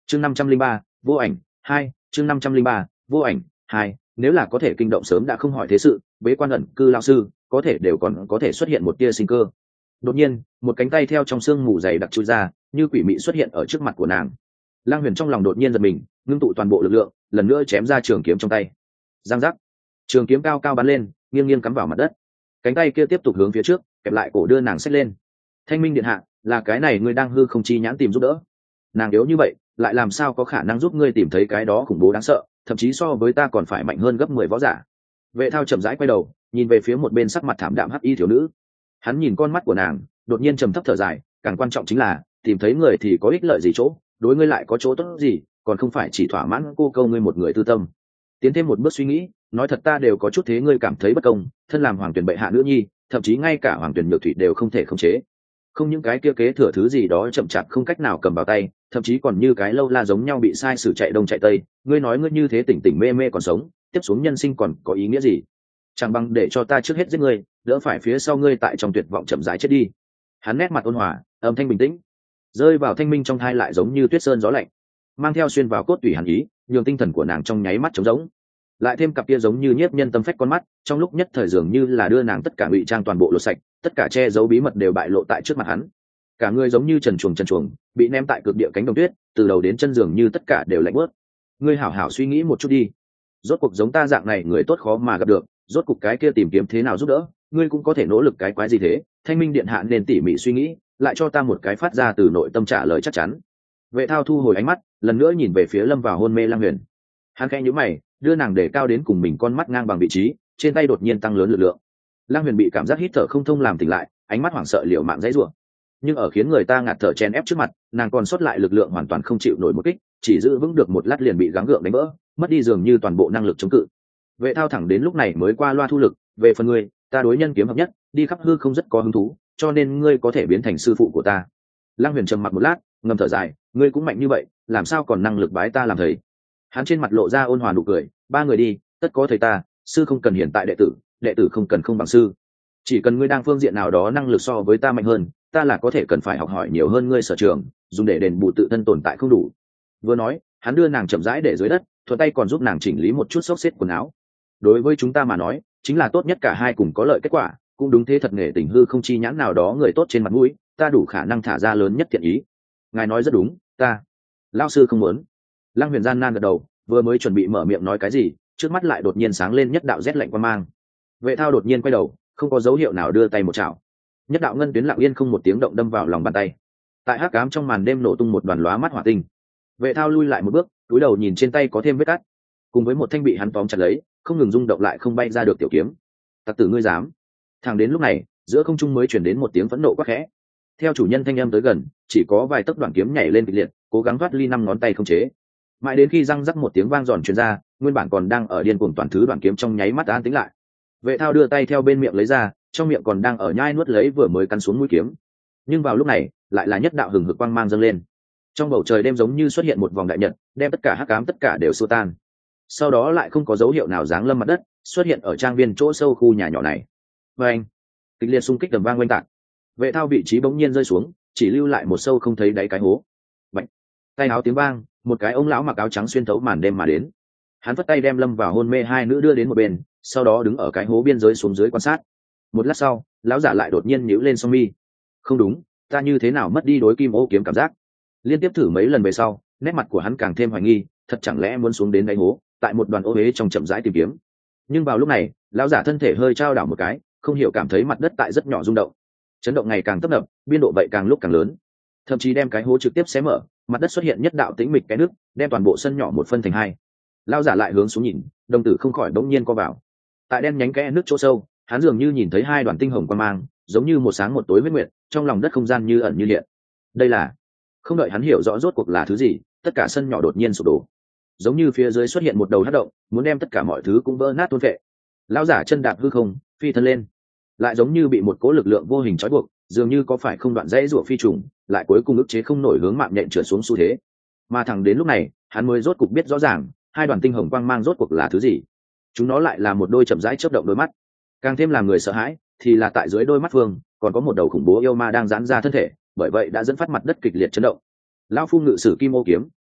chương 503, vô ảnh 2, chương 503, vô ảnh 2. Nếu là có thể kinh động sớm đã không hỏi thế sự, bế quan ẩn cư lão sư có thể đều còn có thể xuất hiện một tia sinh cơ. Đột nhiên một cánh tay theo trong sương mù dày đặc chui ra, như quỷ mị xuất hiện ở trước mặt của nàng. Lang Huyền trong lòng đột nhiên giật mình, ngưng tụ toàn bộ lực lượng, lần nữa chém ra trường kiếm trong tay. Giang giác, trường kiếm cao cao bắn lên, nghiêng nghiêng cắm vào mặt đất. Cánh tay kia tiếp tục hướng phía trước, kẹp lại cổ đưa nàng xách lên. Thanh Minh điện hạ, là cái này ngươi đang hư không chi nhãn tìm giúp đỡ. Nàng yếu như vậy, lại làm sao có khả năng giúp ngươi tìm thấy cái đó khủng bố đáng sợ, thậm chí so với ta còn phải mạnh hơn gấp 10 võ giả. Vệ Thao chậm rãi quay đầu, nhìn về phía một bên sắc mặt thảm đạm hắc y thiếu nữ. Hắn nhìn con mắt của nàng, đột nhiên trầm thấp thở dài, càng quan trọng chính là tìm thấy người thì có ích lợi gì chỗ, đối ngươi lại có chỗ tốt gì, còn không phải chỉ thỏa mãn cô câu ngươi một người tư tâm. Tiến thêm một bước suy nghĩ, nói thật ta đều có chút thế ngươi cảm thấy bất công, thân làm hoàng tuyển bệ hạ nữ nhi, thậm chí ngay cả hoàng tuyển nhược thủy đều không thể khống chế. Không những cái kia kế thừa thứ gì đó chậm chạp không cách nào cầm vào tay, thậm chí còn như cái lâu la giống nhau bị sai sử chạy đông chạy tây, ngươi nói ngươi như thế tỉnh tỉnh mê mê còn sống, tiếp xuống nhân sinh còn có ý nghĩa gì? Chẳng bằng để cho ta trước hết giết ngươi, đỡ phải phía sau ngươi tại trong tuyệt vọng chậm rãi chết đi. Hắn nét mặt ôn hòa, âm thanh bình tĩnh, rơi vào Thanh Minh trong thai lại giống như tuyết sơn gió lạnh, mang theo xuyên vào cốt tủy hàn ý, nhường tinh thần của nàng trong nháy mắt trống rỗng. Lại thêm cặp kia giống như nhiếp nhân tâm phách con mắt, trong lúc nhất thời dường như là đưa nàng tất cả ngụy trang toàn bộ lột sạch, tất cả che giấu bí mật đều bại lộ tại trước mặt hắn. Cả người giống như trần chuồng bị ném tại cực địa cánh đồng tuyết, từ đầu đến chân dường như tất cả đều lạnh bớt. Ngươi hảo hảo suy nghĩ một chút đi, rốt cuộc giống ta dạng này người tốt khó mà gặp được, rốt cuộc cái kia tìm kiếm thế nào giúp đỡ, ngươi cũng có thể nỗ lực cái quái gì thế? Thanh Minh điện hạ nên tỉ mỉ suy nghĩ, lại cho ta một cái phát ra từ nội tâm trả lời chắc chắn. Vệ Thao thu hồi ánh mắt, lần nữa nhìn về phía lâm vào hôn mê Lang Huyền. Hắn khẽ nhíu mày, đưa nàng để cao đến cùng mình con mắt ngang bằng vị trí, trên tay đột nhiên tăng lớn lực lượng. Lang Huyền bị cảm giác hít thở không thông làm tỉnh lại, ánh mắt hoảng sợ liều mạng dãy rủa. Nhưng ở khiến người ta ngạt thở chen ép trước mặt, nàng còn sót lại lực lượng hoàn toàn không chịu nổi một kích, chỉ giữ vững được một lát liền bị gắng gượng đánh vỡ, mất đi dường như toàn bộ năng lực chống cự. Vệ Thao thẳng đến lúc này mới qua loa thu lực, về phần ngươi, ta đối nhân kiếm hợp nhất, đi khắp hư không rất có hứng thú, cho nên ngươi có thể biến thành sư phụ của ta. Lang Huyền trầm mặc một lát, ngầm thở dài, ngươi cũng mạnh như vậy, làm sao còn năng lực bái ta làm thầy? Hắn trên mặt lộ ra ôn hòa nụ cười, ba người đi, tất có thầy ta, sư không cần hiện tại đệ tử không cần không bằng sư. Chỉ cần ngươi đang phương diện nào đó năng lực so với ta mạnh hơn, ta là có thể cần phải học hỏi nhiều hơn ngươi sở trường, dùng để đền bù tự thân tồn tại không đủ. Vừa nói, hắn đưa nàng chậm rãi để dưới đất, thuận tay còn giúp nàng chỉnh lý một chút xốc xếp quần áo. Đối với chúng ta mà nói, chính là tốt nhất cả hai cùng có lợi kết quả, cũng đúng thế thật nghề tình hư không chi nhãn nào đó người tốt trên mặt mũi, ta đủ khả năng thả ra lớn nhất thiện ý. Ngài nói rất đúng, ta lão sư không muốn. Lăng Huyền gian nan gật đầu, vừa mới chuẩn bị mở miệng nói cái gì, trước mắt lại đột nhiên sáng lên nhất đạo rét lạnh quang mang. Vệ Thao đột nhiên quay đầu, không có dấu hiệu nào đưa tay một chảo, nhất đạo ngân tuyến lặng yên không một tiếng động đâm vào lòng bàn tay. Tại hắc ám trong màn đêm nổ tung một đoàn lóa mắt hỏa tinh. Vệ Thao lui lại một bước, cúi đầu nhìn trên tay có thêm vết cắt, cùng với một thanh bị hắn tóm chặt lấy, không ngừng rung động lại không bay ra được tiểu kiếm. Tặc tử ngươi dám! Thẳng đến lúc này, giữa không trung mới truyền đến một tiếng phẫn nộ quát khẽ. Theo chủ nhân thanh âm tới gần, chỉ có vài tấc đoạn kiếm nhảy lên kịch liệt, cố gắng thoát ly năm ngón tay không chế. Mãi đến khi răng rắc một tiếng vang giòn truyền ra, nguyên bản còn đang ở điên cuồng toàn thứ đoạn kiếm trong nháy mắt an tĩnh lại. Vệ Thao đưa tay theo bên miệng lấy ra, trong miệng còn đang ở nhai nuốt lấy vừa mới cắn xuống mũi kiếm. Nhưng vào lúc này, lại là nhất đạo hừng hực quang mang dâng lên. Trong bầu trời đêm giống như xuất hiện một vòng đại nhật, đem tất cả hắc ám tất cả đều xua tan. Sau đó lại không có dấu hiệu nào giáng lâm mặt đất, xuất hiện ở trang viên chỗ sâu khu nhà nhỏ này. Và anh, kịch liệt xung kích tầm vang oanh tạc. Vệ Thao vị trí bỗng nhiên rơi xuống, chỉ lưu lại một sâu không thấy đáy cái hố. Bạch, tay áo tiếng vang, một cái ông lão mặc áo trắng xuyên thấu màn đêm mà đến. Hắn vất tay đem lâm vào hôn mê hai nữ đưa đến một bên, sau đó đứng ở cái hố biên giới xuống dưới quan sát. Một lát sau, lão giả lại đột nhiên nhíu lên song mi. Không đúng, ta như thế nào mất đi đối kim ô kiếm cảm giác? Liên tiếp thử mấy lần về sau, nét mặt của hắn càng thêm hoài nghi, thật chẳng lẽ muốn xuống đến đáy hố, tại một đoàn ô uế trong chậm rãi tìm kiếm. Nhưng vào lúc này, lão giả thân thể hơi trao đảo một cái, không hiểu cảm thấy mặt đất tại rất nhỏ rung động. Chấn động ngày càng tấp nập, biên độ vậy càng lúc càng lớn, thậm chí đem cái hố trực tiếp xé mở, mặt đất xuất hiện nhất đạo tĩnh mịch cái nước, đem toàn bộ sân nhỏ một phân thành hai. Lão giả lại hướng xuống nhìn, đồng tử không khỏi bỗng nhiên co vào. Tại đen nhánh kẽ nước chỗ sâu, hắn dường như nhìn thấy hai đoàn tinh hồng quang mang, giống như một sáng một tối huyết nguyệt, trong lòng đất không gian như ẩn như hiện. Đây là... Không đợi hắn hiểu rõ rốt cuộc là thứ gì, tất cả sân nhỏ đột nhiên sụp đổ, giống như phía dưới xuất hiện một đầu hắc động, muốn đem tất cả mọi thứ cũng vỡ nát thôn phệ. Lão giả chân đạp hư không, phi thân lên, lại giống như bị một cỗ lực lượng vô hình trói buộc, dường như có phải không đoạn dãy rủa phi trùng, lại cuối cùng ức chế không nổi hướng mạng nhện trượt xuống xu thế. Mà thẳng đến lúc này, hắn mới rốt cục biết rõ ràng, hai đoàn tinh hồng quang mang rốt cuộc là thứ gì. Chúng nó lại là một đôi chậm rãi chớp động đôi mắt. Càng thêm làm người sợ hãi, thì là tại dưới đôi mắt phương, còn có một đầu khủng bố yêu ma đang giãn ra thân thể, bởi vậy đã dẫn phát mặt đất kịch liệt chấn động. Lão phu ngự sử kim ô kiếm,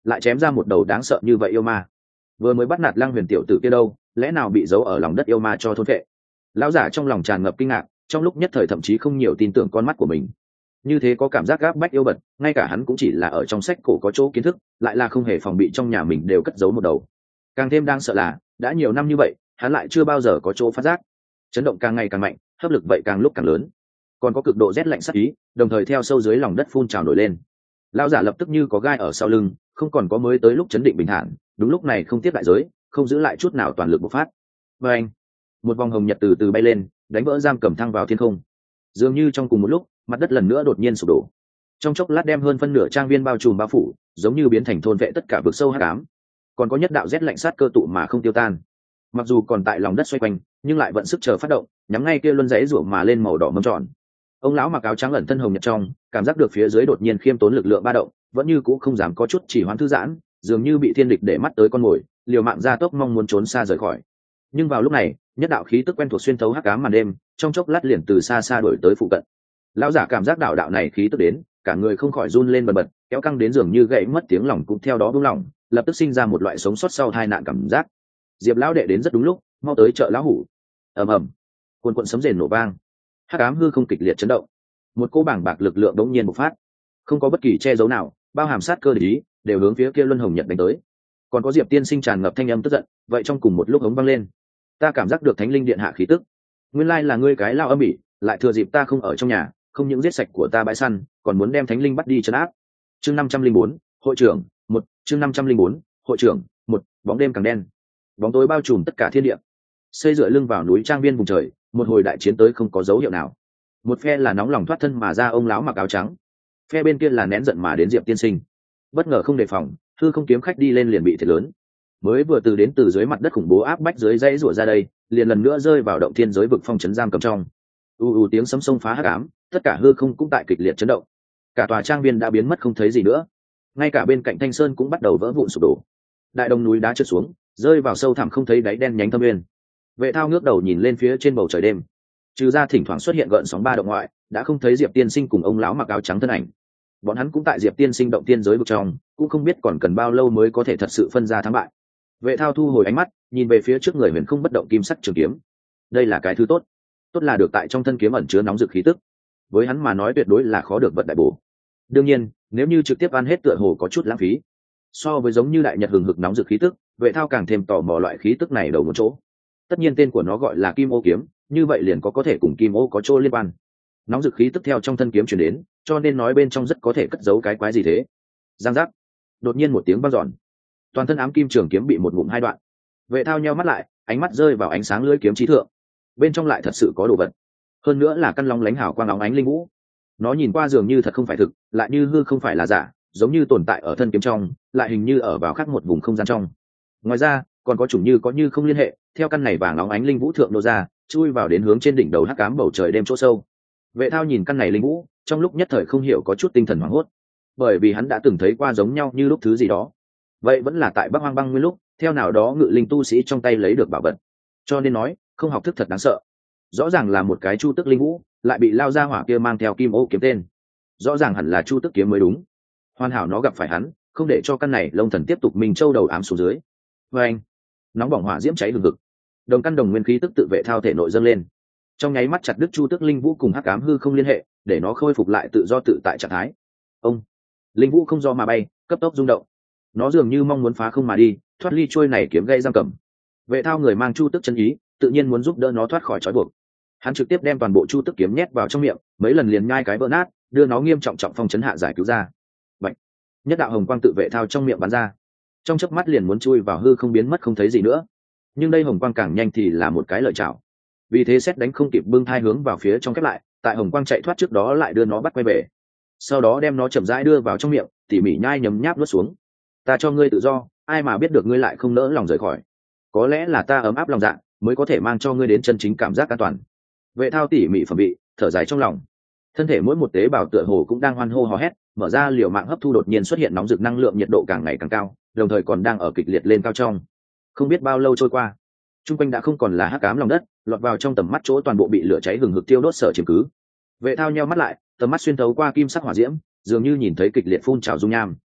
lại chém ra một đầu đáng sợ như vậy yêu ma. Vừa mới bắt nạt Lăng Huyền tiểu tử kia đâu, lẽ nào bị giấu ở lòng đất yêu ma cho thôn vệ? Lão giả trong lòng tràn ngập kinh ngạc, trong lúc nhất thời thậm chí không nhiều tin tưởng con mắt của mình. Như thế có cảm giác gáp bách yêu bật, ngay cả hắn cũng chỉ là ở trong sách cổ có chỗ kiến thức, lại là không hề phòng bị trong nhà mình đều cất giấu một đầu. Càng thêm đang sợ là, đã nhiều năm như vậy, hắn lại chưa bao giờ có chỗ phát giác. Chấn động càng ngày càng mạnh, hấp lực vậy càng lúc càng lớn. Còn có cực độ rét lạnh sắc ý, đồng thời theo sâu dưới lòng đất phun trào nổi lên. Lão giả lập tức như có gai ở sau lưng, không còn có mới tới lúc chấn định bình thản, đúng lúc này không tiếp đại giới, không giữ lại chút nào toàn lực bộc phát. Và anh, một vòng hồng nhật từ từ bay lên, đánh vỡ giam cầm thăng vào thiên không. Dường như trong cùng một lúc, mặt đất lần nữa đột nhiên sụp đổ. Trong chốc lát đem hơn phân nửa trang viên bao trùm bao phủ, giống như biến thành thôn vệ tất cả vực sâu hắc ám. Còn có nhất đạo rét lạnh sát cơ tụ mà không tiêu tan. Mặc dù còn tại lòng đất xoay quanh, nhưng lại vận sức chờ phát động, nhắm ngay kia luân rẽ rủa mà lên màu đỏ mâm tròn. Ông lão mặc áo trắng ẩn thân hồng nhật trong, cảm giác được phía dưới đột nhiên khiêm tốn lực lượng ba động, vẫn như cũ không dám có chút chỉ hoãn thư giãn, dường như bị thiên địch để mắt tới con mồi, liều mạng ra tốc mong muốn trốn xa rời khỏi. Nhưng vào lúc này, nhất đạo khí tức quen thuộc xuyên thấu hắc ám màn đêm, trong chốc lát liền từ xa xa đuổi tới phụ cận. Lão giả cảm giác đạo này khí tức đến, cả người không khỏi run lên bần bật, kéo căng đến dường như gãy mất tiếng lòng cũng theo đó buông lỏng, lập tức sinh ra một loại sống sót sau tai nạn cảm giác. Diệp lão đệ đến rất đúng lúc, mau tới chợ lão hủ. Ầm ầm, cuồn cuộn sấm rền nổ vang, hắc ám hư không kịch liệt chấn động, một cỗ bảng bạc lực lượng đống nhiên bộc phát, không có bất kỳ che giấu nào, bao hàm sát cơ ý đều hướng phía kia luân hồng nhật đánh tới. Còn có Diệp tiên sinh tràn ngập thanh âm tức giận, vậy trong cùng một lúc ống vang lên, ta cảm giác được thánh linh điện hạ khí tức. Nguyên lai là ngươi cái lao âm ỉ, lại thừa dịp ta không ở trong nhà, không những giết sạch của ta bãi săn, còn muốn đem thánh linh bắt đi trấn áp. Chương 504, hội trưởng một. Chương 504, hội trưởng một. Bóng đêm càng đen, bóng tối bao trùm tất cả thiên địa. Xây dựa lưng vào núi trang viên vùng trời, một hồi đại chiến tới không có dấu hiệu nào. Một phe là nóng lòng thoát thân mà ra ông lão mặc áo trắng, phe bên kia là nén giận mà đến Diệp tiên sinh. Bất ngờ không đề phòng, hư không kiếm khách đi lên liền bị thiệt lớn. Mới vừa từ đến từ dưới mặt đất khủng bố áp bách dưới dãy rủa ra đây, liền lần nữa rơi vào động thiên giới vực phong trấn giam cầm trong. Tiếng sấm sông phá hắc ám, tất cả hư không cũng tại kịch liệt chấn động. Cả tòa trang viên đã biến mất không thấy gì nữa, ngay cả bên cạnh thanh sơn cũng bắt đầu vỡ vụn sụp đổ. Đại đồng núi đá trượt xuống, rơi vào sâu thẳm không thấy đáy đen nhánh thâm nguyên. Vệ Thao ngước đầu nhìn lên phía trên bầu trời đêm, trừ ra thỉnh thoảng xuất hiện gợn sóng ba động ngoại, đã không thấy Diệp tiên sinh cùng ông lão mặc áo trắng thân ảnh. Bọn hắn cũng tại Diệp tiên sinh động tiên giới vực trong, cũng không biết còn cần bao lâu mới có thể thật sự phân ra thắng bại. Vệ Thao thu hồi ánh mắt, nhìn về phía trước người huyền không bất động kim sắc trường kiếm. Đây là cái thứ tốt, tốt là được tại trong thân kiếm ẩn chứa nóng rực khí tức, với hắn mà nói tuyệt đối là khó được vật đại bổ. Đương nhiên, nếu như trực tiếp ăn hết tựa hồ có chút lãng phí. So với giống như đại nhật hừng hực nóng rực khí tức, Vệ Thao càng thêm tò mò loại khí tức này đầu một chỗ. Tất nhiên tên của nó gọi là Kim Ô kiếm, như vậy liền có thể cùng Kim Ô có chỗ liên quan. Nóng rực khí tức theo trong thân kiếm truyền đến, cho nên nói bên trong rất có thể cất giấu cái quái gì thế. Giang giác, đột nhiên một tiếng vang dọn, toàn thân ám kim trường kiếm bị một ngụm hai đoạn. Vệ Thao nheo mắt lại, ánh mắt rơi vào ánh sáng lưỡi kiếm chí thượng, bên trong lại thật sự có đồ vật, hơn nữa là căn long lánh hào quang óng ánh linh vũ. Nó nhìn qua dường như thật không phải thực, lại như hư không phải là giả, giống như tồn tại ở thân kiếm trong, lại hình như ở vào khác một vùng không gian trong. Ngoài ra còn có chủng như có như không liên hệ, theo căn này vàng óng ánh linh vũ thượng nô ra, chui vào đến hướng trên đỉnh đầu hắc ám bầu trời đêm chỗ sâu. Vệ Thao nhìn căn này linh vũ, trong lúc nhất thời không hiểu có chút tinh thần hoảng hốt, bởi vì hắn đã từng thấy qua giống nhau như lúc thứ gì đó. Vậy vẫn là tại Bắc Hoang Băng nguyên lúc, theo nào đó ngự linh tu sĩ trong tay lấy được bảo vật. Cho nên nói, không học thức thật đáng sợ. Rõ ràng là một cái chu tức linh vũ, lại bị lao ra hỏa kia mang theo Kim Ô kiếm tên. Rõ ràng hẳn là chu tức kiếm mới đúng. Hoàn hảo nó gặp phải hắn, không để cho căn này Long Thần tiếp tục mình châu đầu ám xuống dưới. Và anh, nóng bỏng hỏa diễm cháy hừng hực, đồng căn đồng nguyên khí tức tự Vệ Thao thể nội dâng lên, trong nháy mắt chặt đứt chu tức linh vũ cùng hắc ám hư không liên hệ, để nó khôi phục lại tự do tự tại trạng thái. Ông, linh vũ không do mà bay, cấp tốc rung động, nó dường như mong muốn phá không mà đi, thoát ly trôi này kiếm gây giam cầm. Vệ Thao người mang chu tức chân ý, tự nhiên muốn giúp đỡ nó thoát khỏi trói buộc. Hắn trực tiếp đem toàn bộ chu tức kiếm nhét vào trong miệng, mấy lần liền nhai cái vỡ nát, đưa nó nghiêm trọng phong chấn hạ giải cứu ra. Bạch, nhất đạo hồng quang tự Vệ Thao trong miệng bắn ra, trong chớp mắt liền muốn chui vào hư không biến mất không thấy gì nữa. Nhưng đây hồng quang càng nhanh thì là một cái lợi chảo, vì thế xét đánh không kịp bưng thai hướng vào phía trong khép lại, tại hồng quang chạy thoát trước đó lại đưa nó bắt quay về, sau đó đem nó chậm rãi đưa vào trong miệng, tỉ mỉ nhai nhấm nháp nuốt xuống. Ta cho ngươi tự do, ai mà biết được ngươi lại không nỡ lòng rời khỏi. Có lẽ là ta ấm áp lòng dạ, mới có thể mang cho ngươi đến chân chính cảm giác an toàn. Vệ Thao tỉ mỉ phẩm vị, thở dài trong lòng. Thân thể mỗi một tế bào tựa hồ cũng đang hoan hô hò hét, mở ra liều mạng hấp thu, đột nhiên xuất hiện nóng rực năng lượng, nhiệt độ càng ngày càng cao, đồng thời còn đang ở kịch liệt lên cao trong. Không biết bao lâu trôi qua, chung quanh đã không còn là hắc ám lòng đất, lọt vào trong tầm mắt chỗ toàn bộ bị lửa cháy hừng hực tiêu đốt sở chiếm cứ. Vệ Thao nheo mắt lại, tầm mắt xuyên thấu qua kim sắc hỏa diễm, dường như nhìn thấy kịch liệt phun trào dung nham.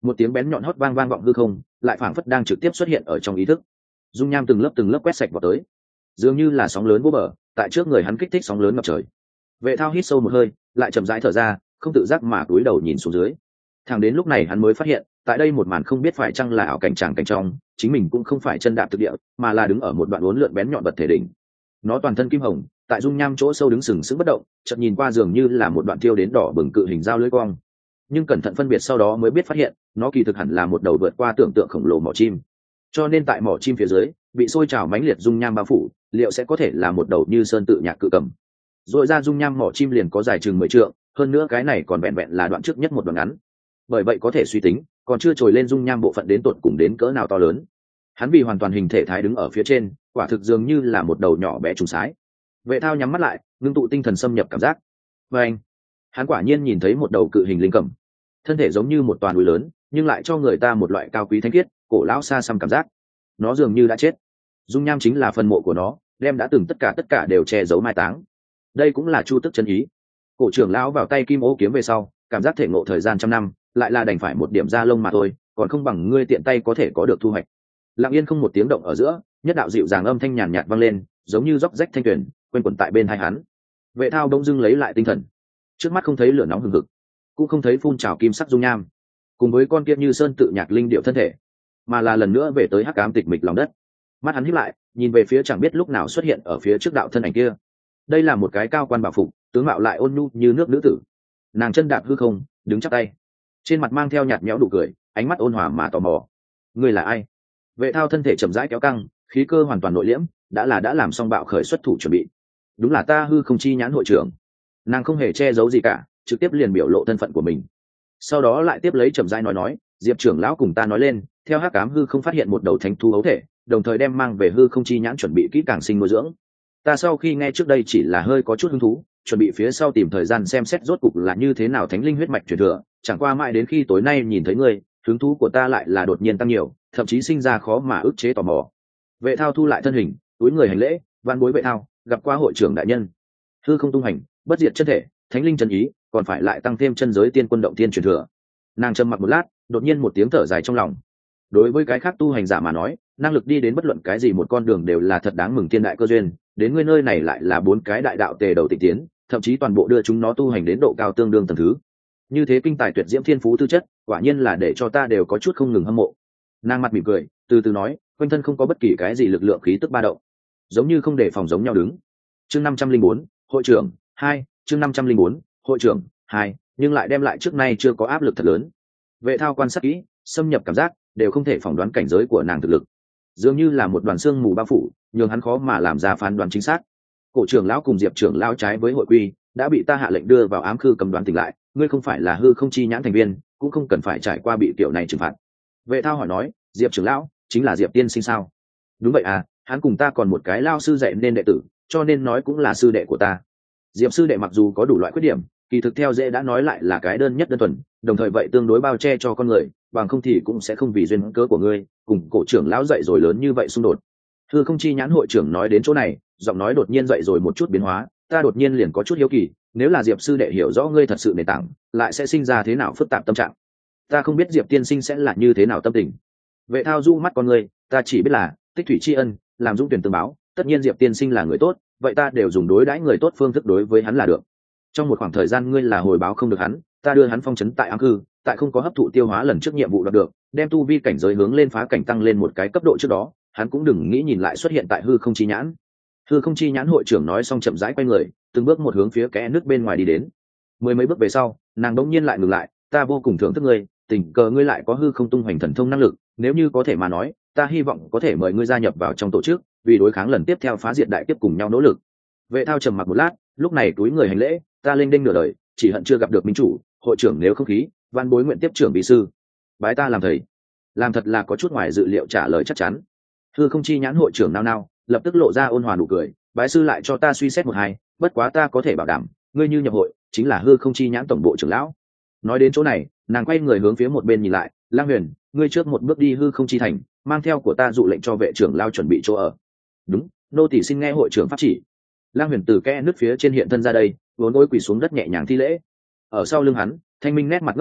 Một tiếng bén nhọn hót vang vang vọng hư không, lại phảng phất đang trực tiếp xuất hiện ở trong ý thức. Dung nham từng lớp quét sạch vào tới, dường như là sóng lớn vô bờ, tại trước người hắn kích thích sóng lớn ngập trời. Vệ Thao hít sâu một hơi, lại chậm rãi thở ra, không tự giác mà cúi đầu nhìn xuống dưới. Thẳng đến lúc này hắn mới phát hiện, tại đây một màn không biết phải chăng là ảo cảnh tràng cảnh trong, chính mình cũng không phải chân đạp thực địa, mà là đứng ở một đoạn uốn lượn bén nhọn vật thể đỉnh. Nó toàn thân kim hồng, tại dung nham chỗ sâu đứng sừng sững bất động, chợt nhìn qua dường như là một đoạn tiêu đến đỏ bừng cự hình dao lưỡi cong. Nhưng cẩn thận phân biệt sau đó mới biết phát hiện, nó kỳ thực hẳn là một đầu vượt qua tưởng tượng khổng lồ mỏ chim. Cho nên tại mỏ chim phía dưới, bị sôi trào mãnh liệt dung nham bao phủ, liệu sẽ có thể là một đầu như sơn tự nhạc cự cầm. Rồi ra dung nham mỏ chim liền có dài chừng 10 trượng, hơn nữa cái này còn vẹn vẹn là đoạn trước nhất một đoạn ngắn. Bởi vậy có thể suy tính, còn chưa trồi lên dung nham bộ phận đến tột cùng đến cỡ nào to lớn. Hắn vì hoàn toàn hình thể thái đứng ở phía trên, quả thực dường như là một đầu nhỏ bé trùng sái. Vệ Thao nhắm mắt lại, ngưng tụ tinh thần xâm nhập cảm giác. Và anh, hắn quả nhiên nhìn thấy một đầu cự hình linh cầm, thân thể giống như một toàn núi lớn, nhưng lại cho người ta một loại cao quý thánh khiết, cổ lão xa xăm cảm giác. Nó dường như đã chết, dung nham chính là phần mộ của nó, đem đã từng tất cả đều che giấu mai táng. Đây cũng là chu tức chân ý. Cổ trưởng lão vào tay kim ô kiếm về sau, cảm giác thể ngộ thời gian trăm năm, lại là đành phải một điểm da lông mà thôi, còn không bằng ngươi tiện tay có thể có được thu hoạch. Lặng yên không một tiếng động ở giữa, nhất đạo dịu dàng âm thanh nhàn nhạt vang lên, giống như róc rách thanh tuyển, quanh quẩn tại bên tai hắn. Vệ Thao bỗng dưng lấy lại tinh thần, trước mắt không thấy lửa nóng hừng hực, cũng không thấy phun trào kim sắc dung nham, cùng với con kia như sơn tự nhạc linh điệu thân thể, mà là lần nữa về tới hắc ám tịch mịch lòng đất. Mắt hắn híp lại, nhìn về phía chẳng biết lúc nào xuất hiện ở phía trước đạo thân ảnh kia. Đây là một cái cao quan bảo phục, tướng mạo lại ôn nhu như nước nữ tử. Nàng chân đạp hư không, đứng chắp tay, trên mặt mang theo nhạt nhẽo nụ cười, ánh mắt ôn hòa mà tò mò. Ngươi là ai? Vệ Thao thân thể chậm rãi kéo căng, khí cơ hoàn toàn nội liễm, đã làm xong bạo khởi xuất thủ chuẩn bị. Đúng là ta Hư Không Chi Nhãn hội trưởng. Nàng không hề che giấu gì cả, trực tiếp liền biểu lộ thân phận của mình. Sau đó lại tiếp lấy chậm rãi nói, Diệp trưởng lão cùng ta nói lên, theo hắc ám hư không phát hiện một đầu thánh thú ấu thể, đồng thời đem mang về Hư Không Chi Nhãn chuẩn bị kỹ càng sinh nuôi dưỡng. Ta sau khi nghe trước đây chỉ là hơi có chút hứng thú, chuẩn bị phía sau tìm thời gian xem xét rốt cục là như thế nào thánh linh huyết mạch truyền thừa, chẳng qua mãi đến khi tối nay nhìn thấy ngươi, hứng thú của ta lại là đột nhiên tăng nhiều, thậm chí sinh ra khó mà ức chế tò mò. Vệ Thao thu lại thân hình, túi người hành lễ, van bối Vệ Thao, gặp qua hội trưởng đại nhân. Hư không tung hành, bất diệt chân thể, thánh linh chân ý, còn phải lại tăng thêm chân giới tiên quân động tiên truyền thừa. Nàng trầm mặc một lát, đột nhiên một tiếng thở dài trong lòng. Đối với cái khác tu hành giả mà nói, năng lực đi đến bất luận cái gì một con đường đều là thật đáng mừng thiên đại cơ duyên, đến ngươi nơi này lại là 4 cái đại đạo tề đầu tịnh tiến, thậm chí toàn bộ đưa chúng nó tu hành đến độ cao tương đương tầng thứ. Như thế kinh tài tuyệt diễm thiên phú tư chất, quả nhiên là để cho ta đều có chút không ngừng hâm mộ. Nàng mặt mỉm cười, từ từ nói, quanh thân không có bất kỳ cái gì lực lượng khí tức ba động, giống như không để phòng giống nhau đứng. Chương 504, hội trưởng 2, chương 504, hội trưởng 2, nhưng lại đem lại trước nay chưa có áp lực thật lớn. Vệ Thao quan sát kỹ, xâm nhập cảm giác, đều không thể phỏng đoán cảnh giới của nàng thực lực, dường như là một đoàn xương mù bao phủ, nhường hắn khó mà làm ra phán đoán chính xác. Cổ trưởng lão cùng Diệp trưởng lão trái với hội quy, đã bị ta hạ lệnh đưa vào ám khư cầm đoán tỉnh lại, ngươi không phải là Hư Không Chi Nhãn thành viên, cũng không cần phải trải qua bị kiểu này trừng phạt. Vệ Thao hỏi nói, Diệp trưởng lão chính là Diệp tiên sinh sao? Đúng vậy à, hắn cùng ta còn một cái lao sư dạy nên đệ tử, cho nên nói cũng là sư đệ của ta. Diệp sư đệ mặc dù có đủ loại khuyết điểm, kỳ thực theo dễ đã nói lại là cái đơn nhất đơn thuần, đồng thời vậy tương đối bao che cho con người, bằng không thì cũng sẽ không vì duyên cớ của ngươi cùng cổ trưởng lão dạy rồi lớn như vậy xung đột. Hư Không Chi Nhãn hội trưởng nói đến chỗ này, giọng nói đột nhiên dậy rồi một chút biến hóa, ta đột nhiên liền có chút hiếu kỳ, nếu là Diệp sư đệ hiểu rõ ngươi thật sự nền tảng, lại sẽ sinh ra thế nào phức tạp tâm trạng. Ta không biết Diệp tiên sinh sẽ là như thế nào tâm tình. Vệ Thao du mắt con ngươi, ta chỉ biết là tích thủy tri ân, làm dũng tuyển tương báo, tất nhiên Diệp tiên sinh là người tốt, vậy ta đều dùng đối đãi người tốt phương thức đối với hắn là được. Trong một khoảng thời gian ngươi là hồi báo không được hắn, ta đưa hắn phong trấn tại ám cư, tại không có hấp thụ tiêu hóa lần trước nhiệm vụ đạt được, đem tu vi cảnh giới hướng lên phá cảnh tăng lên một cái cấp độ trước đó, hắn cũng đừng nghĩ nhìn lại xuất hiện tại Hư Không Chi Nhãn. Hư Không Chi Nhãn hội trưởng nói xong chậm rãi quay người, từng bước một hướng phía kẽ nước bên ngoài đi đến. Mười mấy bước về sau, nàng đống nhiên lại ngừng lại, ta vô cùng thưởng thức ngươi, tình cờ ngươi lại có hư không tung hoành thần thông năng lực, nếu như có thể mà nói, ta hy vọng có thể mời ngươi gia nhập vào trong tổ chức, vì đối kháng lần tiếp theo phá diệt đại kiếp cùng nhau nỗ lực. Vệ Thao trầm mặc một lát, lúc này túi người hành lễ, ta lênh đênh nửa đời, chỉ hận chưa gặp được minh chủ, hội trưởng nếu không khí, van bối nguyện tiếp trưởng bí sư, bái ta làm thầy. Làm thật là có chút ngoài dự liệu trả lời chắc chắn. Hư Không Chi Nhãn hội trưởng nao nao, lập tức lộ ra ôn hòa nụ cười, bái sư lại cho ta suy xét một hai, bất quá ta có thể bảo đảm, ngươi như nhập hội, chính là Hư Không Chi Nhãn tổng bộ trưởng lão. Nói đến chỗ này, nàng quay người hướng phía một bên nhìn lại, Lang Huyền, ngươi trước một bước đi Hư Không Chi thành, mang theo của ta dụ lệnh cho vệ trưởng lao chuẩn bị chỗ ở. Đúng, nô tỳ xin nghe hội trưởng pháp chỉ. Lang Huyền từ kẽ nứt phía trên hiện thân ra đây, vốn gối quỳ xuống đất nhẹ nhàng thi lễ. Ở sau lưng hắn, Thanh Minh nét mặt ngốc trệ,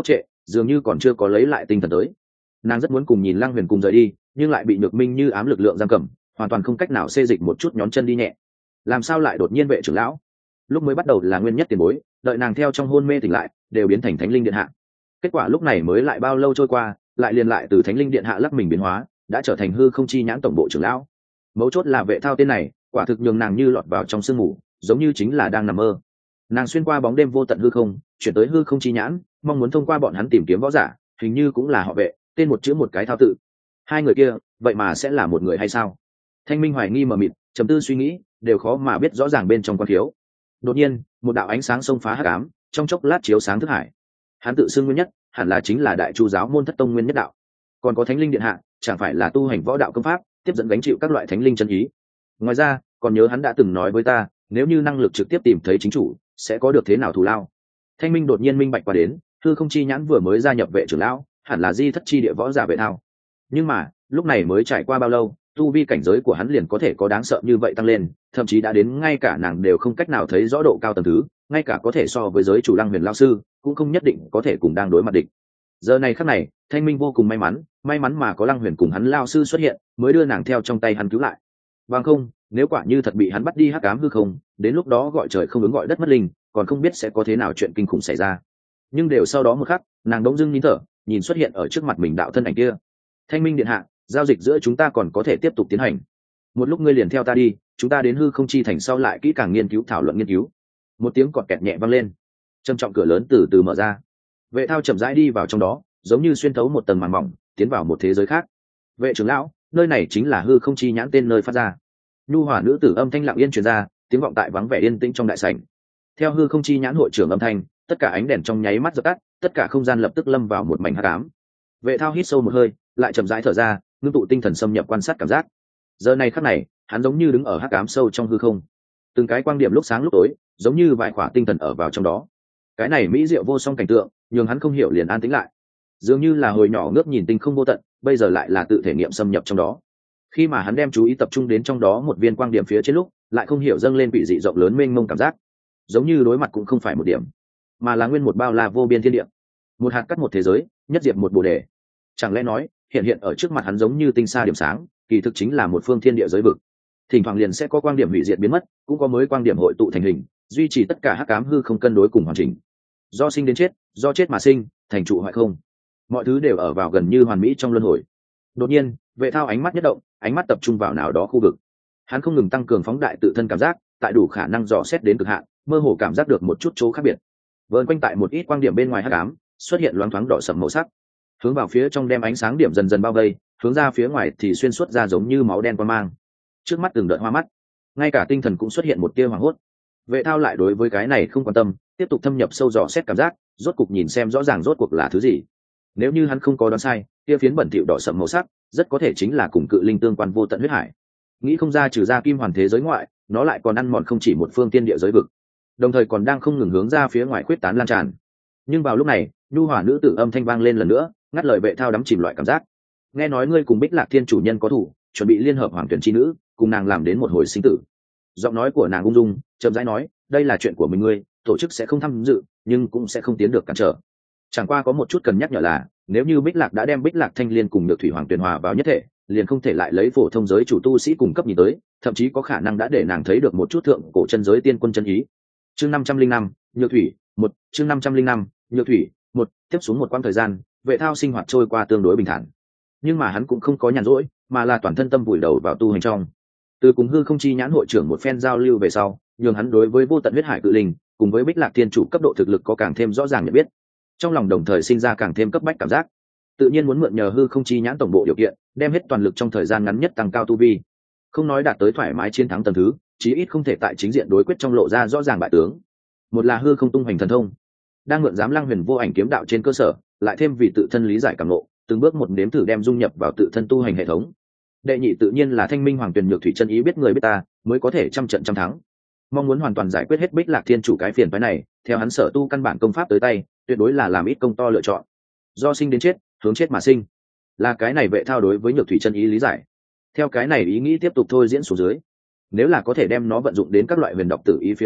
dường như còn chưa có lấy lại tinh thần tới. Nàng rất muốn cùng nhìn Lăng Huyền cùng rời đi, nhưng lại bị Nhược Minh như ám lực lượng giam cầm, hoàn toàn không cách nào xê dịch một chút nhón chân đi nhẹ. Làm sao lại đột nhiên vệ trưởng lão? Lúc mới bắt đầu là nguyên nhất tiền bối, đợi nàng theo trong hôn mê tỉnh lại, đều biến thành Thánh Linh Điện hạ. Kết quả lúc này mới lại bao lâu trôi qua, lại liền lại từ Thánh Linh Điện hạ lắc mình biến hóa, đã trở thành hư không chi nhãn tổng bộ trưởng lão. Mấu chốt là Vệ Thao tên này, quả thực nhường nàng như lọt vào trong sương mù, giống như chính là đang nằm mơ. Nàng xuyên qua bóng đêm vô tận hư không, chuyển tới hư không chi nhãn, mong muốn thông qua bọn hắn tìm kiếm võ giả, hình như cũng là họ Vệ, tên một chữ một cái thao tự. Hai người kia, vậy mà sẽ là một người hay sao? Thanh Minh hoài nghi mờ mịt, trầm tư suy nghĩ, đều khó mà biết rõ ràng bên trong quan thiếu. Đột nhiên, một đạo ánh sáng xông phá hắc ám, trong chốc lát chiếu sáng thức hải. Hắn tự xưng nguyên nhất, hẳn là chính là Đại Chu giáo môn Thất Tông nguyên nhất đạo. Còn có Thánh Linh Điện hạ, chẳng phải là tu hành võ đạo công pháp, tiếp dẫn gánh chịu các loại thánh linh chân ý. Ngoài ra, còn nhớ hắn đã từng nói với ta, nếu như năng lực trực tiếp tìm thấy chính chủ, sẽ có được thế nào thù lao. Thanh Minh đột nhiên minh bạch qua đến, hư không chi nhãn vừa mới gia nhập Vệ trưởng lão, hẳn là di thất chi địa võ giả Vệ Thao. Nhưng mà, lúc này mới trải qua bao lâu, tu vi cảnh giới của hắn liền có thể có đáng sợ như vậy tăng lên, thậm chí đã đến ngay cả nàng đều không cách nào thấy rõ độ cao tầng thứ, ngay cả có thể so với giới chủ Lăng Huyền lão sư, cũng không nhất định có thể cùng đang đối mặt địch. Giờ này khắc này, Thanh Minh vô cùng may mắn mà có Lăng Huyền cùng hắn lão sư xuất hiện, mới đưa nàng theo trong tay hắn cứu lại. Bằng không, nếu quả như thật bị hắn bắt đi hắc ám hư không, đến lúc đó gọi trời không ứng gọi đất mất linh, còn không biết sẽ có thế nào chuyện kinh khủng xảy ra. Nhưng đều sau đó một khắc, nàng đống dưng nín thở, nhìn xuất hiện ở trước mặt mình đạo thân ảnh kia. Thanh Minh điện hạ, giao dịch giữa chúng ta còn có thể tiếp tục tiến hành. Một lúc ngươi liền theo ta đi, chúng ta đến hư không chi thành sau lại kỹ càng nghiên cứu thảo luận nghiên cứu. Một tiếng cọt kẹt nhẹ vang lên, trầm trọng cửa lớn từ từ mở ra. Vệ Thao chậm rãi đi vào trong đó, giống như xuyên thấu một tầng màn mỏng, tiến vào một thế giới khác. Vệ trưởng lão, nơi này chính là hư không chi nhãn tên nơi phát ra. Nhu hòa nữ tử âm thanh lặng yên truyền ra, tiếng vọng tại vắng vẻ yên tĩnh trong đại sảnh. Theo hư không chi nhãn hội trưởng âm thanh, tất cả ánh đèn trong nháy mắt dập tắt, tất cả không gian lập tức lâm vào một mảnh hắc ám. Vệ Thao hít sâu một hơi, lại chậm rãi thở ra, ngưng tụ tinh thần xâm nhập quan sát cảm giác. Giờ này khắc này, hắn giống như đứng ở hắc ám sâu trong hư không, từng cái quang điểm lúc sáng lúc tối, giống như vài khỏa tinh thần ở vào trong đó. Cái này mỹ diệu vô song cảnh tượng, nhường hắn không hiểu liền an tĩnh lại, dường như là hồi nhỏ ngước nhìn tinh không vô tận, bây giờ lại là tự thể nghiệm xâm nhập trong đó. Khi mà hắn đem chú ý tập trung đến trong đó một viên quang điểm phía trên lúc, lại không hiểu dâng lên vị dị rộng lớn mênh mông cảm giác, giống như đối mặt cũng không phải một điểm, mà là nguyên một bao la vô biên thiên địa, một hạt cắt một thế giới, nhất diệp một bồ đề. Chẳng lẽ nói, hiện ở trước mặt hắn giống như tinh xa điểm sáng, kỳ thực chính là một phương thiên địa giới vực. Thỉnh thoảng liền sẽ có quang điểm hủy diệt biến mất, cũng có mới quang điểm hội tụ thành hình, duy trì tất cả hắc ám hư không cân đối cùng hoàn chỉnh. Do sinh đến chết, do chết mà sinh, thành trụ hoại không. Mọi thứ đều ở vào gần như hoàn mỹ trong luân hồi. Đột nhiên, Vệ Thao ánh mắt nhất động, ánh mắt tập trung vào nào đó khu vực. Hắn không ngừng tăng cường phóng đại tự thân cảm giác, tại đủ khả năng dò xét đến cực hạn, mơ hồ cảm giác được một chút chỗ khác biệt. Vờn quanh tại một ít quang điểm bên ngoài hắc ám, xuất hiện loáng thoáng đỏ sẫm màu sắc. Hướng vào phía trong đem ánh sáng điểm dần dần bao vây, hướng ra phía ngoài thì xuyên suốt ra giống như máu đen quang mang. Trước mắt từng đợt hoa mắt, ngay cả tinh thần cũng xuất hiện một tia hoảng hốt. Vệ Thao lại đối với cái này không quan tâm, tiếp tục thâm nhập sâu dò xét cảm giác, rốt cục nhìn xem rõ ràng rốt cuộc là thứ gì. Nếu như hắn không có đoán sai, tia phiến bẩn thỉu đỏ sẫm màu sắc, rất có thể chính là cùng cự linh tương quan vô tận huyết hải. Nghĩ không ra trừ ra kim hoàn thế giới ngoại, nó lại còn ăn mòn không chỉ một phương tiên địa giới vực, đồng thời còn đang không ngừng hướng ra phía ngoài khuyết tán lan tràn. Nhưng vào lúc này, nhu hòa nữ tử âm thanh vang lên lần nữa, ngắt lời Vệ Thao đắm chìm loại cảm giác. Nghe nói ngươi cùng Bích Lạc Thiên chủ nhân có thủ, chuẩn bị liên hợp hoàng tuyển chi nữ, cùng nàng làm đến một hồi sinh tử. Giọng nói của nàng ung dung, chậm rãi nói, đây là chuyện của mình ngươi, tổ chức sẽ không tham dự, nhưng cũng sẽ không tiến được cản trở. Chẳng qua có một chút cần nhắc nhở là, nếu như Bích Lạc đã đem Bích Lạc Thanh Liên cùng Nhược Thủy Hoàng Tuyền hòa vào nhất thể, liền không thể lại lấy phổ thông giới chủ tu sĩ cùng cấp nhìn tới, thậm chí có khả năng đã để nàng thấy được một chút thượng cổ chân giới tiên quân chân ý. Chương 505, Nhược Thủy, 1, chương 505, Nhược Thủy, 1, tiếp xuống một quãng thời gian, Vệ Thao sinh hoạt trôi qua tương đối bình thản. Nhưng mà hắn cũng không có nhàn rỗi, mà là toàn thân tâm vùi đầu vào tu hành trong. Từ cùng hư không chi nhãn hội trưởng một phen giao lưu về sau, nhường hắn đối với vô tận huyết hải cự linh, cùng với Bích Lạc Thiên chủ cấp độ thực lực có càng thêm rõ ràng nhận biết. Trong lòng đồng thời sinh ra càng thêm cấp bách cảm giác, tự nhiên muốn mượn nhờ hư không chi nhãn tổng bộ điều kiện, đem hết toàn lực trong thời gian ngắn nhất tăng cao tu vi. Không nói đạt tới thoải mái chiến thắng tầng thứ, chí ít không thể tại chính diện đối quyết trong lộ ra rõ ràng bại tướng. Một là hư không tung hoành thần thông, đang mượn giám Lăng Huyền vô ảnh kiếm đạo trên cơ sở, lại thêm vì tự thân lý giải cảm ngộ, từng bước một nếm thử đem dung nhập vào tự thân tu hành hệ thống. Đệ nhị tự nhiên là Thanh Minh Hoàng Tuyền Nhược Thủy chân ý biết người biết ta, mới có thể trăm trận trăm thắng. Mong muốn hoàn toàn giải quyết hết Bích Lạc Thiên chủ cái phiền phái này, theo hắn sở tu căn bản công pháp tới tay, tuyệt đối là làm ít công to lựa chọn. Do sinh đến chết, hướng chết mà sinh, là cái này Vệ Thao đối với Nhược Thủy chân ý lý giải. Theo cái này ý nghĩ tiếp tục thôi diễn xuống dưới, nếu là có thể đem nó vận dụng đến các loại huyền độc tử ý phía trên,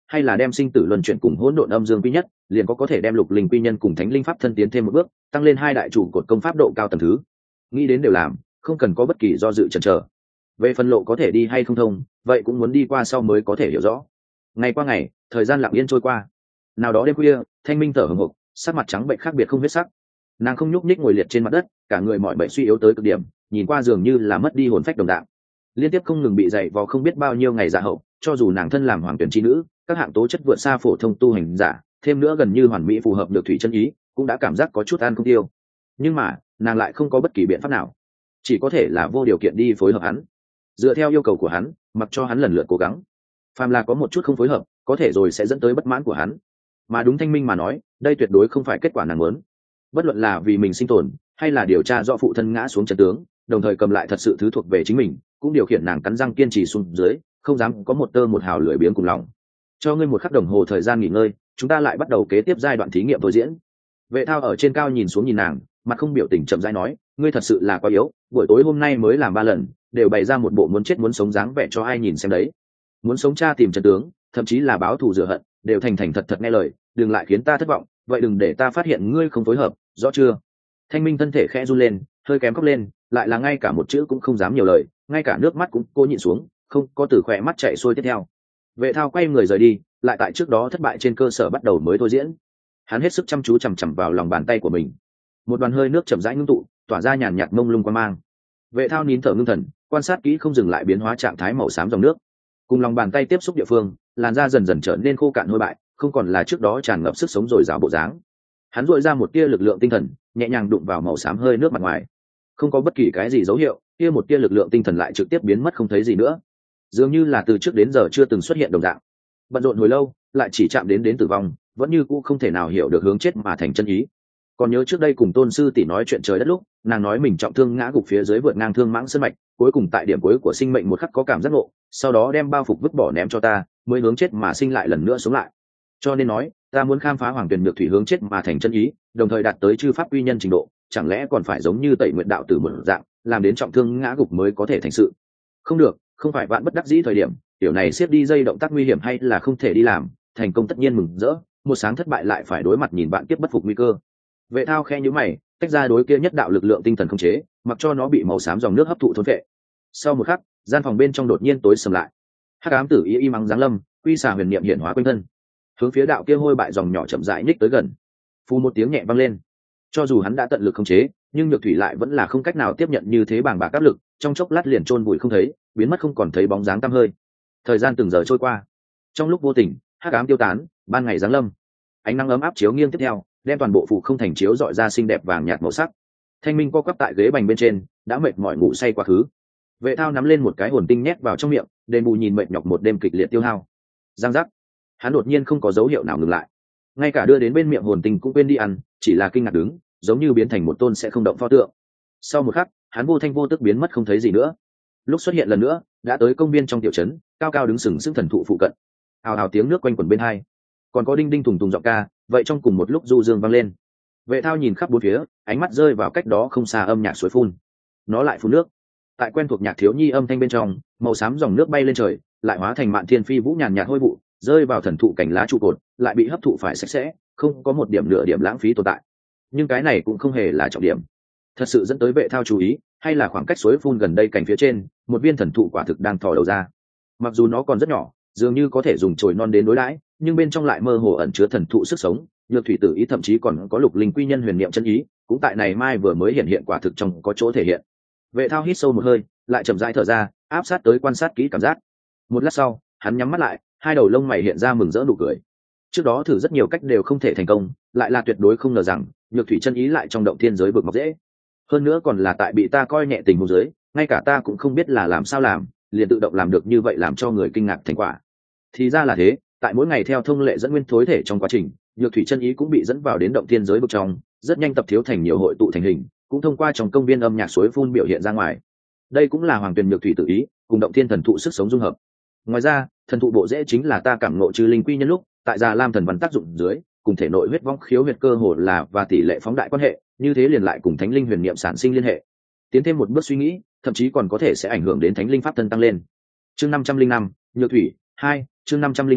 hay là đem sinh tử luân chuyển cùng hỗn độn âm dương quy nhất, liền có thể đem lục linh quy nhân cùng thánh linh pháp thân tiến thêm một bước, tăng lên hai đại chủ cột công pháp độ cao tầng thứ. Nghĩ đến đều làm, không cần có bất kỳ do dự chần chờ. Về phần lộ có thể đi hay không thông, vậy cũng muốn đi qua sau mới có thể hiểu rõ. Ngày qua ngày, thời gian lặng yên trôi qua. Nào đó đêm khuya, Thanh Minh thở hổn hộc, sắc mặt trắng bệnh khác biệt không huyết sắc. Nàng không nhúc nhích ngồi liệt trên mặt đất, cả người mọi bệnh suy yếu tới cực điểm, nhìn qua dường như là mất đi hồn phách đồng dạng. Liên tiếp không ngừng bị dày vò không biết bao nhiêu ngày dạ hậu, cho dù nàng thân làm hoàng tuyển chi nữ, các hạng tố chất vượt xa phổ thông tu hành giả, thêm nữa gần như hoàn mỹ phù hợp được thủy chân ý, cũng đã cảm giác có chút ăn không tiêu. Nhưng mà, nàng lại không có bất kỳ biện pháp nào, chỉ có thể là vô điều kiện đi phối hợp hắn, dựa theo yêu cầu của hắn, mặc cho hắn lần lượt cố gắng. Phàm là có một chút không phối hợp, có thể rồi sẽ dẫn tới bất mãn của hắn. Mà đúng Thanh Minh mà nói, đây tuyệt đối không phải kết quả nàng muốn. Bất luận là vì mình sinh tồn, hay là điều tra rõ phụ thân ngã xuống trận tướng, đồng thời cầm lại thật sự thứ thuộc về chính mình, cũng điều khiển nàng cắn răng kiên trì xuống dưới, không dám có một tơ một hào lười biếng cùng lòng. Cho ngươi một khắc đồng hồ thời gian nghỉ ngơi, chúng ta lại bắt đầu kế tiếp giai đoạn thí nghiệm thôi diễn. Vệ Thao ở trên cao nhìn xuống nhìn nàng, mặt không biểu tình chậm rãi nói, ngươi thật sự là quá yếu, buổi tối hôm nay mới làm 3 lần, đều bày ra một bộ muốn chết muốn sống dáng vẻ cho ai nhìn xem đấy. Muốn sống tra tìm trận tướng, thậm chí là báo thù rửa hận, đều thành thành thật thật nghe lời, đừng lại khiến ta thất vọng, vậy đừng để ta phát hiện ngươi không phối hợp, rõ chưa? Thanh Minh thân thể khẽ run lên, hơi kém khóc lên, lại là ngay cả một chữ cũng không dám nhiều lời, ngay cả nước mắt cũng cô nhịn xuống, không có từ khỏe mắt chảy xuôi tiếp theo. Vệ Thao quay người rời đi, lại tại trước đó thất bại trên cơ sở bắt đầu mới thôi diễn. Hắn hết sức chăm chú chằm chằm vào lòng bàn tay của mình, một đoàn hơi nước chậm rãi ngưng tụ, tỏa ra nhàn nhạt mông lung quang mang. Vệ Thao nín thở ngưng thần, quan sát kỹ không dừng lại biến hóa trạng thái màu xám dòng nước. Cùng lòng bàn tay tiếp xúc địa phương, làn da dần dần trở nên khô cạn hôi bại, không còn là trước đó tràn ngập sức sống dồi dào bộ dáng. Hắn dội ra một tia lực lượng tinh thần, nhẹ nhàng đụng vào màu xám hơi nước mặt ngoài. Không có bất kỳ cái gì dấu hiệu, kia một tia lực lượng tinh thần lại trực tiếp biến mất không thấy gì nữa, dường như là từ trước đến giờ chưa từng xuất hiện đồng dạng. Bận rộn hồi lâu, lại chỉ chạm đến tử vong, vẫn như cũ không thể nào hiểu được hướng chết mà thành chân ý. Còn nhớ trước đây cùng Tôn sư tỷ nói chuyện trời đất lúc, nàng nói mình trọng thương ngã gục phía dưới vượt ngang thương mãng sơn mạch, cuối cùng tại điểm cuối của sinh mệnh một khắc có cảm giác ngộ, sau đó đem bao phục vứt bỏ ném cho ta, mới hướng chết mà sinh lại lần nữa sống lại. Cho nên nói, ta muốn khám phá hoàng tuyển nhược thủy hướng chết mà thành chân ý, đồng thời đạt tới chư pháp quy nhân trình độ, chẳng lẽ còn phải giống như Tẩy Nguyệt đạo tử một dạng, làm đến trọng thương ngã gục mới có thể thành sự? Không được, không phải vạn bất đắc dĩ thời điểm, tiểu này siết đi dây động tác nguy hiểm hay là không thể đi làm, thành công tất nhiên mừng rỡ, một sáng thất bại lại phải đối mặt nhìn bạn tiếp bất phục nguy cơ. Vệ Thao khe nhíu mày, tách ra đối kia nhất đạo lực lượng tinh thần không chế, mặc cho nó bị màu xám dòng nước hấp thụ thôn vệ. Sau một khắc, gian phòng bên trong đột nhiên tối sầm lại. Hắc ám tử y mắng giáng lâm, quy xà huyền niệm hiện hóa quanh thân, hướng phía đạo kia hôi bại dòng nhỏ chậm rãi nhích tới gần. Phù một tiếng nhẹ vang lên. Cho dù hắn đã tận lực khống chế, nhưng nhược thủy lại vẫn là không cách nào tiếp nhận như thế bàng bạc áp lực, trong chốc lát liền chôn bụi không thấy, biến mất không còn thấy bóng dáng tăm hơi. Thời gian từng giờ trôi qua, trong lúc vô tình, hắc ám tiêu tán, ban ngày giáng lâm. Ánh nắng ấm áp chiếu nghiêng tiếp theo, đem toàn bộ phủ không thành chiếu dọi ra xinh đẹp vàng nhạt màu sắc. Thanh Minh co quắp tại ghế bành bên trên, đã mệt mỏi ngủ say quá khứ. Vệ Thao nắm lên một cái hồn tinh nhét vào trong miệng, đền bù nhìn mệt nhọc một đêm kịch liệt tiêu hao. Giang giác, hắn đột nhiên không có dấu hiệu nào ngừng lại, ngay cả đưa đến bên miệng hồn tinh cũng quên đi ăn, chỉ là kinh ngạc đứng, giống như biến thành một tôn sẽ không động pho tượng. Sau một khắc, hắn vô thanh vô tức biến mất không thấy gì nữa. Lúc xuất hiện lần nữa, đã tới công viên trong tiểu trấn, cao cao đứng sừng sững thần thụ phụ cận. Hào hào tiếng nước quanh quẩn bên hai, còn có đinh đinh thùng thùng giọng ca, vậy trong cùng một lúc du dương vang lên. Vệ Thao nhìn khắp bốn phía, ánh mắt rơi vào cách đó không xa âm nhạc suối phun. Nó lại phun nước. Tại quen thuộc nhạc thiếu nhi âm thanh bên trong, màu xám dòng nước bay lên trời, lại hóa thành mạn thiên phi vũ nhàn nhạt hôi vụ, rơi vào thần thụ cành lá trụ cột, lại bị hấp thụ phải sạch sẽ, không có một điểm nửa điểm lãng phí tồn tại. Nhưng cái này cũng không hề là trọng điểm. Thật sự dẫn tới Vệ Thao chú ý, hay là khoảng cách suối phun gần đây cành phía trên, một viên thần thụ quả thực đang thò đầu ra. Mặc dù nó còn rất nhỏ, dường như có thể dùng chồi non đến đối đãi, nhưng bên trong lại mơ hồ ẩn chứa thần thụ sức sống, nhược thủy tử ý thậm chí còn có lục linh quy nhân huyền niệm chân ý, cũng tại này mai vừa mới hiện quả thực trong có chỗ thể hiện. Vệ Thao hít sâu một hơi, lại chậm rãi thở ra, áp sát tới quan sát kỹ cảm giác. Một lát sau, hắn nhắm mắt lại, hai đầu lông mày hiện ra mừng rỡ nụ cười. Trước đó thử rất nhiều cách đều không thể thành công, lại là tuyệt đối không ngờ rằng nhược thủy chân ý lại trong động thiên giới vực mọc dễ. Hơn nữa còn là tại bị ta coi nhẹ tình huống dưới, ngay cả ta cũng không biết là làm sao làm, liền tự động làm được như vậy, làm cho người kinh ngạc thành quả. Thì ra là thế, tại mỗi ngày theo thông lệ dẫn nguyên thối thể trong quá trình, nhược thủy chân ý cũng bị dẫn vào đến động thiên giới vực trong, rất nhanh tập thiếu thành nhiều hội tụ thành hình, cũng thông qua trong công viên âm nhạc suối phun biểu hiện ra ngoài. Đây cũng là hoàng tuyền nhược thủy tự ý cùng động thiên thần thụ sức sống dung hợp. Ngoài ra, thần thụ bộ rễ chính là ta cảm ngộ trừ linh quy nhân lúc tại Già Lam thần văn tác dụng dưới, cùng thể nội huyết vong khiếu huyết cơ hồ là và tỷ lệ phóng đại quan hệ, như thế liền lại cùng thánh linh huyền niệm sản sinh liên hệ. Tiến thêm một bước suy nghĩ, thậm chí còn có thể sẽ ảnh hưởng đến thánh linh pháp thân tăng lên. Chương 505, nhược thủy 2, chương 505,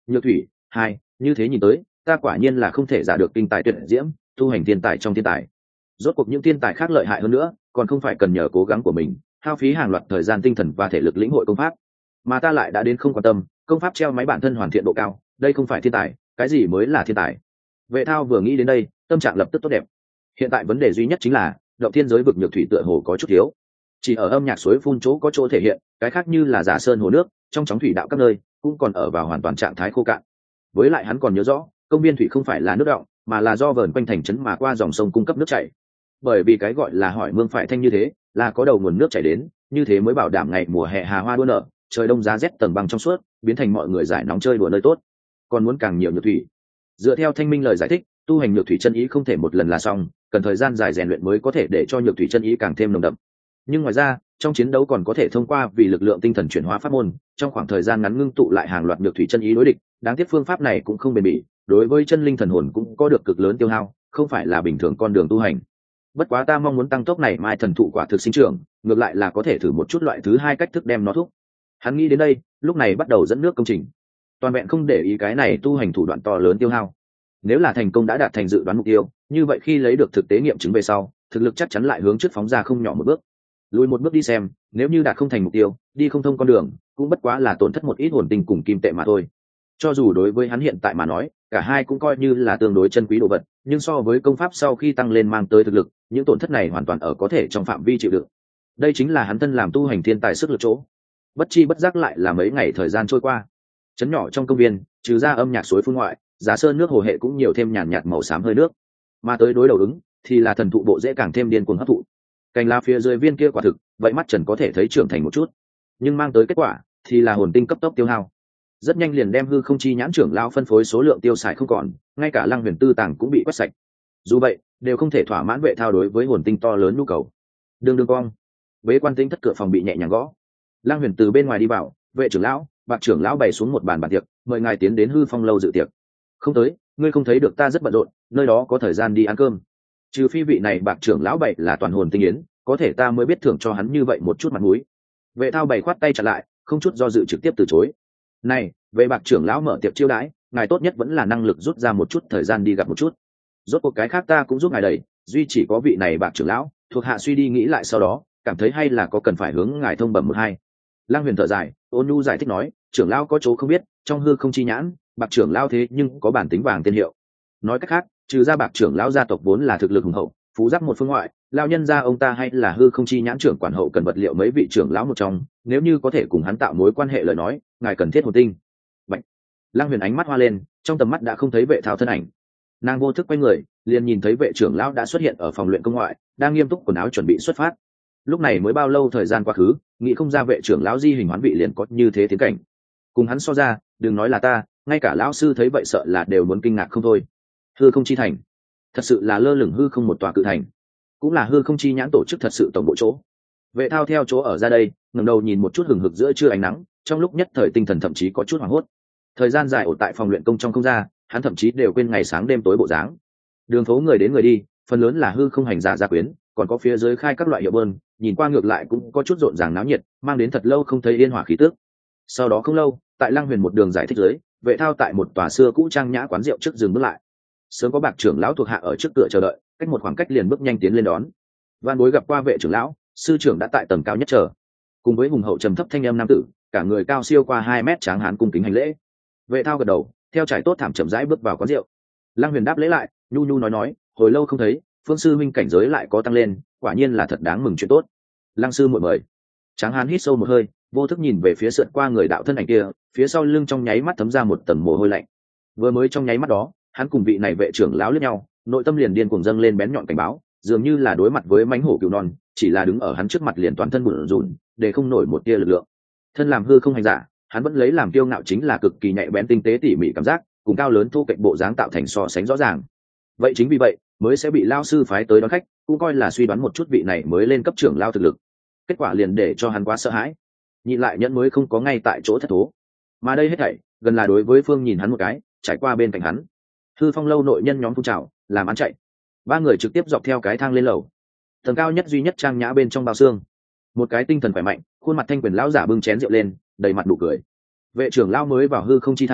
Nhược thủy 2, như thế nhìn tới ta quả nhiên là không thể giả được kinh tài tuyệt diễm, tu hành thiên tài trong thiên tài. Rốt cuộc những thiên tài khác lợi hại hơn nữa còn không phải cần nhờ cố gắng của mình hao phí hàng loạt thời gian tinh thần và thể lực lĩnh hội công pháp, mà ta lại đã đến không quan tâm công pháp treo máy bản thân hoàn thiện độ cao. Đây không phải thiên tài, cái gì mới là thiên tài? Vệ thao vừa nghĩ đến đây tâm trạng lập tức tốt đẹp. Hiện tại vấn đề duy nhất chính là động thiên giới vực nhược thủy tựa hồ có chút thiếu, chỉ ở âm nhạc suối phun chỗ có chỗ thể hiện, cái khác như là giả sơn hồ nước trong chóng thủy đạo các nơi cũng còn ở vào hoàn toàn trạng thái khô cạn. Với lại hắn còn nhớ rõ công viên thủy không phải là nước động mà là do vờn quanh thành trấn mà qua dòng sông cung cấp nước chảy, bởi vì cái gọi là hỏi mương phải thanh như thế là có đầu nguồn nước chảy đến, như thế mới bảo đảm ngày mùa hè hà hoa đua nở, trời đông giá rét tầng băng trong suốt biến thành mọi người giải nóng chơi đùa nơi tốt. Còn muốn càng nhiều nhược thủy, dựa theo Thanh Minh lời giải thích, tu hành nhược thủy chân ý không thể một lần là xong, cần thời gian dài rèn luyện mới có thể để cho nhược thủy chân ý càng thêm nồng đậm. Nhưng ngoài ra trong chiến đấu còn có thể thông qua vì lực lượng tinh thần chuyển hóa pháp môn trong khoảng thời gian ngắn ngưng tụ lại hàng loạt nhược thủy chân ý đối địch. Đáng tiếc phương pháp này cũng không bền bỉ, đối với chân linh thần hồn cũng có được cực lớn tiêu hao, không phải là bình thường con đường tu hành. Bất quá ta mong muốn tăng tốc này mai thần thụ quả thực sinh trưởng, ngược lại là có thể thử một chút loại thứ hai cách thức đem nó thúc. Hắn nghĩ đến đây lúc này bắt đầu dẫn nước công trình, toàn vẹn không để ý cái này tu hành thủ đoạn to lớn tiêu hao. Nếu là thành công đã đạt thành dự đoán mục tiêu, như vậy khi lấy được thực tế nghiệm chứng về sau, thực lực chắc chắn lại hướng trước phóng ra không nhỏ một bước. Lùi một bước đi xem, nếu như đạt không thành mục tiêu, đi không thông con đường, cũng bất quá là tổn thất một ít hồn tinh cùng kim tệ mà thôi. Cho dù đối với hắn hiện tại mà nói, cả hai cũng coi như là tương đối chân quý đồ vật, nhưng so với công pháp sau khi tăng lên mang tới thực lực, những tổn thất này hoàn toàn ở có thể trong phạm vi chịu đựng. Đây chính là hắn thân làm tu hành thiên tài sức lực chỗ. Bất chi bất giác lại là mấy ngày thời gian trôi qua. Trấn nhỏ trong công viên, trừ ra âm nhạc suối phun ngoại, giá sơn nước hồ hệ cũng nhiều thêm nhàn nhạt màu xám hơi nước. Mà tới đối đầu ứng, thì là thần thụ bộ dễ càng thêm điên cuồng hấp thụ. Cành lá phía dưới viên kia quả thực, vậy mắt trần có thể thấy trưởng thành một chút, nhưng mang tới kết quả thì là hồn tinh cấp tốc tiêu hao. Rất nhanh liền đem hư không chi nhãn trưởng lão phân phối số lượng tiêu xài không còn, ngay cả Lăng Huyền tư tàng cũng bị quét sạch. Dù vậy, đều không thể thỏa mãn Vệ Thao đối với hồn tinh to lớn nhu cầu. Đường cong, bế quan tinh thất cửa phòng bị nhẹ nhàng gõ. Lăng Huyền từ bên ngoài đi vào, Vệ trưởng lão, Bạc trưởng lão bày xuống một bàn tiệc, mời ngài tiến đến hư phong lâu dự tiệc. Không tới, ngươi không thấy được ta rất bận rộn, nơi đó có thời gian đi ăn cơm. Trừ phi vị này Bạc trưởng lão bày là toàn hồn tinh yến, có thể ta mới biết thưởng cho hắn như vậy một chút mặt mũi. Vệ Thao bày khoát tay chặn lại, không chút do dự trực tiếp từ chối. Này, về Bạc trưởng lão mở tiệc chiêu đãi, ngài tốt nhất vẫn là năng lực rút ra một chút thời gian đi gặp một chút. Rốt cuộc cái khác ta cũng giúp ngài đầy, duy chỉ có vị này Bạc trưởng lão, thuộc hạ suy đi nghĩ lại sau đó, cảm thấy hay là có cần phải hướng ngài thông bẩm một hai. Lăng Huyền thở dài, ôn nhu giải thích nói, trưởng lão có chỗ không biết, trong hư không chi nhãn, Bạc trưởng lão thế nhưng có bản tính vàng tên hiệu. Nói cách khác, trừ ra Bạc trưởng lão gia tộc vốn là thực lực hùng hậu, phú giáp một phương ngoại, lão nhân gia ông ta hay là hư không chi nhãn trưởng quản hậu cần vật liệu mấy vị trưởng lão một trong, nếu như có thể cùng hắn tạo mối quan hệ lời nói, ngài cần thiết hồn tinh. Bạch. Lăng Huyền ánh mắt hoa lên, trong tầm mắt đã không thấy Vệ Thao thân ảnh. Nàng vô thức quay người, liền nhìn thấy Vệ trưởng lão đã xuất hiện ở phòng luyện công ngoại, đang nghiêm túc quần áo chuẩn bị xuất phát. Lúc này mới bao lâu thời gian quá khứ, nghĩ không ra Vệ trưởng lão di hình hoán vị liền có như thế tiến cảnh. Cùng hắn so ra, đừng nói là ta, ngay cả lão sư thấy vậy sợ là đều muốn kinh ngạc không thôi. Hư không chi thành, thật sự là lơ lửng hư không một tòa cự thành, cũng là hư không chi nhãn tổ chức thật sự tổng bộ chỗ. Vệ Thao theo chỗ ở ra đây, ngẩng đầu nhìn một chút hừng hực giữa trưa ánh nắng, trong lúc nhất thời tinh thần thậm chí có chút hoảng hốt. Thời gian dài ở tại phòng luyện công trong không ra, hắn thậm chí đều quên ngày sáng đêm tối bộ dáng. Đường phố người đến người đi, phần lớn là hư không hành giả gia quyến, còn có phía dưới khai các loại hiệu bơn, nhìn qua ngược lại cũng có chút rộn ràng náo nhiệt, mang đến thật lâu không thấy yên hòa khí tức. Sau đó không lâu, tại Lăng Huyền một đường giải thích dưới, Vệ Thao tại một tòa xưa cũ trang nhã quán rượu trước dừng bước lại. Sớm có Bạc trưởng lão thuộc hạ ở trước cửa chờ đợi, cách một khoảng cách liền bước nhanh tiến lên đón. Van Bối gặp qua Vệ trưởng lão, sư trưởng đã tại tầng cao nhất chờ. Cùng với hùng hậu trầm thấp thanh âm nam tử, cả người cao siêu qua 2 mét tráng hán cung kính hành lễ. Vệ Thao gật đầu, theo trải tốt thảm chậm rãi bước vào quán rượu. Lăng Huyền đáp lễ lại, nhu nhu nói, hồi lâu không thấy, Phương sư huynh cảnh giới lại có tăng lên, quả nhiên là thật đáng mừng chuyện tốt. Lăng sư muội mời. Tráng hán hít sâu một hơi, vô thức nhìn về phía sượt qua người đạo thân ảnh kia, phía sau lưng trong nháy mắt thấm ra một tầng mồ hôi lạnh. Vừa mới trong nháy mắt đó, hắn cùng vị này vệ trưởng lão liếc nhau, nội tâm liền điên cuồng dâng lên bén nhọn cảnh báo, dường như là đối mặt với mãnh hổ cừu non, chỉ là đứng ở hắn trước mặt liền toàn thân bủn rủn, để không nổi một tia lực lượng. Thân làm hư không hành giả, hắn vẫn lấy làm kiêu ngạo chính là cực kỳ nhạy bén tinh tế tỉ mỉ cảm giác, cùng cao lớn thu cạnh bộ dáng tạo thành so sánh rõ ràng. Vậy chính vì vậy, mới sẽ bị lao sư phái tới đón khách, cũng coi là suy đoán một chút vị này mới lên cấp trưởng lao thực lực. Kết quả liền để cho hắn quá sợ hãi, nhìn lại nhẫn mới không có ngay tại chỗ thất thố. Mà đây hết thảy gần là đối với Phương nhìn hắn một cái, trải qua bên cạnh hắn. Hư Phong lâu nội nhân nhóm phun trào, làm ăn chạy. 3 người trực tiếp dọc theo cái thang lên lầu. Tầng cao nhất duy nhất trang nhã bên trong bao xương, một cái tinh thần khỏe mạnh, khuôn mặt thanh quyền lão giả bưng chén rượu lên, đầy mặt nụ cười. Vệ trưởng lão mới vào hư không chi thành,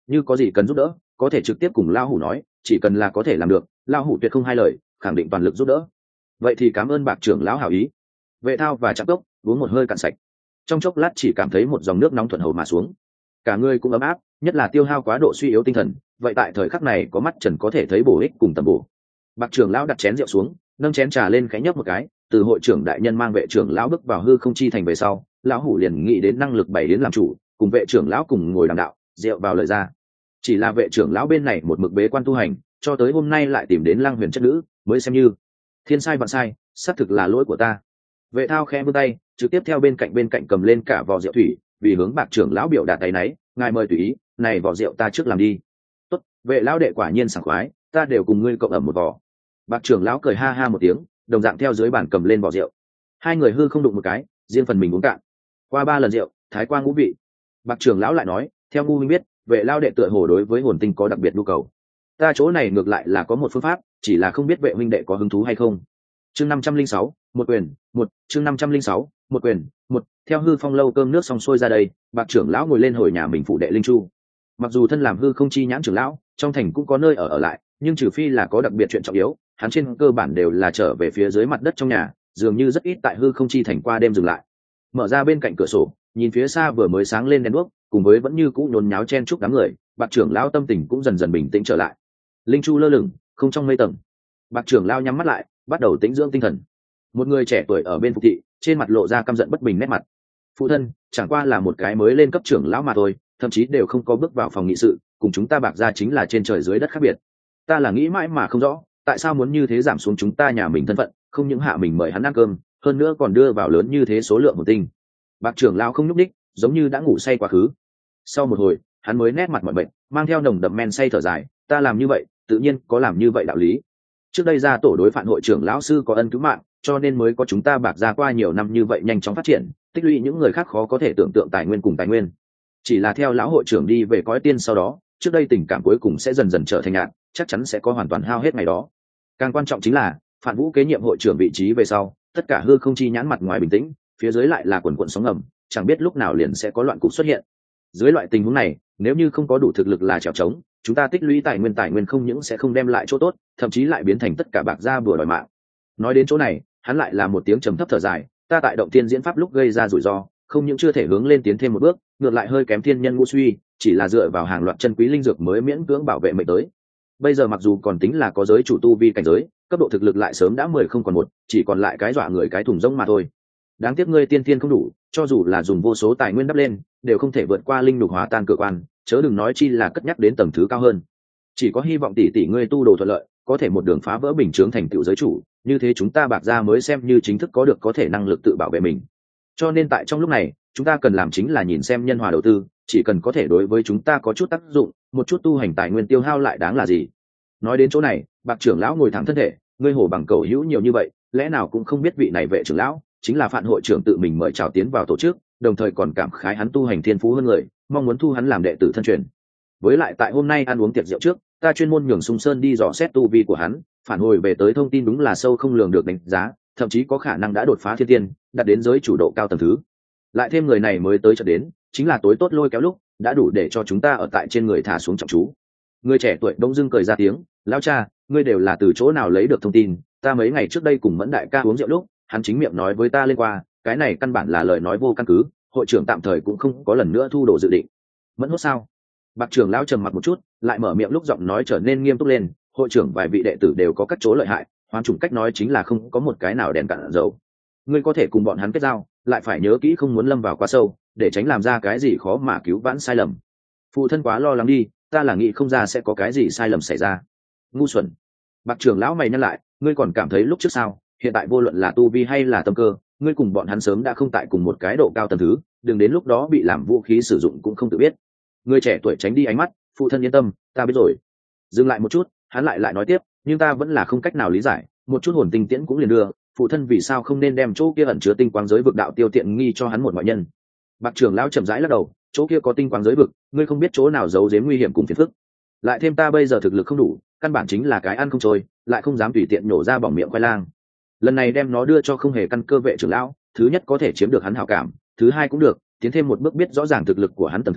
như có gì cần giúp đỡ có thể trực tiếp cùng lao hủ nói, chỉ cần là có thể làm được, lao hủ tuyệt không hai lời, khẳng định toàn lực giúp đỡ. Vậy thì cảm ơn bạc trưởng lão hảo ý. Vệ Thao và Trạm Cốc uống một hơi cạn sạch, trong chốc lát chỉ cảm thấy một dòng nước nóng thuận hầu mà xuống, cả người cũng ấm áp, nhất là tiêu hao quá độ suy yếu tinh thần, vậy tại thời khắc này có mắt trần có thể thấy bổ ích cùng tầm bổ. Bạc trưởng lão đặt chén rượu xuống, nâng chén trà lên khẽ nhấp một cái. Từ hội trưởng đại nhân mang vệ trưởng lão bước vào hư không chi thành về sau, lão hủ liền nghĩ đến năng lực bảy đến làm chủ, cùng vệ trưởng lão cùng ngồi đàm đạo, rượu vào lời ra. Chỉ là vệ trưởng lão bên này một mực bế quan tu hành, cho tới hôm nay lại tìm đến Lăng Huyền chất nữ, mới xem như thiên sai vạn sai, xác thực là lỗi của ta. Vệ Thao khẽ vươn tay, trực tiếp theo bên cạnh cầm lên cả vò rượu thủy, vì hướng bạc trưởng lão biểu đạt tay náy, ngài mời tùy ý, này vò rượu ta trước làm đi. Tốt, vệ lão đệ quả nhiên sảng khoái, ta đều cùng ngươi cộng ẩm một vò. Bạc trưởng lão cười ha ha một tiếng, đồng dạng theo dưới bàn cầm lên vò rượu. Hai người hư không đụng một cái, riêng phần mình uống cạn. Qua 3 lần rượu, thái quang ngũ vị. Bạc trưởng lão lại nói, theo ngu minh biết, vệ lao đệ tựa hồ đối với hồn tinh có đặc biệt nhu cầu. Ta chỗ này ngược lại là có một phương pháp, chỉ là không biết vệ huynh đệ có hứng thú hay không. Chương 506, một quyền, chương 506, một quyền, theo hư phong lâu cơm nước xong xuôi ra đây, bạc trưởng lão ngồi lên hồi nhà mình phụ đệ linh chu. Mặc dù thân làm hư không chi nhãn trưởng lão, trong thành cũng có nơi ở lại, nhưng trừ phi là có đặc biệt chuyện trọng yếu, hắn trên cơ bản đều là trở về phía dưới mặt đất trong nhà, dường như rất ít tại hư không chi thành qua đêm dừng lại. Mở ra bên cạnh cửa sổ, nhìn phía xa vừa mới sáng lên đèn đuốc, cùng với vẫn như cũ nhốn nháo chen chúc đám người, bạc trưởng lão tâm tình cũng dần dần bình tĩnh trở lại. Linh chu lơ lửng, không trong mây tầng. Bạc trưởng lão nhắm mắt lại, bắt đầu tĩnh dưỡng tinh thần. Một người trẻ tuổi ở bên phục thị, trên mặt lộ ra căm giận bất bình nét mặt. Phụ thân, chẳng qua là một cái mới lên cấp trưởng lão mà thôi, thậm chí đều không có bước vào phòng nghị sự, cùng chúng ta bạc gia chính là trên trời dưới đất khác biệt. Ta là nghĩ mãi mà không rõ, tại sao muốn như thế giảm xuống chúng ta nhà mình thân phận, không những hạ mình mời hắn ăn cơm, hơn nữa còn đưa vào lớn như thế số lượng một tinh. Bạc trưởng lão không nhúc đích, giống như đã ngủ say quá khứ. Sau một hồi, hắn mới nét mặt mọi bệnh, mang theo nồng đậm men say thở dài, ta làm như vậy, tự nhiên có làm như vậy đạo lý. Trước đây gia tổ đối phản hội trưởng lão sư có ân cứu mạng, cho nên mới có chúng ta bạc gia qua nhiều năm như vậy nhanh chóng phát triển, tích lũy những người khác khó có thể tưởng tượng tài nguyên cùng tài nguyên. Chỉ là theo lão hội trưởng đi về cõi tiên sau đó, trước đây tình cảm cuối cùng sẽ dần dần trở thành nhạt, chắc chắn sẽ có hoàn toàn hao hết ngày đó. Càng quan trọng chính là, Phản Vũ kế nhiệm hội trưởng vị trí về sau, tất cả hư không chi nhãn mặt ngoài bình tĩnh, phía dưới lại là quần quần sóng ngầm, chẳng biết lúc nào liền sẽ có loạn cục xuất hiện. Dưới loại tình huống này, nếu như không có đủ thực lực là trèo trống, chúng ta tích lũy tài nguyên không những sẽ không đem lại chỗ tốt, thậm chí lại biến thành tất cả bạc gia bừa đòi mạng. Nói đến chỗ này, hắn lại là một tiếng trầm thấp thở dài, ta tại động tiên diễn pháp lúc gây ra rủi ro, không những chưa thể hướng lên tiến thêm một bước, ngược lại hơi kém thiên nhân ngũ suy, chỉ là dựa vào hàng loạt chân quý linh dược mới miễn cưỡng bảo vệ mệnh tới. Bây giờ mặc dù còn tính là có giới chủ tu vi cảnh giới, cấp độ thực lực lại sớm đã 10 không còn một, chỉ còn lại cái dọa người cái thùng rỗng mà thôi. Đáng tiếc ngươi tiên thiên không đủ, cho dù là dùng vô số tài nguyên đắp lên, đều không thể vượt qua linh đục hóa tan cửa quan, chớ đừng nói chi là cất nhắc đến tầng thứ cao hơn. Chỉ có hy vọng tỷ tỷ ngươi tu đồ thuận lợi, có thể một đường phá vỡ bình chướng thành tựu giới chủ, như thế chúng ta bạc gia mới xem như chính thức có thể năng lực tự bảo vệ mình. Cho nên tại trong lúc này, chúng ta cần làm chính là nhìn xem nhân hòa đầu tư, chỉ cần có thể đối với chúng ta có chút tác dụng, một chút tu hành tài nguyên tiêu hao lại đáng là gì. Nói đến chỗ này, bạc trưởng lão ngồi thẳng thân thể, ngươi hổ bằng cầu hữu nhiều như vậy, lẽ nào cũng không biết vị này vệ trưởng lão chính là Phản hội trưởng tự mình mời chào tiến vào tổ chức, đồng thời còn cảm khái hắn tu hành thiên phú hơn người, mong muốn thu hắn làm đệ tử thân truyền. Với lại tại hôm nay ăn uống tiệc rượu trước, ta chuyên môn nhường Sung Sơn đi dò xét tu vi của hắn, phản hồi về tới thông tin đúng là sâu không lường được đánh giá, thậm chí có khả năng đã đột phá thiên tiên, đạt đến giới chủ độ cao tầng thứ. Lại thêm người này mới tới chợt đến, chính là tối tốt lôi kéo lúc, đã đủ để cho chúng ta ở tại trên người thả xuống trọng chú. Người trẻ tuổi đông dưng cười ra tiếng, lão cha, ngươi đều là từ chỗ nào lấy được thông tin? Ta mấy ngày trước đây cùng Mẫn đại ca uống rượu lúc, hắn chính miệng nói với ta lên qua, cái này căn bản là lời nói vô căn cứ, hội trưởng tạm thời cũng không có lần nữa thu đồ dự định. Mẫn hốt sao? Bạc trưởng lão trầm mặc một chút, lại mở miệng lúc giọng nói trở nên nghiêm túc lên, hội trưởng vài vị đệ tử đều có các chỗ lợi hại, hoán chủng cách nói chính là không có một cái nào đèn cạn dầu. Ngươi có thể cùng bọn hắn kết giao, lại phải nhớ kỹ không muốn lâm vào quá sâu, để tránh làm ra cái gì khó mà cứu vãn sai lầm. Phụ thân quá lo lắng đi, ta là nghĩ không ra sẽ có cái gì sai lầm xảy ra. Ngu xuẩn. Bạc trưởng lão mày nhăn lại, ngươi còn cảm thấy lúc trước sao? Hiện tại vô luận là tu vi hay là tâm cơ, ngươi cùng bọn hắn sớm đã không tại cùng một cái độ cao tầng thứ, đừng đến lúc đó bị làm vũ khí sử dụng cũng không tự biết. Người trẻ tuổi tránh đi ánh mắt, phụ thân yên tâm, ta biết rồi. Dừng lại một chút, hắn lại nói tiếp, nhưng ta vẫn là không cách nào lý giải, một chút hồn tinh tiễn cũng liền đưa, phụ thân vì sao không nên đem chỗ kia ẩn chứa tinh quang giới vực đạo tiêu tiện nghi cho hắn một ngoại nhân. Bạc trưởng lão chậm rãi lắc đầu, chỗ kia có tinh quang giới vực, ngươi không biết chỗ nào giấu giếm nguy hiểm cùng phiền phức. Lại thêm ta bây giờ thực lực không đủ, căn bản chính là cái ăn không trôi, lại không dám tùy tiện nhổ ra bỏng miệng khoai lang. Lần này đem nó đưa cho không hề căn cơ vệ trưởng lão, thứ nhất có thể chiếm được hắn hảo cảm, thứ hai cũng được tiến thêm một bước biết rõ ràng thực lực của hắn tầm thứ,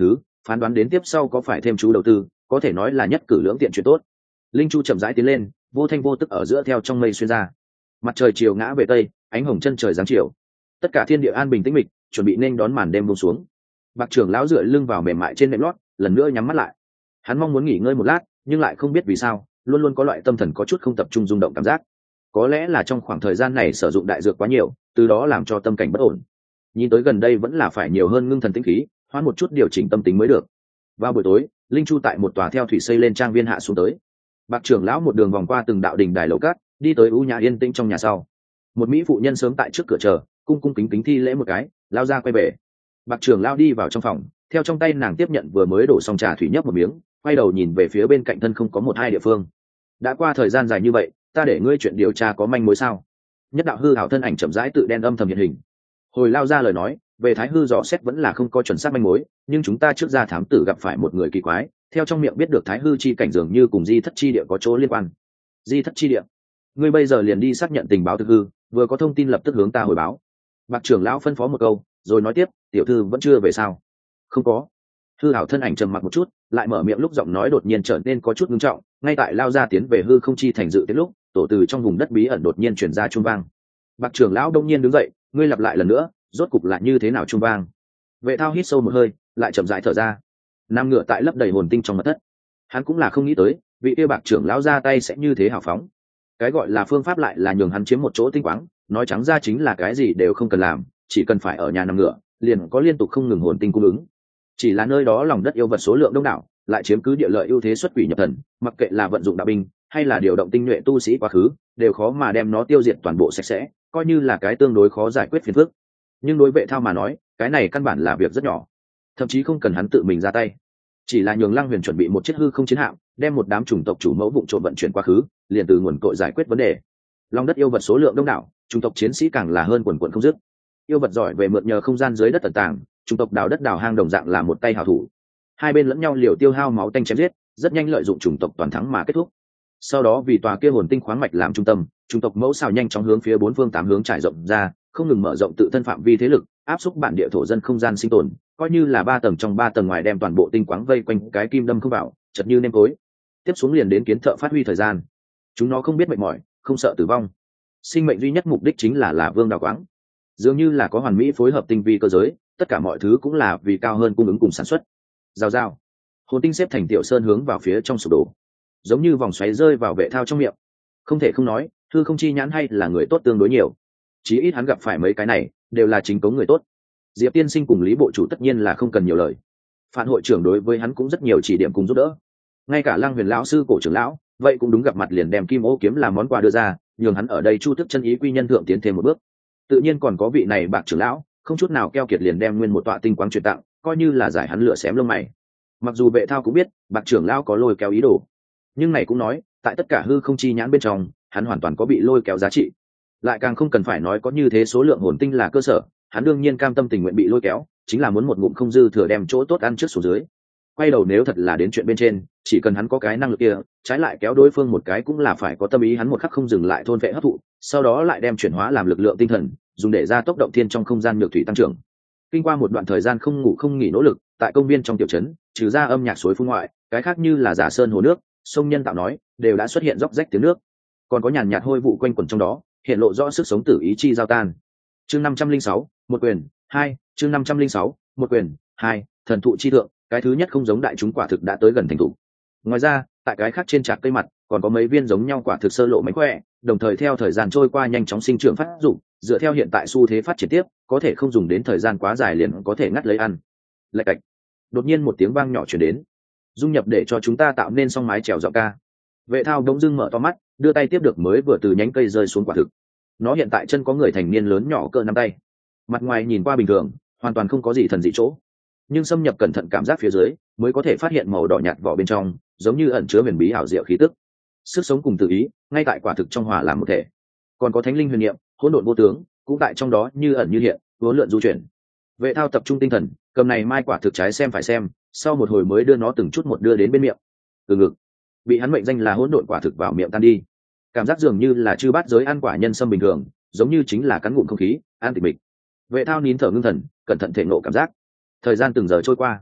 phán đoán đến tiếp sau có phải thêm chú đầu tư, có thể nói là nhất cử lưỡng tiện chuyện tốt. Linh chu chậm rãi tiến lên, vô thanh vô tức ở giữa theo trong mây xuyên ra. Mặt trời chiều ngã về tây, ánh hồng chân trời giáng chiều, tất cả thiên địa an bình tĩnh mịch, chuẩn bị nên đón màn đêm buông xuống. Bạc trưởng lão dựa lưng vào mềm mại trên nệm lót, lần nữa nhắm mắt lại. Hắn mong muốn nghỉ ngơi một lát, nhưng lại không biết vì sao luôn luôn có loại tâm thần có chút không tập trung rung động cảm giác. Có lẽ là trong khoảng thời gian này sử dụng đại dược quá nhiều, từ đó làm cho tâm cảnh bất ổn. Nhìn tới gần đây vẫn là phải nhiều hơn ngưng thần tĩnh khí, hoãn một chút điều chỉnh tâm tính mới được. Vào buổi tối, linh chu tại một tòa theo thủy xây lên trang viên hạ xuống tới. Bạc trưởng lão một đường vòng qua từng đạo đình đài lầu cát, đi tới u nhà yên tĩnh trong nhà sau. Một mỹ phụ nhân sớm tại trước cửa chờ, cung cung kính kính thi lễ một cái, lao ra quay về. Bạc trưởng lão đi vào trong phòng, theo trong tay nàng tiếp nhận vừa mới đổ xong trà thủy nhấp một miếng, quay đầu nhìn về phía bên cạnh thân không có một hai địa phương. Đã qua thời gian dài như vậy, ta để ngươi chuyện điều tra có manh mối sao? Nhất đạo hư hảo thân ảnh chậm rãi tự đen âm thầm hiện hình. Hồi lao ra lời nói, về thái hư dò xét vẫn là không có chuẩn xác manh mối, nhưng chúng ta trước ra thám tử gặp phải một người kỳ quái, theo trong miệng biết được thái hư chi cảnh dường như cùng di thất chi địa có chỗ liên quan. Di thất chi địa? Ngươi bây giờ liền đi xác nhận tình báo thực hư, vừa có thông tin lập tức hướng ta hồi báo. Bạc trưởng lão phân phó một câu, rồi nói tiếp, tiểu thư vẫn chưa về sao? Không có. Hư hảo thân ảnh trầm mặc một chút, lại mở miệng lúc giọng nói đột nhiên trở nên có chút ngưng trọng, ngay tại lao ra tiến về hư không chi thành dự tiết lúc, tổ từ trong vùng đất bí ẩn đột nhiên chuyển ra chuông vang. Bạc trưởng lão đông nhiên đứng dậy, ngươi lặp lại lần nữa, rốt cục lại như thế nào chuông vang? Vệ thao hít sâu một hơi, lại chậm rãi thở ra. Nam ngựa tại lấp đầy hồn tinh trong mật thất. Hắn cũng là không nghĩ tới, vị yêu bạc trưởng lão ra tay sẽ như thế hào phóng. Cái gọi là phương pháp lại là nhường hắn chiếm một chỗ tinh quáng, nói trắng ra chính là cái gì đều không cần làm, chỉ cần phải ở nhà nằm ngựa, liền có liên tục không ngừng hồn tinh cung ứng. Chỉ là nơi đó lòng đất yêu vật số lượng đông đảo, lại chiếm cứ địa lợi ưu thế xuất quỷ nhập thần, mặc kệ là vận dụng đạo binh hay là điều động tinh nhuệ tu sĩ quá khứ, đều khó mà đem nó tiêu diệt toàn bộ sạch sẽ, coi như là cái tương đối khó giải quyết phiền phức. Nhưng đối Vệ Thao mà nói, cái này căn bản là việc rất nhỏ, thậm chí không cần hắn tự mình ra tay, chỉ là nhường Lăng Huyền chuẩn bị một chiếc hư không chiến hạm, đem một đám chủng tộc chủ mẫu vụng trộm vận chuyển quá khứ, liền từ nguồn cội giải quyết vấn đề. Lòng đất yêu vật số lượng đông đảo, chủng tộc chiến sĩ càng là hơn quần quần không dứt. Yêu vật giỏi về mượn nhờ không gian dưới đất tận tàng, chủng tộc đào đất đào hang đồng dạng là một tay hảo thủ. Hai bên lẫn nhau liều tiêu hao máu tanh chém giết, rất nhanh lợi dụng chủng tộc toàn thắng mà kết thúc. Sau đó vì tòa kia hồn tinh khoáng mạch làm trung tâm, chủng tộc mẫu xào nhanh chóng hướng phía bốn phương tám hướng trải rộng ra, không ngừng mở rộng tự thân phạm vi thế lực, áp xúc bản địa thổ dân không gian sinh tồn, coi như là 3 tầng trong 3 tầng ngoài đem toàn bộ tinh quáng vây quanh cái kim đâm không vào, chật như nêm cối. Tiếp xuống liền đến kiến thợ phát huy thời gian. Chúng nó không biết mệt mỏi, không sợ tử vong. Sinh mệnh duy nhất mục đích chính là vương đào quáng. Dường như là có hoàn mỹ phối hợp tinh vi cơ giới, tất cả mọi thứ cũng là vì cao hơn cung ứng cùng sản xuất. Rào rào. Hồn tinh xếp thành tiểu sơn hướng vào phía trong sụp đổ, giống như vòng xoáy rơi vào Vệ Thao trong miệng. Không thể không nói, Hư Không Chi Nhãn hay là người tốt tương đối nhiều. Chí ít hắn gặp phải mấy cái này, đều là chính cống người tốt. Diệp tiên sinh cùng Lý bộ chủ tất nhiên là không cần nhiều lời. Phản hội trưởng đối với hắn cũng rất nhiều chỉ điểm cùng giúp đỡ. Ngay cả Lăng Huyền lão sư cổ trưởng lão, vậy cũng đúng gặp mặt liền đem kim ô kiếm làm món quà đưa ra, nhường hắn ở đây chu thức chân ý quy nhân thượng tiến thêm một bước. Tự nhiên còn có vị này Bạc trưởng lão, không chút nào keo kiệt liền đem nguyên một tọa tinh quáng truyền tặng, coi như là giải hắn lửa xém lông mày. Mặc dù Vệ Thao cũng biết Bạc trưởng lão có lôi kéo ý đồ, nhưng này cũng nói, tại tất cả Hư Không Chi Nhãn bên trong, hắn hoàn toàn có bị lôi kéo giá trị. Lại càng không cần phải nói có như thế số lượng hồn tinh là cơ sở, hắn đương nhiên cam tâm tình nguyện bị lôi kéo, chính là muốn một ngụm không dư thừa đem chỗ tốt ăn trước xuống dưới. Quay đầu nếu thật là đến chuyện bên trên, chỉ cần hắn có cái năng lực kia, trái lại kéo đối phương một cái cũng là phải có tâm ý hắn một khắc không dừng lại thôn vệ hấp thụ, sau đó lại đem chuyển hóa làm lực lượng tinh thần, dùng để gia tốc động thiên trong không gian nhược thủy tăng trưởng. Kinh qua một đoạn thời gian không ngủ không nghỉ nỗ lực, tại công viên trong tiểu trấn, trừ ra âm nhạc suối phun ngoại, cái khác như là giả sơn hồ nước, sông nhân tạo nói, đều đã xuất hiện róc rách tiếng nước, còn có nhàn nhạt hôi vụ quanh quẩn trong đó, hiện lộ rõ sức sống tử ý chi giao tan. Chương 506, một quyền, 2, chương 506, một quyền, 2, thần thụ chi thượng, cái thứ nhất không giống đại chúng quả thực đã tới gần thành thủ. Ngoài ra, tại cái khác trên trạc cây mặt, còn có mấy viên giống nhau quả thực sơ lộ mánh khỏe, đồng thời theo thời gian trôi qua nhanh chóng sinh trưởng phát dụng, dựa theo hiện tại xu thế phát triển tiếp, có thể không dùng đến thời gian quá dài liền có thể ngắt lấy ăn. Lạch cạch. Đột nhiên một tiếng vang nhỏ truyền đến. Dung nhập để cho chúng ta tạo nên song mái trèo giọng ca. Vệ Thao đống dưng mở to mắt, đưa tay tiếp được mới vừa từ nhánh cây rơi xuống quả thực. Nó hiện tại chân có người thành niên lớn nhỏ cỡ nắm tay, mặt ngoài nhìn qua bình thường, hoàn toàn không có gì thần dị chỗ, nhưng xâm nhập cẩn thận cảm giác phía dưới mới có thể phát hiện màu đỏ nhạt vỏ bên trong giống như ẩn chứa huyền bí ảo diệu khí tức, sức sống cùng tự ý ngay tại quả thực trong hòa làm một thể, còn có thánh linh huyền niệm hỗn độn vô tướng cũng tại trong đó như ẩn như hiện, uốn lượn du chuyển. Vệ Thao tập trung tinh thần, cầm này mai quả thực trái xem phải xem, sau một hồi mới đưa nó từng chút một đưa đến bên miệng. Từ ngực bị hắn mệnh danh là hỗn độn quả thực vào miệng tan đi, cảm giác dường như là chư bát giới ăn quả nhân sâm bình thường, giống như chính là cắn ngụm không khí, an tịch mịch. Vệ Thao nín thở ngưng thần, cẩn thận thể ngộ cảm giác. Thời gian từng giờ trôi qua,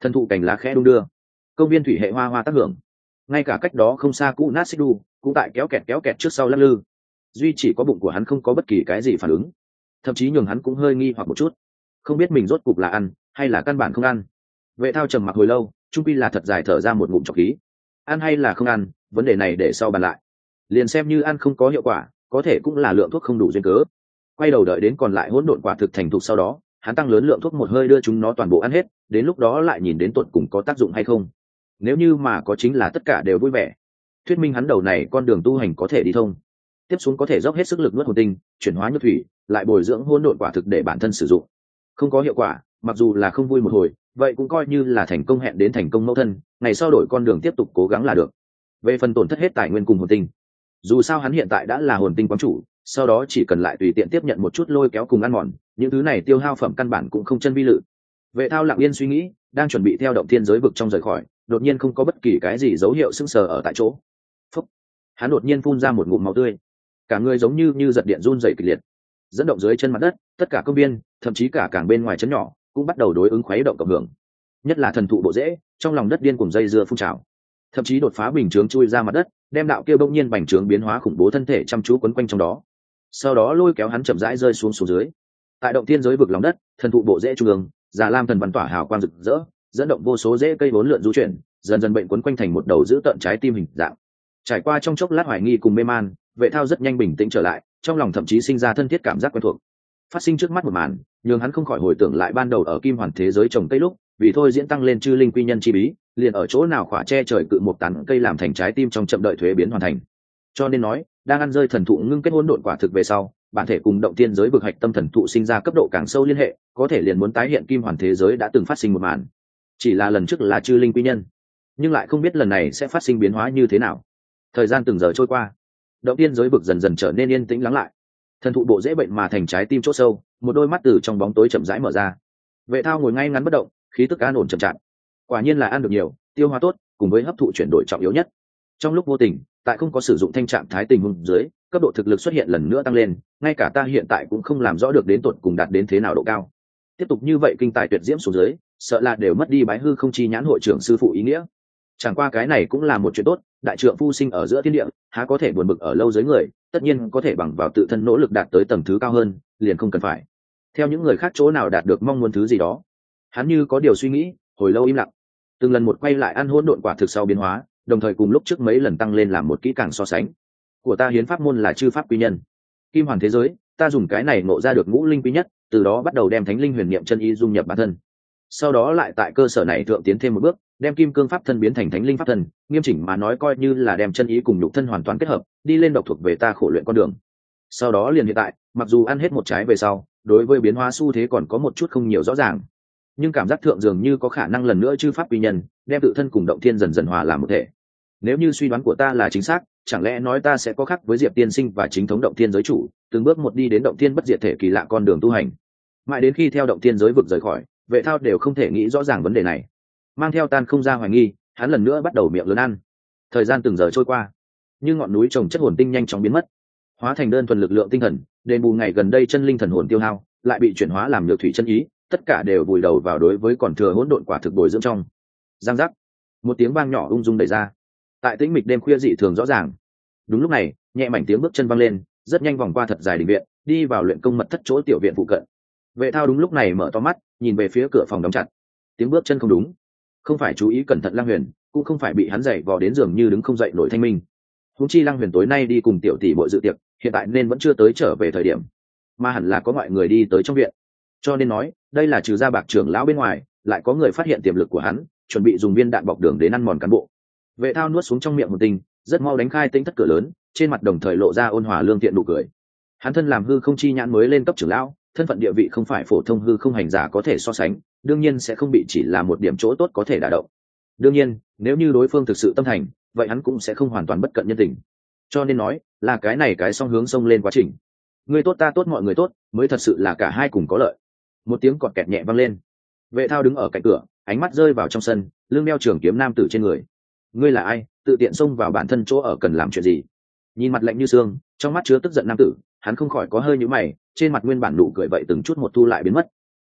Thần thụ cành lá khẽ đung đưa, công viên thủy hệ hoa hoa tác hưởng, ngay cả cách đó không xa cũ nát xích đu cũng tại kéo kẹt trước sau lắc lư. Duy chỉ có bụng của hắn không có bất kỳ cái gì phản ứng, thậm chí nhường hắn cũng hơi nghi hoặc một chút, không biết mình rốt cục là ăn hay là căn bản không ăn. Vệ thao trầm mặc hồi lâu, trung pi là thật dài thở ra một ngụm trọc khí. Ăn hay là không ăn, vấn đề này để sau bàn lại. Liền xem như ăn không có hiệu quả, có thể cũng là lượng thuốc không đủ duyên cớ. Quay đầu đợi đến còn lại hỗn độn quả thực thành thục sau đó, hắn tăng lớn lượng thuốc một hơi đưa chúng nó toàn bộ ăn hết, đến lúc đó lại nhìn đến tột cùng có tác dụng hay không. Nếu như mà có chính là tất cả đều vui vẻ, thuyết minh hắn đầu này con đường tu hành có thể đi thông. Tiếp xuống có thể dốc hết sức lực nuốt hồn tinh, chuyển hóa nhược thủy, lại bồi dưỡng hỗn độn quả thực để bản thân sử dụng. Không có hiệu quả, mặc dù là không vui một hồi, vậy cũng coi như là thành công, hẹn đến thành công mẫu thân, ngày sau đổi con đường tiếp tục cố gắng là được. Về phần tổn thất hết tài nguyên cùng hồn tinh, dù sao hắn hiện tại đã là hồn tinh quán chủ, sau đó chỉ cần lại tùy tiện tiếp nhận một chút lôi kéo cùng ăn mòn, những thứ này tiêu hao phẩm căn bản cũng không chân vi lự. Vệ thao lặng yên suy nghĩ, đang chuẩn bị theo động thiên giới vực trong rời khỏi, đột nhiên không có bất kỳ cái gì dấu hiệu sững sờ ở tại chỗ. Phúc! Hắn đột nhiên phun ra một ngụm máu tươi, cả người giống như giật điện run rẩy kịch liệt, dẫn động dưới chân mặt đất, tất cả công viên, thậm chí cả cảng bên ngoài trấn nhỏ cũng bắt đầu đối ứng khuấy động cộng hưởng. Nhất là thần thụ bộ rễ, trong lòng đất điên cuồng dây dưa phun trào, thậm chí đột phá bình chướng chui ra mặt đất, đem đạo kia bỗng nhiên bành trướng biến hóa khủng bố thân thể chăm chú quấn quanh trong đó, sau đó lôi kéo hắn chậm rãi rơi xuống dưới. Tại động thiên giới vực lòng đất, thần thụ bộ rễ trung ương, già lam thần văn tỏa hào quang rực rỡ, dẫn động vô số rễ cây vốn lượn du chuyển, dần dần bệnh quấn quanh thành một đầu giữ tận trái tim hình dạng. Trải qua trong chốc lát hoài nghi cùng mê man, Vệ thao rất nhanh bình tĩnh trở lại, trong lòng thậm chí sinh ra thân thiết cảm giác quen thuộc. Phát sinh trước mắt một màn, nhường hắn không khỏi hồi tưởng lại ban đầu ở kim hoàn thế giới trồng cây lúc, vì thôi diễn tăng lên chư linh quy nhân chi bí, liền ở chỗ nào khỏa che trời cự một tán cây làm thành trái tim trong chậm đợi thuế biến hoàn thành. Cho nên nói, đang ăn rơi thần thụ ngưng kết hỗn độn quả thực về sau, bản thể cùng động thiên giới vực hạch tâm thần thụ sinh ra cấp độ càng sâu liên hệ, có thể liền muốn tái hiện kim hoàn thế giới đã từng phát sinh một màn. Chỉ là lần trước là chư linh quy nhân, nhưng lại không biết lần này sẽ phát sinh biến hóa như thế nào. Thời gian từng giờ trôi qua, động thiên giới vực dần dần trở nên yên tĩnh lắng lại. Thần thụ bộ dễ bệnh mà thành trái tim chỗ sâu, một đôi mắt từ trong bóng tối chậm rãi mở ra. Vệ thao ngồi ngay ngắn bất động, khí tức an ổn chậm chạp. Quả nhiên là ăn được nhiều, tiêu hóa tốt, cùng với hấp thụ chuyển đổi trọng yếu nhất. Trong lúc vô tình, tại không có sử dụng thanh trạng thái tình huống dưới, cấp độ thực lực xuất hiện lần nữa tăng lên, ngay cả ta hiện tại cũng không làm rõ được đến tột cùng đạt đến thế nào độ cao. Tiếp tục như vậy kinh tài tuyệt diễm xuống dưới, sợ là đều mất đi bái hư không chi nhãn hội trưởng sư phụ ý nghĩa. Chẳng qua cái này cũng là một chuyện tốt, đại trượng phu sinh ở giữa thiên địa, há có thể buồn bực ở lâu dưới người, tất nhiên có thể bằng vào tự thân nỗ lực đạt tới tầng thứ cao hơn, liền không cần phải theo những người khác chỗ nào đạt được mong muốn thứ gì đó. Hắn như có điều suy nghĩ, hồi lâu im lặng, từng lần một quay lại ăn hỗn độn quả thực sau biến hóa, đồng thời cùng lúc trước mấy lần tăng lên làm một kỹ càng so sánh. Của ta hiến pháp môn là chư pháp quy nhân, kim hoàn thế giới, ta dùng cái này ngộ ra được ngũ linh quý nhất, từ đó bắt đầu đem thánh linh huyền niệm chân ý dung nhập bản thân, sau đó lại tại cơ sở này thượng tiến thêm một bước, đem kim cương pháp thân biến thành thánh linh pháp thân, nghiêm chỉnh mà nói coi như là đem chân ý cùng nhục thân hoàn toàn kết hợp, đi lên độc thuộc về ta khổ luyện con đường. Sau đó liền hiện tại, mặc dù ăn hết một trái về sau, đối với biến hóa xu thế còn có một chút không nhiều rõ ràng, nhưng cảm giác thượng dường như có khả năng lần nữa chư pháp quy nhân, đem tự thân cùng động thiên dần dần hòa làm một thể. Nếu như suy đoán của ta là chính xác, chẳng lẽ nói ta sẽ có khác với Diệp tiên sinh và chính thống động thiên giới chủ, từng bước một đi đến động thiên bất diệt thể kỳ lạ con đường tu hành. Mãi đến khi theo động thiên giới vực rời khỏi, Vệ thao đều không thể nghĩ rõ ràng vấn đề này. Mang theo tan không ra hoài nghi, hắn lần nữa bắt đầu miệng lớn ăn. Thời gian từng giờ trôi qua, như ngọn núi trồng chất hồn tinh nhanh chóng biến mất, hóa thành đơn thuần lực lượng tinh thần, đền bù ngày gần đây chân linh thần hồn tiêu hao, lại bị chuyển hóa làm nhược thủy chân ý, tất cả đều vùi đầu vào đối với còn thừa hỗn độn quả thực bồi dưỡng trong. Giang giác, một tiếng vang nhỏ ung dung đẩy ra, tại tĩnh mịch đêm khuya dị thường rõ ràng. Đúng lúc này, nhẹ mảnh tiếng bước chân vang lên, rất nhanh vòng qua thật dài đình viện, đi vào luyện công mật thất chỗ tiểu viện phụ cận. Vệ thao đúng lúc này mở to mắt, nhìn về phía cửa phòng đóng chặt. Tiếng bước chân không đúng, không phải chú ý cẩn thận Lăng Huyền, cũng không phải bị hắn dậy vò đến giường như đứng không dậy nổi thanh minh. Huống chi Lăng Huyền tối nay đi cùng tiểu tỷ muội dự tiệc, hiện tại nên vẫn chưa tới trở về thời điểm, mà hẳn là có mọi người đi tới trong viện. Cho nên nói, đây là trừ ra Bạc trưởng lão bên ngoài, lại có người phát hiện tiềm lực của hắn, chuẩn bị dùng viên đạn bọc đường đến ăn mòn cán bộ. Vệ thao nuốt xuống trong miệng một tinh, rất mau đánh khai tính thất cửa lớn, trên mặt đồng thời lộ ra ôn hòa lương thiện nụ cười. Hắn thân làm hư không chi nhãn mới lên cấp trưởng lão, thân phận địa vị không phải phổ thông hư không hành giả có thể so sánh, đương nhiên sẽ không bị chỉ là một điểm chỗ tốt có thể đả động. Đương nhiên, nếu như đối phương thực sự tâm thành, vậy hắn cũng sẽ không hoàn toàn bất cận nhân tình. Cho nên nói, là cái này cái song hướng sông lên quá trình. Người tốt ta tốt mọi người tốt, mới thật sự là cả hai cùng có lợi. Một tiếng cọt kẹt nhẹ vang lên. Vệ thao đứng ở cạnh cửa, ánh mắt rơi vào trong sân, lưng đeo trường kiếm nam tử trên người. Ngươi là ai, tự tiện xông vào bản thân chỗ ở cần làm chuyện gì? Nhìn mặt lạnh như xương, trong mắt chứa tức giận nam tử, hắn không khỏi có hơi nhíu mày, trên mặt nguyên bản nụ cười vậy từng chút một thu lại biến mất.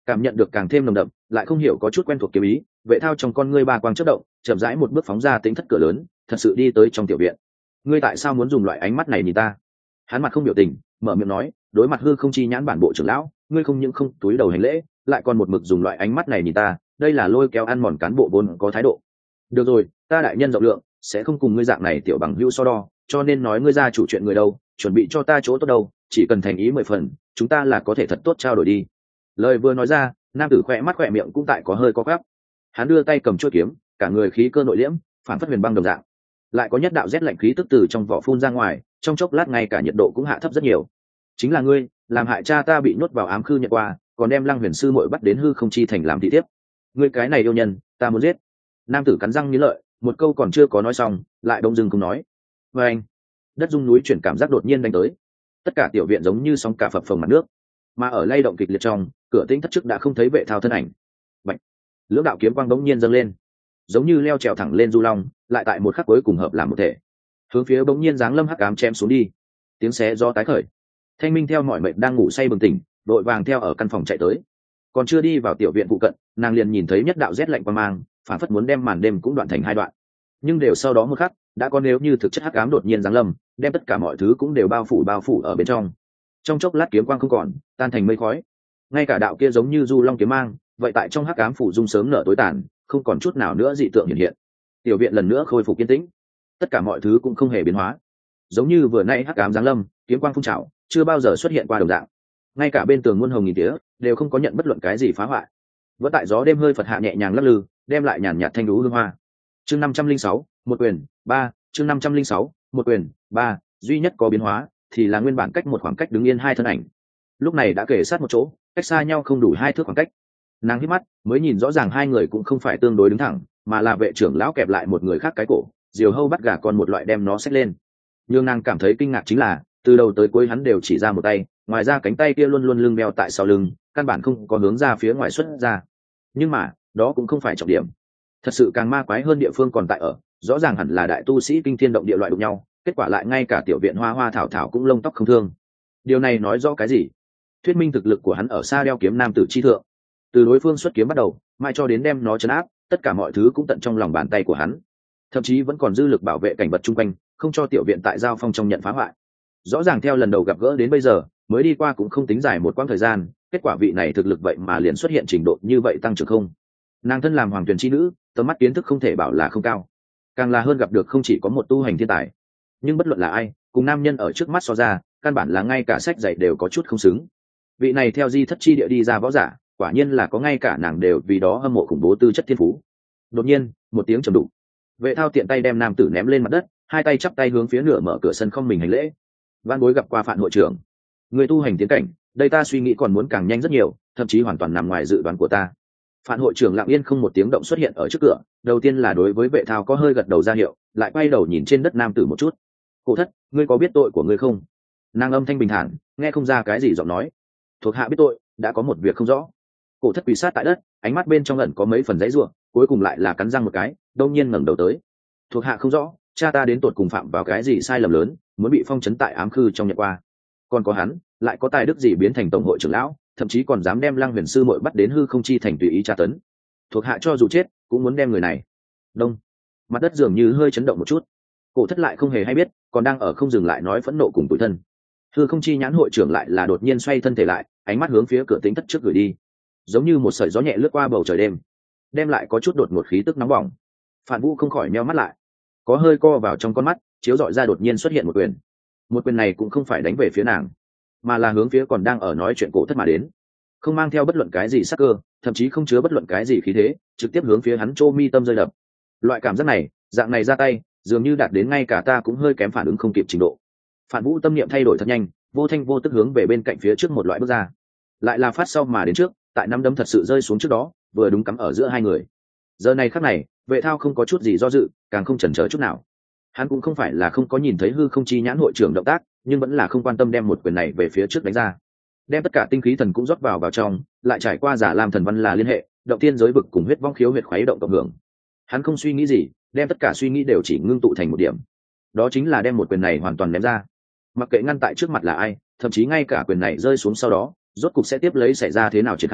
cảm nhận được càng thêm nồng đậm, lại không hiểu có chút quen thuộc kiếm ý, vệ thao trong con ngươi ba quang chớp động, chậm rãi một bước phóng ra tính thất cửa lớn, thật sự đi tới trong tiểu viện. Ngươi tại sao muốn dùng loại ánh mắt này nhìn ta? Hắn mặt không biểu tình, mở miệng nói, đối mặt hư không chi nhãn bản bộ trưởng lão, ngươi không những không túi đầu hành lễ, lại còn một mực dùng loại ánh mắt này nhìn ta, đây là lôi kéo ăn mòn cán bộ vốn có thái độ. Được rồi, ta đại nhân rộng lượng, sẽ không cùng ngươi dạng này tiểu bằng hữu so đo, cho nên nói ngươi ra chủ chuyện người đâu, chuẩn bị cho ta chỗ tốt đâu, chỉ cần thành ý 10 phần, chúng ta là có thể thật tốt trao đổi đi. Lời vừa nói ra, nam tử khỏe mắt khỏe miệng cũng tại có hơi có gắp. Hắn đưa tay cầm chuôi kiếm, cả người khí cơ nội liễm, phản phất huyền băng đồng dạng. Lại có nhất đạo rét lạnh khí tức từ trong vỏ phun ra ngoài, trong chốc lát ngay cả nhiệt độ cũng hạ thấp rất nhiều. Chính là ngươi, làm hại cha ta bị nhốt vào ám khư nhận qua, còn đem Lăng Huyền sư muội bắt đến hư không chi thành làm thị tiếp. Ngươi cái này yêu nhân, ta muốn giết. Nam tử cắn răng nghiến lợi, một câu còn chưa có nói xong, lại đông dưng không nói. Và anh, đất rung núi chuyển cảm giác đột nhiên đánh tới. Tất cả tiểu viện giống như sóng cả phập phồng mặt nước, mà ở lay động kịch liệt trong, cửa tĩnh thất trước đã không thấy vệ thao thân ảnh. Bạch, lưỡng đạo kiếm quang đống nhiên dâng lên, giống như leo trèo thẳng lên du long, lại tại một khắc cuối cùng hợp làm một thể, hướng phía bỗng nhiên giáng lâm hắc ám chém xuống đi. Tiếng xé do tái khởi, Thanh Minh theo mọi mệnh đang ngủ say bừng tỉnh, đội vàng theo ở căn phòng chạy tới. Còn chưa đi vào tiểu viện phụ cận, nàng liền nhìn thấy nhất đạo rét lạnh qua mang, phản phất muốn đem màn đêm cũng đoạn thành hai đoạn. Nhưng đều sau đó một khắc, đã có nếu như thực chất hắc ám đột nhiên giáng lâm, đem tất cả mọi thứ cũng đều bao phủ ở bên trong. Trong chốc lát kiếm quang không còn, tan thành mây khói. Ngay cả đạo kia giống như du long kiếm mang, vậy tại trong hắc ám phủ dung sớm nở tối tàn, không còn chút nào nữa dị tượng hiện hiện. Tiểu viện lần nữa khôi phục yên tĩnh, tất cả mọi thứ cũng không hề biến hóa, giống như vừa nãy hắc ám giáng lâm, kiếm quang phun trào, chưa bao giờ xuất hiện qua đồng dạng. Ngay cả bên tường muôn hồng nghìn tía đều không có nhận bất luận cái gì phá hoại, vẫn tại gió đêm hơi phật hạ nhẹ nhàng lắc lư, đem lại nhàn nhạt thanh đú hương hoa. Chương 506, một quyền 3, chương 506, một quyền 3, duy nhất có biến hóa thì là nguyên bản cách một khoảng cách đứng yên hai thân ảnh, lúc này đã kề sát một chỗ, cách xa nhau không đủ 2 thước khoảng cách. Nàng hít mắt mới nhìn rõ ràng hai người cũng không phải tương đối đứng thẳng, mà là vệ trưởng lão kẹp lại một người khác cái cổ, diều hâu bắt gà con một loại đem nó xách lên. Nhưng nàng cảm thấy kinh ngạc chính là, từ đầu tới cuối hắn đều chỉ ra một tay, ngoài ra cánh tay kia luôn luôn lưng đeo tại sau lưng, căn bản không có hướng ra phía ngoài xuất ra. Nhưng mà đó cũng không phải trọng điểm, thật sự càng ma quái hơn địa phương còn tại ở, rõ ràng hẳn là đại tu sĩ kinh thiên động địa loại đụng nhau, kết quả lại ngay cả tiểu viện hoa hoa thảo thảo cũng lông tóc không thương. Điều này nói rõ cái gì? Thuyết minh thực lực của hắn ở xa đeo kiếm nam tử chi thượng. Từ đối phương xuất kiếm bắt đầu, mãi cho đến đem nó chấn áp, tất cả mọi thứ cũng tận trong lòng bàn tay của hắn, thậm chí vẫn còn dư lực bảo vệ cảnh vật chung quanh, không cho tiểu viện tại giao phong trong nhận phá hoại. Rõ ràng theo lần đầu gặp gỡ đến bây giờ, mới đi qua cũng không tính dài một quãng thời gian, kết quả vị này thực lực vậy mà liền xuất hiện trình độ như vậy tăng trưởng không. Nàng thân làm hoàng tuyển chi nữ, tầm mắt kiến thức không thể bảo là không cao, càng là hơn gặp được không chỉ có một tu hành thiên tài. Nhưng bất luận là ai, cùng nam nhân ở trước mắt so ra, căn bản là ngay cả sách dạy đều có chút không xứng. Vị này theo di thất chi địa đi ra võ giả, quả nhiên là có ngay cả nàng đều vì đó hâm mộ khủng bố tư chất thiên phú. Đột nhiên một tiếng trầm đục, vệ thao tiện tay đem nam tử ném lên mặt đất, hai tay chắp tay hướng phía nửa mở cửa sân không mình hành lễ. Van bối gặp qua Phạn hội trưởng, người tu hành tiến cảnh, đây ta suy nghĩ còn muốn càng nhanh rất nhiều, thậm chí hoàn toàn nằm ngoài dự đoán của ta. Phạn hội trưởng lặng yên không một tiếng động xuất hiện ở trước cửa, đầu tiên là đối với vệ thao có hơi gật đầu ra hiệu, lại quay đầu nhìn trên đất nam tử một chút. Cổ thất, ngươi có biết tội của ngươi không? Nàng âm thanh bình thản, nghe không ra cái gì giọng nói. Thuộc hạ biết tội, đã có một việc không rõ. Cổ thất quỳ sát tại đất, ánh mắt bên trong ẩn có mấy phần giấy ruộng, cuối cùng lại là cắn răng một cái, đông nhiên ngẩng đầu tới. Thuộc hạ không rõ, cha ta đến tột cùng phạm vào cái gì sai lầm lớn, muốn bị phong trấn tại ám khư trong nhật qua. Còn có hắn, lại có tài đức gì biến thành tổng hội trưởng lão, thậm chí còn dám đem Lăng Huyền sư muội bắt đến hư không chi thành tùy ý tra tấn. Thuộc hạ cho dù chết, cũng muốn đem người này. Đông, mặt đất dường như hơi chấn động một chút. Cổ thất lại không hề hay biết, còn đang ở không dừng lại nói phẫn nộ cùng tủi thân. Hư không chi nhãn hội trưởng lại là đột nhiên xoay thân thể lại, ánh mắt hướng phía cửa tính thất trước gửi đi, giống như một sợi gió nhẹ lướt qua bầu trời đêm, đem lại có chút đột ngột khí tức nóng bỏng. Phản Vũ không khỏi nheo mắt lại, có hơi co vào trong con mắt, chiếu dọi ra đột nhiên xuất hiện một quyền. Một quyền này cũng không phải đánh về phía nàng, mà là hướng phía còn đang ở nói chuyện cổ thất mà đến, không mang theo bất luận cái gì sắc cơ, thậm chí không chứa bất luận cái gì khí thế, trực tiếp hướng phía hắn chô mi tâm rơi đập. Loại cảm giác này, dạng này ra tay, dường như đạt đến ngay cả ta cũng hơi kém phản ứng không kịp trình độ. Phản Vũ tâm niệm thay đổi thật nhanh, vô thanh vô tức hướng về bên cạnh phía trước một loại bước ra, lại là phát sau mà đến trước, tại nắm đấm thật sự rơi xuống trước đó, vừa đúng cắm ở giữa hai người. Giờ này khắc này, vệ thao không có chút gì do dự, càng không chần chờ chút nào. Hắn cũng không phải là không có nhìn thấy hư không chi nhãn hội trưởng động tác, nhưng vẫn là không quan tâm đem một quyền này về phía trước đánh ra, đem tất cả tinh khí thần cũng rót vào trong, lại trải qua giả lam thần văn là liên hệ, động tiên giới vực cùng huyết vong khiếu huyệt khuấy động cộng hưởng. Hắn không suy nghĩ gì, đem tất cả suy nghĩ đều chỉ ngưng tụ thành một điểm, đó chính là đem một quyền này hoàn toàn ném ra. Mặc kệ ngăn tại trước mặt là ai, thậm chí ngay cả quyền này rơi xuống sau đó, rốt cục sẽ tiếp lấy xảy ra thế nào triển khai,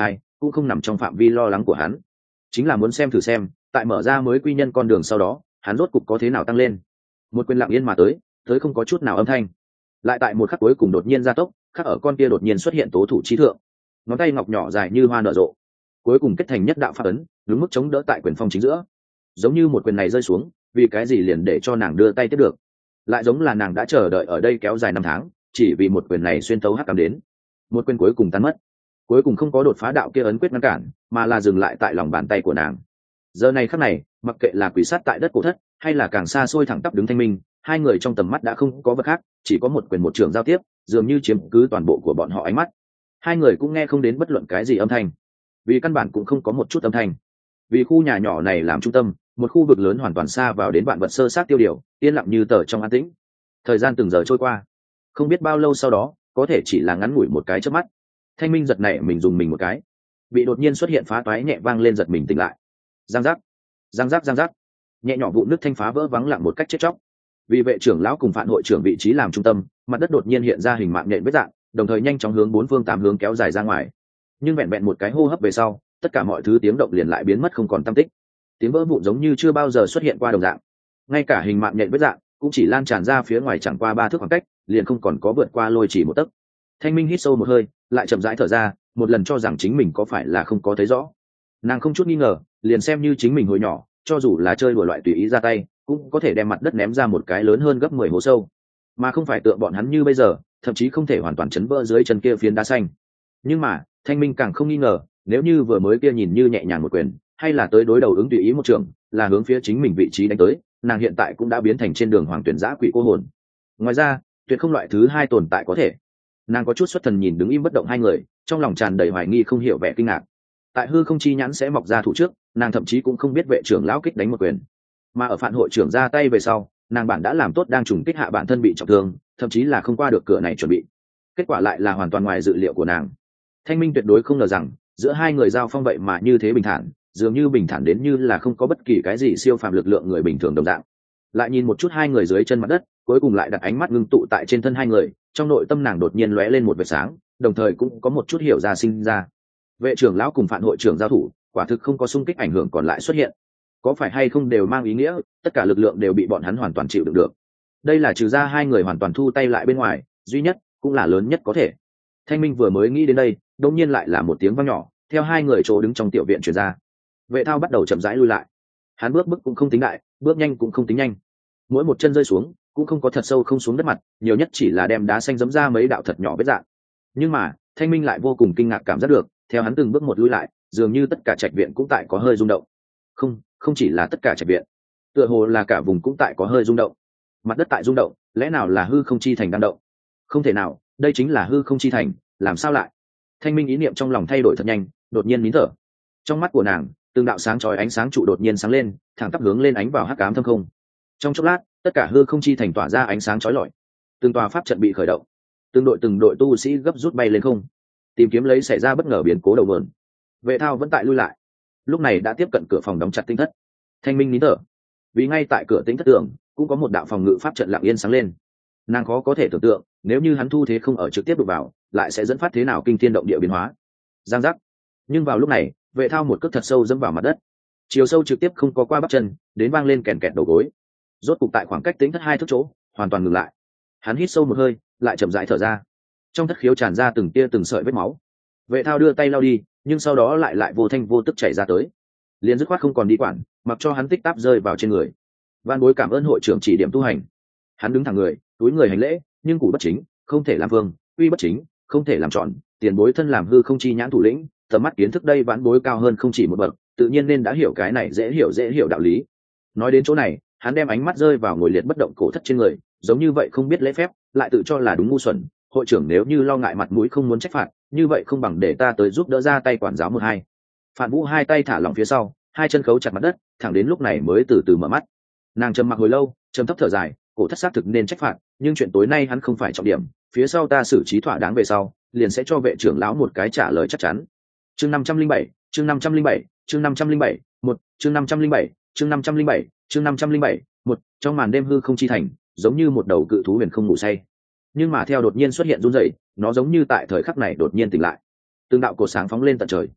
cũng không nằm trong phạm vi lo lắng của hắn, chính là muốn xem thử xem tại mở ra mới quy nhân con đường sau đó hắn rốt cục có thế nào tăng lên. Một quyền lặng yên mà tới không có chút nào âm thanh, lại tại một khắc cuối cùng đột nhiên gia tốc, khắc ở con kia đột nhiên xuất hiện tố thủ trí thượng, ngón tay ngọc nhỏ dài như hoa nở rộ, cuối cùng kết thành nhất đạo pháp ấn, đúng mức chống đỡ tại quyền phong chính giữa. Giống như một quyền này rơi xuống, vì cái gì liền để cho nàng đưa tay tiếp được, lại giống là nàng đã chờ đợi ở đây kéo dài 5 tháng, chỉ vì một quyền này xuyên tấu hắc ám đến. Một quyền cuối cùng tan mất, cuối cùng không có đột phá đạo kia ấn quyết ngăn cản, mà là dừng lại tại lòng bàn tay của nàng. Giờ này khắc này, mặc kệ là quỷ sát tại đất cổ thất hay là càng xa xôi thẳng tắp đứng Thanh Minh, hai người trong tầm mắt đã không có vật khác, chỉ có một quyền một trường giao tiếp, dường như chiếm cứ toàn bộ của bọn họ ánh mắt. Hai người cũng nghe không đến bất luận cái gì âm thanh, vì căn bản cũng không có một chút âm thanh. Vì khu nhà nhỏ này làm trung tâm, một khu vực lớn hoàn toàn xa vào đến vạn vật sơ sát tiêu điều, yên lặng như tờ trong an tĩnh. Thời gian từng giờ trôi qua, không biết bao lâu sau đó, có thể chỉ là ngắn ngủi một cái chớp mắt. Thanh Minh giật nảy mình dùng mình một cái, bị đột nhiên xuất hiện phá toái nhẹ vang lên giật mình tỉnh lại. Giang giác, giang giác, giang giác, nhẹ nhỏ vụ nước thanh phá vỡ vắng lặng một cách chết chóc. Vì vệ trưởng lão cùng phản hội trưởng vị trí làm trung tâm, mặt đất đột nhiên hiện ra hình mạng nhện vết dạng, đồng thời nhanh chóng hướng 4 phương 8 hướng kéo dài ra ngoài. Nhưng vẹn vẹn một cái hô hấp về sau, tất cả mọi thứ tiếng động liền lại biến mất không còn tăm tích. Tiếng vỡ vụn giống như chưa bao giờ xuất hiện qua đồng dạng. Ngay cả hình mạng nhện vết dạng cũng chỉ lan tràn ra phía ngoài chẳng qua 3 thước khoảng cách, liền không còn có vượt qua lôi chỉ một tấc. Thanh Minh hít sâu một hơi, lại chậm rãi thở ra, một lần cho rằng chính mình có phải là không có thấy rõ. Nàng không chút nghi ngờ, liền xem như chính mình hồi nhỏ, cho dù là chơi đùa loại tùy ý ra tay, cũng có thể đem mặt đất ném ra một cái lớn hơn gấp 10 hố sâu, mà không phải tựa bọn hắn như bây giờ, thậm chí không thể hoàn toàn chấn vỡ dưới chân kia phiến đá xanh. Nhưng mà Thanh Minh càng không nghi ngờ, nếu như vừa mới kia nhìn như nhẹ nhàng một quyền, hay là tới đối đầu ứng tùy ý một trường, là hướng phía chính mình vị trí đánh tới, nàng hiện tại cũng đã biến thành trên đường hoàng tuyển giã quỷ cô hồn. Ngoài ra tuyệt không loại thứ hai tồn tại có thể. Nàng có chút xuất thần nhìn đứng im bất động hai người, trong lòng tràn đầy hoài nghi không hiểu vẻ kinh ngạc. Tại hư không chi nhãn sẽ mọc ra thủ trước, nàng thậm chí cũng không biết vệ trưởng lão kích đánh một quyền, mà ở phản hội trưởng ra tay về sau, nàng bản đã làm tốt đang trùng kích hạ bản thân bị trọng thương, thậm chí là không qua được cửa này chuẩn bị. Kết quả lại là hoàn toàn ngoài dự liệu của nàng. Thanh Minh tuyệt đối không ngờ rằng giữa hai người giao phong vậy mà như thế bình thản, dường như bình thản đến như là không có bất kỳ cái gì siêu phàm lực lượng người bình thường đồng dạng. Lại nhìn một chút hai người dưới chân mặt đất, cuối cùng lại đặt ánh mắt ngưng tụ tại trên thân hai người, trong nội tâm nàng đột nhiên lóe lên một vệt sáng, đồng thời cũng có một chút hiểu ra sinh ra. Vệ trưởng lão cùng phản hội trưởng giao thủ, quả thực không có xung kích ảnh hưởng còn lại xuất hiện. Có phải hay không đều mang ý nghĩa tất cả lực lượng đều bị bọn hắn hoàn toàn chịu đựng được. Đây là trừ ra hai người hoàn toàn thu tay lại bên ngoài, duy nhất cũng là lớn nhất có thể. Thanh Minh vừa mới nghĩ đến đây, đột nhiên lại là một tiếng vang nhỏ, theo hai người chỗ đứng trong tiểu viện truyền ra. Vệ Thao bắt đầu chậm rãi lui lại. Hắn bước cũng không tính đại, bước nhanh cũng không tính nhanh. Mỗi một chân rơi xuống cũng không có thật sâu không xuống đất mặt, nhiều nhất chỉ là đem đá xanh giẫm ra mấy đạo thật nhỏ vết rạn. Nhưng mà Thanh Minh lại vô cùng kinh ngạc cảm giác được, theo hắn từng bước một lui lại, dường như tất cả trạch viện cũng tại có hơi rung động. Không chỉ là tất cả trạch viện, tựa hồ là cả vùng cũng tại có hơi rung động. Mặt đất tại rung động, lẽ nào là hư không chi thành đang động? Không thể nào, đây chính là hư không chi thành, làm sao lại? Thanh Minh ý niệm trong lòng thay đổi thật nhanh, đột nhiên nín thở. Trong mắt của nàng, từng đạo sáng chói ánh sáng trụ đột nhiên sáng lên, thẳng tắp hướng lên ánh vào hắc ám thâm không. Trong chốc lát, tất cả hư không chi thành tỏa ra ánh sáng chói lọi. Từng tòa pháp trận bị khởi động, từng đội tu sĩ gấp rút bay lên không, tìm kiếm lấy xảy ra bất ngờ biến cố đầu nguồn. Vệ Thao vẫn tại lui lại, lúc này đã tiếp cận cửa phòng đóng chặt tinh thất. Thanh Minh nín thở, vì ngay tại cửa tinh thất tường cũng có một đạo phòng ngự pháp trận lặng yên sáng lên. Nàng khó có thể tưởng tượng, nếu như hắn thu thế không ở trực tiếp đụng vào, lại sẽ dẫn phát thế nào kinh thiên động địa biến hóa. Giang giác. Nhưng vào lúc này, Vệ Thao một cước thật sâu dẫm vào mặt đất, chiều sâu trực tiếp không có qua bắp chân, đến vang lên kèn kẹt đầu gối. Rốt cục tại khoảng cách tính thất 2 thước chỗ, hoàn toàn ngừng lại. Hắn hít sâu một hơi, lại chậm rãi thở ra. Trong thất khiếu tràn ra từng tia từng sợi vết máu. Vệ Thao đưa tay lau đi, nhưng sau đó lại vô thanh vô tức chảy ra tới. Liền dứt khoát không còn đi quản, mặc cho hắn tích táp rơi vào trên người. Van Bối cảm ơn hội trưởng chỉ điểm tu hành. Hắn đứng thẳng người, túi người hành lễ, nhưng củ bất chính, không thể làm vương, uy bất chính, không thể làm tròn. Tiền bối thân làm hư không chi nhãn thủ lĩnh, tầm mắt kiến thức đây Vãn Bối cao hơn không chỉ một bậc, tự nhiên nên đã hiểu cái này dễ hiểu đạo lý. Nói đến chỗ này, hắn đem ánh mắt rơi vào ngồi liệt bất động cổ thất trên người, giống như vậy không biết lễ phép, lại tự cho là đúng ngu xuẩn. Hội trưởng nếu như lo ngại mặt mũi không muốn trách phạt, như vậy không bằng để ta tới giúp đỡ ra tay quản giáo một hai. Phản Vũ hai tay thả lỏng phía sau, hai chân khấu chặt mặt đất, thẳng đến lúc này mới từ từ mở mắt. Nàng trầm mặc hồi lâu, trầm thấp thở dài, cổ thất xác thực nên trách phạt, nhưng chuyện tối nay hắn không phải trọng điểm, phía sau ta xử trí thỏa đáng về sau, liền sẽ cho vệ trưởng lão một cái trả lời chắc chắn. Chương 507, chương 507, chương 507, một, chương 507, chương 507, chương 507, một, trong màn đêm hư không chi thành, giống như một đầu cự thú huyền không ngủ say. Nhưng mà theo đột nhiên xuất hiện run rẩy, nó giống như tại thời khắc này đột nhiên tỉnh lại. Từng đạo cột sáng phóng lên tận trời.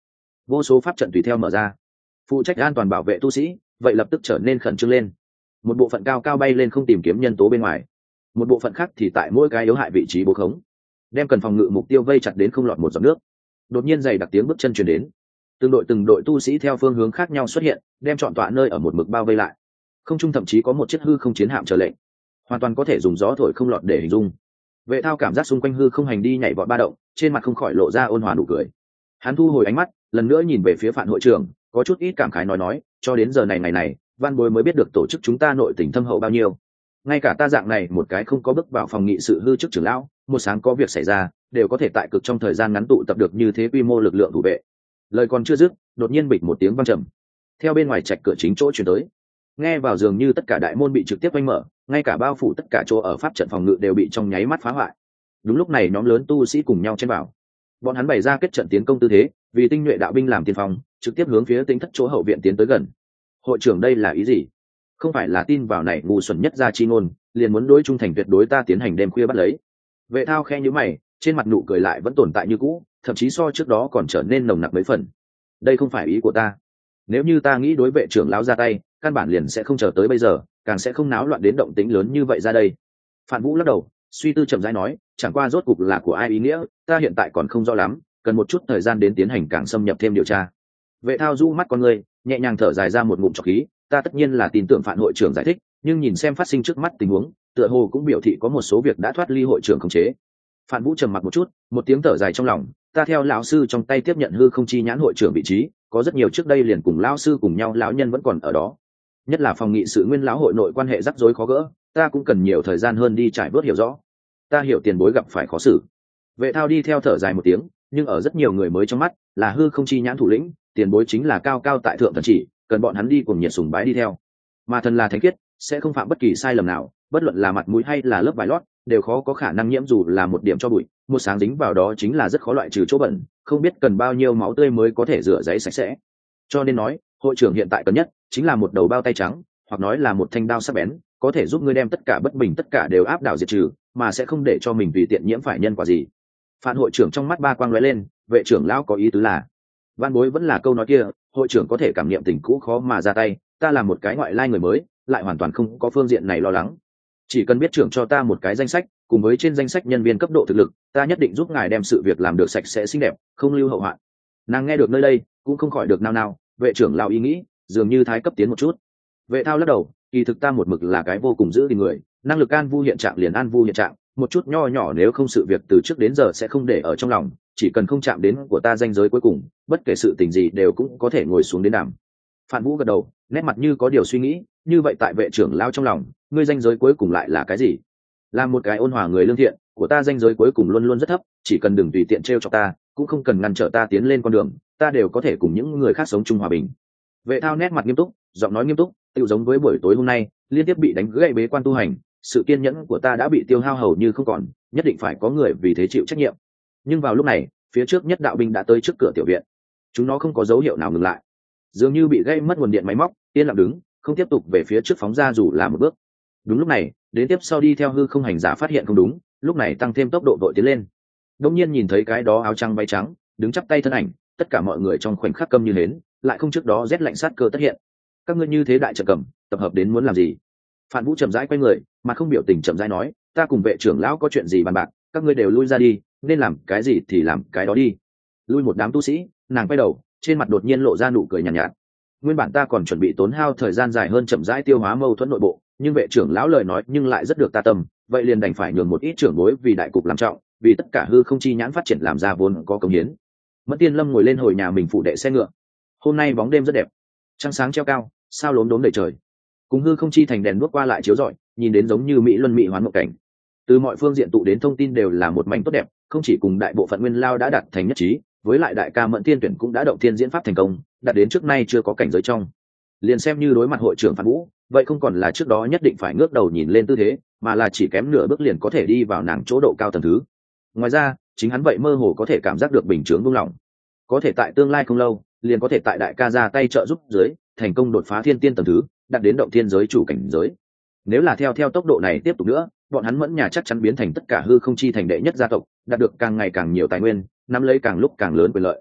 vô số pháp trận tùy theo mở ra, phụ trách an toàn bảo vệ tu sĩ vậy lập tức trở nên khẩn trương lên. Một bộ phận cao cao bay lên không tìm kiếm nhân tố bên ngoài, một bộ phận khác thì tại mỗi cái yếu hại vị trí bố khống, đem cần phòng ngự mục tiêu vây chặt đến không lọt một giọt nước. Đột nhiên dày đặc tiếng bước chân truyền đến, từng đội tu sĩ theo phương hướng khác nhau xuất hiện, đem trọn tọa nơi ở một mực bao vây lại. Không trung thậm chí có một chiếc hư không chiến hạm chờ lệnh, hoàn toàn có thể dùng gió thổi không lọt để hình dung. Vệ Thao cảm giác xung quanh hư không hành đi nhảy vọt ba động, trên mặt không khỏi lộ ra ôn hòa nụ cười. Hắn thu hồi ánh mắt, lần nữa nhìn về phía Phản hội trưởng, có chút ít cảm khái nói, cho đến giờ này ngày này, Văn Bối mới biết được tổ chức chúng ta nội tình thâm hậu bao nhiêu. Ngay cả ta dạng này một cái không có bước vào phòng nghị sự hư chức trưởng lão, một sáng có việc xảy ra, đều có thể tại cực trong thời gian ngắn tụ tập được như thế quy mô lực lượng thủ vệ. Lời còn chưa dứt, đột nhiên bịch một tiếng vang trầm, theo bên ngoài trạch cửa chính chỗ truyền tới. Nghe vào dường như tất cả đại môn bị trực tiếp oanh mở, ngay cả bao phủ tất cả chỗ ở pháp trận phòng ngự đều bị trong nháy mắt phá hoại. Đúng lúc này nhóm lớn tu sĩ cùng nhau chen vào, bọn hắn bày ra kết trận tiến công tư thế, vì tinh nhuệ đạo binh làm tiên phong, trực tiếp hướng phía Tinh Thất chỗ hậu viện tiến tới gần. Hội trưởng đây là ý gì? Không phải là tin vào này ngu xuẩn nhất ra chi ngôn, liền muốn đối trung thành tuyệt đối ta tiến hành đêm khuya bắt lấy. Vệ Thao khe nhíu mày, trên mặt nụ cười lại vẫn tồn tại như cũ, thậm chí so trước đó còn trở nên nồng nặc mấy phần. Đây không phải ý của ta. Nếu như ta nghĩ đối vệ trưởng lão ra tay, căn bản liền sẽ không chờ tới bây giờ, càng sẽ không náo loạn đến động tĩnh lớn như vậy ra đây. Phản Vũ lắc đầu, suy tư chậm rãi nói, chẳng qua rốt cục là của ai ý nghĩa, ta hiện tại còn không rõ lắm, cần một chút thời gian đến tiến hành càng xâm nhập thêm điều tra. Vệ Thao du mắt con người, nhẹ nhàng thở dài ra một ngụm trọc khí, ta tất nhiên là tin tưởng Phản hội trưởng giải thích, nhưng nhìn xem phát sinh trước mắt tình huống, tựa hồ cũng biểu thị có một số việc đã thoát ly hội trưởng khống chế. Phản Vũ trầm mặc một chút, một tiếng thở dài trong lòng, ta theo lão sư trong tay tiếp nhận hư không chi nhãn hội trưởng vị trí, có rất nhiều trước đây liền cùng lão sư cùng nhau lão nhân vẫn còn ở đó. Nhất là phòng nghị sự nguyên lão hội nội quan hệ rắc rối khó gỡ, ta cũng cần nhiều thời gian hơn đi trải bớt hiểu rõ. Ta hiểu tiền bối gặp phải khó xử. Vệ Thao đi theo thở dài một tiếng, nhưng ở rất nhiều người mới trong mắt, là hư không chi nhãn thủ lĩnh, tiền bối chính là cao cao tại thượng thần chỉ, cần bọn hắn đi cùng nhiệt sùng bái đi theo. Mà thần là thánh khiết, sẽ không phạm bất kỳ sai lầm nào, bất luận là mặt mũi hay là lớp vải lót, đều khó có khả năng nhiễm dù là một điểm cho bụi, một sáng dính vào đó chính là rất khó loại trừ chỗ bẩn, không biết cần bao nhiêu máu tươi mới có thể rửa giấy sạch sẽ. Cho nên nói, hội trưởng hiện tại cần nhất chính là một đầu bao tay trắng, hoặc nói là một thanh đao sắc bén, có thể giúp ngươi đem tất cả bất bình tất cả đều áp đảo diệt trừ, mà sẽ không để cho mình vì tiện nhiễm phải nhân quả gì. Phản hội trưởng trong mắt ba quang lóe lên, vệ trưởng lão có ý tứ là, Văn Bối vẫn là câu nói kia, hội trưởng có thể cảm nghiệm tình cũ khó mà ra tay, ta là một cái ngoại lai người mới, lại hoàn toàn không có phương diện này lo lắng. Chỉ cần biết trưởng cho ta một cái danh sách, cùng với trên danh sách nhân viên cấp độ thực lực, ta nhất định giúp ngài đem sự việc làm được sạch sẽ xinh đẹp, không lưu hậu hoạn. Nàng nghe được nơi đây, cũng không khỏi được nao, vệ trưởng lão ý nghĩ, dường như thái cấp tiến một chút. Vệ Thao lắc đầu, kỳ thực ta một mực là cái vô cùng giữ gìn người, năng lực an vu hiện trạng liền an vu hiện trạng, một chút nho nhỏ nếu không sự việc từ trước đến giờ sẽ không để ở trong lòng, chỉ cần không chạm đến của ta ranh giới cuối cùng, bất kể sự tình gì đều cũng có thể ngồi xuống đến đàm. Phản Vũ gật đầu, nét mặt như có điều suy nghĩ, như vậy tại vệ trưởng lao trong lòng, ngươi ranh giới cuối cùng lại là cái gì? Là một cái ôn hòa người lương thiện, của ta ranh giới cuối cùng luôn luôn rất thấp, chỉ cần đừng tùy tiện trêu cho ta, cũng không cần ngăn trở ta tiến lên con đường, ta đều có thể cùng những người khác sống chung hòa bình. Vệ Thao nét mặt nghiêm túc, giọng nói nghiêm túc, tự giống với buổi tối hôm nay, liên tiếp bị đánh gãy bế quan tu hành, sự kiên nhẫn của ta đã bị tiêu hao hầu như không còn, nhất định phải có người vì thế chịu trách nhiệm. Nhưng vào lúc này, phía trước nhất đạo binh đã tới trước cửa tiểu viện, chúng nó không có dấu hiệu nào ngừng lại, dường như bị gây mất nguồn điện máy móc, yên lặng đứng, không tiếp tục về phía trước phóng ra dù là một bước. Đúng lúc này, đến tiếp sau đi theo hư không hành giả phát hiện không đúng, lúc này tăng thêm tốc độ vội tiến lên. Đột nhiên nhìn thấy cái đó áo trắng váy trắng, đứng chắp tay thân ảnh, tất cả mọi người trong khoảnh khắc câm như hến, lại không trước đó rét lạnh sát cơ tất hiện. Các ngươi như thế đại trận cầm, tập hợp đến muốn làm gì? Phản Vũ chậm rãi quay người, mà không biểu tình chậm rãi nói, ta cùng vệ trưởng lão có chuyện gì bàn bạc, các ngươi đều lui ra đi, nên làm cái gì thì làm cái đó đi. Lui một đám tu sĩ, nàng quay đầu, trên mặt đột nhiên lộ ra nụ cười nhàn nhạt. Nguyên bản ta còn chuẩn bị tốn hao thời gian dài hơn chậm rãi tiêu hóa mâu thuẫn nội bộ, nhưng vệ trưởng lão lời nói nhưng lại rất được ta tâm, vậy liền đành phải nhường một ít trưởng bối vì đại cục làm trọng, vì tất cả hư không chi nhãn phát triển làm ra vốn có công hiến. Mẫn Tiên Lâm ngồi lên hồi nhà mình phụ đệ xe ngựa. Hôm nay bóng đêm rất đẹp, trăng sáng treo cao, sao lốm đốm đầy trời, cùng hư không chi thành đèn đuốc qua lại chiếu rọi, nhìn đến giống như mỹ luân mỹ hoán một cảnh. Từ mọi phương diện tụ đến thông tin đều là một mảnh tốt đẹp, không chỉ cùng đại bộ phận nguyên lao đã đạt thành nhất trí, với lại đại ca Mẫn Tiên tuyển cũng đã động thiên diễn pháp thành công, đạt đến trước nay chưa có cảnh giới trong. Liền xem như đối mặt hội trưởng Phản Vũ, vậy không còn là trước đó nhất định phải ngước đầu nhìn lên tư thế, mà là chỉ kém nửa bước liền có thể đi vào nàng chỗ độ cao tầng thứ. Ngoài ra, chính hắn vậy mơ hồ có thể cảm giác được bình chướng buông lỏng, có thể tại tương lai không lâu, liền có thể tại đại ca ra tay trợ giúp dưới, thành công đột phá thiên tiên tầng thứ, đạt đến động thiên giới chủ cảnh giới. Nếu là theo tốc độ này tiếp tục nữa, bọn hắn Mẫn nhà chắc chắn biến thành tất cả hư không chi thành đệ nhất gia tộc, đạt được càng ngày càng nhiều tài nguyên, nắm lấy càng lúc càng lớn quyền lợi.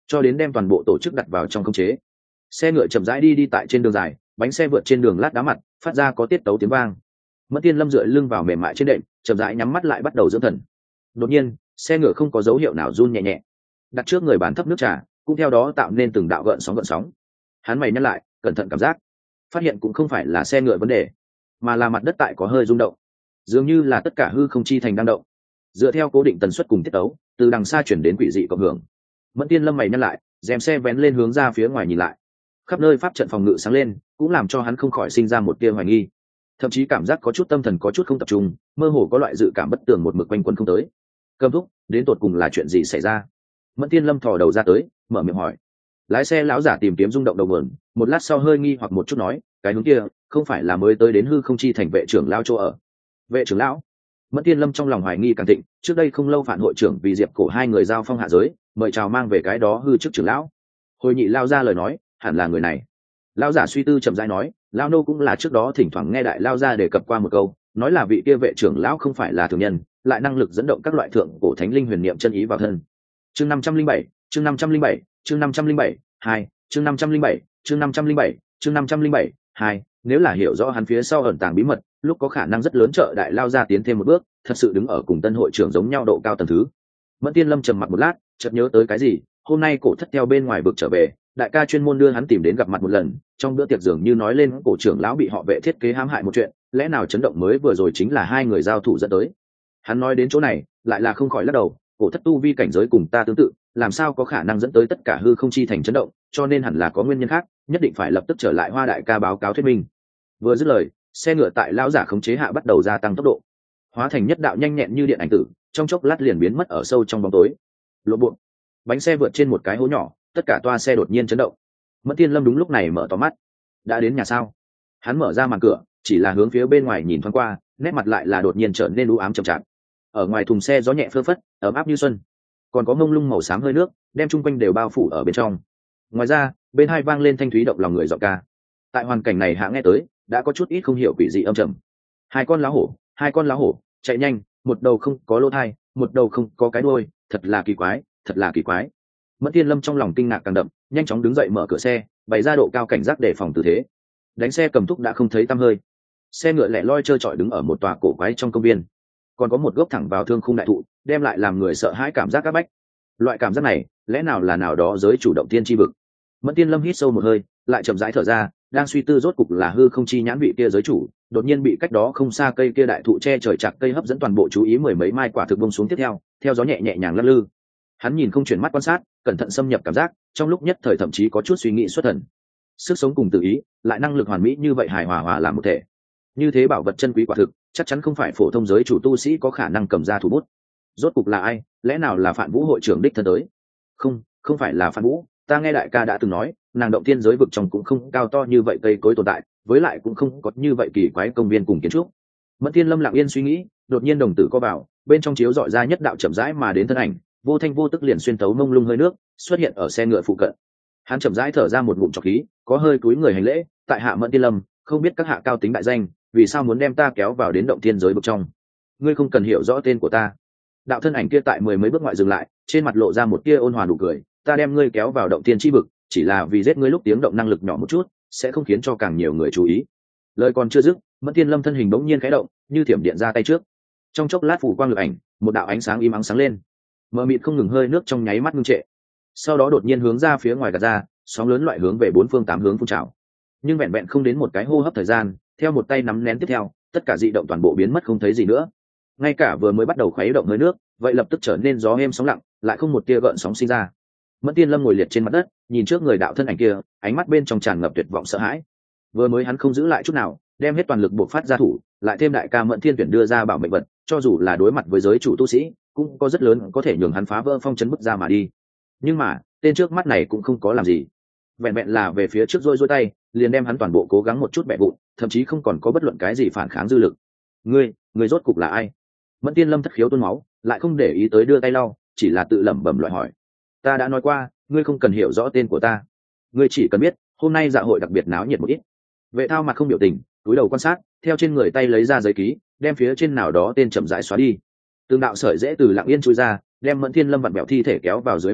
cho đến đem toàn bộ tổ chức đặt vào trong khống chế. Xe ngựa chậm rãi đi tại trên đường dài, bánh xe vượt trên đường lát đá mặt, phát ra có tiết tấu tiếng vang. Mẫn Tiên Lâm dựa lưng vào mềm mại trên đệm, chậm rãi nhắm mắt lại bắt đầu dưỡng thần. Đột nhiên, xe ngựa không có dấu hiệu nào run nhẹ nhẹ. Đặt trước người bàn thấp nước trà, cũng theo đó tạo nên từng đạo gợn sóng. Hắn mày nhắc lại, cẩn thận cảm giác, phát hiện cũng không phải là xe ngựa vấn đề, mà là mặt đất tại có hơi rung động, dường như là tất cả hư không chi thành đang động. Dựa theo cố định tần suất cùng tiết tấu, từ đằng xa chuyển đến quỷ dị cộng hưởng. Mẫn Tiên Lâm mày nhắc lại, rèm xe vén lên hướng ra phía ngoài nhìn lại. Khắp nơi pháp trận phòng ngự sáng lên, cũng làm cho hắn không khỏi sinh ra một tia hoài nghi, thậm chí cảm giác có chút tâm thần có chút không tập trung, mơ hồ có loại dự cảm bất tường một mực quanh quẩn không tới. Cầm thúc, đến tột cùng là chuyện gì xảy ra? Mẫn Tiên Lâm thò đầu ra tới, mở miệng hỏi. Lái xe lão giả tìm kiếm rung động đầu nguồn, một lát sau hơi nghi hoặc một chút nói, cái hướng kia không phải là mới tới đến hư không chi thành vệ trưởng lão chỗ ở? Vệ trưởng lão? Mẫn Tiên Lâm trong lòng hoài nghi càng thịnh, trước đây không lâu phản hội trưởng vì Diệp Cổ hai người giao phong hạ giới, mời chào mang về cái đó hư chức trưởng lão. Hồi nhị lao ra lời nói, hẳn là người này. Lão giả suy tư chậm rãi nói, lão nô cũng là trước đó thỉnh thoảng nghe đại lao ra đề cập qua một câu, nói là vị kia vệ trưởng lão không phải là thường nhân, lại năng lực dẫn động các loại thượng cổ thánh linh huyền niệm chân ý vào thân. Chương 507, chương 507, chương 507, 2, chương 507, chương 507, chương 507, 2, nếu là hiểu rõ hắn phía sau ẩn tàng bí mật, lúc có khả năng rất lớn trợ đại lao ra tiến thêm một bước, thật sự đứng ở cùng tân hội trưởng giống nhau độ cao tầng thứ. Mẫn Tiên Lâm trầm mặc một lát, chợt nhớ tới cái gì, hôm nay cổ thất theo bên ngoài vực trở về, đại ca chuyên môn đưa hắn tìm đến gặp mặt một lần, trong bữa tiệc dường như nói lên cổ trưởng lão bị họ vệ thiết kế hãm hại một chuyện, lẽ nào chấn động mới vừa rồi chính là hai người giao thủ dẫn tới. Hắn nói đến chỗ này, lại là không khỏi lắc đầu, cổ thất tu vi cảnh giới cùng ta tương tự, làm sao có khả năng dẫn tới tất cả hư không chi thành chấn động, cho nên hẳn là có nguyên nhân khác, nhất định phải lập tức trở lại Hoa đại ca báo cáo thuyết minh. Vừa dứt lời, xe ngựa tại lão giả khống chế hạ bắt đầu gia tăng tốc độ, hóa thành nhất đạo nhanh nhẹn như điện ảnh tử, trong chốc lát liền biến mất ở sâu trong bóng tối. Lộ bộ, bánh xe vượt trên một cái hố nhỏ, tất cả toa xe đột nhiên chấn động. Mẫn Tiên Lâm đúng lúc này mở to mắt. Đã đến nhà sao? Hắn mở ra màn cửa, chỉ là hướng phía bên ngoài nhìn thoáng qua, nét mặt lại là đột nhiên trở nên u ám chậm chạp. Ở ngoài thùng xe gió nhẹ phơ phất, ấm áp như xuân, còn có mông lung màu xám hơi nước, đem chung quanh đều bao phủ ở bên trong. Ngoài ra, bên hai vang lên thanh thúy động lòng người giọng ca. Tại hoàn cảnh này hạ nghe tới, đã có chút ít không hiểu quỷ dị âm trầm. Hai con lá hổ, chạy nhanh, một đầu không có lỗ thai, một đầu không có cái đuôi, thật là kỳ quái. Mẫn Tiên Lâm trong lòng kinh ngạc càng đậm, nhanh chóng đứng dậy mở cửa xe, bày ra độ cao cảnh giác để phòng tư thế. Đánh xe cầm thúc đã không thấy tăm hơi. Xe ngựa lẻ loi trơ trọi đứng ở một tòa cổ quái trong công viên, còn có một gốc thẳng vào thương khung đại thụ, đem lại làm người sợ hãi cảm giác áp bách. Loại cảm giác này, lẽ nào là nào đó giới chủ động tiên chi vực? Mẫn Tiên Lâm hít sâu một hơi, lại chậm rãi thở ra, đang suy tư rốt cục là hư không chi nhãn vị kia giới chủ, đột nhiên bị cách đó không xa cây kia đại thụ che trời chạc cây hấp dẫn toàn bộ chú ý, mười mấy mai quả thực bông xuống tiếp theo gió nhẹ nhàng lắc lư. Hắn nhìn không chuyển mắt quan sát, cẩn thận xâm nhập cảm giác, trong lúc nhất thời thậm chí có chút suy nghĩ xuất thần. Sức sống cùng tự ý, lại năng lực hoàn mỹ như vậy hài hòa làm một thể. Như thế bảo vật chân quý quả thực, chắc chắn không phải phổ thông giới chủ tu sĩ có khả năng cầm ra thủ bút. Rốt cục là ai? Lẽ nào là Phạn Vũ hội trưởng đích thân tới? Không phải là Phạn Vũ, ta nghe đại ca đã từng nói, nàng động tiên giới vực trong cũng không cao to như vậy cây cối tồn tại, với lại cũng không có như vậy kỳ quái công viên cùng kiến trúc. Mẫn Tiên Lâm lặng yên suy nghĩ, đột nhiên đồng tử co vào, bên trong chiếu dọi ra nhất đạo chậm rãi mà đến thân ảnh, vô thanh vô tức liền xuyên tấu mông lung hơi nước, xuất hiện ở xe ngựa phụ cận. Hắn chậm rãi thở ra một ngụm trọc khí, có hơi cúi người hành lễ, tại hạ Mẫn Tiên Lâm, không biết các hạ cao tính đại danh, vì sao muốn đem ta kéo vào đến động tiên giới vực trong? Ngươi không cần hiểu rõ tên của ta. Đạo thân ảnh kia tại mười mấy bước ngoại dừng lại, trên mặt lộ ra một tia ôn hòa nụ cười, ta đem ngươi kéo vào động tiên chi vực, chỉ là vì giết ngươi lúc tiếng động năng lực nhỏ một chút, sẽ không khiến cho càng nhiều người chú ý. Lời còn chưa dứt, Mẫn Tiên Lâm thân hình bỗng nhiên khẽ động, như thiểm điện ra tay trước. Trong chốc lát phủ quang lực ảnh, một đạo ánh sáng im ắng sáng lên, mờ mịt không ngừng hơi nước trong nháy mắt ngưng trệ, sau đó đột nhiên hướng ra phía ngoài gạt ra, sóng lớn loại hướng về bốn phương tám hướng phun trào. Nhưng vẹn vẹn không đến một cái hô hấp thời gian, theo một tay nắm nén tiếp theo, tất cả dị động toàn bộ biến mất không thấy gì nữa. Ngay cả vừa mới bắt đầu khuấy động hơi nước, vậy lập tức trở nên gió êm sóng lặng, lại không một tia gợn sóng sinh ra. Mẫn Tiên Lâm ngồi liệt trên mặt đất, nhìn trước người đạo thân ảnh kia, ánh mắt bên trong tràn ngập tuyệt vọng sợ hãi. Vừa mới hắn không giữ lại chút nào, đem hết toàn lực buộc phát ra thủ, lại thêm đại ca Mẫn Thiên Tuyển đưa ra bảo mệnh vật, cho dù là đối mặt với giới chủ tu sĩ, cũng có rất lớn có thể nhường hắn phá vỡ phong trấn bức ra mà đi. Nhưng mà tên trước mắt này cũng không có làm gì, vẹn vẹn là về phía trước rôi tay, liền đem hắn toàn bộ cố gắng một chút bẻ vụn, thậm chí không còn có bất luận cái gì phản kháng dư lực. Ngươi rốt cục là ai? Mẫn Tiên Lâm thất khiếu tuôn máu, lại không để ý tới đưa tay lau, chỉ là tự lẩm bẩm loại hỏi. Ta đã nói qua, ngươi không cần hiểu rõ tên của ta, ngươi chỉ cần biết hôm nay dạ hội đặc biệt náo nhiệt một ít. Vệ Thao mặt không biểu tình, túi đầu quan sát, theo trên người tay lấy ra giấy ký, đem phía trên nào đó tên chậm rãi xóa đi. Từng đạo sợi rễ từ lặng yên chui ra, đem Mẫn Thiên Lâm vặn bẹo thi thể kéo vào dưới mặt đất,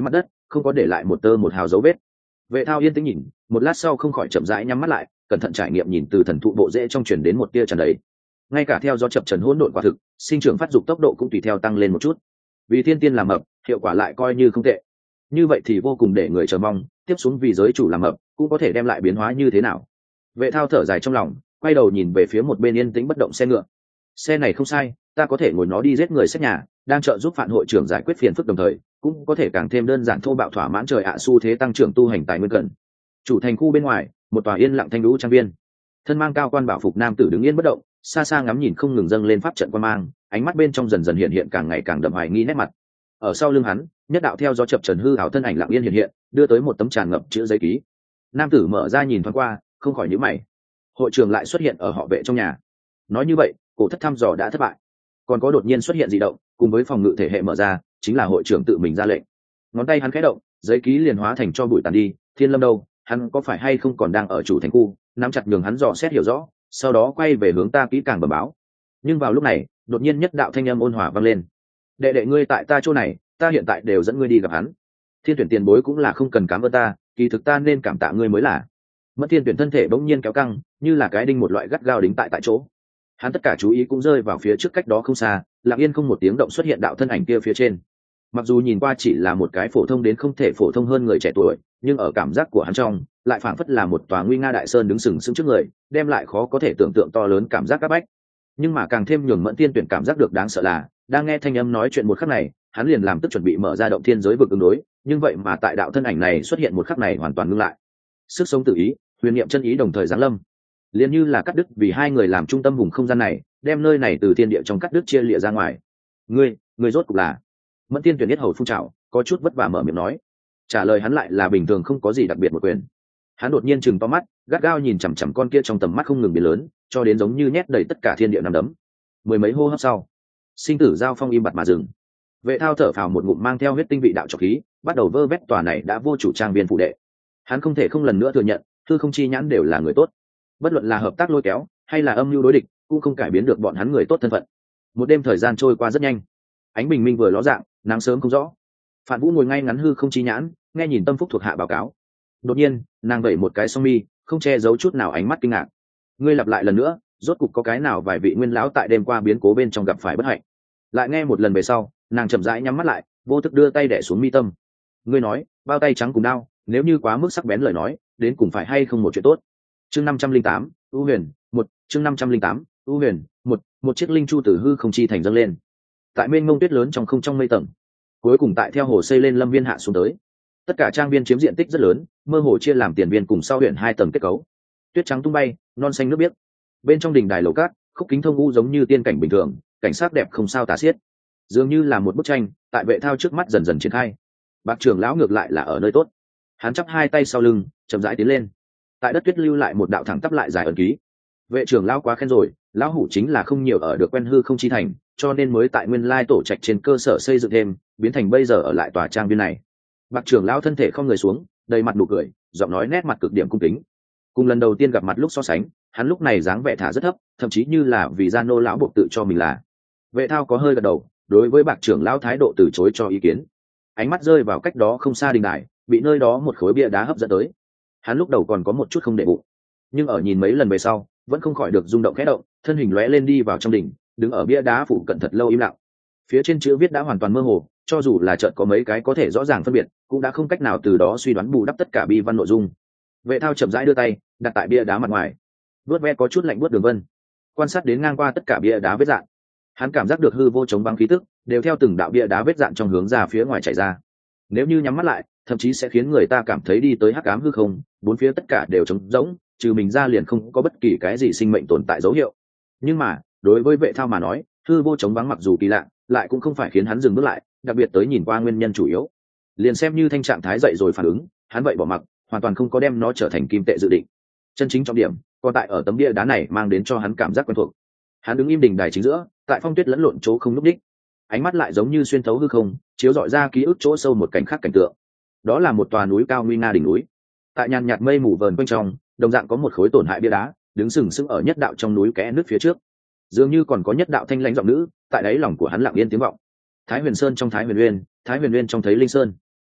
không có để lại một tơ một hào dấu vết. Vệ Thao yên tĩnh nhìn, một lát sau không khỏi chậm rãi nhắm mắt lại, cẩn thận trải nghiệm nhìn từ thần thụ bộ rễ trong truyền đến một tia tràn đầy. Ngay cả theo gió chập trần hỗn độn quả thực, sinh trưởng phát dục tốc độ cũng tùy theo tăng lên một chút. Vì thiên tiên làm mập, hiệu quả lại coi như không tệ. Như vậy thì vô cùng để người chờ mong, tiếp xuống vì giới chủ làm mập, cũng có thể đem lại biến hóa như thế nào. Vệ Thao thở dài trong lòng, quay đầu nhìn về phía một bên yên tĩnh bất động xe ngựa. Xe này không sai, ta có thể ngồi nó đi giết người xét nhà, đang trợ giúp Phản hội trưởng giải quyết phiền phức, đồng thời cũng có thể càng thêm đơn giản thô bạo thỏa mãn trời ạ xu thế tăng trưởng tu hành tài nguyên cần. Chủ thành khu bên ngoài, một tòa yên lặng thanh lũ trang viên, thân mang cao quan bảo phục nam tử đứng yên bất động, xa xa ngắm nhìn không ngừng dâng lên pháp trận quan mang, ánh mắt bên trong dần dần hiện hiện càng ngày càng đậm hoài nghi nét mặt. Ở sau lưng hắn, nhất đạo theo gió chập trần hư ảo thân ảnh lặng yên hiện hiện, đưa tới một tấm tràn ngập chữ giấy ký. Nam tử mở ra nhìn thoáng qua, không khỏi nhíu mày. Hội trưởng lại xuất hiện ở họ Vệ trong nhà. Nói như vậy, cổ thất thăm dò đã thất bại. Còn có đột nhiên xuất hiện dị động, cùng với phòng ngự thể hệ mở ra, chính là hội trưởng tự mình ra lệnh. Ngón tay hắn khẽ động, giấy ký liền hóa thành cho bụi tàn đi. Thiên Lâm đâu, hắn có phải hay không còn đang ở chủ thành khu? Nắm chặt nhường hắn dò xét hiểu rõ, sau đó quay về hướng ta kỹ càng bẩm báo. Nhưng vào lúc này, đột nhiên nhất đạo thanh âm ôn hòa vang lên. Đệ đệ ngươi tại ta chỗ này, ta hiện tại đều dẫn ngươi đi gặp hắn. Thiên tuyển tiền bối cũng là không cần cảm ơn ta, kỳ thực ta nên cảm tạ ngươi mới là. Mất Thiên tuyển thân thể bỗng nhiên kéo căng, như là cái đinh một loại gắt gao đính tại chỗ. Hắn tất cả chú ý cũng rơi vào phía trước cách đó không xa, lặng yên không một tiếng động xuất hiện đạo thân ảnh kia phía trên. Mặc dù nhìn qua chỉ là một cái phổ thông đến không thể phổ thông hơn người trẻ tuổi, nhưng ở cảm giác của hắn trong, lại phảng phất là một tòa nguy nga đại sơn đứng sừng sững trước người, đem lại khó có thể tưởng tượng to lớn cảm giác áp bách. Nhưng mà càng thêm nhường Mẫn Tiên tuyển cảm giác được đáng sợ là, đang nghe thanh âm nói chuyện một khắc này, hắn liền làm tức chuẩn bị mở ra động thiên giới vực ứng đối, nhưng vậy mà tại đạo thân ảnh này xuất hiện một khắc này hoàn toàn ngưng lại. Sức sống tự ý, huyền niệm chân ý đồng thời giáng lâm, liền như là cắt đứt vì hai người làm trung tâm vùng không gian này, đem nơi này từ thiên địa trong cắt đứt chia lịa ra ngoài. Ngươi rốt cục là? Mẫn Tiên tuyển biết hầu phun trào, có chút vất vả mở miệng nói. Trả lời hắn lại là bình thường không có gì đặc biệt một quyền. Hắn đột nhiên chừng to mắt, gắt gao nhìn chằm chằm con kia trong tầm mắt không ngừng biến lớn, cho đến giống như nhét đầy tất cả thiên địa nằm đấm. Mười mấy hô hấp sau, sinh tử giao phong im bặt mà dừng. Vệ Thao thở phào một ngụm mang theo huyết tinh vị đạo trọc khí, bắt đầu vơ vét tòa này đã vô chủ trang viên phụ đệ. Hắn không thể không lần nữa thừa nhận, Hư Không Chi Nhãn đều là người tốt. Bất luận là hợp tác lôi kéo, hay là âm mưu đối địch, cũng không cải biến được bọn hắn người tốt thân phận. Một đêm thời gian trôi qua rất nhanh, ánh bình minh vừa ló dạng, nắng sớm không rõ. Phản Vũ ngồi ngay ngắn Hư Không Chi Nhãn, nghe nhìn tâm phúc thuộc hạ báo cáo. Đột nhiên, nàng đẩy một cái song mi, không che giấu chút nào ánh mắt kinh ngạc. Ngươi lặp lại lần nữa, rốt cục có cái nào vài vị nguyên lão tại đêm qua biến cố bên trong gặp phải bất hạnh. Lại nghe một lần về sau, nàng chậm rãi nhắm mắt lại, vô thức đưa tay đẻ xuống mi tâm. Ngươi nói, bao tay trắng cùng đao, nếu như quá mức sắc bén lời nói, đến cùng phải hay không một chuyện tốt. Chương 508, U Huyền, chương 508, U Huyền, một chiếc linh chu từ hư không chi thành dâng lên. Tại mênh mông tuyết lớn trong mây tầng, cuối cùng tại theo hồ xây lên lâm viên hạ xuống tới. Tất cả trang viên chiếm diện tích rất lớn, mơ hồ chia làm tiền viên cùng sau huyện hai tầng kết cấu. Tuyết trắng tung bay, non xanh nước biếc. Bên trong đình đài lầu cát, khúc kính thông u giống như tiên cảnh bình thường, cảnh sắc đẹp không sao tả xiết. Dường như là một bức tranh, tại Vệ Thao trước mắt dần dần triển khai. Bạc trưởng lão ngược lại là ở nơi tốt. Hắn chắp hai tay sau lưng, chậm rãi tiến lên. Tại đất tuyết lưu lại một đạo thẳng tắp lại dài ẩn ký. Vệ trưởng lão quá khen rồi, lão hủ chính là không nhiều ở được quen hư không chi thành, cho nên mới tại nguyên lai tổ trạch trên cơ sở xây dựng thêm, biến thành bây giờ ở lại tòa trang viên này. Bạc trưởng lão thân thể không người xuống, đầy mặt nụ cười, giọng nói nét mặt cực điểm cung kính. Cùng lần đầu tiên gặp mặt lúc so sánh, hắn lúc này dáng vẻ thả rất thấp, thậm chí như là vì gia nô lão buộc tự cho mình là. Vệ Thao có hơi gật đầu, đối với Bạc trưởng lão thái độ từ chối cho ý kiến. Ánh mắt rơi vào cách đó không xa đình đài, bị nơi đó một khối bia đá hấp dẫn tới. Hắn lúc đầu còn có một chút không để bụng, nhưng ở nhìn mấy lần về sau, vẫn không khỏi được rung động khẽ động, thân hình lóe lên đi vào trong đỉnh, đứng ở bia đá phụ cận thật lâu im lặng. Phía trên chữ viết đã hoàn toàn mơ hồ, cho dù là chợt có mấy cái có thể rõ ràng phân biệt, cũng đã không cách nào từ đó suy đoán bù đắp tất cả bi văn nội dung. Vệ Thao chậm rãi đưa tay đặt tại bia đá mặt ngoài, vớt ve có chút lạnh buốt đường vân, quan sát đến ngang qua tất cả bia đá vết dạn. Hắn cảm giác được hư vô chống băng khí tức đều theo từng đạo bia đá vết dạn trong hướng ra phía ngoài chảy ra. Nếu như nhắm mắt lại, thậm chí sẽ khiến người ta cảm thấy đi tới hắc ám hư không, bốn phía tất cả đều trống rỗng, trừ mình ra liền không có bất kỳ cái gì sinh mệnh tồn tại dấu hiệu. Nhưng mà đối với Vệ Thao mà nói, hư vô chống vắng mặc dù kỳ lạ, lại cũng không phải khiến hắn dừng bước lại, đặc biệt tới nhìn qua nguyên nhân chủ yếu. Liền xem như thanh trạng thái dậy rồi phản ứng, hắn vậy bỏ mặc, hoàn toàn không có đem nó trở thành kim tệ dự định. Chân chính trọng điểm còn tại ở tấm bia đá này mang đến cho hắn cảm giác quen thuộc. Hắn đứng im đỉnh đài chính giữa, tại phong tuyết lẫn lộn chỗ không núp đích, ánh mắt lại giống như xuyên thấu hư không, chiếu rọi ra ký ức chỗ sâu một cảnh khác cảnh tượng. Đó là một tòa núi cao nguy nga đỉnh núi. Tại nhàn nhạt mây mù vờn quanh trong, đồng dạng có một khối tổn hại bia đá, đứng sừng sững ở nhất đạo trong núi kẽ nước phía trước. Dường như còn có nhất đạo thanh lãnh giọng nữ, tại đáy lòng của hắn lặng yên tiếng vọng. Thái Huyền Sơn trong Thái Huyền Uyên, Thái Huyền Uyên trong Thấy Linh Sơn.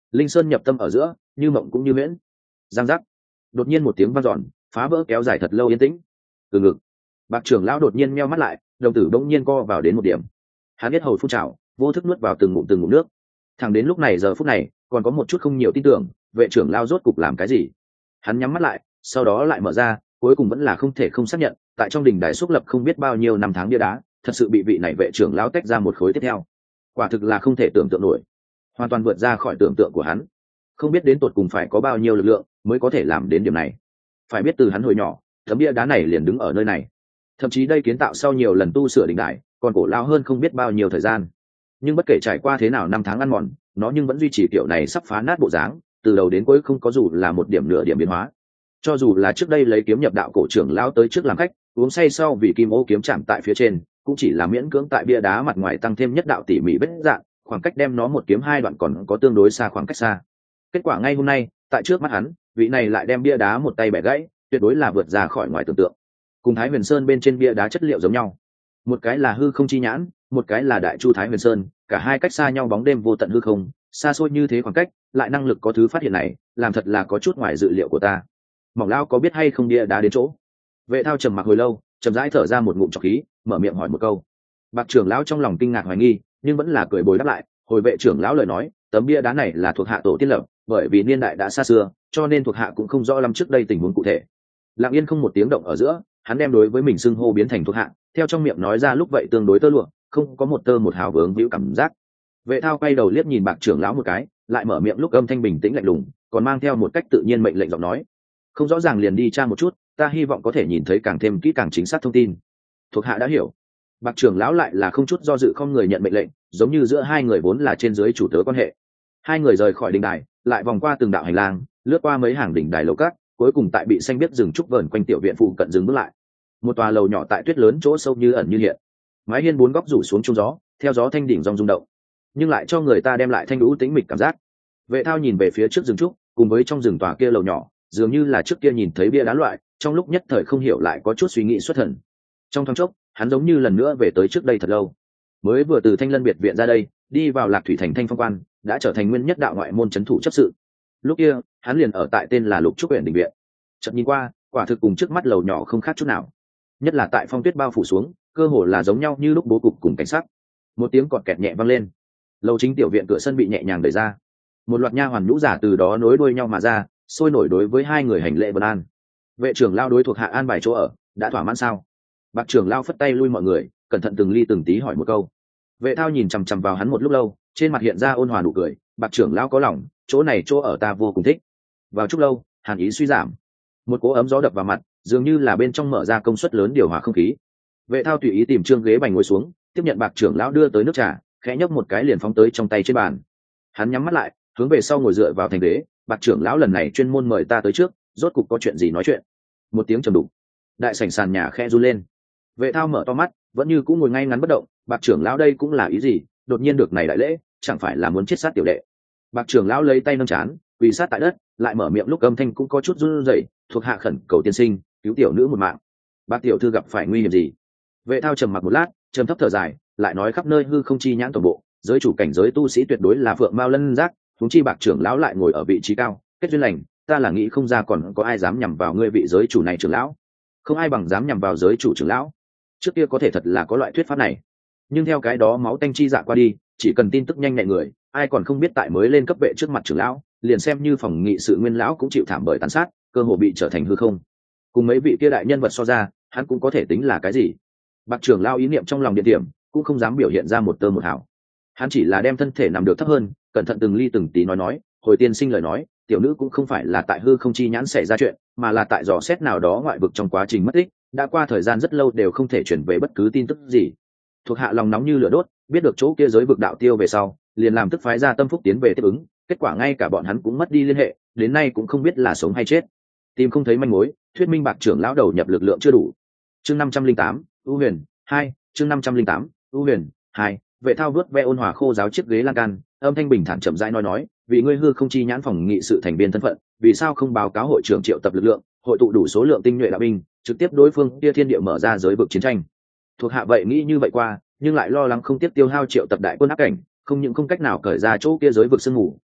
Linh Sơn nhập tâm ở giữa, như mộng cũng như miễn. Giang giác. Đột nhiên một tiếng vang dọn, phá vỡ kéo dài thật lâu yên tĩnh. Từ ngực. Bạc trưởng lão đột nhiên meo mắt lại, đồng tử bỗng nhiên co vào đến một điểm. Hắn biết hầu phun trào, vô thức nuốt vào từng ngụm nước. Thẳng đến lúc này giờ phút này, còn có một chút không nhiều tin tưởng, vệ trưởng lão rốt cục làm cái gì. Hắn nhắm mắt lại, sau đó lại mở ra, cuối cùng vẫn là không thể không xác nhận, tại trong đình đài xúc lập không biết bao nhiêu năm tháng bia đá, thật sự bị vị này vệ trưởng lão tách ra một khối tiếp theo. Quả thực là không thể tưởng tượng nổi, hoàn toàn vượt ra khỏi tưởng tượng của hắn. Không biết đến tột cùng phải có bao nhiêu lực lượng mới có thể làm đến điểm này. Phải biết từ hắn hồi nhỏ, tấm bia đá này liền đứng ở nơi này, thậm chí đây kiến tạo sau nhiều lần tu sửa đình đài, còn cổ lao hơn không biết bao nhiêu thời gian. Nhưng bất kể trải qua thế nào năm tháng ăn mòn, nó nhưng vẫn duy trì kiểu này sắp phá nát bộ dáng, từ đầu đến cuối không có dù là một điểm nửa điểm biến hóa. Cho dù là trước đây lấy kiếm nhập đạo cổ trưởng lão tới trước làm khách, uống say sau vì kim ô kiếm chạm tại phía trên, cũng chỉ là miễn cưỡng tại bia đá mặt ngoài tăng thêm nhất đạo tỉ mỉ vết dạng, khoảng cách đem nó một kiếm hai đoạn còn có tương đối xa khoảng cách xa. Kết quả ngay hôm nay, tại trước mắt hắn, vị này lại đem bia đá một tay bẻ gãy, tuyệt đối là vượt ra khỏi ngoài tưởng tượng. Cùng Thái Huyền Sơn bên trên bia đá chất liệu giống nhau, một cái là hư không chi nhãn, một cái là Đại Chu Thái Huyền Sơn, cả hai cách xa nhau bóng đêm vô tận hư không, xa xôi như thế khoảng cách, lại năng lực có thứ phát hiện này, làm thật là có chút ngoài dự liệu của ta. Mỏng Lao có biết hay không bia đá đến chỗ? Vệ Thao trầm mặc hồi lâu, chậm rãi thở ra một ngụm trọc khí, mở miệng hỏi một câu. Bạc trưởng lão trong lòng kinh ngạc hoài nghi, nhưng vẫn là cười bồi đáp lại. Hồi vệ trưởng lão lời nói, tấm bia đá này là thuộc hạ tổ tiên lập, bởi vì niên đại đã xa xưa, cho nên thuộc hạ cũng không rõ lắm trước đây tình huống cụ thể. Lặng yên không một tiếng động ở giữa, hắn đem đối với mình xưng hô biến thành thuộc hạ, theo trong miệng nói ra lúc vậy tương đối tơ lụa, không có một tơ một hào vướng víu cảm giác. Vệ Thao quay đầu liếc nhìn Bạc trưởng lão một cái, lại mở miệng lúc âm thanh bình tĩnh lạnh lùng, còn mang theo một cách tự nhiên mệnh lệnh giọng nói. Không rõ ràng liền đi tra một chút, ta hy vọng có thể nhìn thấy càng thêm kỹ càng chính xác thông tin. Thuộc hạ đã hiểu. Bạc trưởng lão lại là không chút do dự không người nhận mệnh lệnh, giống như giữa hai người vốn là trên dưới chủ tớ quan hệ. Hai người rời khỏi đình đài, lại vòng qua từng đạo hành lang, lướt qua mấy hàng đỉnh đài lầu cát, cuối cùng tại bị xanh biết rừng trúc vờn quanh tiểu viện phụ cận dừng bước lại. Một tòa lầu nhỏ tại tuyết lớn chỗ sâu như ẩn như hiện, mái hiên bốn góc rủ xuống trung gió, theo gió thanh đỉnh rong rung động, nhưng lại cho người ta đem lại thanh lũ tĩnh mịch cảm giác. Vệ Thao nhìn về phía trước rừng trúc, cùng với trong rừng tòa kia lầu nhỏ, dường như là trước kia nhìn thấy bia đá loại, trong lúc nhất thời không hiểu lại có chút suy nghĩ xuất thần. Trong thoáng chốc, hắn giống như lần nữa về tới trước đây thật lâu, mới vừa từ Thanh Lân biệt viện ra đây, đi vào Lạc Thủy thành Thanh Phong quan, đã trở thành nguyên nhất đạo ngoại môn trấn thủ chấp sự. Lúc kia, hắn liền ở tại tên là Lục Trúc huyện đình viện. Chợt nhìn qua, quả thực cùng trước mắt lầu nhỏ không khác chút nào. Nhất là tại phong tuyết bao phủ xuống, cơ hồ là giống nhau như lúc bố cục cùng cảnh sắc. Một tiếng cọt kẹt nhẹ vang lên, lầu chính tiểu viện cửa sân bị nhẹ nhàng đẩy ra. Một loạt nha hoàn nhũ giả từ đó nối đuôi nhau mà ra, sôi nổi đối với hai người hành lễ vân an. Vệ trưởng lao đối thuộc hạ an bài chỗ ở, đã thỏa mãn sao? Bạc trưởng lao phất tay lui mọi người, cẩn thận từng ly từng tí hỏi một câu. Vệ Thao nhìn chằm chằm vào hắn một lúc lâu, trên mặt hiện ra ôn hòa nụ cười. Bạc trưởng lao có lòng, chỗ này chỗ ở ta vô cùng thích. Vào chút lâu, hàn ý suy giảm, một cỗ ấm gió đập vào mặt, dường như là bên trong mở ra công suất lớn điều hòa không khí. Vệ Thao tùy ý tìm trương ghế bành ngồi xuống, tiếp nhận Bạc trưởng lão đưa tới nước trà, khẽ nhấp một cái liền phóng tới trong tay trên bàn. Hắn nhắm mắt lại, hướng về sau ngồi dựa vào thành ghế. Bạc trưởng lão lần này chuyên môn mời ta tới trước, rốt cục có chuyện gì nói chuyện. Một tiếng trầm đục, đại sảnh sàn nhà khẽ run lên. Vệ Thao mở to mắt, vẫn như cũng ngồi ngay ngắn bất động. Bạc trưởng lão đây cũng là ý gì, đột nhiên được này đại lễ, chẳng phải là muốn chết sát tiểu đệ. Bạc trưởng lão lấy tay nâng trán, quỳ sát tại đất, lại mở miệng lúc âm thanh cũng có chút run rẩy, thuộc hạ khẩn cầu tiên sinh cứu tiểu nữ một mạng. Bạc tiểu thư gặp phải nguy hiểm gì? Vệ Thao trầm mặc một lát, trầm thấp thở dài, lại nói khắp nơi hư không chi nhãn tổng bộ, giới chủ cảnh giới tu sĩ tuyệt đối là phượng mao lân giác, huống chi Bạc trưởng lão lại ngồi ở vị trí cao, kết duyên lành, ta là nghĩ không ra còn có ai dám nhằm vào ngươi vị giới chủ này trưởng lão. Không ai bằng dám nhằm vào giới chủ trưởng lão. Trước kia có thể thật là có loại thuyết pháp này, nhưng theo cái đó máu tanh chi dạ qua đi, chỉ cần tin tức nhanh nhạy người, ai còn không biết tại mới lên cấp vệ trước mặt trưởng lão, liền xem như phòng nghị sự nguyên lão cũng chịu thảm bởi tàn sát, cơ hồ bị trở thành hư không. Cùng mấy vị kia đại nhân vật so ra, hắn cũng có thể tính là cái gì? Bạc trưởng lão ý niệm trong lòng điện điểm, cũng không dám biểu hiện ra một tơ một hào. Hắn chỉ là đem thân thể nằm được thấp hơn, cẩn thận từng ly từng tí nói, hồi tiên sinh lời nói, tiểu nữ cũng không phải là tại hư không chi nhãn xảy ra chuyện, mà là tại dò xét nào đó ngoại vực trong quá trình mất tích, đã qua thời gian rất lâu đều không thể chuyển về bất cứ tin tức gì. Thuộc hạ lòng nóng như lửa đốt, biết được chỗ kia giới vực đạo tiêu về sau, liền làm tức phái ra tâm phúc tiến về tiếp ứng, kết quả ngay cả bọn hắn cũng mất đi liên hệ, đến nay cũng không biết là sống hay chết. Tìm không thấy manh mối, thuyết minh Bạc trưởng lão đầu nhập lực lượng chưa đủ. Chương 508, U Huyền 2, chương 508, U Huyền 2. Vệ Thao vớt ve ôn hòa khô giáo chiếc ghế lan can, âm thanh bình thản chậm rãi nói, vì ngươi hư không chi nhãn phòng nghị sự thành viên thân phận, vì sao không báo cáo hội trưởng triệu tập lực lượng, hội tụ đủ số lượng tinh nhuệ đạo binh, trực tiếp đối phương kia thiên địa mở ra giới vực chiến tranh. Thuộc hạ vậy nghĩ như vậy qua, nhưng lại lo lắng không tiếp tiêu hao triệu tập đại quân áp cảnh, không những không cách nào cởi ra chỗ kia giới vực sương mù,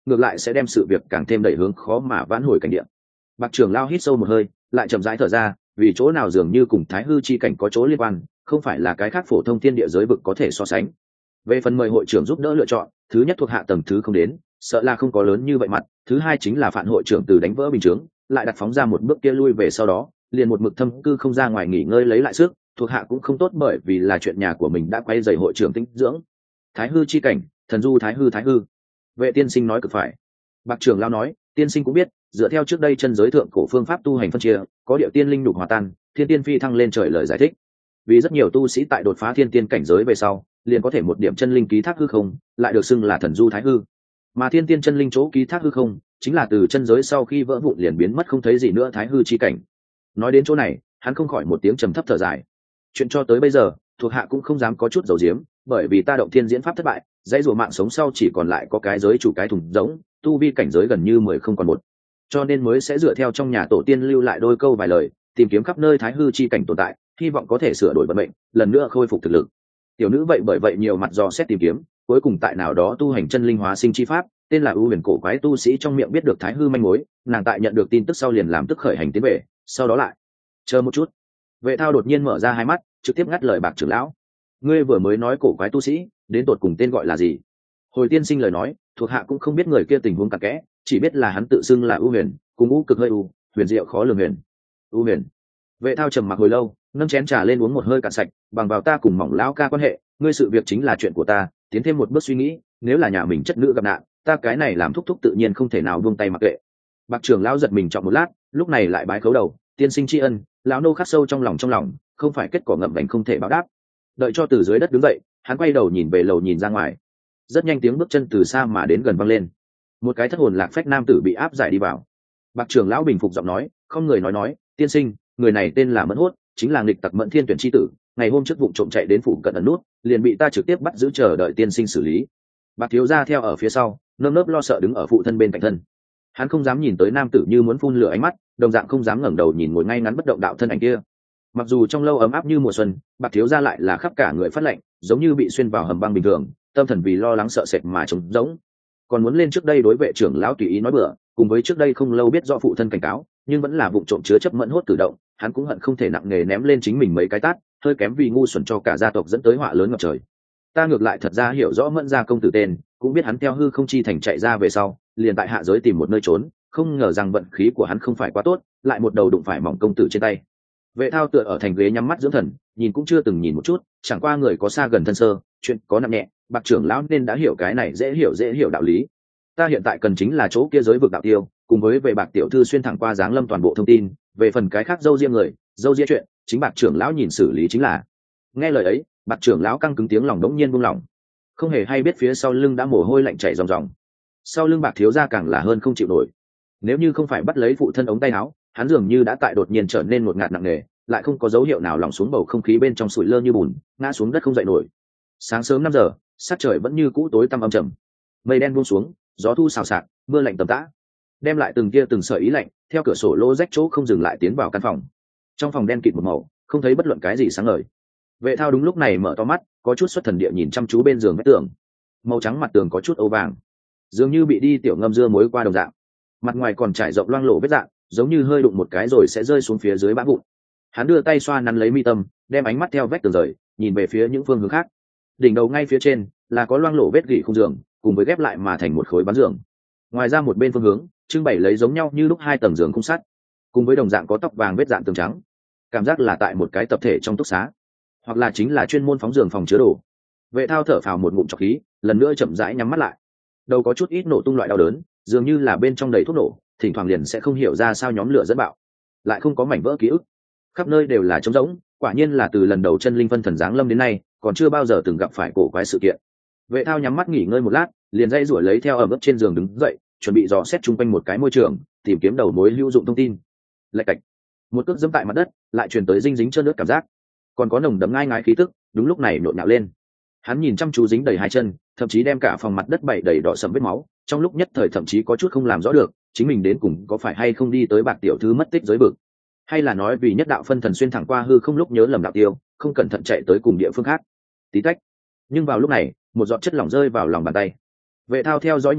ngược lại sẽ đem sự việc càng thêm đẩy hướng khó mà vãn hồi cảnh địa. Bạc trưởng lao hít sâu một hơi, lại chậm rãi thở ra, vì chỗ nào dường như cùng thái hư chi cảnh có chỗ liên quan, không phải là cái khác phổ thông thiên địa giới vực có thể so sánh. Về phần mời hội trưởng giúp đỡ lựa chọn, thứ nhất thuộc hạ tầng thứ không đến, sợ là không có lớn như vậy mặt, thứ hai chính là phản hội trưởng từ đánh vỡ bình chướng, lại đặt phóng ra một bước kia lui về sau đó, liền một mực thâm cư không ra ngoài nghỉ ngơi lấy lại sức, thuộc hạ cũng không tốt bởi vì là chuyện nhà của mình đã quay dày hội trưởng tinh dưỡng. Thái hư chi cảnh, thần du thái hư. Vệ tiên sinh nói cực phải. Bạc trưởng lao nói, tiên sinh cũng biết, dựa theo trước đây chân giới thượng cổ phương pháp tu hành phân chia, có địa tiên linh nhục hòa tan, thiên tiên phi thăng lên trời lời giải thích. Vì rất nhiều tu sĩ tại đột phá thiên tiên cảnh giới về sau, liền có thể một điểm chân linh ký thác hư không, lại được xưng là thần du thái hư. Mà thiên tiên chân linh chỗ ký thác hư không, chính là từ chân giới sau khi vỡ vụn liền biến mất không thấy gì nữa thái hư chi cảnh. Nói đến chỗ này, hắn không khỏi một tiếng trầm thấp thở dài. Chuyện cho tới bây giờ, thuộc hạ cũng không dám có chút dầu diếm, bởi vì ta động thiên diễn pháp thất bại, dãy rùa mạng sống sau chỉ còn lại có cái giới chủ cái thùng rỗng, tu vi cảnh giới gần như 10 không còn một, cho nên mới sẽ dựa theo trong nhà tổ tiên lưu lại đôi câu vài lời, tìm kiếm khắp nơi thái hư chi cảnh tồn tại, hy vọng có thể sửa đổi vận mệnh, lần nữa khôi phục thực lực. Tiểu nữ vậy bởi vậy nhiều mặt dò xét tìm kiếm, cuối cùng tại nào đó tu hành chân linh hóa sinh chi pháp, tên là ưu huyền cổ quái tu sĩ trong miệng biết được thái hư manh mối, nàng tại nhận được tin tức sau liền làm tức khởi hành tiến về, sau đó lại chờ một chút. Vệ Thao đột nhiên mở ra hai mắt, trực tiếp ngắt lời Bạc trưởng lão. Ngươi vừa mới nói cổ quái tu sĩ, đến tột cùng tên gọi là gì? Hồi tiên sinh lời nói, thuộc hạ cũng không biết người kia tình huống cặn kẽ, chỉ biết là hắn tự xưng là ưu huyền, cùng u cực hơi u, huyền diệu khó lường huyền. Ưu huyền. Vệ Thao trầm mặc hồi lâu, nâng chén trà lên uống một hơi cạn sạch, bằng vào ta cùng Mỏng lão ca quan hệ, ngươi sự việc chính là chuyện của ta, tiến thêm một bước suy nghĩ, nếu là nhà mình chất nữ gặp nạn, ta cái này làm thúc thúc tự nhiên không thể nào buông tay mặc kệ. Bạc trưởng lão giật mình trọng một lát, lúc này lại bái khấu đầu, tiên sinh tri ân, lão nô khắc sâu trong lòng, không phải kết quả ngậm bánh không thể báo đáp. Đợi cho từ dưới đất đứng dậy, hắn quay đầu nhìn về lầu nhìn ra ngoài. Rất nhanh tiếng bước chân từ xa mà đến gần vang lên. Một cái thất hồn lạc phách nam tử bị áp giải đi vào. Bạc trưởng lão bình phục giọng nói, không người nói, tiên sinh, người này tên là Mẫn Hốt, chính là nghịch tặc Mẫn Thiên Tuyển chi tử, ngày hôm trước vụ trộm chạy đến phủ cận ẩn nút, liền bị ta trực tiếp bắt giữ chờ đợi tiên sinh xử lý. Bạc thiếu gia theo ở phía sau, nơm nớp lo sợ đứng ở phụ thân bên cạnh thân. Hắn không dám nhìn tới nam tử như muốn phun lửa ánh mắt, đồng dạng không dám ngẩng đầu nhìn ngồi ngay ngắn bất động đạo thân ảnh kia. Mặc dù trong lâu ấm áp như mùa xuân, Bạc thiếu gia lại là khắp cả người phát lạnh, giống như bị xuyên vào hầm băng bình thường, tâm thần vì lo lắng sợ sệt mà trống rỗng. Còn muốn lên trước đây đối vệ trưởng lão tùy ý nói bừa, cùng với trước đây không lâu biết do phụ thân cảnh cáo, nhưng vẫn là vụ trộm chứa chấp Mẫn Hốt cử động, hắn cũng hận không thể nặng nề ném lên chính mình mấy cái tát, hơi kém vì ngu xuẩn cho cả gia tộc dẫn tới họa lớn ngập trời. Ta ngược lại thật ra hiểu rõ Mẫn gia công tử tên, cũng biết hắn theo hư không chi thành chạy ra về sau, liền tại hạ giới tìm một nơi trốn, không ngờ rằng vận khí của hắn không phải quá tốt, lại một đầu đụng phải Mỏng công tử trên tay. Vệ Thao tựa ở thành ghế nhắm mắt dưỡng thần, nhìn cũng chưa từng nhìn một chút, chẳng qua người có xa gần thân sơ, chuyện có nặng nhẹ, Bạc trưởng lão nên đã hiểu cái này dễ hiểu đạo lý. Ta hiện tại cần chính là chỗ kia giới vực đạo tiêu, cùng với về Bạc tiểu thư xuyên thẳng qua giáng lâm toàn bộ thông tin, về phần cái khác dâu riêng người, dâu riêng chuyện, chính Bạc trưởng lão nhìn xử lý chính là. Nghe lời ấy, Bạc trưởng lão căng cứng tiếng lòng đống nhiên buông lỏng, không hề hay biết phía sau lưng đã mồ hôi lạnh chảy ròng ròng. Sau lưng Bạc thiếu gia càng là hơn không chịu nổi. Nếu như không phải bắt lấy phụ thân ống tay áo, hắn dường như đã tại đột nhiên trở nên ngột ngạt nặng nề, lại không có dấu hiệu nào lỏng xuống bầu không khí bên trong sủi lơ như bùn, ngã xuống đất không dậy nổi. Sáng sớm 5 giờ, sắc trời vẫn như cũ tối tăm âm trầm. Mây đen buông xuống, gió thu xào xạc, mưa lạnh tầm tã, đem lại từng tia từng sợi ý lạnh theo cửa sổ lỗ rách chỗ không dừng lại tiến vào căn phòng. Trong phòng đen kịt một màu, không thấy bất luận cái gì sáng ngời. Vệ Thao đúng lúc này mở to mắt, có chút xuất thần địa nhìn chăm chú bên giường vách tường. Màu trắng mặt tường có chút ấu vàng, dường như bị đi tiểu ngâm dưa muối qua đồng dạng. Mặt ngoài còn trải rộng loang lổ vết dạng, giống như hơi đụng một cái rồi sẽ rơi xuống phía dưới bã vụn. Hắn đưa tay xoa nắn lấy mi tâm, đem ánh mắt theo vách tường rời, nhìn về phía những phương hướng khác. Đỉnh đầu ngay phía trên là có loang lổ vết gỉ khung giường, cùng với ghép lại mà thành một khối bán giường. Ngoài ra một bên phương hướng trưng bày lấy giống nhau như lúc 2 tầng giường khung sắt, cùng với đồng dạng có tóc vàng vết dạng tường trắng, cảm giác là tại một cái tập thể trong túc xá, hoặc là chính là chuyên môn phóng giường phòng chứa đồ. Vệ Thao thở phào một ngụm trọc khí, lần nữa chậm rãi nhắm mắt lại. Đầu có chút ít nổ tung loại đau đớn, dường như là bên trong đầy thuốc nổ, thỉnh thoảng liền sẽ không hiểu ra sao nhóm lửa dẫn bạo, lại không có mảnh vỡ ký ức, khắp nơi đều là trống rỗng. Quả nhiên là từ lần đầu chân linh phân thần giáng lâm đến nay, còn chưa bao giờ từng gặp phải cổ quái sự kiện. Vệ Thao nhắm mắt nghỉ ngơi một lát, liền dây rủi lấy theo ẩm ướt trên giường đứng dậy, chuẩn bị dò xét chung quanh một cái môi trường, tìm kiếm đầu mối hữu dụng thông tin. Lạch cạch, một cước dẫm tại mặt đất, lại truyền tới dinh dính trơn nước cảm giác, còn có nồng đậm ngai ngái khí tức. Đúng lúc này nhộn nhạo lên, hắn nhìn chăm chú dính đầy 2 chân, thậm chí đem cả phòng mặt đất bày đầy đỏ sẫm vết máu. Trong lúc nhất thời thậm chí có chút không làm rõ được, chính mình đến cùng có phải hay không đi tới Bạc tiểu thư mất tích giới vực, hay là nói vì nhất đạo phân thần xuyên thẳng qua hư không lúc nhớ lầm đạo tiêu, không cẩn thận chạy tới cùng địa phương khác. Tí tách. Nhưng vào lúc này, một giọt chất lỏng rơi vào lòng bàn tay. Vệ Thao theo dõi nhìn lại,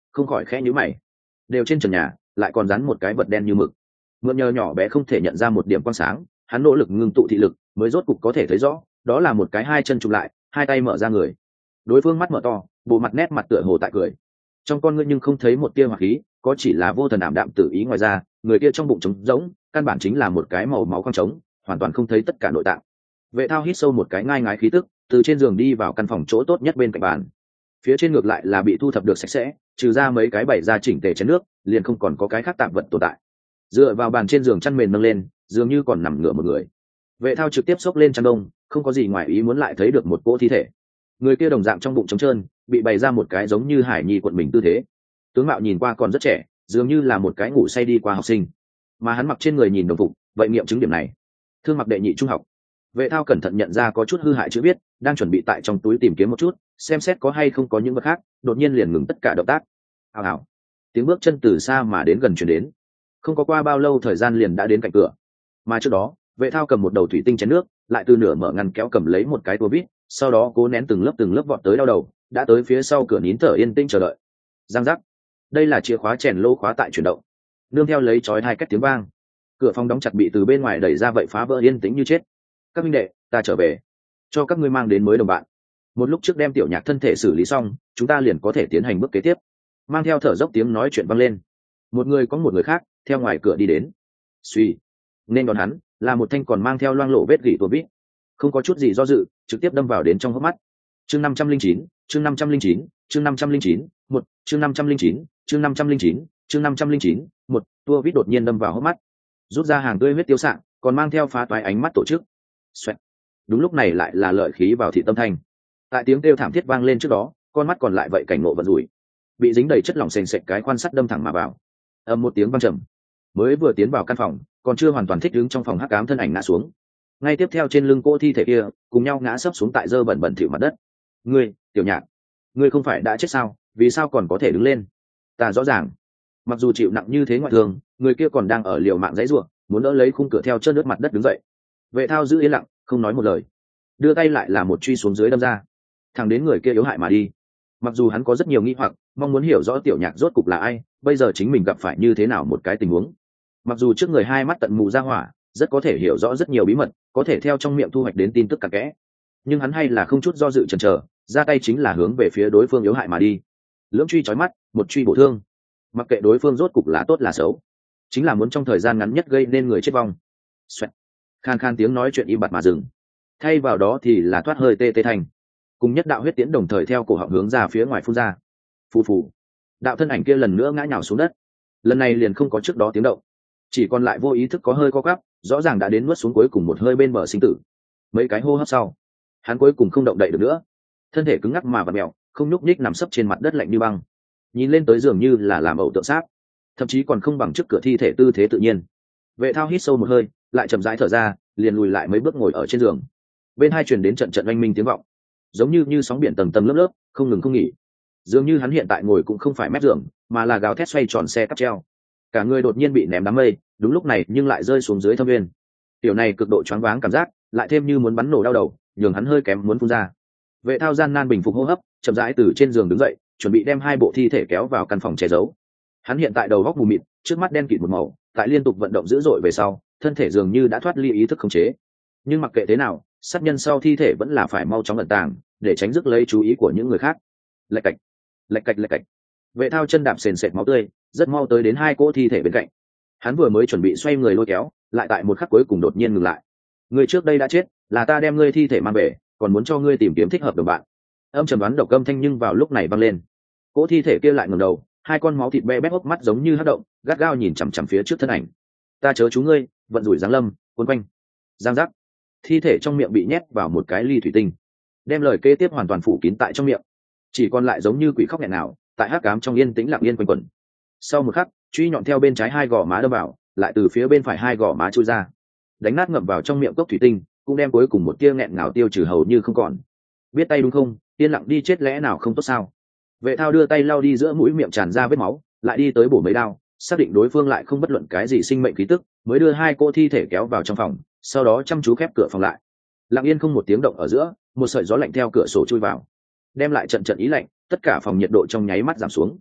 không khỏi khẽ nhíu mày. Đều trên trần nhà lại còn dán một cái vật đen như mực, mượn nhờ nhỏ bé không thể nhận ra một điểm quang sáng, hắn nỗ lực ngưng tụ thị lực mới rốt cục có thể thấy rõ, đó là một cái hai chân chụp lại, hai tay mở ra người. Đối phương mắt mở to, bộ mặt nét mặt tựa hồ tại cười, trong con ngươi nhưng không thấy một tia hỏa khí, có chỉ là vô thần ảm đạm tự ý. Ngoài ra người kia trong bụng trống rỗng, căn bản chính là một cái màu máu khoang trống, hoàn toàn không thấy tất cả nội tạng. Vệ Thao hít sâu một cái ngai ngái khí tức, từ trên giường đi vào căn phòng chỗ tốt nhất bên cạnh bàn. Phía trên ngược lại là bị thu thập được sạch sẽ, trừ ra mấy cái bày ra chỉnh tề chén nước, liền không còn có cái khác tạp vật tồn tại. Dựa vào bàn trên giường chăn mền nâng lên, dường như còn nằm ngửa một người. Vệ Thao trực tiếp xốc lên chăn đông, không có gì ngoài ý muốn lại thấy được một cỗ thi thể. Người kia đồng dạng trong bụng trống trơn, bị bày ra một cái giống như hải nhi cuộn mình tư thế. Tướng mạo nhìn qua còn rất trẻ, dường như là một cái ngủ say đi qua học sinh, mà hắn mặc trên người nhìn đồng phục, vậy nghiệm chứng điểm này. Thương mặc đệ nhị trung học. Vệ Thao cẩn thận nhận ra có chút hư hại chữ viết, đang chuẩn bị tại trong túi tìm kiếm một chút, xem xét có hay không có những vật khác, đột nhiên liền ngừng tất cả động tác. Hào hào, tiếng bước chân từ xa mà đến gần truyền đến. Không có qua bao lâu thời gian liền đã đến cạnh cửa, mà trước đó Vệ Thao cầm một đầu thủy tinh chén nước, lại từ nửa mở ngăn kéo cầm lấy một cái tua vít, sau đó cố nén từng lớp vọt tới đau đầu, đã tới phía sau cửa nín thở yên tĩnh chờ đợi. Giang giác, đây là chìa khóa chèn lô khóa tại chuyển động, nương theo lấy chói hai cách tiếng vang, cửa phòng đóng chặt bị từ bên ngoài đẩy ra, vậy phá vỡ yên tĩnh như chết. Các minh đệ, ta trở về, cho các ngươi mang đến mới đồng bạn. Một lúc trước đem tiểu nhạc thân thể xử lý xong, chúng ta liền có thể tiến hành bước kế tiếp. Mang theo thở dốc tiếng nói chuyện vang lên, một người có một người khác theo ngoài cửa đi đến. Suy, nên đón hắn là một thanh còn mang theo loang lộ vết gỉ tua vít, không có chút gì do dự, trực tiếp đâm vào đến trong hốc mắt. Chương 509, chương 509, chương 509, một, chương 509, chương 509, chương 509, một, tua vít đột nhiên đâm vào hốc mắt, rút ra hàng tươi huyết tiêu sạng, còn mang theo phá toái ánh mắt tổ chức. Xoẹt. Đúng lúc này lại là lợi khí vào thị tâm thanh. Tại tiếng kêu thảm thiết vang lên trước đó, con mắt còn lại vậy cảnh ngộ vận rủi, bị dính đầy chất lỏng sền sệt cái quan sắt đâm thẳng mà vào. Ầm một tiếng vang trầm, mới vừa tiến vào căn phòng, còn chưa hoàn toàn thích ứng trong phòng hắc ám thân ảnh ngã xuống. Ngay tiếp theo trên lưng cô thi thể kia cùng nhau ngã sấp xuống tại dơ bẩn bẩn thỉu mặt đất. Ngươi, Tiểu Nhạc, ngươi không phải đã chết sao, vì sao còn có thể đứng lên? Ta rõ ràng, mặc dù chịu nặng như thế ngoại thương, người kia còn đang ở liều mạng dãy rủa, muốn đỡ lấy khung cửa theo chân nước mặt đất đứng dậy. Vệ Thao giữ yên lặng, không nói một lời, đưa tay lại là một truy xuống dưới đâm ra, thẳng đến người kia yếu hại mà đi. Mặc dù hắn có rất nhiều nghi hoặc, mong muốn hiểu rõ Tiểu Nhạc rốt cục là ai, bây giờ chính mình gặp phải như thế nào một cái tình huống. Mặc dù trước người hai mắt tận mù ra hỏa, rất có thể hiểu rõ rất nhiều bí mật, có thể theo trong miệng thu hoạch đến tin tức cặn kẽ, nhưng hắn hay là không chút do dự chần chờ, ra tay chính là hướng về phía đối phương yếu hại mà đi. Lưỡng truy chói mắt, một truy bổ thương, mặc kệ đối phương rốt cục là tốt là xấu, chính là muốn trong thời gian ngắn nhất gây nên người chết vong. Xoẹt. Khan khan tiếng nói chuyện im bặt mà dừng, thay vào đó thì là thoát hơi tê tê thành, cùng nhất đạo huyết tiễn đồng thời theo cổ họng hướng ra phía ngoài phun ra. Phù phù, đạo thân ảnh kia lần nữa ngã nhào xuống đất, lần này liền không có trước đó tiếng động, chỉ còn lại vô ý thức có hơi co quắp, rõ ràng đã đến nuốt xuống cuối cùng một hơi bên bờ sinh tử. Mấy cái hô hấp sau, hắn cuối cùng không động đậy được nữa, thân thể cứng ngắc mà vặn mèo, không nhúc nhích nằm sấp trên mặt đất lạnh như băng, nhìn lên tới dường như là làm ẩu tượng sáp, thậm chí còn không bằng trước cửa thi thể tư thế tự nhiên. Vệ Thao hít sâu một hơi, lại chậm rãi thở ra, liền lùi lại mấy bước ngồi ở trên giường. Bên hai truyền đến trận trận oanh minh tiếng vọng, giống như sóng biển tầng tầng lớp lớp, không ngừng không nghỉ. Dường như hắn hiện tại ngồi cũng không phải mép giường, mà là gào thét xoay tròn xe cáp treo. Cả người đột nhiên bị ném đám mây, đúng lúc này nhưng lại rơi xuống dưới thâm nguyên. Tiểu này cực độ choáng váng cảm giác, lại thêm như muốn bắn nổ đau đầu, nhường hắn hơi kém muốn phun ra. Vệ Thao gian nan bình phục hô hấp, chậm rãi từ trên giường đứng dậy, chuẩn bị đem hai bộ thi thể kéo vào căn phòng che giấu. Hắn hiện tại đầu góc mù mịt, trước mắt đen kịt một màu, tại liên tục vận động dữ dội về sau, thân thể dường như đã thoát ly ý thức khống chế. Nhưng mặc kệ thế nào, sát nhân sau thi thể vẫn là phải mau chóng ẩn tàng, để tránh rước lấy chú ý của những người khác. Lạch cạch, lạch cạch lạch cạch. Vệ Thao chân đạp sền sệt máu tươi, rất mau tới đến hai cỗ thi thể bên cạnh. Hắn vừa mới chuẩn bị xoay người lôi kéo, lại tại một khắc cuối cùng đột nhiên ngừng lại. Người trước đây đã chết, là ta đem ngươi thi thể mang về, còn muốn cho ngươi tìm kiếm thích hợp đồng bạn. Âm trầm đoán độc âm thanh nhưng vào lúc này vang lên. Cỗ thi thể kia lại ngẩng đầu, hai con máu thịt be bét hốc mắt giống như hất động, gắt gao nhìn chằm chằm phía trước thân ảnh. Ta chớ chú ngươi, vận rủi giáng lâm, cuốn quanh. Giang giác. Thi thể trong miệng bị nhét vào một cái ly thủy tinh, đem lời kế tiếp hoàn toàn phủ kín tại trong miệng, chỉ còn lại giống như quỷ khóc nghẹn nào, tại hắc ám trong yên tĩnh lặng yên quanh quẩn. Sau một khắc, truy nhọn theo bên trái hai gò má đâm vào, lại từ phía bên phải hai gò má chui ra, đánh nát ngậm vào trong miệng cốc thủy tinh, cũng đem cuối cùng một tia nghẹn ngào tiêu trừ hầu như không còn. Biết tay đúng không, yên lặng đi chết lẽ nào không tốt sao? Vệ Thao đưa tay lau đi giữa mũi miệng tràn ra vết máu, lại đi tới bổ mấy đao, xác định đối phương lại không bất luận cái gì sinh mệnh khí tức, mới đưa hai cô thi thể kéo vào trong phòng, sau đó chăm chú khép cửa phòng lại. Lặng yên không một tiếng động ở giữa, một sợi gió lạnh theo cửa sổ chui vào, đem lại trận trận ý lạnh, tất cả phòng nhiệt độ trong nháy mắt giảm xuống.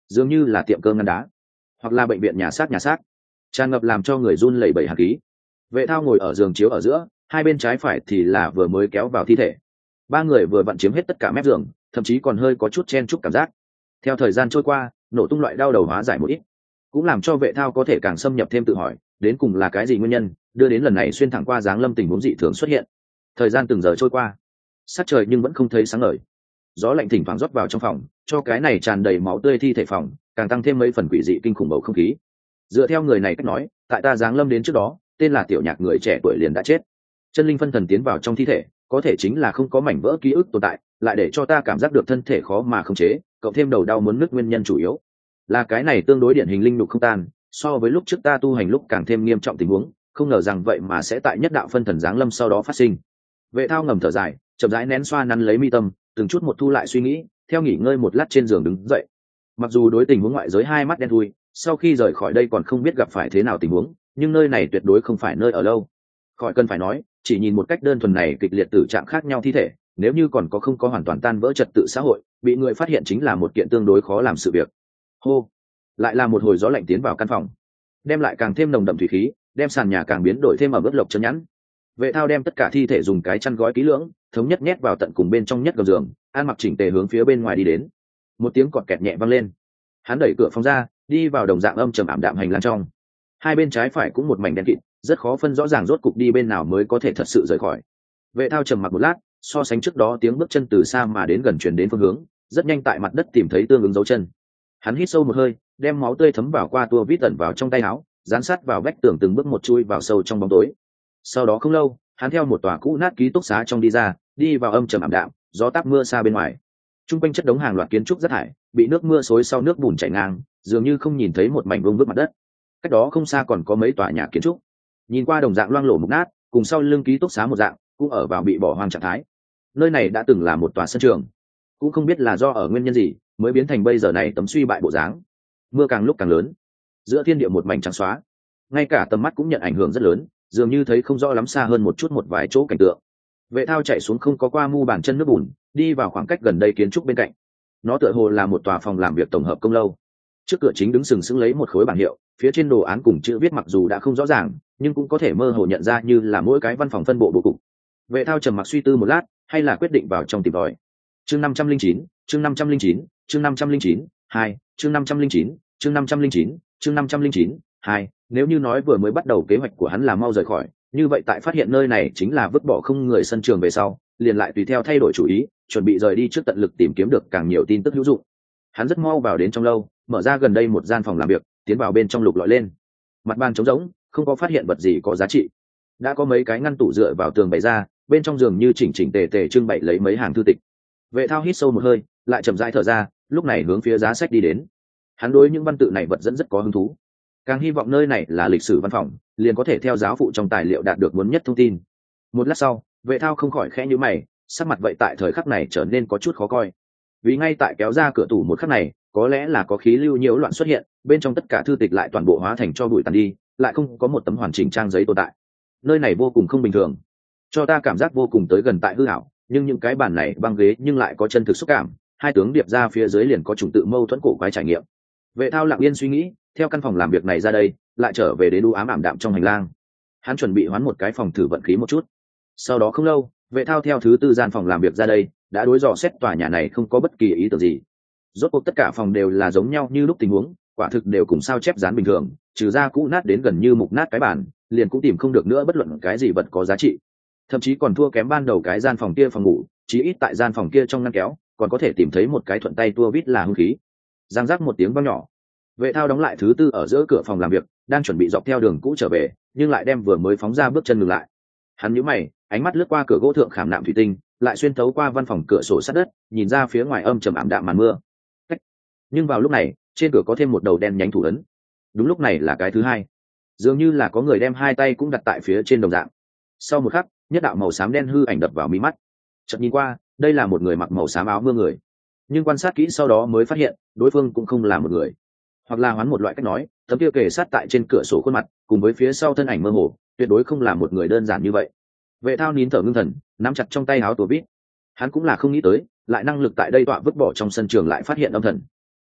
dường như là tiệm cơm ngăn đá hoặc là bệnh viện nhà xác tràn ngập làm cho người run lẩy bẩy hạt khí. Vệ thao ngồi ở giường chiếu ở giữa, hai bên trái phải thì là vừa mới kéo vào thi thể. Ba người vừa vặn chiếm hết tất cả mép giường, thậm chí còn hơi có chút chen chúc cảm giác. Theo thời gian trôi qua, nổ tung loại đau đầu hóa giải một ít, cũng làm cho vệ thao có thể càng xâm nhập thêm tự hỏi đến cùng là cái gì nguyên nhân đưa đến lần này xuyên thẳng qua giáng lâm tình huống dị thường xuất hiện. Thời gian từng giờ trôi qua, sát trời nhưng vẫn không thấy sáng ngời. Gió lạnh thỉnh thoảng rót vào trong phòng, cho cái này tràn đầy máu tươi thi thể phòng càng tăng thêm mấy phần quỷ dị kinh khủng bầu không khí. Dựa theo người này cách nói, tại ta giáng lâm đến trước đó, tên là Tiểu Nhạc người trẻ tuổi liền đã chết. Chân linh phân thần tiến vào trong thi thể, có thể chính là không có mảnh vỡ ký ức tồn tại, lại để cho ta cảm giác được thân thể khó mà khống chế, cộng thêm đầu đau muốn nứt nguyên nhân chủ yếu là cái này tương đối điển hình linh nhục không tan, so với lúc trước ta tu hành lúc càng thêm nghiêm trọng tình huống, không ngờ rằng vậy mà sẽ tại nhất đạo phân thần giáng lâm sau đó phát sinh. Vệ thao ngầm thở dài, chậm rãi nén xoa nắn lấy mi tâm, từng chút một thu lại suy nghĩ, theo nghỉ ngơi một lát trên giường đứng dậy. Mặc dù đối tình huống ngoại giới hai mắt đen thui, sau khi rời khỏi đây còn không biết gặp phải thế nào tình huống, nhưng nơi này tuyệt đối không phải nơi ở lâu. Khỏi cần phải nói, chỉ nhìn một cách đơn thuần này kịch liệt tử trạng khác nhau thi thể, nếu như còn có không có hoàn toàn tan vỡ trật tự xã hội, bị người phát hiện chính là một kiện tương đối khó làm sự việc. Hô, lại là một hồi gió lạnh tiến vào căn phòng, đem lại càng thêm nồng đậm thủy khí, đem sàn nhà càng biến đổi thêm ở bước lộc chân nhẵn. Vệ thao đem tất cả thi thể dùng cái chăn gói kỹ lưỡng, thống nhất nhét vào tận cùng bên trong nhất gầm giường, an mặc chỉnh tề hướng phía bên ngoài đi đến. Một tiếng cọt kẹt nhẹ vang lên, hắn đẩy cửa phòng ra, đi vào đồng dạng âm trầm ảm đạm hành lang trong. Hai bên trái phải cũng một mảnh đen kịt, rất khó phân rõ ràng rốt cục đi bên nào mới có thể thật sự rời khỏi. Vệ thao trầm mặc một lát, so sánh trước đó tiếng bước chân từ xa mà đến gần truyền đến phương hướng, rất nhanh tại mặt đất tìm thấy tương ứng dấu chân. Hắn hít sâu một hơi, đem máu tươi thấm vào qua tua vít tẩn vào trong tay áo, dán sát vào vách tường từng bước một chui vào sâu trong bóng tối. Sau đó không lâu, hắn theo một tòa cũ nát ký túc xá trong đi ra, đi vào âm trầm ảm đạm, gió táp mưa xa bên ngoài. Trung quanh chất đống hàng loạt kiến trúc rác thải, bị nước mưa xối sau nước bùn chảy ngang, dường như không nhìn thấy một mảnh vuông vức mặt đất. Cách đó không xa còn có mấy tòa nhà kiến trúc, nhìn qua đồng dạng loang lổ mục nát, cùng sau lưng ký túc xá một dạng, cũng ở vào bị bỏ hoang trạng thái. Nơi này đã từng là một tòa sân trường, cũng không biết là do ở nguyên nhân gì mới biến thành bây giờ này tấm suy bại bộ dáng. Mưa càng lúc càng lớn, giữa thiên địa một mảnh trắng xóa, ngay cả tầm mắt cũng nhận ảnh hưởng rất lớn, dường như thấy không rõ lắm xa hơn một chút một vài chỗ cảnh tượng. Vệ thao chạy xuống không có qua mu bàn chân nước bùn, đi vào khoảng cách gần đây kiến trúc bên cạnh. Nó tựa hồ là một tòa phòng làm việc tổng hợp công lâu. Trước cửa chính đứng sừng sững lấy một khối bảng hiệu, phía trên đồ án cùng chữ viết mặc dù đã không rõ ràng, nhưng cũng có thể mơ hồ nhận ra như là mỗi cái văn phòng phân bộ bố cục. Vệ thao trầm mặc suy tư một lát, hay là quyết định vào trong tìm tòi. Chương 509, chương 509, chương 509, 2, chương 509, chương 509, chương 509, 2, nếu như nói vừa mới bắt đầu kế hoạch của hắn là mau rời khỏi, như vậy tại phát hiện nơi này chính là vứt bỏ không người sân trường về sau, liền lại tùy theo thay đổi chủ ý, chuẩn bị rời đi trước tận lực tìm kiếm được càng nhiều tin tức hữu dụng. Hắn rất mau vào đến trong lâu, mở ra gần đây một gian phòng làm việc, tiến vào bên trong lục lọi lên. Mặt bàn trống rỗng, không có phát hiện vật gì có giá trị. Đã có mấy cái ngăn tủ dựa vào tường bày ra, bên trong giường như chỉnh chỉnh tề tề trưng bày lấy mấy hàng thư tịch. Vệ thao hít sâu một hơi, lại chậm rãi thở ra, lúc này hướng phía giá sách đi đến. Hắn đối những văn tự này vật dẫn rất có hứng thú, càng hy vọng nơi này là lịch sử văn phòng, liền có thể theo giáo phụ trong tài liệu đạt được muốn nhất thông tin. Một lát sau, vệ thao không khỏi khẽ nhíu mày, sắc mặt vậy tại thời khắc này trở nên có chút khó coi. Vì ngay tại kéo ra cửa tủ một khắc này, có lẽ là có khí lưu nhiễu loạn xuất hiện, bên trong tất cả thư tịch lại toàn bộ hóa thành cho bụi tàn đi, lại không có một tấm hoàn chỉnh trang giấy tồn tại. Nơi này vô cùng không bình thường, cho ta cảm giác vô cùng tới gần tại hư ảo, nhưng những cái bàn này băng ghế nhưng lại có chân thực xúc cảm, hai tướng điệp ra phía dưới liền có chủng tự mâu thuẫn cổ quái trải nghiệm. Vệ thao lặng yên suy nghĩ, theo căn phòng làm việc này ra đây, lại trở về đến u ám ảm đạm trong hành lang. Hắn chuẩn bị hoán một cái phòng thử vận khí một chút. Sau đó không lâu, vệ thao theo thứ tư gian phòng làm việc ra đây, đã đối dò xét tòa nhà này không có bất kỳ ý tưởng gì. Rốt cuộc tất cả phòng đều là giống nhau như lúc tình huống, quả thực đều cùng sao chép dán bình thường, trừ ra cũ nát đến gần như mục nát cái bàn, liền cũng tìm không được nữa bất luận cái gì vật có giá trị. Thậm chí còn thua kém ban đầu cái gian phòng kia phòng ngủ, chí ít tại gian phòng kia trong ngăn kéo còn có thể tìm thấy một cái thuận tay tua vít là hung khí. Giang rắc một tiếng vang nhỏ, vệ thao đóng lại thứ tư ở giữa cửa phòng làm việc, đang chuẩn bị dọc theo đường cũ trở về, nhưng lại đem vừa mới phóng ra bước chân ngừng lại. Hắn nhíu mày, ánh mắt lướt qua cửa gỗ thượng khảm nạm thủy tinh, lại xuyên thấu qua văn phòng cửa sổ sát đất, nhìn ra phía ngoài âm trầm ảm đạm màn mưa. Nhưng vào lúc này, trên cửa có thêm một đầu đen nhánh thủ ấn. Đúng lúc này là cái thứ hai, dường như là có người đem hai tay cũng đặt tại phía trên đồng dạng. Sau một khắc, nhất đạo màu xám đen hư ảnh đập vào mi mắt. Chợt nhìn qua, đây là một người mặc màu xám áo mưa người, nhưng quan sát kỹ sau đó mới phát hiện đối phương cũng không là một người, hoặc là hoán một loại cách nói, tấm kia kề sát tại trên cửa sổ khuôn mặt cùng với phía sau thân ảnh mơ hồ, tuyệt đối không là một người đơn giản như vậy. Vệ thao nín thở ngưng thần, nắm chặt trong tay áo tua vít. Hắn cũng là không nghĩ tới, lại năng lực tại đây tọa vứt bỏ trong sân trường lại phát hiện âm thần.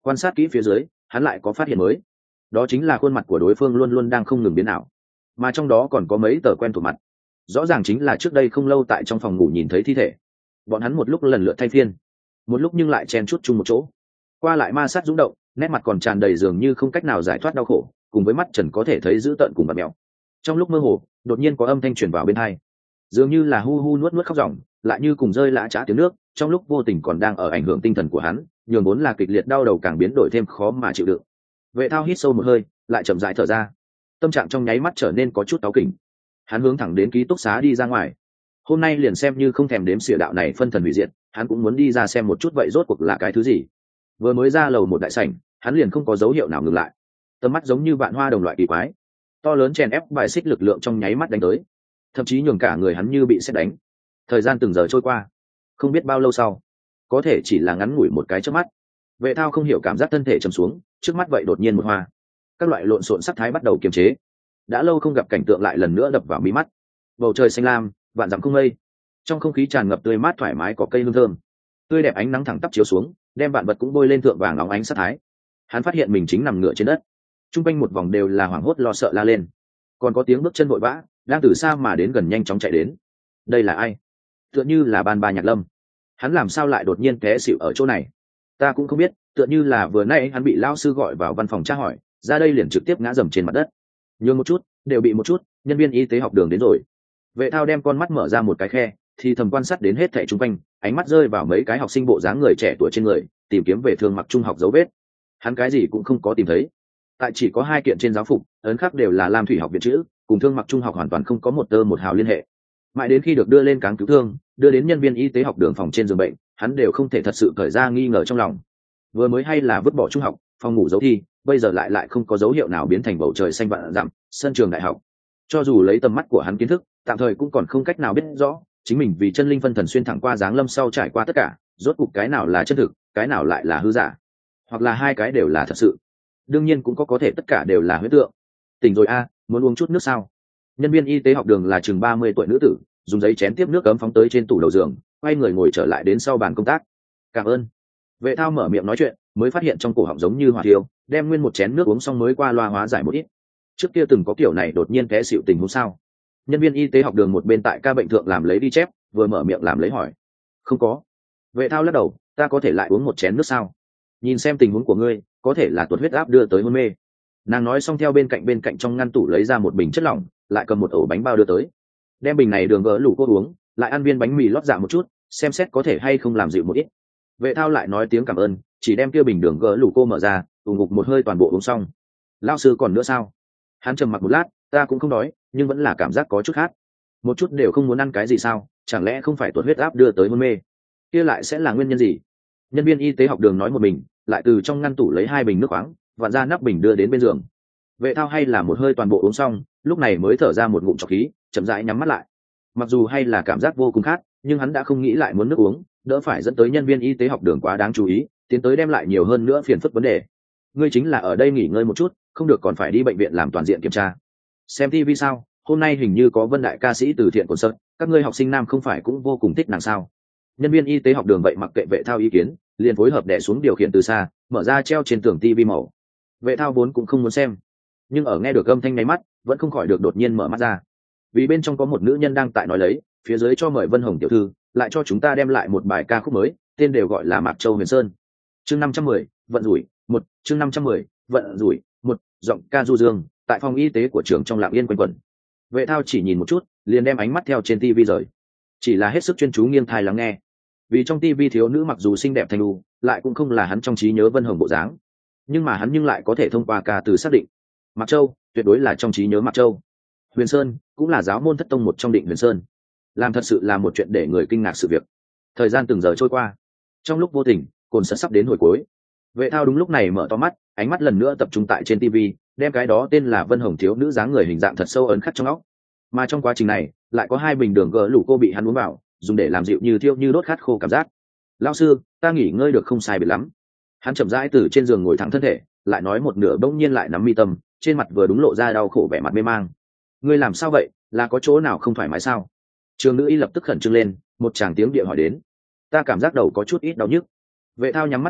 Quan sát kỹ phía dưới hắn lại có phát hiện mới, đó chính là khuôn mặt của đối phương luôn luôn đang không ngừng biến ảo, mà trong đó còn có mấy tờ quen thuộc mặt, rõ ràng chính là trước đây không lâu tại trong phòng ngủ nhìn thấy thi thể. Bọn hắn một lúc lần lượt thay phiên, một lúc nhưng lại chen chúc chung một chỗ, qua lại ma sát rung động, nét mặt còn tràn đầy dường như không cách nào giải thoát đau khổ, cùng với mắt trần có thể thấy dữ tợn cùng bạt mèo. Trong lúc mơ hồ đột nhiên có âm thanh truyền vào bên tai, dường như là hu hu nuốt nuốt khóc ròng, lại như cùng rơi lã chã tiếng nước, trong lúc vô tình còn đang ở ảnh hưởng tinh thần của hắn, nhường vốn là kịch liệt đau đầu càng biến đổi thêm khó mà chịu đựng. Vệ Thao hít sâu một hơi, lại chậm rãi thở ra, tâm trạng trong nháy mắt trở nên có chút cáu kỉnh. Hắn hướng thẳng đến ký túc xá đi ra ngoài. Hôm nay liền xem như không thèm đếm xỉa đạo này phân thần hủy diệt, hắn cũng muốn đi ra xem một chút vậy rốt cuộc là cái thứ gì. Vừa mới ra lầu một đại sảnh, hắn liền không có dấu hiệu nào ngừng lại. Tầm mắt giống như vạn hoa đồng loại kỳ quái, to lớn chèn ép bài xích lực lượng trong nháy mắt đánh tới, thậm chí nhường cả người hắn như bị sét đánh. Thời gian từng giờ trôi qua, không biết bao lâu sau, có thể chỉ là ngắn ngủi một cái chớp mắt, Vệ Thao không hiểu cảm giác thân thể trầm xuống, trước mắt vậy đột nhiên một hoa, các loại lộn xộn sắc thái bắt đầu kiềm chế. Đã lâu không gặp cảnh tượng lại lần nữa đập vào mí mắt. Bầu trời xanh lam, vạn dặm không mây, trong không khí tràn ngập tươi mát thoải mái có cây hương thơm, tươi đẹp ánh nắng thẳng tắp chiếu xuống, đem vạn vật cũng bôi lên thượng vàng óng ánh sắc thái. Hắn phát hiện mình chính nằm ngửa trên đất, trung quanh một vòng đều là hoảng hốt lo sợ la lên, còn có tiếng bước chân vội vã đang từ xa mà đến gần nhanh chóng chạy đến. Đây là ai? Tựa như là Ban Ba Nhạc Lâm. Hắn làm sao lại đột nhiên té xỉu ở chỗ này? Ta cũng không biết, tựa như là vừa nay hắn bị lao sư gọi vào văn phòng tra hỏi, ra đây liền trực tiếp ngã dầm trên mặt đất. Nhường một chút, đều bị một chút, nhân viên y tế học đường đến rồi. Vệ Thao đem con mắt mở ra một cái khe, thì thầm quan sát đến hết thảy xung quanh, ánh mắt rơi vào mấy cái học sinh bộ dáng người trẻ tuổi trên người, tìm kiếm về thương mặc trung học dấu vết. Hắn cái gì cũng không có tìm thấy. Tại chỉ có 2 kiện trên giáo phục, ấn khắc đều là Lam Thủy học viện chữ, cùng thương mặc trung học hoàn toàn không có một tơ một hào liên hệ. Mãi đến khi được đưa lên cáng cứu thương, đưa đến nhân viên y tế học đường phòng trên giường bệnh, hắn đều không thể thật sự cởi ra nghi ngờ trong lòng. Vừa mới hay là vứt bỏ trung học, phòng ngủ giấu thi, bây giờ lại không có dấu hiệu nào biến thành bầu trời xanh vạn dặm, sân trường đại học. Cho dù lấy tầm mắt của hắn kiến thức, tạm thời cũng còn không cách nào biết rõ chính mình vì chân linh phân thần xuyên thẳng qua dáng lâm sau trải qua tất cả, rốt cuộc cái nào là chân thực, cái nào lại là hư giả, hoặc là hai cái đều là thật sự. Đương nhiên cũng có thể tất cả đều là huyễn tượng. Tỉnh rồi a, muốn uống chút nước sao? Nhân viên y tế học đường là chừng 30 tuổi nữ tử, dùng giấy chén tiếp nước ấm phóng tới trên tủ đầu giường, quay người ngồi trở lại đến sau bàn công tác. Cảm ơn. Vệ Thao mở miệng nói chuyện, mới phát hiện trong cổ họng giống như hỏa thiêu, đem nguyên một chén nước uống xong mới qua loa hóa giải một ít. Trước kia từng có kiểu này đột nhiên té xỉu tình huống sao? Nhân viên y tế học đường một bên tại ca bệnh thượng làm lấy đi chép, vừa mở miệng làm lấy hỏi. Không có. Vệ Thao lắc đầu, ta có thể lại uống một chén nước sao? Nhìn xem tình huống của ngươi, có thể là tuột huyết áp đưa tới hôn mê. Nàng nói xong theo bên cạnh trong ngăn tủ lấy ra một bình chất lỏng, lại cầm một ổ bánh bao đưa tới. Đem bình này đường gỡ lủ cô uống, lại ăn viên bánh mì lót dạ một chút, xem xét có thể hay không làm dịu một ít. Vệ Thao lại nói tiếng cảm ơn, chỉ đem kia bình đường gỡ lủ cô mở ra, ủng ngục một hơi toàn bộ uống xong. Lão sư còn nữa sao? Hắn trầm mặc một lát, ta cũng không đói, nhưng vẫn là cảm giác có chút khát. Một chút đều không muốn ăn cái gì sao? Chẳng lẽ không phải tuột huyết áp đưa tới hôn mê? Kia lại sẽ là nguyên nhân gì? Nhân viên y tế học đường nói một mình, lại từ trong ngăn tủ lấy 2 bình nước khoáng, vặn ra nắp bình đưa đến bên giường. Vệ Thao hay là một hơi toàn bộ uống xong, lúc này mới thở ra một ngụm trọc khí, chậm rãi nhắm mắt lại. Mặc dù hay là cảm giác vô cùng khát, nhưng hắn đã không nghĩ lại muốn nước uống, đỡ phải dẫn tới nhân viên y tế học đường quá đáng chú ý, tiến tới đem lại nhiều hơn nữa phiền phức vấn đề. Ngươi chính là ở đây nghỉ ngơi một chút, không được còn phải đi bệnh viện làm toàn diện kiểm tra. Xem TV sao? Hôm nay hình như có Vân đại ca sĩ từ thiện concert, các ngươi học sinh nam không phải cũng vô cùng thích nàng sao? Nhân viên y tế học đường vậy mặc kệ Vệ Thao ý kiến, liền phối hợp đè xuống điều khiển từ xa, mở ra treo trên tường TV màu. Vệ Thao vốn cũng không muốn xem, nhưng ở nghe được âm thanh nháy mắt, vẫn không khỏi được đột nhiên mở mắt ra. Vì bên trong có một nữ nhân đang tại nói lấy, phía dưới cho mời Vân Hồng tiểu thư, lại cho chúng ta đem lại một bài ca khúc mới, tên đều gọi là Mạc Châu Huyền Sơn. Chương 510, vận rủi, 1, chương 510, vận rủi, 1, giọng ca du dương, tại phòng y tế của trường trong Lạng Yên quanh quẩn. Vệ Thao chỉ nhìn một chút, liền đem ánh mắt theo trên TV rời, chỉ là hết sức chuyên chú nghiêng tai lắng nghe. Vì trong TV thiếu nữ mặc dù xinh đẹp thanh lưu, lại cũng không là hắn trong trí nhớ Vân Hồng bộ dáng, nhưng mà hắn lại có thể thông qua ca từ xác định, Mạc Châu tuyệt đối là trong trí nhớ Mạc Châu. Huyền Sơn cũng là giáo môn thất tông một trong Định Huyền Sơn, làm thật sự là một chuyện để người kinh ngạc sự việc. Thời gian từng giờ trôi qua, trong lúc vô tình, cồn sắt sắp đến hồi cuối. Vệ Thao đúng lúc này mở to mắt, ánh mắt lần nữa tập trung tại trên TV, đem cái đó tên là Vân Hồng thiếu nữ dáng người hình dạng thật sâu ấn khắc trong óc. Mà trong quá trình này, lại có 2 bình đường gỡ lủ cô bị hắn uống vào, dùng để làm dịu như thiêu như đốt khát khô cảm giác. Lão sư, ta nghỉ ngơi được không sai biệt lắm. Hắn chậm rãi từ trên giường ngồi thẳng thân thể, lại nói một nửa bỗng nhiên lại nắm mi tâm, trên mặt vừa đúng lộ ra đau khổ vẻ mặt mê mang. Ngươi làm sao vậy, là có chỗ nào không thoải mái sao? Trường nữ y lập tức khẩn trương lên, một tràng tiếng địa hỏi đến. Ta cảm giác đầu có chút ít đau nhức. Vệ Thao nhắm mắt lại,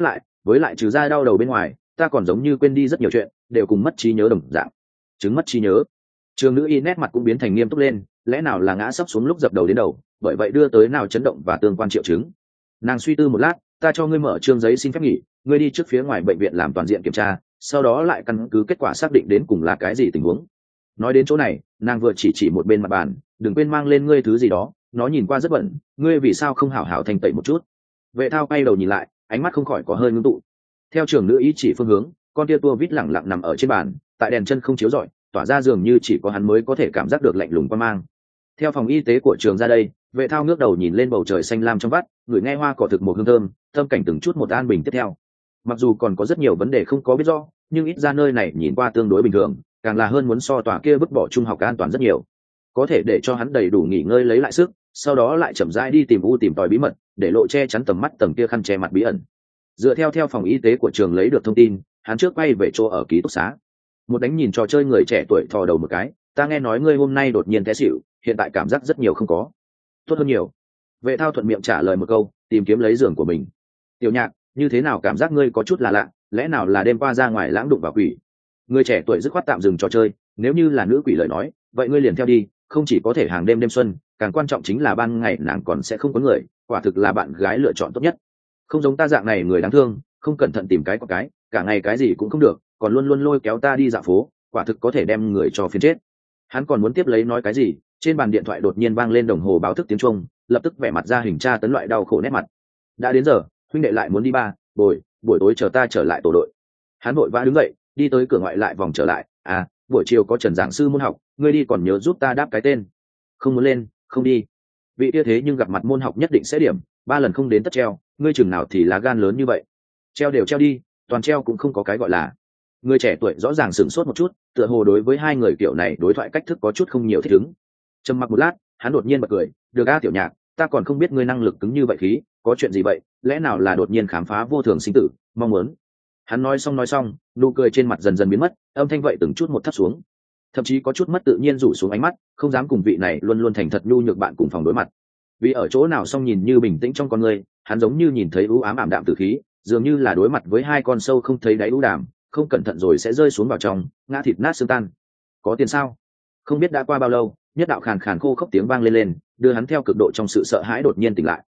với lại trừ ra đau đầu bên ngoài ta còn giống như quên đi rất nhiều chuyện, đều cùng mất trí nhớ đồng dạng. Chứng mất trí nhớ? Trường nữ y nét mặt cũng biến thành nghiêm túc lên, lẽ nào là ngã sấp xuống lúc dập đầu đến đầu, bởi vậy đưa tới nào chấn động và tương quan triệu chứng. Nàng suy tư một lát, ta cho ngươi mở trương giấy xin phép nghỉ, ngươi đi trước phía ngoài bệnh viện làm toàn diện kiểm tra, sau đó lại căn cứ kết quả xác định đến cùng là cái gì tình huống. Nói đến chỗ này, nàng vừa chỉ một bên mặt bàn, đừng quên mang lên ngươi thứ gì đó, nó nhìn qua rất bẩn, ngươi vì sao không hảo hảo thanh tẩy một chút. Vệ thao quay đầu nhìn lại, ánh mắt không khỏi có hơi ngưng tụ. Theo trường nữ ý chỉ phương hướng, con tia tua vít lẳng lặng nằm ở trên bàn, tại đèn chân không chiếu rọi, tỏa ra dường như chỉ có hắn mới có thể cảm giác được lạnh lùng qua mang. Theo phòng y tế của trường ra đây, vệ thao ngước đầu nhìn lên bầu trời xanh lam trong vắt, ngửi nghe hoa cỏ thực một hương thơm, tâm cảnh từng chút một an bình tiếp theo. Mặc dù còn có rất nhiều vấn đề không có biết rõ, nhưng ít ra nơi này nhìn qua tương đối bình thường, càng là hơn muốn so tòa kia vứt bỏ trung học an toàn rất nhiều. Có thể để cho hắn đầy đủ nghỉ ngơi lấy lại sức, sau đó lại chậm rãi đi tìm tòi bí mật, để lộ che chắn tầm mắt tầng kia khăn che mặt bí ẩn. Dựa theo phòng y tế của trường lấy được thông tin, hắn trước quay về chỗ ở ký túc xá. Một đánh nhìn trò chơi người trẻ tuổi thò đầu một cái, ta nghe nói ngươi hôm nay đột nhiên té xỉu, hiện tại cảm giác rất nhiều không có. Tốt hơn nhiều. Vệ thao thuận miệng trả lời một câu, tìm kiếm lấy giường của mình. Tiểu Nhạc, như thế nào cảm giác ngươi có chút là lạ, lẽ nào là đêm qua ra ngoài lãng đụng vào quỷ? Người trẻ tuổi dứt khoát tạm dừng trò chơi, nếu như là nữ quỷ lời nói, vậy ngươi liền theo đi, không chỉ có thể hàng đêm đêm xuân, càng quan trọng chính là ban ngày nàng còn sẽ không có người, quả thực là bạn gái lựa chọn tốt nhất. Không giống ta dạng này người đáng thương, không cẩn thận tìm cái có cái, cả ngày cái gì cũng không được, còn luôn luôn lôi kéo ta đi dạo phố, quả thực có thể đem người cho phiền chết. Hắn còn muốn tiếp lấy nói cái gì, trên bàn điện thoại đột nhiên vang lên đồng hồ báo thức tiếng chuông, lập tức vẻ mặt ra hình tra tấn loại đau khổ nét mặt. Đã đến giờ, huynh đệ lại muốn đi ba, buổi tối chờ ta trở lại tổ đội. Hắn vội vã đứng dậy, đi tới cửa ngoại lại vòng trở lại, buổi chiều có Trần giảng sư môn học, ngươi đi còn nhớ giúp ta đáp cái tên. Không muốn lên, không đi. Vị kia thế nhưng gặp mặt môn học nhất định sẽ điểm, 3 lần không đến tất treo, ngươi chừng nào thì lá gan lớn như vậy. Treo đều treo đi, toàn treo cũng không có cái gọi là. Người trẻ tuổi rõ ràng sửng sốt một chút, tựa hồ đối với hai người kiểu này đối thoại cách thức có chút không nhiều thích ứng. Trầm mặc một lát, hắn đột nhiên bật cười, được a Tiểu Nhạc, ta còn không biết ngươi năng lực cứng như vậy khí, có chuyện gì vậy, lẽ nào là đột nhiên khám phá vô thường sinh tử, mong muốn. Hắn nói xong, nụ cười trên mặt dần dần biến mất, âm thanh vậy từng chút một thấp xuống, thậm chí có chút mất tự nhiên rủ xuống ánh mắt, không dám cùng vị này luôn luôn thành thật nhu nhược bạn cùng phòng đối mặt. Vì ở chỗ nào xong nhìn như bình tĩnh trong con người, hắn giống như nhìn thấy u ám ảm đạm tử khí, dường như là đối mặt với hai con sâu không thấy đáy u đàm, không cẩn thận rồi sẽ rơi xuống vào trong, ngã thịt nát xương tan. Có tiền sao? Không biết đã qua bao lâu, nhất đạo khàn khàn khô khốc tiếng vang lên, đưa hắn theo cực độ trong sự sợ hãi đột nhiên tỉnh lại.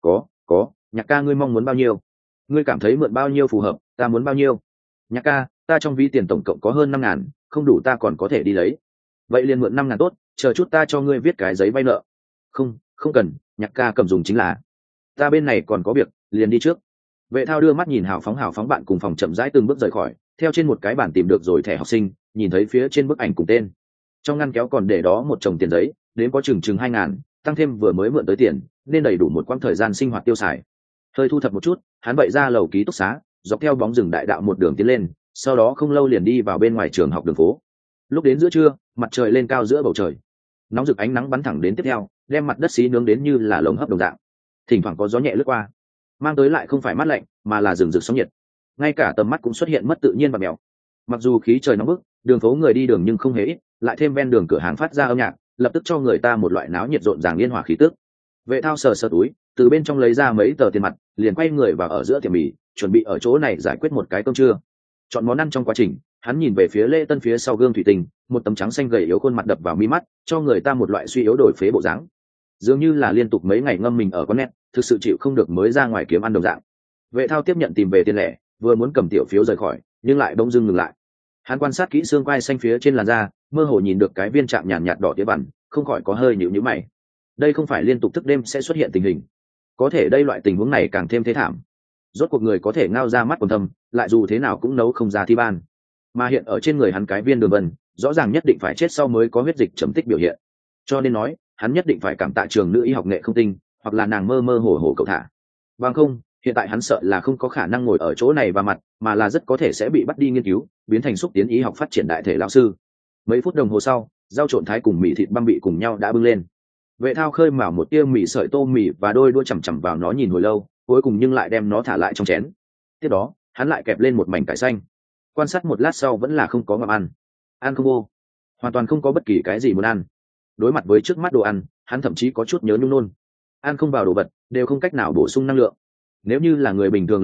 Có, Nhạc ca, ngươi mong muốn bao nhiêu? Ngươi cảm thấy mượn bao nhiêu phù hợp, ta muốn bao nhiêu? Nhạc ca, ta trong ví tiền tổng cộng có hơn 5.000, không đủ ta còn có thể đi lấy. Vậy liền mượn 5.000 tốt, chờ chút ta cho ngươi viết cái giấy vay nợ. Không cần, Nhạc ca cầm dùng chính là. Ta bên này còn có việc, liền đi trước. Vệ thao đưa mắt nhìn hào phóng bạn cùng phòng chậm rãi từng bước rời khỏi, theo trên một cái bản tìm được rồi thẻ học sinh, nhìn thấy phía trên bức ảnh cùng tên. Trong ngăn kéo còn để đó một chồng tiền giấy, đến có chừng 2.000, tăng thêm vừa mới mượn tới tiền, nên đầy đủ một quãng thời gian sinh hoạt tiêu xài. Hơi thu thập một chút, hắn bậy ra lầu ký túc xá, dọc theo bóng rừng đại đạo một đường tiến lên, sau đó không lâu liền đi vào bên ngoài trường học đường phố. Lúc đến giữa trưa, mặt trời lên cao giữa bầu trời, nóng rực ánh nắng bắn thẳng đến tiếp theo, đem mặt đất xí nướng đến như là lồng hấp đồng dạng. Thỉnh thoảng có gió nhẹ lướt qua, mang tới lại không phải mát lạnh, mà là rừng rực sóng nhiệt. Ngay cả tầm mắt cũng xuất hiện mất tự nhiên và mèo. Mặc dù khí trời nóng bức, đường phố người đi đường nhưng không hề ít, lại thêm ven đường cửa hàng phát ra âm nhạc, lập tức cho người ta một loại náo nhiệt rộn ràng liên hòa khí tức. Vệ thao sờ túi, từ bên trong lấy ra mấy tờ tiền mặt, liền quay người vào ở giữa tiệm mì, chuẩn bị ở chỗ này giải quyết một cái cơm trưa. Chọn món ăn trong quá trình, hắn nhìn về phía Lễ Tân phía sau gương thủy tinh, một tấm trắng xanh gầy yếu khuôn mặt đập vào mi mắt, cho người ta một loại suy yếu đổi phế bộ dáng, dường như là liên tục mấy ngày ngâm mình ở con nét, thực sự chịu không được mới ra ngoài kiếm ăn đồng dạng. Vệ thao tiếp nhận tìm về tiền lẻ, vừa muốn cầm tiểu phiếu rời khỏi, nhưng lại bỗng dưng ngừng lại. Hắn quan sát kỹ xương quai xanh phía trên làn da, mơ hồ nhìn được cái viên trạng nhàn nhạt đỏ tía bằn, không khỏi có hơi nhíu nhíu mày. Đây không phải liên tục thức đêm sẽ xuất hiện tình hình, có thể đây loại tình huống này càng thêm thế thảm. Rốt cuộc người có thể ngao ra mắt còn thâm, lại dù thế nào cũng nấu không ra thi ban, mà hiện ở trên người hắn cái viên đường vân, rõ ràng nhất định phải chết sau mới có huyết dịch chấm tích biểu hiện. Cho nên nói, hắn nhất định phải cảm tạ trường nữ y học nghệ không tinh, hoặc là nàng mơ mơ hồ hồ cậu thả. Bằng không, hiện tại hắn sợ là không có khả năng ngồi ở chỗ này và mặt, mà là rất có thể sẽ bị bắt đi nghiên cứu, biến thành xúc tiến y học phát triển đại thể lão sư. Mấy phút đồng hồ sau, rau trộn thái cùng mì thịt băm bị cùng nhau đã bưng lên. Vệ thao khơi mào một tia mì sợi tô mì và đôi đũa chằm vào nó nhìn hồi lâu, cuối cùng nhưng lại đem nó thả lại trong chén. Tiếp đó, hắn lại kẹp lên một mảnh cải xanh. Quan sát một lát sau vẫn là không có ngậm ăn. Ăn không vô, hoàn toàn không có bất kỳ cái gì muốn ăn. Đối mặt với trước mắt đồ ăn, hắn thậm chí có chút nhớ nhung nôn. Ăn không vào đồ vật, đều không cách nào bổ sung năng lượng. Nếu như là người bình thường lời nói,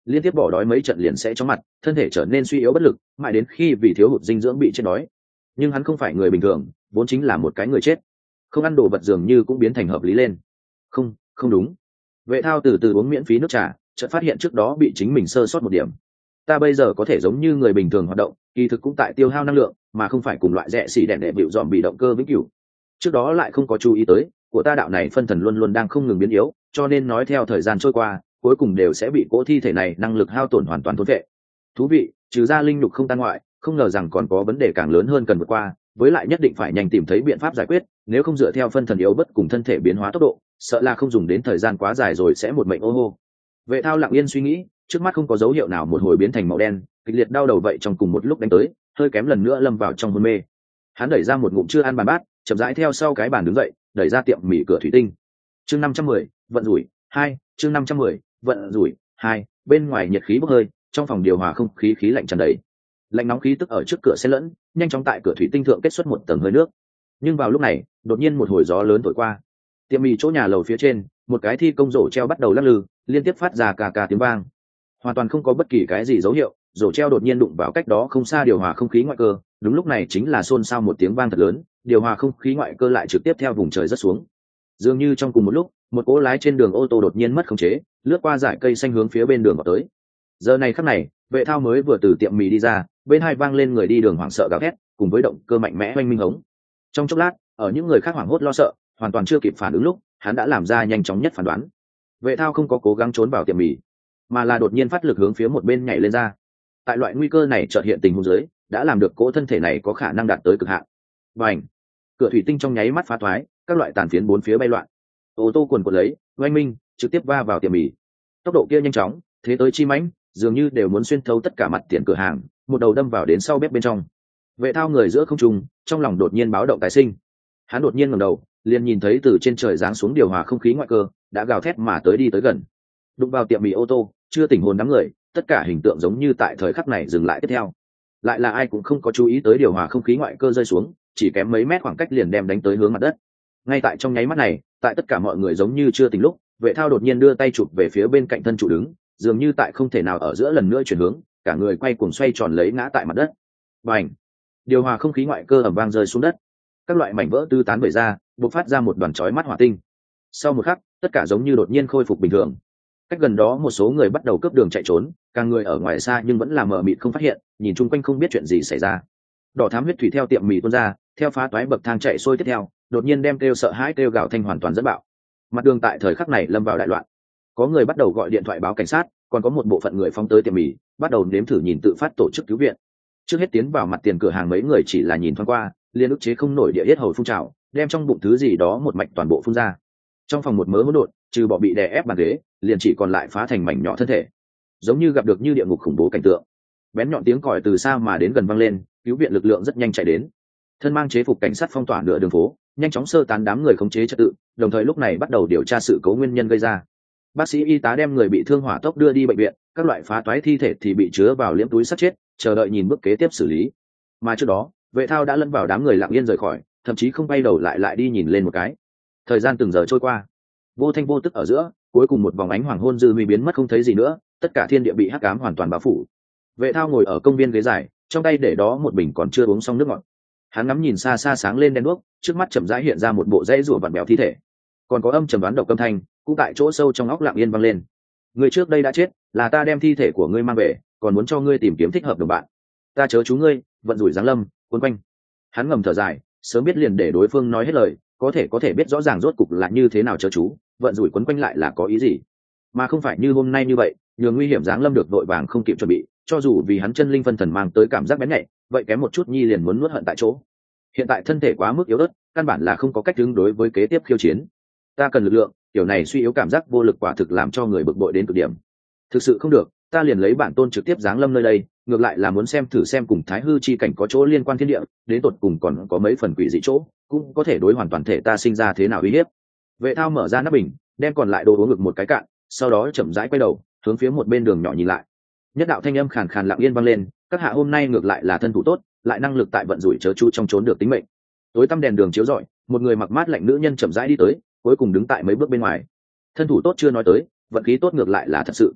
liên tiếp bỏ đói mấy trận liền sẽ chóng mặt, thân thể trở nên suy yếu bất lực, mãi đến khi vì thiếu hụt dinh dưỡng bị chết đói. Nhưng hắn không phải người bình thường, vốn chính là một cái người chết, không ăn đồ vật dường như cũng biến thành hợp lý lên. Không, không đúng. Vệ Thao từ từ uống miễn phí nước trà, chợt phát hiện trước đó bị chính mình sơ sót một điểm. Ta bây giờ có thể giống như người bình thường hoạt động, kỳ thực cũng tại tiêu hao năng lượng, mà không phải cùng loại rẻ xỉ đèn đệ bịu dòm bị động cơ vĩnh cửu. Trước đó lại không có chú ý tới, của ta đạo này phân thần luôn luôn đang không ngừng biến yếu, cho nên nói theo thời gian trôi qua, cuối cùng đều sẽ bị cỗ thi thể này năng lực hao tổn hoàn toàn thôn vệ. Thú vị, trừ ra linh nhục không tan ngoại, không ngờ rằng còn có vấn đề càng lớn hơn cần vượt qua, với lại nhất định phải nhanh tìm thấy biện pháp giải quyết, nếu không dựa theo phân thần yếu bất cùng thân thể biến hóa tốc độ, sợ là không dùng đến thời gian quá dài rồi sẽ một mệnh ô hô. Vệ Thao lặng yên suy nghĩ, trước mắt không có dấu hiệu nào một hồi biến thành màu đen, kịch liệt đau đầu vậy trong cùng một lúc đánh tới, hơi kém lần nữa lâm vào trong hôn mê. Hắn đẩy ra một ngụm chưa ăn bàn bát, chậm rãi theo sau cái bàn đứng dậy, đẩy ra tiệm mì cửa thủy tinh. Chương 510, vận rủi 2, chương 510, vận rủi 2, bên ngoài nhiệt khí bốc hơi, trong phòng điều hòa không khí khí lạnh tràn đầy. Lạnh nóng khí tức ở trước cửa xen lẫn, nhanh chóng tại cửa thủy tinh thượng kết xuất một tầng hơi nước. Nhưng vào lúc này, đột nhiên một hồi gió lớn thổi qua. Tiệm mì chỗ nhà lầu phía trên, một cái thi công rổ treo bắt đầu lắc lư, liên tiếp phát ra cà tiếng vang. Hoàn toàn không có bất kỳ cái gì dấu hiệu, rổ treo đột nhiên đụng vào cách đó không xa điều hòa không khí ngoại cơ, đúng lúc này chính là xôn xao một tiếng vang thật lớn, điều hòa không khí ngoại cơ lại trực tiếp theo vùng trời rất xuống. Dường như trong cùng một lúc, một cỗ lái trên đường ô tô đột nhiên mất khống chế, lướt qua dải cây xanh hướng phía bên đường vào tới. Giờ này khắc này, Vệ Thao mới vừa từ tiệm mì đi ra, bên hai vang lên người đi đường hoảng sợ gào thét, cùng với động cơ mạnh mẽ oanh minh hống. Trong chốc lát, ở những người khác hoảng hốt lo sợ, hoàn toàn chưa kịp phản ứng lúc, hắn đã làm ra nhanh chóng nhất phán đoán. Vệ Thao không có cố gắng trốn vào tiệm mì, mà là đột nhiên phát lực hướng phía một bên nhảy lên ra. Tại loại nguy cơ này chợt hiện tình huống dưới, đã làm được cỗ thân thể này có khả năng đạt tới cực hạn. Bành! Cửa thủy tinh trong nháy mắt phá thoái, các loại tàn phiến bốn phía bay loạn. Ô tô quần quật lấy, oanh minh, trực tiếp va vào tiệm mì. Tốc độ kia nhanh chóng, thế tới chi mãnh, dường như đều muốn xuyên thấu tất cả mặt tiền cửa hàng, một đầu đâm vào đến sau bếp bên trong. Vệ Thao người giữa không trung, trong lòng đột nhiên báo động tái sinh. Hắn đột nhiên ngẩng đầu, liền nhìn thấy từ trên trời giáng xuống điều hòa không khí ngoại cơ, đã gào thét mà tới đi tới gần. Đụng vào tiệm mì ô tô, chưa tỉnh hồn đám người, tất cả hình tượng giống như tại thời khắc này dừng lại tiếp theo. Lại là ai cũng không có chú ý tới điều hòa không khí ngoại cơ rơi xuống, chỉ kém mấy mét khoảng cách liền đem đánh tới hướng mặt đất. Ngay tại trong nháy mắt này, tại tất cả mọi người giống như chưa tỉnh lúc, Vệ Thao đột nhiên đưa tay chụp về phía bên cạnh thân trụ đứng, dường như tại không thể nào ở giữa lần nữa chuyển hướng, cả người quay cuồng xoay tròn lấy ngã tại mặt đất. Bành! Điều hòa không khí ngoại cơ ầm vang rơi xuống đất, các loại mảnh vỡ tứ tán bể ra, bộc phát ra một đoàn chói mắt hỏa tinh. Sau một khắc, tất cả giống như đột nhiên khôi phục bình thường. Cách gần đó một số người bắt đầu cướp đường chạy trốn, càng người ở ngoài xa nhưng vẫn là mờ mịt không phát hiện, nhìn chung quanh không biết chuyện gì xảy ra. Đỏ thám huyết thủy theo tiệm mì tuôn ra, theo phá toái bậc thang chạy xuôi tiếp theo, đột nhiên đem kêu sợ hãi kêu gào thanh hoàn toàn dẫn bạo. Mặt đường tại thời khắc này lâm vào đại loạn. Có người bắt đầu gọi điện thoại báo cảnh sát, còn có một bộ phận người phóng tới tiệm mì, bắt đầu nếm thử nhìn tự phát tổ chức cứu viện. Trước hết tiến vào mặt tiền cửa hàng mấy người chỉ là nhìn thoáng qua, liền ức chế không nổi địa yết hầu phun trào, đem trong bụng thứ gì đó một mạch toàn bộ phun ra. Trong phòng một mớ hỗn độn, trừ bỏ bị đè ép bàn ghế, liền chỉ còn lại phá thành mảnh nhỏ thân thể, giống như gặp được như địa ngục khủng bố cảnh tượng. Bén nhọn tiếng còi từ xa mà đến gần vang lên, cứu viện lực lượng rất nhanh chạy đến. Thân mang chế phục cảnh sát phong tỏa nửa đường phố, nhanh chóng sơ tán đám người khống chế trật tự, đồng thời lúc này bắt đầu điều tra sự cố nguyên nhân gây ra. Bác sĩ y tá đem người bị thương hỏa tốc đưa đi bệnh viện, các loại phá toái thi thể thì bị chứa vào liễm túi sắt chết, chờ đợi nhìn bước kế tiếp xử lý. Mà trước đó, Vệ Thao đã lẫn vào đám người lặng yên rời khỏi, thậm chí không bay đầu lại đi nhìn lên một cái. Thời gian từng giờ trôi qua, vô thanh vô tức ở giữa, cuối cùng một vòng ánh hoàng hôn dư huy biến mất không thấy gì nữa, tất cả thiên địa bị hắc ám hoàn toàn bao phủ. Vệ Thao ngồi ở công viên ghế dài, trong tay để đó một bình còn chưa uống xong nước ngọt. Hắn ngắm nhìn xa xa sáng lên đen đuốc, trước mắt chậm rãi hiện ra một bộ rẫy rủa vặn bèo thi thể, còn có âm trầm đoán độc âm thanh cũng tại chỗ sâu trong óc lặng yên vang lên. Người trước đây đã chết, là ta đem thi thể của ngươi mang về, còn muốn cho ngươi tìm kiếm thích hợp đồng bạn. Ta chớ chú ngươi, vận rủi giáng lâm cuốn quanh. Hắn ngầm thở dài, sớm biết liền để đối phương nói hết lời, có thể biết rõ ràng rốt cục là như thế nào chớ chú, vận rủi quấn quanh lại là có ý gì, mà không phải như hôm nay như vậy, nhường nguy hiểm giáng lâm được vội vàng không kịp chuẩn bị, cho dù vì hắn chân linh phân thần mang tới cảm giác bén nhạy, vậy kém một chút nhi liền muốn nuốt hận tại chỗ. Hiện tại thân thể quá mức yếu ớt, căn bản là không có cách ứng đối với kế tiếp khiêu chiến. Ta cần lực lượng, kiểu này suy yếu cảm giác vô lực quả thực làm cho người bực bội đến cực điểm. Thực sự không được, ta liền lấy bản tôn trực tiếp giáng lâm nơi đây, ngược lại là muốn xem thử xem cùng thái hư chi cảnh có chỗ liên quan thiên địa, đến tột cùng còn có mấy phần quỷ dị chỗ, cũng có thể đối hoàn toàn thể ta sinh ra thế nào uy hiếp. Vệ Thao mở ra nắp bình, đem còn lại đồ uống ngực một cái cạn, sau đó chậm rãi quay đầu, hướng phía một bên đường nhỏ nhìn lại. Nhất đạo thanh âm khàn khàn lặng yên vang lên, các hạ hôm nay ngược lại là thân thủ tốt, lại năng lực tại vận rủi chớ chu trong trốn được tính mệnh. Tối tăm đèn đường chiếu rọi, một người mặc mát lạnh nữ nhân chậm rãi đi tới, cuối cùng đứng tại mấy bước bên ngoài. Thân thủ tốt chưa nói tới, vận khí tốt ngược lại là thật sự.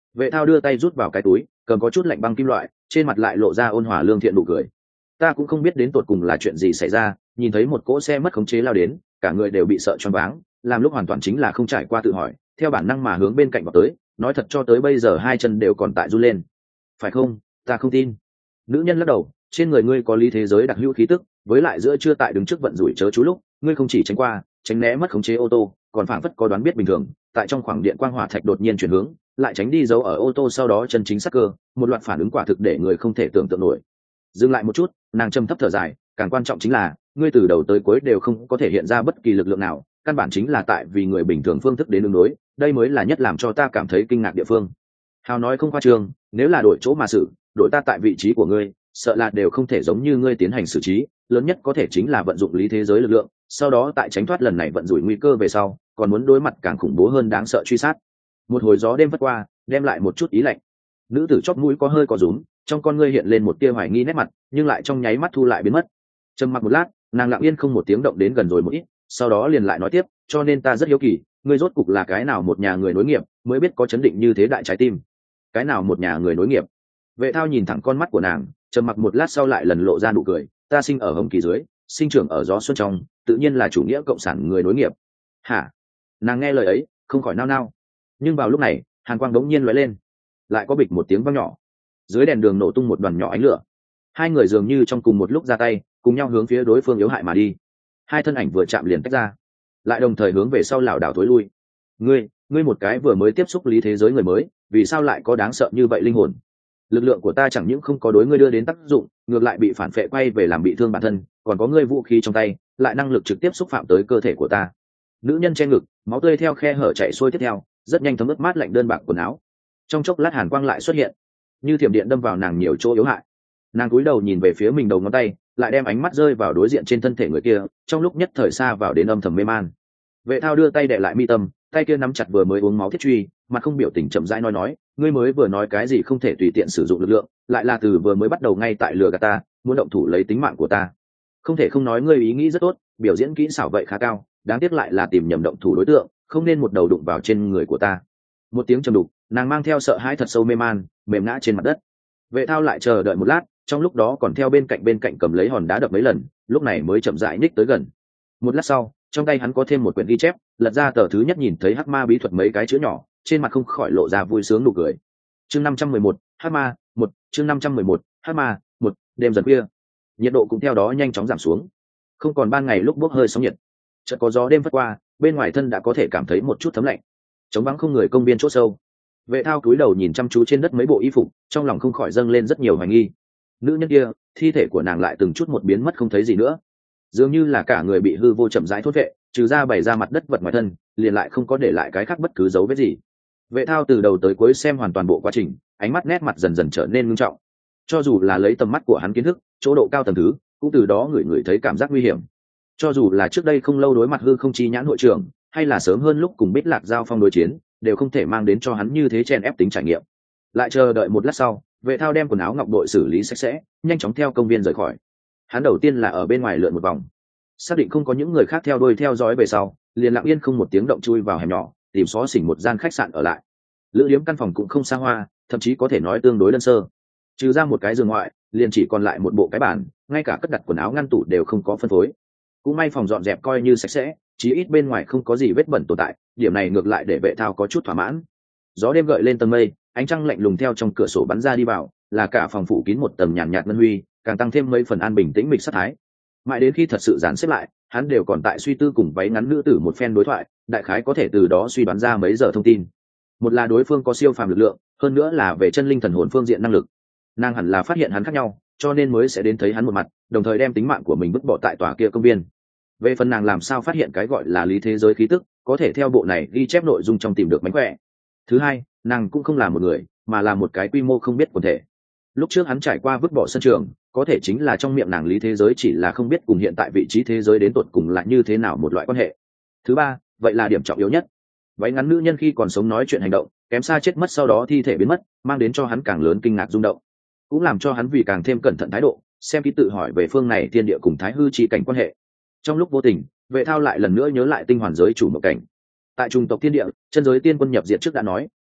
Vệ thao đưa tay rút vào cái túi, cầm có chút lạnh băng kim loại, trên mặt lại lộ ra ôn hòa lương thiện nụ cười. Ta cũng không biết đến tột cùng là chuyện gì xảy ra, nhìn thấy một cỗ xe mất khống chế lao đến, cả người đều bị sợ choáng váng, làm lúc hoàn toàn chính là không trải qua tự hỏi, theo bản năng mà hướng bên cạnh vào tới, nói thật cho tới bây giờ hai chân đều còn tại run lên. Phải không? Ta không tin. Nữ nhân lắc đầu, trên người ngươi có lý thế giới đặc hữu khí tức, với lại giữa chưa tại đứng trước vận rủi chớ chú lúc, ngươi không chỉ tránh qua, tránh né mất khống chế ô tô, còn phảng phất có đoán biết bình thường, tại trong khoảng điện quang hỏa thạch đột nhiên chuyển hướng, lại tránh đi dấu ở ô tô sau đó chân chính sắc cơ, một loạt phản ứng quả thực để người không thể tưởng tượng nổi. Dừng lại một chút, nàng trầm thấp thở dài, càng quan trọng chính là ngươi từ đầu tới cuối đều không có thể hiện ra bất kỳ lực lượng nào, căn bản chính là tại vì người bình thường phương thức đến ứng đối, đây mới là nhất làm cho ta cảm thấy kinh ngạc địa phương. Hào nói không khoa trương, nếu là đổi chỗ mà xử, đổi ta tại vị trí của ngươi, sợ là đều không thể giống như ngươi tiến hành xử trí, lớn nhất có thể chính là vận dụng lý thế giới lực lượng, sau đó tại tránh thoát lần này vận rủi nguy cơ về sau, còn muốn đối mặt càng khủng bố hơn đáng sợ truy sát. Một hồi gió đêm vất qua, đem lại một chút ý lạnh. Nữ tử chóp mũi có hơi có rúm, trong con ngươi hiện lên một tia hoài nghi nét mặt, nhưng lại trong nháy mắt thu lại biến mất. Trầm mặc một lát, nàng lặng yên không một tiếng động đến gần rồi một ít, sau đó liền lại nói tiếp, cho nên ta rất hiếu kỳ, ngươi rốt cục là cái nào một nhà người nối nghiệp, mới biết có chấn định như thế đại trái tim. Cái nào một nhà người nối nghiệp? Vệ thao nhìn thẳng con mắt của nàng, trầm mặc một lát sau lại lần lộ ra nụ cười, ta sinh ở hồng kỳ dưới, sinh trưởng ở gió xuân trong, tự nhiên là chủ nghĩa cộng sản người nối nghiệp. Hả? Nàng nghe lời ấy, không khỏi nao nao. Nhưng vào lúc này, hàn quang đống nhiên lóe lên, lại có bịch một tiếng vang nhỏ, dưới đèn đường nổ tung một đoàn nhỏ ánh lửa. Hai người dường như trong cùng một lúc ra tay, cùng nhau hướng phía đối phương yếu hại mà đi. Hai thân ảnh vừa chạm liền tách ra, lại đồng thời hướng về sau lảo đảo thối lui. Ngươi một cái vừa mới tiếp xúc lý thế giới người mới, vì sao lại có đáng sợ như vậy linh hồn? Lực lượng của ta chẳng những không có đối ngươi đưa đến tác dụng, ngược lại bị phản phệ quay về làm bị thương bản thân, còn có ngươi vũ khí trong tay, lại năng lực trực tiếp xúc phạm tới cơ thể của ta. Nữ nhân che ngực, máu tươi theo khe hở chảy xuôi tiếp theo, rất nhanh thấm ướt mát lạnh đơn bạc quần áo. Trong chốc lát hàn quang lại xuất hiện, như thiểm điện đâm vào nàng nhiều chỗ yếu hại. Nàng cúi đầu nhìn về phía mình đầu ngón tay, lại đem ánh mắt rơi vào đối diện trên thân thể người kia, trong lúc nhất thời xa vào đến âm thầm mê man. Vệ thao đưa tay đè lại mi tâm, tay kia nắm chặt vừa mới uống máu thiết truy, mặt không biểu tình chậm rãi nói, ngươi mới vừa nói cái gì không thể tùy tiện sử dụng lực lượng, lại là từ vừa mới bắt đầu ngay tại lừa gạt ta, muốn động thủ lấy tính mạng của ta. Không thể không nói ngươi ý nghĩ rất tốt, biểu diễn kỹ xảo vậy khá cao, đáng tiếc lại là tìm nhầm động thủ đối tượng, không nên một đầu đụng vào trên người của ta. Một tiếng trầm đục, nàng mang theo sợ hãi thật sâu mê man, mềm ngã trên mặt đất. Vệ thao lại chờ đợi một lát, trong lúc đó còn theo bên cạnh cầm lấy hòn đá đập mấy lần, lúc này mới chậm rãi nhích tới gần. Một lát sau, trong tay hắn có thêm một quyển ghi chép, lật ra tờ thứ nhất nhìn thấy hắc ma bí thuật mấy cái chữ nhỏ, trên mặt không khỏi lộ ra vui sướng nụ cười. Chương 511, hắc ma 1, chương 511, hắc ma 1, đêm dần khuya, nhiệt độ cũng theo đó nhanh chóng giảm xuống, không còn ban ngày lúc bốc hơi sóng nhiệt. Chợt có gió đêm phất qua, bên ngoài thân đã có thể cảm thấy một chút thấm lạnh. Trống vắng không người công viên chỗ sâu, Vệ thao cúi đầu nhìn chăm chú trên đất mấy bộ y phục, trong lòng không khỏi dâng lên rất nhiều hoài nghi. Nữ nhân kia, thi thể của nàng lại từng chút một biến mất không thấy gì nữa, dường như là cả người bị hư vô chậm rãi thốt vệ, trừ ra bày ra mặt đất vật ngoài thân, liền lại không có để lại cái khác bất cứ dấu vết gì. Vệ thao từ đầu tới cuối xem hoàn toàn bộ quá trình, ánh mắt nét mặt dần dần trở nên ngưng trọng. Cho dù là lấy tầm mắt của hắn kiến thức, chỗ độ cao tầng thứ, cũng từ đó người thấy cảm giác nguy hiểm. Cho dù là trước đây không lâu đối mặt hư không chi nhãn hội trưởng, hay là sớm hơn lúc cùng Bích Lạc giao phong đối chiến, đều không thể mang đến cho hắn như thế chen ép tính trải nghiệm. Lại chờ đợi một lát sau, Vệ thao đem quần áo ngọc đội xử lý sạch sẽ, nhanh chóng theo công viên rời khỏi. Hắn đầu tiên là ở bên ngoài lượn một vòng, xác định không có những người khác theo đuôi theo dõi về sau, liền lặng yên không một tiếng động chui vào hẻm nhỏ, tìm xó xỉnh một gian khách sạn ở lại. Lữ điếm căn phòng cũng không xa hoa, thậm chí có thể nói tương đối đơn sơ, trừ ra một cái giường ngoại, liền chỉ còn lại một bộ cái bàn, ngay cả cất đặt quần áo ngăn tủ đều không có phân phối. Cũng may phòng dọn dẹp coi như sạch sẽ, chí ít bên ngoài không có gì vết bẩn tồn tại, điểm này ngược lại để Vệ thao có chút thỏa mãn. Gió đêm gợi lên tầng mây, ánh trăng lạnh lùng theo trong cửa sổ bắn ra đi vào, là cả phòng phủ kín một tầng nhàn nhạt ngân huy, càng tăng thêm mấy phần an bình tĩnh mịch sát thái. Mãi đến khi thật sự dàn xếp lại, hắn đều còn tại suy tư cùng váy ngắn nữ tử một phen đối thoại, đại khái có thể từ đó suy đoán ra mấy giờ thông tin. Một là đối phương có siêu phàm lực lượng, hơn nữa là về chân linh thần hồn phương diện năng lực. Nàng hẳn là phát hiện hắn khác nhau, cho nên mới sẽ đến thấy hắn một mặt, đồng thời đem tính mạng của mình vứt bỏ tại tòa kia công viên. Về phần nàng làm sao phát hiện cái gọi là lý thế giới khí tức, có thể theo bộ này ghi chép nội dung trong tìm được mánh khỏe. Thứ hai, nàng cũng không là một người, mà là một cái quy mô không biết quần thể. Lúc trước hắn trải qua vứt bỏ sân trường, có thể chính là trong miệng nàng lý thế giới chỉ là không biết cùng hiện tại vị trí thế giới đến tột cùng là như thế nào một loại quan hệ. Thứ ba, vậy là điểm trọng yếu nhất. Váy ngắn nữ nhân khi còn sống nói chuyện hành động, kém xa chết mất sau đó thi thể biến mất, mang đến cho hắn càng lớn kinh ngạc rung động, cũng làm cho hắn vì càng thêm cẩn thận thái độ, xem kỹ tự hỏi về phương này thiên địa cùng thái hư chi cảnh quan hệ. Trong lúc vô tình, Vệ thao lại lần nữa nhớ lại tinh hoàn giới chủ mộng cảnh. Tại trung tộc thiên địa, chân giới tiên quân nhập diệt trước đã nói,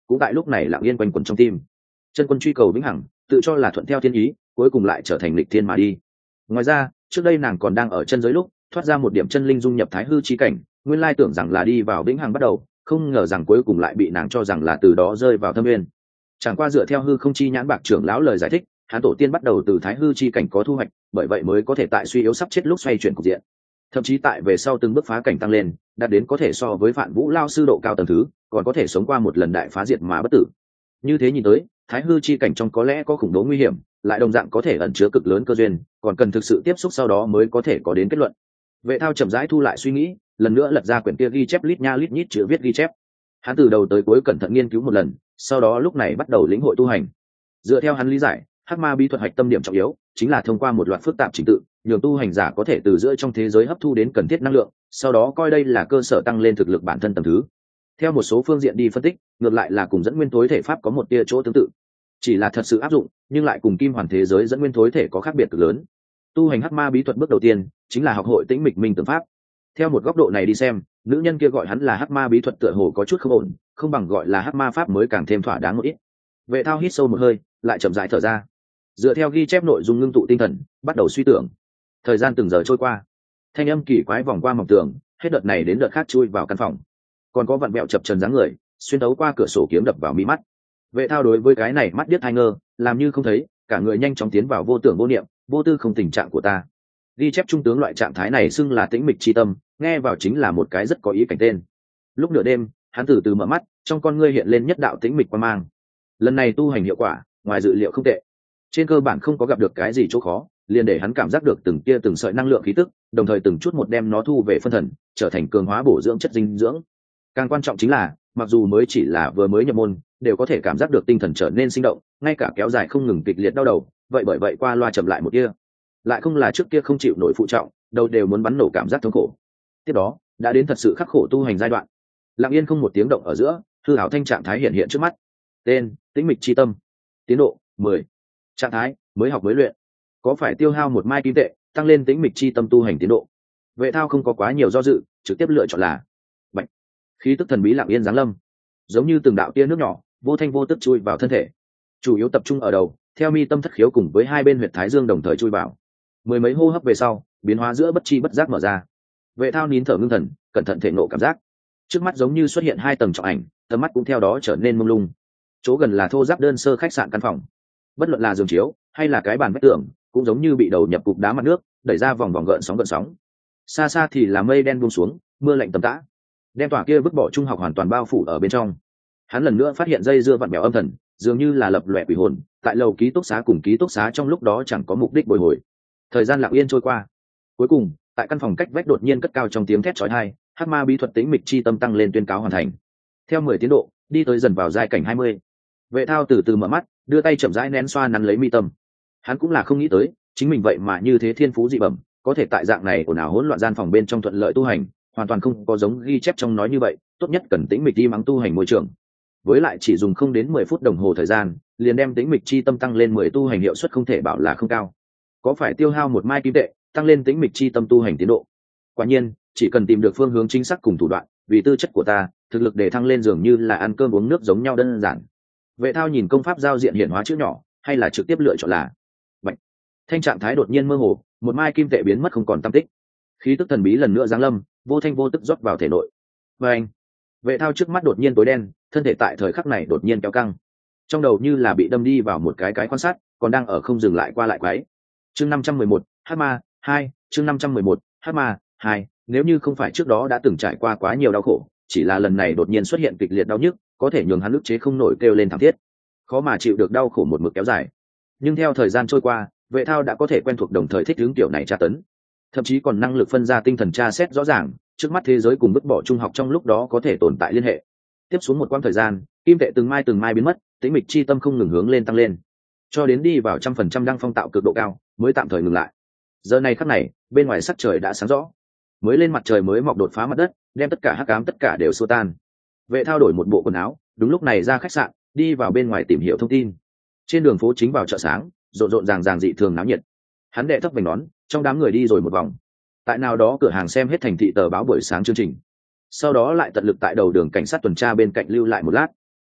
cũng tại lúc này lặng yên quanh quẩn trong tim. Chân quân truy cầu vĩnh hằng, tự cho là thuận theo thiên ý, cuối cùng lại trở thành lịch thiên mà đi. Ngoài ra, trước đây nàng còn đang ở chân giới lúc thoát ra một điểm chân linh dung nhập thái hư chi cảnh, nguyên lai tưởng rằng là đi vào vĩnh hằng bắt đầu, không ngờ rằng cuối cùng lại bị nàng cho rằng là từ đó rơi vào thâm nguyên. Chẳng qua dựa theo hư không chi nhãn bạc trưởng lão lời giải thích, hắn tổ tiên bắt đầu từ thái hư chi cảnh có thu hoạch, bởi vậy mới có thể tại suy yếu sắp chết lúc xoay chuyển cục diện. Thậm chí tại về sau từng bước phá cảnh tăng lên, đạt đến có thể so với Phạn Vũ lao sư độ cao tầng thứ, còn có thể sống qua một lần đại phá diệt mà bất tử. Như thế nhìn tới, thái hư chi cảnh trong có lẽ có khủng bố nguy hiểm, lại đồng dạng có thể ẩn chứa cực lớn cơ duyên, còn cần thực sự tiếp xúc sau đó mới có thể có đến kết luận. Vệ Thao chậm rãi thu lại suy nghĩ, lần nữa lật ra quyển kia ghi chép lít nha lít nhít chữ viết ghi chép. Hắn từ đầu tới cuối cẩn thận nghiên cứu một lần, sau đó lúc này bắt đầu lĩnh hội tu hành. Dựa theo hắn lý giải, hắc ma bí thuật hạch tâm điểm trọng yếu chính là thông qua một loạt phức tạp trình tự, nhường tu hành giả có thể từ giữa trong thế giới hấp thu đến cần thiết năng lượng, sau đó coi đây là cơ sở tăng lên thực lực bản thân tầng thứ. Theo một số phương diện đi phân tích, ngược lại là cùng dẫn nguyên thối thể pháp có một tia chỗ tương tự, chỉ là thật sự áp dụng, nhưng lại cùng kim hoàn thế giới dẫn nguyên thối thể có khác biệt cực lớn. Tu hành hắc ma bí thuật bước đầu tiên chính là học hội tĩnh mịch minh tưởng pháp. Theo một góc độ này đi xem, nữ nhân kia gọi hắn là hắc ma bí thuật tựa hồ có chút không ổn, không bằng gọi là hắc ma pháp mới càng thêm thỏa đáng một ít. Vệ Thao hít sâu một hơi, lại chậm rãi thở ra, dựa theo ghi chép nội dung ngưng tụ tinh thần, bắt đầu suy tưởng. Thời gian từng giờ trôi qua, thanh âm kỳ quái vòng qua mỏng tường, hết đợt này đến đợt khác chui vào căn phòng, còn có vặn vẹo chập trần dáng người xuyên tấu qua cửa sổ kiếm đập vào mi mắt. Vệ Thao đối với cái này mắt điếc hai ngơ, làm như không thấy, cả người nhanh chóng tiến vào vô tưởng vô niệm, vô tư không tình trạng của ta. Ghi chép trung tướng loại trạng thái này xưng là tĩnh mịch chi tâm, nghe vào chính là một cái rất có ý cảnh tên. Lúc nửa đêm, hắn từ từ mở mắt, trong con ngươi hiện lên nhất đạo tĩnh mịch quan mang. Lần này tu hành hiệu quả ngoài dự liệu không tệ, trên cơ bản không có gặp được cái gì chỗ khó, liền để hắn cảm giác được từng tia từng sợi năng lượng khí tức, đồng thời từng chút một đem nó thu về phân thần, trở thành cường hóa bổ dưỡng chất dinh dưỡng. Càng quan trọng chính là, mặc dù mới chỉ là vừa mới nhập môn, đều có thể cảm giác được tinh thần trở nên sinh động, ngay cả kéo dài không ngừng kịch liệt đau đầu, vậy bởi vậy qua loa chậm lại một tia, lại không là trước kia không chịu nổi phụ trọng, đầu đều muốn bắn nổ cảm giác thống khổ. Tiếp đó, đã đến thật sự khắc khổ tu hành giai đoạn. Lặng yên không một tiếng động ở giữa, hư ảo thanh trạng thái hiện hiện trước mắt. Tên: Tĩnh mịch chi tâm. Tiến độ: 10. Trạng thái: mới học mới luyện. Có phải tiêu hao một mai kim tệ, tăng lên tĩnh mịch chi tâm tu hành tiến độ? Vệ Thao không có quá nhiều do dự, trực tiếp lựa chọn là Bạch. Khí tức thần bí lặng yên giáng lâm, giống như từng đạo tia nước nhỏ, vô thanh vô tức chui vào thân thể. Chủ yếu tập trung ở đầu, theo mi tâm thất khiếu cùng với hai bên huyệt thái dương đồng thời chui vào. Mười mấy hô hấp về sau, biến hóa giữa bất chi bất giác mở ra. Vệ Thao nín thở ngưng thần, cẩn thận thể nộ cảm giác. Trước mắt giống như xuất hiện hai tầng trọng ảnh, tầm mắt cũng theo đó trở nên mông lung. Chỗ gần là thô ráp đơn sơ khách sạn căn phòng, bất luận là giường chiếu hay là cái bàn vách tường, cũng giống như bị đầu nhập cục đá mặt nước, đẩy ra vòng vòng gợn sóng. Xa xa thì là mây đen buông xuống, mưa lạnh tầm tã, đem tòa kia vứt bỏ trung học hoàn toàn bao phủ ở bên trong. Hắn lần nữa phát hiện dây dưa vặn bèo âm thần, dường như là lập lòe quỷ hồn, tại lầu ký túc xá cùng ký túc xá trong lúc đó chẳng có mục đích bồi hồi. Thời gian lặng yên trôi qua, cuối cùng tại căn phòng cách vách đột nhiên cất cao trong tiếng thét chói tai, hắc ma bí thuật tĩnh mịch chi tâm tăng lên tuyên cáo hoàn thành. Theo 10 tiến độ, đi tới dần vào giai cảnh 20. Vệ Thao từ từ mở mắt, đưa tay chậm rãi nén xoa nắn lấy mi tâm. Hắn cũng là không nghĩ tới, chính mình vậy mà như thế thiên phú dị bẩm, có thể tại dạng này ồn ào hỗn loạn gian phòng bên trong thuận lợi tu hành, hoàn toàn không có giống ghi chép trong nói như vậy, tốt nhất cần tĩnh mịch đi mắng tu hành môi trường. Với lại chỉ dùng không đến 10 phút đồng hồ thời gian, liền đem tĩnh mịch chi tâm tăng lên 10 tu hành hiệu suất không thể bảo là không cao. Có phải tiêu hao một mai kim tệ, tăng lên tĩnh mịch chi tâm tu hành tiến độ? Quả nhiên, chỉ cần tìm được phương hướng chính xác cùng thủ đoạn, vì tư chất của ta, thực lực để thăng lên dường như là ăn cơm uống nước giống nhau đơn giản. Vệ Thao nhìn công pháp giao diện hiển hóa chữ nhỏ, hay là trực tiếp lựa chọn là Bạch. Thanh trạng thái đột nhiên mơ hồ, một mai kim tệ biến mất không còn tăm tích. Khí tức thần bí lần nữa giáng lâm, vô thanh vô tức rót vào thể nội. Và anh, Vệ Thao trước mắt đột nhiên tối đen, thân thể tại thời khắc này đột nhiên kéo căng, trong đầu như là bị đâm đi vào một cái quan sát, còn đang ở không dừng lại qua lại quấy. Chương 511, Hắc Ma 2, chương 511, Hắc Ma 2, nếu như không phải trước đó đã từng trải qua quá nhiều đau khổ, chỉ là lần này đột nhiên xuất hiện kịch liệt đau nhức, có thể nhường hắn ức chế không nổi kêu lên thảm thiết, khó mà chịu được đau khổ một mực kéo dài. Nhưng theo thời gian trôi qua, Vệ Thao đã có thể quen thuộc đồng thời thích ứng kiểu này tra tấn, thậm chí còn năng lực phân ra tinh thần tra xét rõ ràng, trước mắt thế giới cùng vứt bỏ trung học trong lúc đó có thể tồn tại liên hệ. Tiếp xuống một quãng thời gian, kim tệ từng mai biến mất, tĩnh mịch chi tâm không ngừng hướng lên tăng lên, cho đến đi vào 100% đăng phong tạo cực độ cao, mới tạm thời ngừng lại. Giờ này khắc này, bên ngoài sắc trời đã sáng rõ, mới lên mặt trời mới mọc đột phá mặt đất, đem tất cả hắc ám tất cả đều xua tan. Vệ Thao đổi một bộ quần áo, đúng lúc này ra khách sạn, đi vào bên ngoài tìm hiểu thông tin. Trên đường phố chính vào chợ sáng, rộn rộn ràng dị thường náo nhiệt. Hắn đệ thấp vành nón, trong đám người đi rồi một vòng, tại nào đó cửa hàng xem hết thành thị tờ báo buổi sáng chương trình, sau đó lại tận lực tại đầu đường cảnh sát tuần tra bên cạnh lưu lại một lát.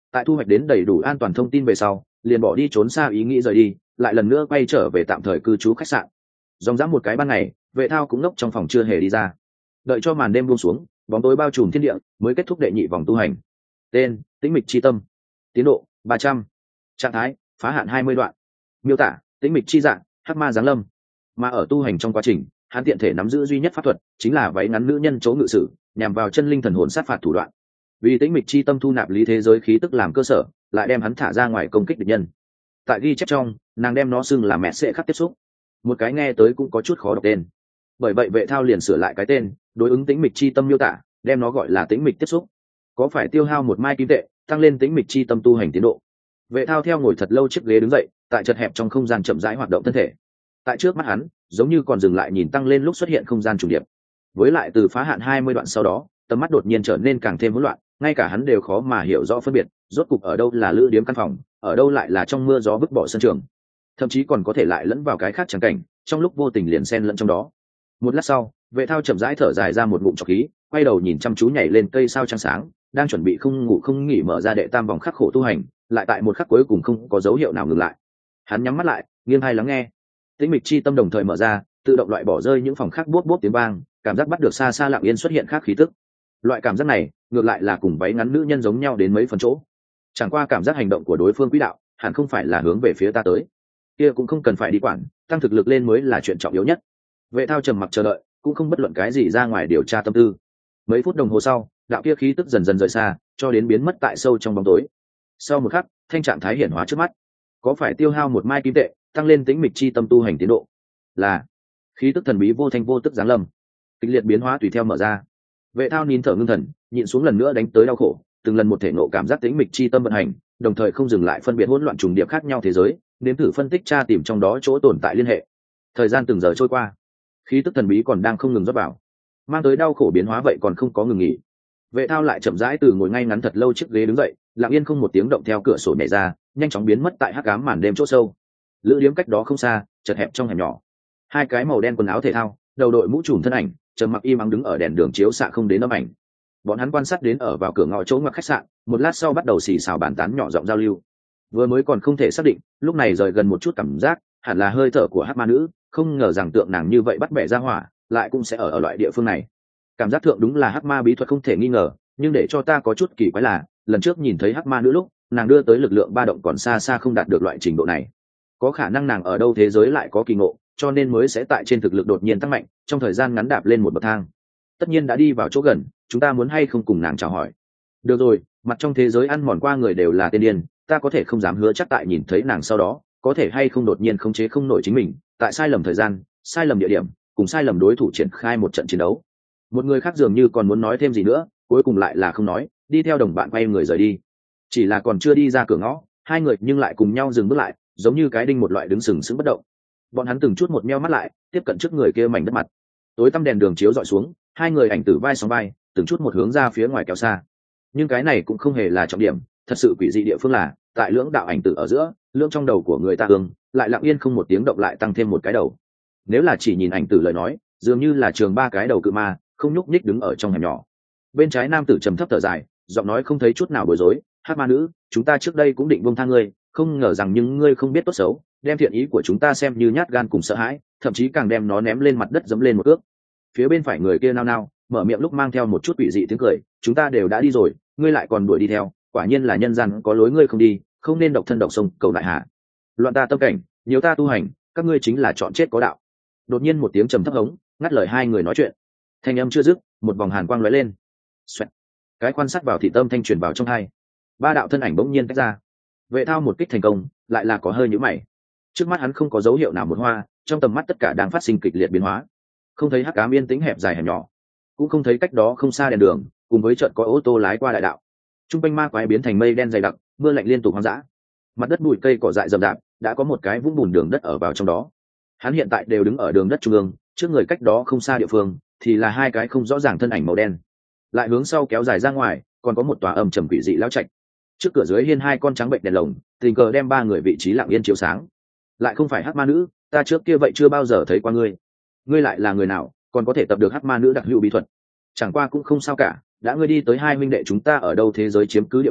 Tại thu hoạch đến đầy đủ an toàn thông tin về sau, liền bỏ đi trốn xa ý nghĩ rời đi, lại lần nữa quay trở về tạm thời cư trú khách sạn. Dòng dã một cái ban ngày, Vệ Thao cũng ngốc trong phòng chưa hề đi ra. Đợi cho màn đêm buông xuống, bóng tối bao trùm thiên địa, mới kết thúc đệ nhị vòng tu hành. Tên: Tĩnh Mịch Chi Tâm. Tiến độ: 300. Trạng thái: phá hạn 20 đoạn. Miêu tả: Tĩnh Mịch Chi Dạng, hắc ma giáng lâm. Mà ở tu hành trong quá trình, hắn tiện thể nắm giữ duy nhất pháp thuật, chính là váy ngắn nữ nhân chỗ ngự sử, nhằm vào chân linh thần hồn sát phạt thủ đoạn. Vì Tĩnh Mịch Chi Tâm thu nạp lý thế giới khí tức làm cơ sở, lại đem hắn thả ra ngoài công kích địch nhân. Tại ghi chép trong, nàng đem nó xưng là mẹ sẽ khắc tiếp xúc, một cái nghe tới cũng có chút khó đọc tên. Bởi vậy Vệ Thao liền sửa lại cái tên, đối ứng Tĩnh Mịch Chi Tâm miêu tả, đem nó gọi là Tĩnh Mịch tiếp xúc. Có phải tiêu hao một mai kim tệ, tăng lên Tĩnh Mịch Chi Tâm tu hành tiến độ. Vệ Thao theo ngồi thật lâu chiếc ghế đứng dậy, tại chật hẹp trong không gian chậm rãi hoạt động thân thể. Tại trước mắt hắn, giống như còn dừng lại nhìn tăng lên lúc xuất hiện không gian trùng điệp. Với lại từ phá hạn 20 đoạn sau đó, tầm mắt đột nhiên trở nên càng thêm hỗn loạn, ngay cả hắn đều khó mà hiểu rõ phân biệt, rốt cục ở đâu là lữ điếm căn phòng, ở đâu lại là trong mưa gió vứt bỏ sân trường. Thậm chí còn có thể lại lẫn vào cái khác chẳng cảnh, trong lúc vô tình liền xen lẫn trong đó. Một lát sau, Vệ Thao chậm rãi thở dài ra một ngụm trọc khí, quay đầu nhìn chăm chú nhảy lên cây sao trăng sáng, đang chuẩn bị không ngủ không nghỉ mở ra đệ tam vòng khắc khổ tu hành, lại tại một khắc cuối cùng không có dấu hiệu nào ngừng lại. Hắn nhắm mắt lại, nghiêng tai lắng nghe. Tĩnh Mịch Chi Tâm đồng thời mở ra, tự động loại bỏ rơi những phòng khác bốp bốp tiếng vang, cảm giác bắt được xa xa lặng yên xuất hiện khác khí tức. Loại cảm giác này, ngược lại là cùng váy ngắn nữ nhân giống nhau đến mấy phần chỗ. Chẳng qua cảm giác hành động của đối phương quỹ đạo, hẳn không phải là hướng về phía ta tới. Kia cũng không cần phải đi quản, tăng thực lực lên mới là chuyện trọng yếu nhất. Vệ Thao trầm mặc chờ đợi, cũng không bất luận cái gì ra ngoài điều tra tâm tư. Mấy phút đồng hồ sau, đạo kia khí tức dần dần rời xa, cho đến biến mất tại sâu trong bóng tối. Sau một khắc, thanh trạng thái hiển hóa trước mắt. Có phải tiêu hao một mai kim tệ, tăng lên Tĩnh Mịch Chi Tâm tu hành tiến độ? Là. Khí tức thần bí vô thanh vô tức giáng lâm, kịch liệt biến hóa tùy theo mở ra. Vệ Thao nín thở ngưng thần, nhịn xuống lần nữa đánh tới đau khổ, từng lần một thể nộ cảm giác Tĩnh Mịch Chi Tâm vận hành, đồng thời không dừng lại phân biệt hỗn loạn trùng điệp khác nhau thế giới, nếm thử phân tích tra tìm trong đó chỗ tồn tại liên hệ. Thời gian từng giờ trôi qua, khí tức thần bí còn đang không ngừng rót vào, mang tới đau khổ biến hóa vậy còn không có ngừng nghỉ. Vệ Thao lại chậm rãi từ ngồi ngay ngắn thật lâu chiếc ghế đứng dậy, lặng yên không một tiếng động theo cửa sổ nhảy ra, nhanh chóng biến mất tại hắc ám màn đêm chỗ sâu. Lữ điếm cách đó không xa, chật hẹp trong hẻm nhỏ, hai cái màu đen quần áo thể thao, đầu đội mũ trùm thân ảnh, trầm mặc im ắng đứng ở đèn đường chiếu xạ không đến âm ảnh. Bọn hắn quan sát đến ở vào cửa ngõ chỗ ngoặt khách sạn, một lát sau bắt đầu xì xào bàn tán nhỏ giọng giao lưu. Vừa mới còn không thể xác định, lúc này rời gần một chút cảm giác, hẳn là hơi thở của hắc ma nữ, không ngờ rằng tượng nàng như vậy bắt bẻ ra hỏa, lại cũng sẽ ở loại địa phương này. Cảm giác thượng đúng là hắc ma bí thuật không thể nghi ngờ, nhưng để cho ta có chút kỳ quái là, lần trước nhìn thấy hắc ma nữ lúc, nàng đưa tới lực lượng ba động còn xa xa không đạt được loại trình độ này. Có khả năng nàng ở đâu thế giới lại có kỳ ngộ, cho nên mới sẽ tại trên thực lực đột nhiên tăng mạnh, trong thời gian ngắn đạp lên một bậc thang. Tất nhiên đã đi vào chỗ gần, chúng ta muốn hay không cùng nàng chào hỏi? Được rồi, mặt trong thế giới ăn mòn qua người đều là tên điên, ta có thể không dám hứa chắc tại nhìn thấy nàng sau đó, có thể hay không đột nhiên khống chế không nổi chính mình, tại sai lầm thời gian, sai lầm địa điểm, cùng sai lầm đối thủ triển khai một trận chiến đấu. Một người khác dường như còn muốn nói thêm gì nữa, cuối cùng lại là không nói, đi theo đồng bạn quay người rời đi. Chỉ là còn chưa đi ra cửa ngõ, hai người nhưng lại cùng nhau dừng bước lại, giống như cái đinh một loại đứng sừng sững bất động. Bọn hắn từng chút một meo mắt lại, tiếp cận trước người kia mảnh đất mặt. Tối tăm đèn đường chiếu dọi xuống, hai người ảnh tử vai sóng vai, từng chút một hướng ra phía ngoài kéo xa. Nhưng cái này cũng không hề là trọng điểm, thật sự quỷ dị địa phương là, tại lưỡng đạo ảnh tử ở giữa, lưỡng trong đầu của người ta hương, lại lặng yên không một tiếng động lại tăng thêm một cái đầu. Nếu là chỉ nhìn ảnh tử lời nói, dường như là trường ba cái đầu cự ma, không nhúc nhích đứng ở trong hẻm nhỏ. Bên trái nam tử trầm thấp thở dài, giọng nói không thấy chút nào bối rối, "Hắc ma nữ, chúng ta trước đây cũng định buông tha ngươi, không ngờ rằng nhưng ngươi không biết tốt xấu, đem thiện ý của chúng ta xem như nhát gan cùng sợ hãi, thậm chí càng đem nó ném lên mặt đất dẫm lên một cước." Phía bên phải người kia nao nao, mở miệng lúc mang theo một chút quỷ dị tiếng cười, "Chúng ta đều đã đi rồi, ngươi lại còn đuổi đi theo, quả nhiên là nhân gian có lối ngươi không đi, không nên độc thân độc sông cầu đại hạ. Loạn ta tâm cảnh, nhiều ta tu hành, các ngươi chính là chọn chết có đạo." Đột nhiên một tiếng trầm thấp hống ngắt lời hai người nói chuyện. Thanh âm chưa dứt, một vòng hàn quang lóe lên. Xoẹt. Cái quan sát vào thị tâm thanh truyền vào trong hai. Ba đạo thân ảnh bỗng nhiên tách ra. Vệ Thao một kích thành công, lại là có hơi nhíu mày. Trước mắt hắn không có dấu hiệu nào một hoa, trong tầm mắt tất cả đang phát sinh kịch liệt biến hóa. Không thấy hắc ám yên tĩnh hẹp dài hẻm nhỏ, cũng không thấy cách đó không xa đèn đường, cùng với chợt có ô tô lái qua đại đạo. Trung quanh ma quái biến thành mây đen dày đặc, mưa lạnh liên tục hoang dã. Mặt đất bụi cây cỏ dại rậm rạp, đã có một cái vũng bùn đường đất ở vào trong đó. Hắn hiện tại đều đứng ở đường đất trung ương, trước người cách đó không xa địa phương thì là hai cái không rõ ràng thân ảnh màu đen. Lại hướng sau kéo dài ra ngoài, còn có một tòa âm trầm quỷ dị lão trạch. Trước cửa dưới hiên hai con trắng bệnh đèn lồng, tình cờ đem ba người vị trí lặng yên chiếu sáng. Lại không phải hắc ma nữ, ta trước kia vậy chưa bao giờ thấy qua ngươi. Ngươi lại là người nào, còn có thể tập được hắc ma nữ đặc hữu bí thuật? Chẳng qua cũng không sao cả, đã ngươi đi tới hai huynh đệ chúng ta ở đâu thế giới chiếm cứ địa bàn,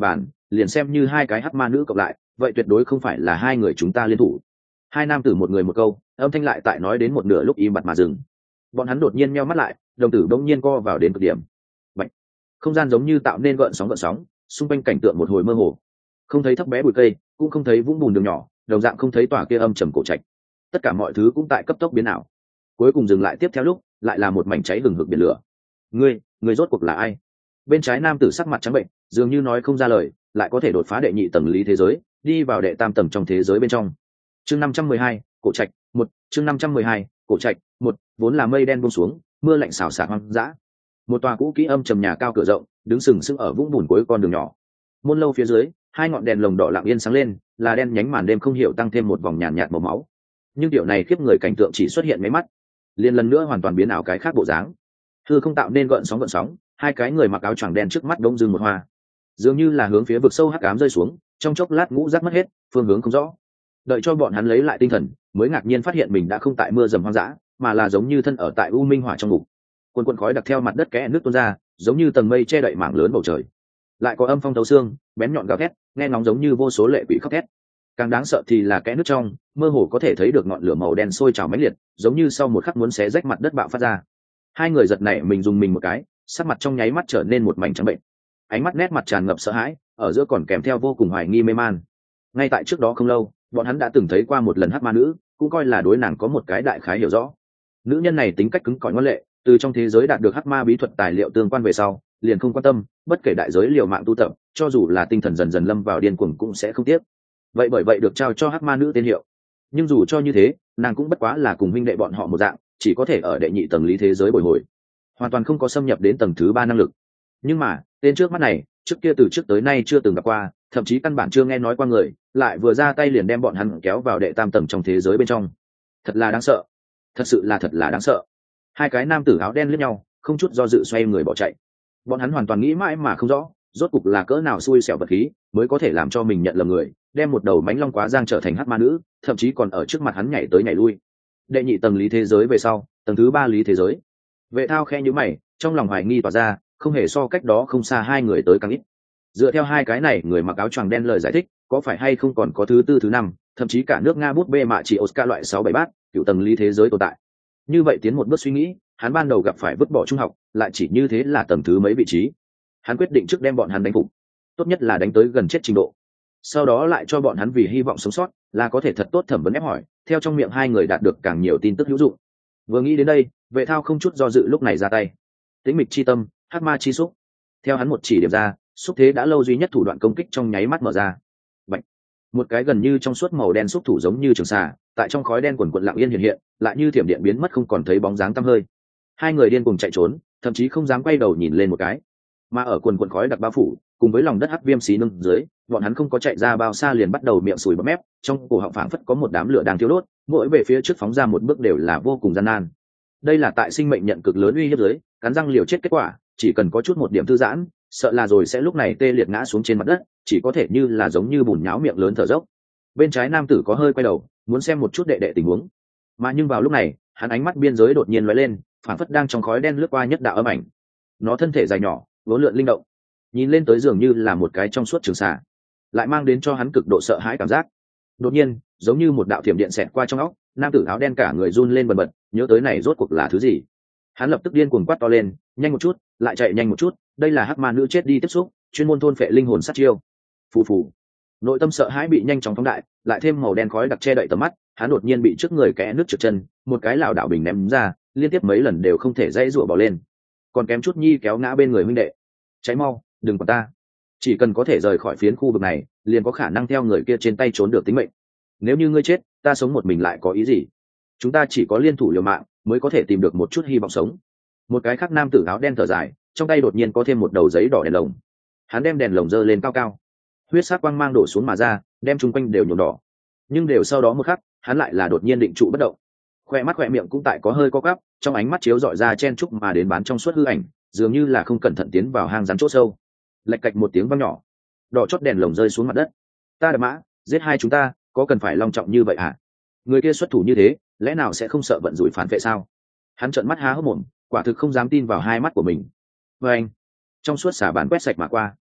liền xem như hai cái hắc ma nữ cộng lại vậy tuyệt đối không phải là hai người chúng ta liên thủ. Hai nam tử một người một câu, âm thanh lại tại nói đến một nửa lúc im bặt mà dừng. Bọn hắn đột nhiên meo mắt lại, đồng tử đông nhiên co vào đến cực điểm. Bạch. Không gian giống như tạo nên gợn sóng, xung quanh cảnh tượng một hồi mơ hồ. Không thấy thấp bé bụi cây, cũng không thấy vũng bùn đường nhỏ, đồng dạng không thấy tòa kia âm trầm cổ trạch. Tất cả mọi thứ cũng tại cấp tốc biến ảo. Cuối cùng dừng lại tiếp theo lúc, lại là một mảnh cháy hừng hực biển lửa. Ngươi rốt cuộc là ai? Bên trái nam tử sắc mặt trắng bệnh, dường như nói không ra lời, lại có thể đột phá đệ nhị tầng lý thế giới, đi vào đệ tam tầng trong thế giới bên trong. Chương 512, cổ trạch, chương 512, cổ trạch, vốn là mây đen buông xuống, mưa lạnh xào xạc hoang dã. Một tòa cũ kỹ âm trầm nhà cao cửa rộng, đứng sừng sững ở vũng bùn cuối con đường nhỏ. Môn lâu phía dưới, hai ngọn đèn lồng đỏ lặng yên sáng lên, là đen nhánh màn đêm không hiểu tăng thêm một vòng nhàn nhạt màu máu. Nhưng điều này khiếp người cảnh tượng chỉ xuất hiện mấy mắt, liền lần nữa hoàn toàn biến ảo cái khác bộ dáng. Hư không tạo nên gợn sóng, hai cái người mặc áo choàng đen trước mắt đông dưng một hoa, dường như là hướng phía vực sâu hắc ám rơi xuống, trong chốc lát ngũ giác mất hết, phương hướng không rõ. Đợi cho bọn hắn lấy lại tinh thần, mới ngạc nhiên phát hiện mình đã không tại mưa dầm hoang dã, mà là giống như thân ở tại u minh hỏa trong ngục. Quần khói đặc theo mặt đất kẽ nước tuôn ra, giống như tầng mây che đậy mảng lớn bầu trời. Lại có âm phong thấu xương, bén nhọn gào thét, nghe ngóng giống như vô số lệ quỷ khóc thét. Càng đáng sợ thì là kẽ nước trong, mơ hồ có thể thấy được ngọn lửa màu đen sôi trào mãnh liệt, giống như sau một khắc muốn xé rách mặt đất bạo phát ra. Hai người giật nảy mình dùng mình một cái, sắc mặt trong nháy mắt trở nên một mảnh trắng bệnh. Ánh mắt nét mặt tràn ngập sợ hãi, ở giữa còn kèm theo vô cùng hoài nghi mê man. Ngay tại trước đó không lâu, bọn hắn đã từng thấy qua một lần hắc ma nữ, cũng coi là đối nàng có một cái đại khái hiểu rõ. Nữ nhân này tính cách cứng cỏi ngoan lệ, từ trong thế giới đạt được hắc ma bí thuật tài liệu tương quan về sau, liền không quan tâm, bất kể đại giới liều mạng tu tập, cho dù là tinh thần dần dần lâm vào điên cuồng cũng sẽ không tiếc. Vậy bởi vậy được trao cho hắc ma nữ tên hiệu. Nhưng dù cho như thế, nàng cũng bất quá là cùng huynh đệ bọn họ một dạng, chỉ có thể ở đệ nhị tầng lý thế giới bồi hồi, hoàn toàn không có xâm nhập đến tầng thứ ba năng lực. Nhưng mà tên trước mắt này, trước kia từ trước tới nay chưa từng gặp qua, thậm chí căn bản chưa nghe nói qua người, lại vừa ra tay liền đem bọn hắn kéo vào đệ tam tầng trong thế giới bên trong. Thật là đáng sợ, thật sự là thật là đáng sợ. Hai cái nam tử áo đen liếc nhau, không chút do dự xoay người bỏ chạy. Bọn hắn hoàn toàn nghĩ mãi mà không rõ, rốt cục là cỡ nào xui xẻo vật khí mới có thể làm cho mình nhận lầm người, đem một đầu mánh long quá giang trở thành hắc ma nữ, thậm chí còn ở trước mặt hắn nhảy tới nhảy lui. Đệ nhị tầng lý thế giới về sau, tầng thứ ba lý thế giới. Vệ Thao khe nhíu mày, trong lòng hoài nghi tỏa ra, không hề so cách đó không xa hai người tới càng ít. Dựa theo hai cái này người mặc áo choàng đen lời giải thích, có phải hay không còn có thứ tư thứ năm, thậm chí cả nước Nga bút bê mạ chỉ Oscar loại 6-7 bát, cựu tầng lý thế giới tồn tại. Như vậy tiến một bước suy nghĩ, hắn ban đầu gặp phải vứt bỏ trung học, lại chỉ như thế là tầng thứ mấy vị trí. Hắn quyết định trước đem bọn hắn đánh phục, tốt nhất là đánh tới gần chết trình độ. Sau đó lại cho bọn hắn vì hy vọng sống sót, là có thể thật tốt thẩm vấn ép hỏi, theo trong miệng hai người đạt được càng nhiều tin tức hữu dụng. Vừa nghĩ đến đây, Vệ Thao không chút do dự lúc này ra tay. Tĩnh mịch chi tâm, hắc ma chi xúc. Theo hắn một chỉ điểm ra, xúc thế đã lâu duy nhất thủ đoạn công kích trong nháy mắt mở ra. Bạch. Một cái gần như trong suốt màu đen xúc thủ giống như trường xà, tại trong khói đen quần quần lặng yên hiện hiện, lại như thiểm điện biến mất không còn thấy bóng dáng tăm hơi. Hai người điên cùng chạy trốn, thậm chí không dám quay đầu nhìn lên một cái. Mà ở quần quần khói đặc bao phủ, cùng với lòng đất hắc viêm xí nương dưới, bọn hắn không có chạy ra bao xa liền bắt đầu miệng sùi bọt mép, trong cổ họng phảng phất có một đám lửa đang thiêu đốt, mỗi về phía trước phóng ra một bước đều là vô cùng gian nan. Đây là tại sinh mệnh nhận cực lớn uy hiếp dưới, cắn răng liều chết kết quả, chỉ cần có chút một điểm thư giãn, sợ là rồi sẽ lúc này tê liệt ngã xuống trên mặt đất, chỉ có thể như là giống như bùn nháo miệng lớn thở dốc. Bên trái nam tử có hơi quay đầu, muốn xem một chút đệ đệ tình huống, mà nhưng vào lúc này, hắn ánh mắt biên giới đột nhiên lóe lên, phảng phất đang trong khói đen lướt qua nhất đạo âm ảnh. Nó thân thể dài nhỏ, uốn lượn linh động, nhìn lên tới dường như là một cái trong suốt trường xà, lại mang đến cho hắn cực độ sợ hãi cảm giác. Đột nhiên, giống như một đạo thiểm điện xẹt qua trong óc, nam tử áo đen cả người run lên bần bật, nhớ tới này rốt cuộc là thứ gì. Hắn lập tức điên cuồng quát to lên, nhanh một chút, lại chạy nhanh một chút, đây là hắc ma nữ chết đi tiếp xúc, chuyên môn thôn phệ linh hồn sát chiêu. Phù phù. Nội tâm sợ hãi bị nhanh chóng phóng đại, lại thêm màu đen khói đặc che đậy tầm mắt, hắn đột nhiên bị trước người kẽ nước trượt chân, một cái lảo đảo bình ném ra, liên tiếp mấy lần đều không thể dãy rụa bỏ lên, còn kém chút nhi kéo ngã bên người huynh đệ. Cháy mau, đừng quản ta, chỉ cần có thể rời khỏi phiến khu vực này, liền có khả năng theo người kia trên tay trốn được tính mệnh. Nếu như ngươi chết, ta sống một mình lại có ý gì? Chúng ta chỉ có liên thủ liều mạng mới có thể tìm được một chút hy vọng sống. Một cái khác nam tử áo đen thở dài, trong tay đột nhiên có thêm một đầu giấy đỏ đèn lồng. Hắn đem đèn lồng giơ lên cao cao, huyết sắc quang mang đổ xuống mà ra, đem chung quanh đều nhuộm đỏ. Nhưng đều sau đó một khắc, hắn lại là đột nhiên định trụ bất động. Khoe mắt khoe miệng cũng tại có hơi co quắp, trong ánh mắt chiếu dọi ra chen chúc mà đến bán trong suốt hư ảnh, dường như là không cẩn thận tiến vào hang rắn chỗ sâu. Lạch cạch một tiếng vang nhỏ, đỏ chót đèn lồng rơi xuống mặt đất. Ta đạp mã, giết hai chúng ta, có cần phải long trọng như vậy hả? Người kia xuất thủ như thế, lẽ nào sẽ không sợ vận rủi phản vệ sao? Hắn trợn mắt há hốc mồm, quả thực không dám tin vào hai mắt của mình. Và anh, trong suốt xả bàn quét sạch mà qua,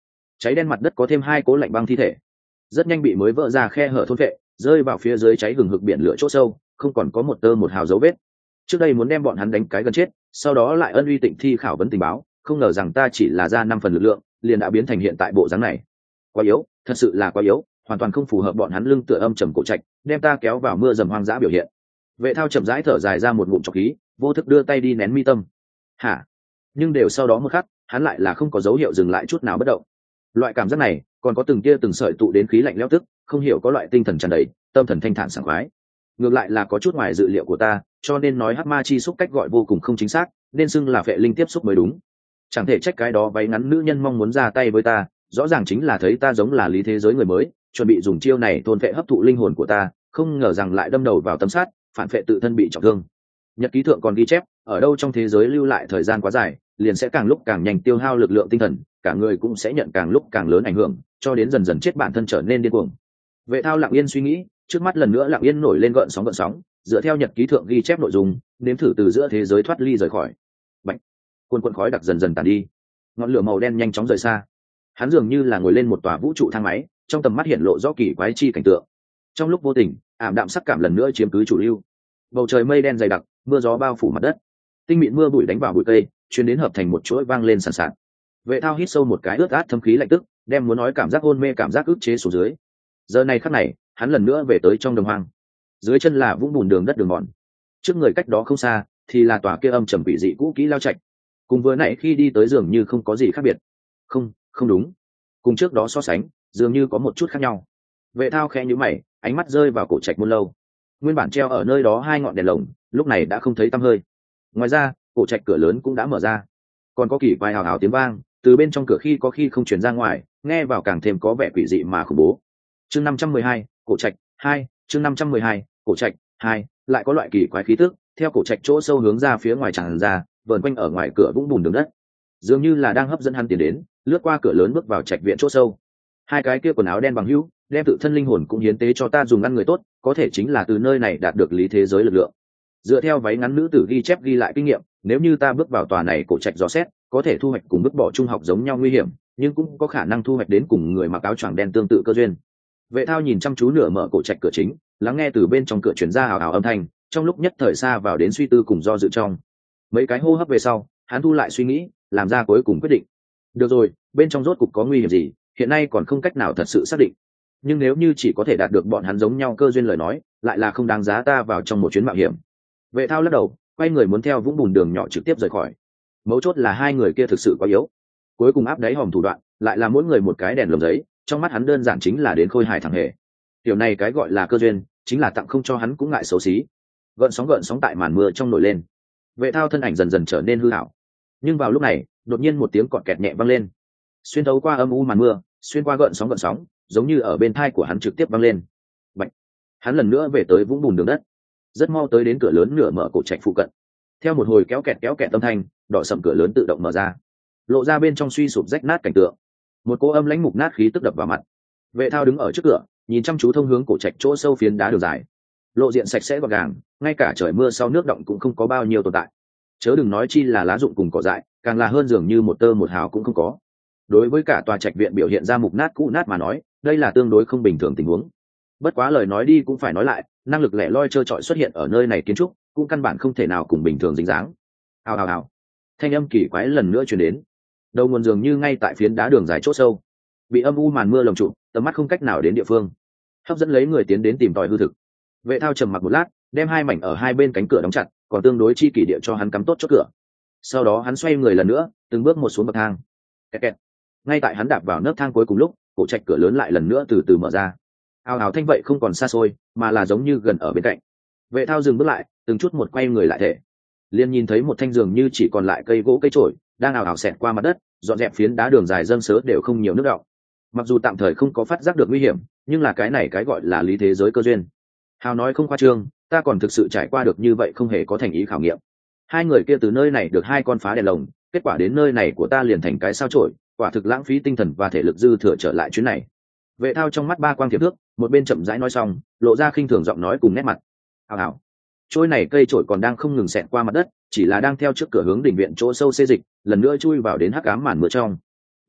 cháy đen mặt đất có thêm hai cố lạnh băng thi thể, rất nhanh bị mới vỡ ra khe hở thôn vệ, rơi vào phía dưới cháy hừng hực biển lửa chỗ sâu, không còn có một tơ một hào dấu vết. Trước đây muốn đem bọn hắn đánh cái gần chết, sau đó lại ân uy tịnh thi khảo vấn tình báo, không ngờ rằng ta chỉ là ra 5 phần lực lượng liền đã biến thành hiện tại bộ dáng này. Quá yếu, thật sự là quá yếu, hoàn toàn không phù hợp bọn hắn lưng tựa âm trầm cổ trạch, đem ta kéo vào mưa dầm hoang dã biểu hiện. Vệ Thao chậm rãi thở dài ra một ngụm trọc khí, vô thức đưa tay đi nén mi tâm. Hả? Nhưng đều sau đó một khắc, hắn lại là không có dấu hiệu dừng lại chút nào bất động. Loại cảm giác này, còn có từng tia từng sợi tụ đến khí lạnh lẽo tức, không hiểu có loại tinh thần tràn đầy, tâm thần thanh thản sảng khoái. Ngược lại là có chút ngoài dự liệu của ta, cho nên nói hắc ma chi xúc cách gọi vô cùng không chính xác, nên xưng là phệ linh tiếp xúc mới đúng. Chẳng thể trách cái đó váy ngắn nữ nhân mong muốn ra tay với ta, rõ ràng chính là thấy ta giống là lý thế giới người mới, chuẩn bị dùng chiêu này thôn phệ hấp thụ linh hồn của ta, không ngờ rằng lại đâm đầu vào tấm sát, phản phệ tự thân bị trọng thương. Nhật ký thượng còn ghi chép, ở đâu trong thế giới lưu lại thời gian quá dài, liền sẽ càng lúc càng nhanh tiêu hao lực lượng tinh thần, cả người cũng sẽ nhận càng lúc càng lớn ảnh hưởng, cho đến dần dần chết bản thân trở nên điên cuồng. Vệ Thao lặng yên suy nghĩ, trước mắt lần nữa lặng yên nổi lên gợn sóng, dựa theo nhật ký thượng ghi chép nội dung, nếm thử từ giữa thế giới thoát ly rời khỏi. Bạch, cuồn cuộn khói đặc dần dần tàn đi, ngọn lửa màu đen nhanh chóng rời xa. Hắn dường như là ngồi lên một tòa vũ trụ thang máy, trong tầm mắt hiện lộ rõ kỳ quái chi cảnh tượng. Trong lúc vô tình, ảm đạm sắc cảm lần nữa chiếm cứ chủ lưu. Bầu trời mây đen dày đặc, mưa gió bao phủ mặt đất, tinh mịn mưa bụi đánh vào bụi cây, chuyến đến hợp thành một chuỗi vang lên sàn sạt. Vệ Thao hít sâu một cái ướt át thâm khí lạnh tức, đem muốn nói cảm giác hôn mê cảm giác ức chế xuống dưới. Giờ này khắc này, hắn lần nữa về tới trong đồng hoang. Dưới chân là vũng bùn đường đất đường mòn, trước người cách đó không xa thì là tòa kia âm trầm quỷ dị cũ kỹ lao trạch, cùng vừa nãy khi đi tới dường như không có gì khác biệt. Không đúng, cùng trước đó so sánh dường như có một chút khác nhau. Vệ Thao khẽ nhíu mày, ánh mắt rơi vào cổ trạch môn lâu. Nguyên bản treo ở nơi đó hai ngọn đèn lồng lúc này đã không thấy tăm hơi. Ngoài ra cổ trạch cửa lớn cũng đã mở ra, còn có kỳ quái hào hào tiếng vang từ bên trong cửa khi có khi không truyền ra ngoài, nghe vào càng thêm có vẻ quỷ dị mà khủng bố. Chương 512, cổ trạch 2, chương 512, cổ trạch 2, lại có loại kỳ quái khí tức theo cổ trạch chỗ sâu hướng ra phía ngoài tràn ra, vờn quanh ở ngoài cửa vũng bùn đường đất, dường như là đang hấp dẫn hắn tiến đến, lướt qua cửa lớn bước vào trạch viện chỗ sâu. Hai cái kia quần áo đen bằng hữu đem tự thân linh hồn cũng hiến tế cho ta dùng ăn người tốt, có thể chính là từ nơi này đạt được lý thế giới lực lượng. Dựa theo váy ngắn nữ tử ghi chép ghi lại kinh nghiệm, nếu như ta bước vào tòa này cổ trạch dò xét, có thể thu hoạch cùng bước bỏ trung học giống nhau nguy hiểm, nhưng cũng có khả năng thu hoạch đến cùng người mặc áo choàng đen tương tự cơ duyên. Vệ Thao nhìn chăm chú nửa mở cổ trạch cửa chính, lắng nghe từ bên trong cửa truyền ra hào hào âm thanh, trong lúc nhất thời xa vào đến suy tư cùng do dự trong. Mấy cái hô hấp về sau, hắn thu lại suy nghĩ, làm ra cuối cùng quyết định. Được rồi, bên trong rốt cục có nguy hiểm gì, hiện nay còn không cách nào thật sự xác định. Nhưng nếu như chỉ có thể đạt được bọn hắn giống nhau cơ duyên lời nói, lại là không đáng giá ta vào trong một chuyến mạo hiểm. Vệ Thao lắc đầu, quay người muốn theo vũng bùn đường nhỏ trực tiếp rời khỏi. Mấu chốt là hai người kia thực sự quá yếu, cuối cùng áp đáy hòm thủ đoạn lại là mỗi người một cái đèn lồng giấy, trong mắt hắn đơn giản chính là đến khôi hài thằng hề. Điều này cái gọi là cơ duyên, chính là tặng không cho hắn cũng ngại xấu xí. Gợn sóng tại màn mưa trong nổi lên. Vệ Thao thân ảnh dần dần trở nên hư ảo. Nhưng vào lúc này, đột nhiên một tiếng cọt kẹt nhẹ vang lên, xuyên thấu qua âm u màn mưa, xuyên qua gợn sóng, giống như ở bên thai của hắn trực tiếp vang lên. Bạch. Hắn lần nữa về tới vũng bùn đường đất, rất mau tới đến cửa lớn nửa mở cổ trạch phụ cận. Theo một hồi kéo kẹt âm thanh, đỏ sậm cửa lớn tự động mở ra, lộ ra bên trong suy sụp rách nát cảnh tượng. Một cỗ âm lãnh mục nát khí tức đập vào mặt. Vệ Thao đứng ở trước cửa, nhìn chăm chú thông hướng cổ trạch chỗ sâu phiến đá đường dài, lộ diện sạch sẽ gọn gàng, ngay cả trời mưa sau nước động cũng không có bao nhiêu tồn tại, chớ đừng nói chi là lá rụng cùng cỏ dại, càng là hơn dường như một tơ một hào cũng không có. Đối với cả tòa trạch viện biểu hiện ra mục nát cũ nát mà nói, đây là tương đối không bình thường tình huống. Bất quá lời nói đi cũng phải nói lại, năng lực lẻ loi trơ trọi xuất hiện ở nơi này kiến trúc cũng căn bản không thể nào cùng bình thường dính dáng. Hào, thanh âm kỳ quái lần nữa truyền đến, đầu nguồn dường như ngay tại phiến đá đường dài chỗ sâu, bị âm u màn mưa lồng trụ, tầm mắt không cách nào đến địa phương, hấp dẫn lấy người tiến đến tìm tòi hư thực. Vệ Thao trầm mặc một lát, đem hai mảnh ở hai bên cánh cửa đóng chặt, còn tương đối chi kỷ địa cho hắn cắm tốt chốt cửa. Sau đó hắn xoay người lần nữa, từng bước một xuống bậc thang. Kẹt. Ngay tại hắn đạp vào nấc thang cuối cùng lúc, cổ trạch cửa lớn lại lần nữa từ từ mở ra. Ào thanh vậy không còn xa xôi, mà là giống như gần ở bên cạnh. Vệ Thao dừng bước lại, từng chút một quay người lại thể, liền nhìn thấy một thanh giường như chỉ còn lại cây gỗ cây trổi đang ào xẹt qua mặt đất, dọn dẹp phiến đá đường dài dâng sớ đều không nhiều nước đọng. Mặc dù tạm thời không có phát giác được nguy hiểm, nhưng là cái này cái gọi là lý thế giới cơ duyên. Hào nói không khoa trương, ta còn thực sự trải qua được như vậy không hề có thành ý khảo nghiệm. Hai người kia từ nơi này được hai con phá đèn lồng, kết quả đến nơi này của ta liền thành cái sao chổi, quả thực lãng phí tinh thần và thể lực dư thừa trở lại chuyến này. Vệ Thao trong mắt ba quang thiệp thước, một bên chậm rãi nói xong, lộ ra khinh thường giọng nói cùng nét mặt. Hào, trôi này cây chổi còn đang không ngừng xẹt qua mặt đất, chỉ là đang theo trước cửa hướng đỉnh viện chỗ sâu xê dịch, lần nữa chui vào đến hắc ám màn mưa trong.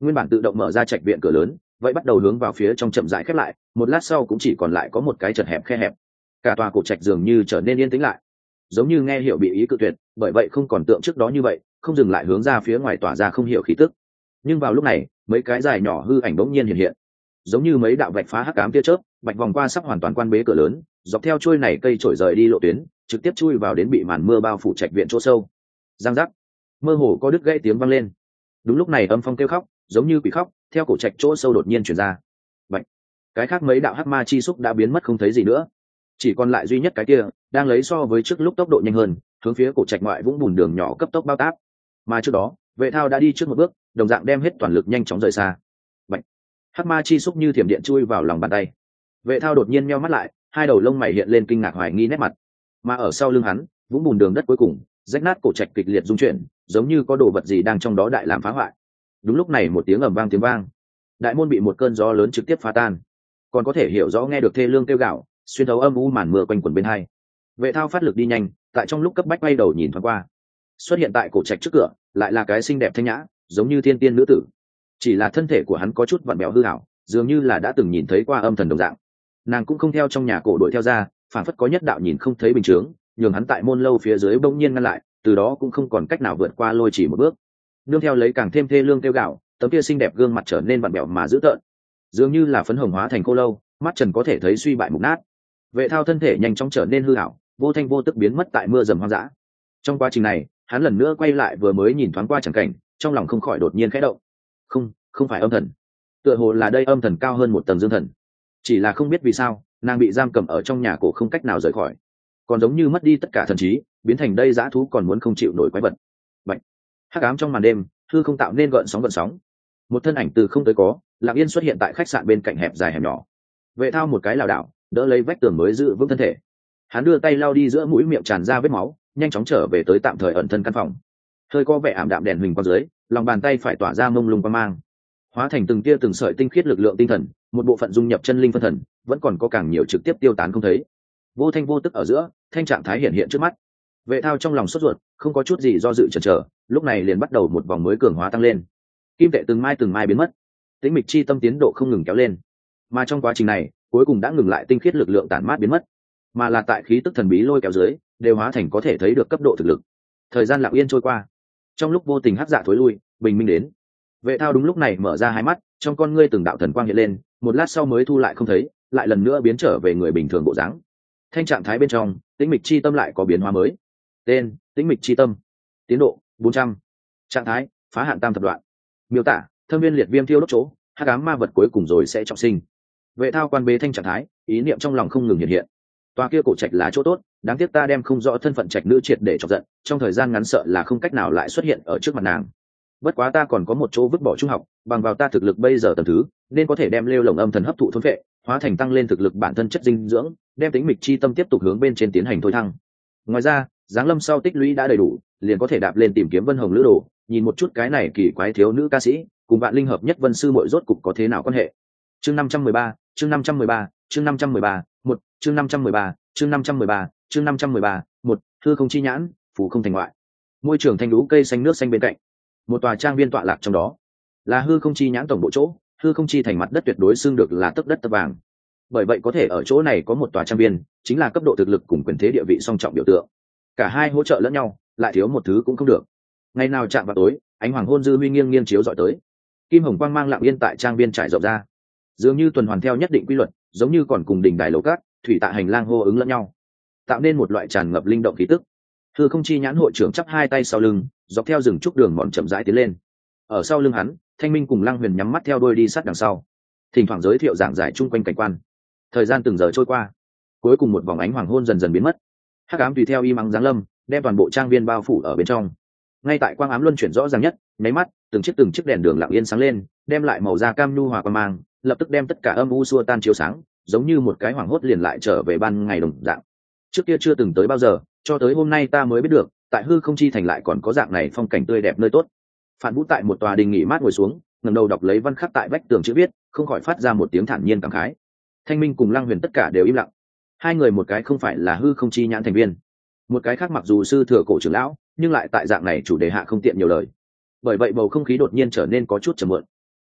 nguyên bản tự động mở ra trạch viện cửa lớn vậy bắt đầu hướng vào phía trong chậm rãi khép lại, một lát sau cũng chỉ còn lại có một cái chật hẹp khe hẹp. Cả tòa cổ trạch dường như trở nên yên tĩnh lại, giống như nghe hiểu bị ý cự tuyệt, bởi vậy không còn tượng trước đó như vậy, không dừng lại hướng ra phía ngoài tỏa ra không hiểu khí tức. Nhưng vào lúc này mấy cái dài nhỏ hư ảnh bỗng nhiên hiện hiện, giống như mấy đạo vạch phá hắc ám tia chớp bạch vòng qua sắp hoàn toàn quan bế cửa lớn, dọc theo chuôi này cây trổi rời đi lộ tuyến, trực tiếp chui vào đến bị màn mưa bao phủ trạch viện chỗ sâu. Giang giác, mơ hồ có đứt gãy tiếng vang lên. Đúng lúc này âm phong kêu khóc giống như quỷ khóc theo cổ trạch chỗ sâu đột nhiên truyền ra. Vậy cái khác mấy đạo hắc ma chi xúc đã biến mất không thấy gì nữa, chỉ còn lại duy nhất cái kia đang lấy so với trước lúc tốc độ nhanh hơn hướng phía cổ trạch ngoại vũng bùn đường nhỏ cấp tốc bao táp. Mà trước đó vệ thao đã đi trước một bước, đồng dạng đem hết toàn lực nhanh chóng rời xa. Vậy hắc ma chi xúc như thiểm điện chui vào lòng bàn tay. Vệ thao đột nhiên meo mắt lại, hai đầu lông mày hiện lên kinh ngạc hoài nghi nét mặt. Mà ở sau lưng hắn vũng bùn đường đất cuối cùng rách nát, cổ trạch kịch liệt rung chuyển, giống như có đồ vật gì đang trong đó đại làm phá hoại. Đúng lúc này một tiếng ầm vang, tiếng vang, đại môn bị một cơn gió lớn trực tiếp phá tan, còn có thể hiểu rõ nghe được thê lương kêu gào xuyên thấu âm u màn mưa quanh quẩn bên hai. Vệ thao phát lực đi nhanh, tại trong lúc cấp bách quay đầu nhìn thoáng qua, xuất hiện tại cổ trạch trước cửa lại là cái xinh đẹp thanh nhã giống như thiên tiên nữ tử, chỉ là thân thể của hắn có chút vặn bẹo hư hảo, dường như là đã từng nhìn thấy qua âm thần đồng dạng. Nàng cũng không theo trong nhà cổ đuổi theo ra, phản phất có nhất đạo nhìn không thấy bình chướng nhường hắn tại môn lâu phía dưới bỗng nhiên ngăn lại, từ đó cũng không còn cách nào vượt qua lôi chỉ một bước. Nương theo lấy càng thêm thê lương kêu gạo, tấm kia xinh đẹp gương mặt trở nên vặn bẹo mà dữ tợn, dường như là phấn hồng hóa thành khô lâu, mắt trần có thể thấy suy bại mục nát. Vệ thao thân thể nhanh chóng trở nên hư hảo, vô thanh vô tức biến mất tại mưa dầm hoang dã. Trong quá trình này hắn lần nữa quay lại vừa mới nhìn thoáng qua chẳng cảnh, trong lòng không khỏi đột nhiên khẽ động. Không phải âm thần, tựa hồ là đây âm thần cao hơn một tầng dương thần, chỉ là không biết vì sao nàng bị giam cầm ở trong nhà cổ không cách nào rời khỏi, còn giống như mất đi tất cả thần trí, biến thành đây dã thú còn muốn không chịu nổi quái vật. Bạch, hắc ám trong màn đêm hư không tạo nên gợn sóng, một thân ảnh từ không tới có lặng yên xuất hiện tại khách sạn bên cạnh hẹp dài hẻm nhỏ. Vệ thao một cái lảo đảo đỡ lấy vách tường mới giữ vững thân thể, hắn đưa tay lau đi giữa mũi miệng tràn ra vết máu, nhanh chóng trở về tới tạm thời ẩn thân căn phòng. Hơi có vẻ ảm đạm đèn huỳnh qua dưới, lòng bàn tay phải tỏa ra mông lung quang mang, hóa thành từng tia từng sợi tinh khiết lực lượng tinh thần, một bộ phận dung nhập chân linh phân thần, vẫn còn có càng nhiều trực tiếp tiêu tán không thấy. Vô thanh vô tức ở giữa, thanh trạng thái hiện hiện trước mắt. Vệ thao trong lòng sốt ruột, không có chút gì do dự chần chờ, lúc này liền bắt đầu một vòng mới cường hóa tăng lên. Kim tệ từng mai biến mất, tĩnh mịch chi tâm tiến độ không ngừng kéo lên, mà trong quá trình này cuối cùng đã ngừng lại tinh khiết lực lượng tản mát biến mất, mà là tại khí tức thần bí lôi kéo dưới đều hóa thành có thể thấy được cấp độ thực lực. Thời gian lặng yên trôi qua, trong lúc vô tình hắc dạ thối lui, bình minh đến. Vệ thao đúng lúc này mở ra hai mắt, trong con ngươi từng đạo thần quang hiện lên, một lát sau mới thu lại không thấy, lại lần nữa biến trở về người bình thường bộ dáng. Thanh trạng thái bên trong tĩnh mịch chi tâm lại có biến hóa mới. Tên: tĩnh mịch chi tâm. Tiến độ: 400. Trạng thái: phá hạn tam thập đoạn. Miêu tả: thâm viên liệt viêm thiêu đốt chỗ, hắc ám ma vật cuối cùng rồi sẽ trọng sinh. Vệ thao quan bế thanh trạng thái, ý niệm trong lòng không ngừng hiện hiện. Toa kia cổ trạch là chỗ tốt, đáng tiếc ta đem không rõ thân phận trạch nữ triệt để chọc giận, trong thời gian ngắn sợ là không cách nào lại xuất hiện ở trước mặt nàng. Bất quá ta còn có một chỗ vứt bỏ trung học, bằng vào ta thực lực bây giờ tầm thứ, nên có thể đem lêu lồng âm thần hấp thụ thôn phệ, hóa thành tăng lên thực lực bản thân chất dinh dưỡng, đem tính mịch chi tâm tiếp tục hướng bên trên tiến hành thôi thăng. Ngoài ra, giáng lâm sau tích lũy đã đầy đủ, liền có thể đạp lên tìm kiếm Vân Hồng Lữ Đồ, nhìn một chút cái này kỳ quái thiếu nữ ca sĩ, cùng Vạn Linh hợp nhất Vân sư muội rốt cục có thế nào quan hệ. Chương 513, chương 513, chương 513, một, chương 513, chương 513, chương 513, một, hư không chi nhãn, phủ không thành ngoại. Môi trường thanh lũ cây xanh nước xanh bên cạnh, một tòa trang viên tọa lạc trong đó, là hư không chi nhãn tổng bộ chỗ. Hư không chi thành mặt đất tuyệt đối xưng được là tấc đất tấc vàng, bởi vậy có thể ở chỗ này có một tòa trang viên, chính là cấp độ thực lực cùng quyền thế địa vị song trọng biểu tượng. Cả hai hỗ trợ lẫn nhau, lại thiếu một thứ cũng không được. Ngày nào chạm vào tối, ánh hoàng hôn dư huy nghiêng nghiêng chiếu dọi tới, kim hồng quang mang lặng yên tại trang viên trải rộng ra, dường như tuần hoàn theo nhất định quy luật, giống như còn cùng đỉnh đài lầu cát thủy tạ hành lang hô ứng lẫn nhau, tạo nên một loại tràn ngập linh động khí tức. Hư không chi nhãn hội trưởng chắp hai tay sau lưng, dọc theo rừng trúc đường mòn chậm rãi tiến lên. Ở sau lưng hắn, Thanh Minh cùng Lăng Huyền nhắm mắt theo đuôi đi sát đằng sau, thỉnh thoảng giới thiệu giảng giải chung quanh cảnh quan. Thời gian từng giờ trôi qua, cuối cùng một vòng ánh hoàng hôn dần dần biến mất, hắc ám tùy theo y mắng giáng lâm, đem toàn bộ trang viên bao phủ ở bên trong. Ngay tại quang ám luân chuyển rõ ràng nhất, nháy mắt, từng chiếc đèn đường lặng yên sáng lên, đem lại màu da cam nhu hòa quang mang, lập tức đem tất cả âm u xua tan chiếu sáng, giống như một cái hoàng hốt liền lại trở về ban ngày đồng dạng. Trước kia chưa từng tới bao giờ, cho tới hôm nay ta mới biết được, tại hư không chi thành lại còn có dạng này phong cảnh tươi đẹp nơi tốt. Phản Vũ tại một tòa đình nghỉ mát ngồi xuống, ngẩng đầu đọc lấy văn khắc tại vách tường chữ viết, không khỏi phát ra một tiếng thản nhiên cảm khái. Thanh Minh cùng Lăng Huyền tất cả đều im lặng. Hai người một cái không phải là hư không chi nhãn thành viên, một cái khác mặc dù sư thừa cổ trưởng lão, nhưng lại tại dạng này chủ đề hạ không tiện nhiều lời. Bởi vậy bầu không khí đột nhiên trở nên có chút trầm muộn.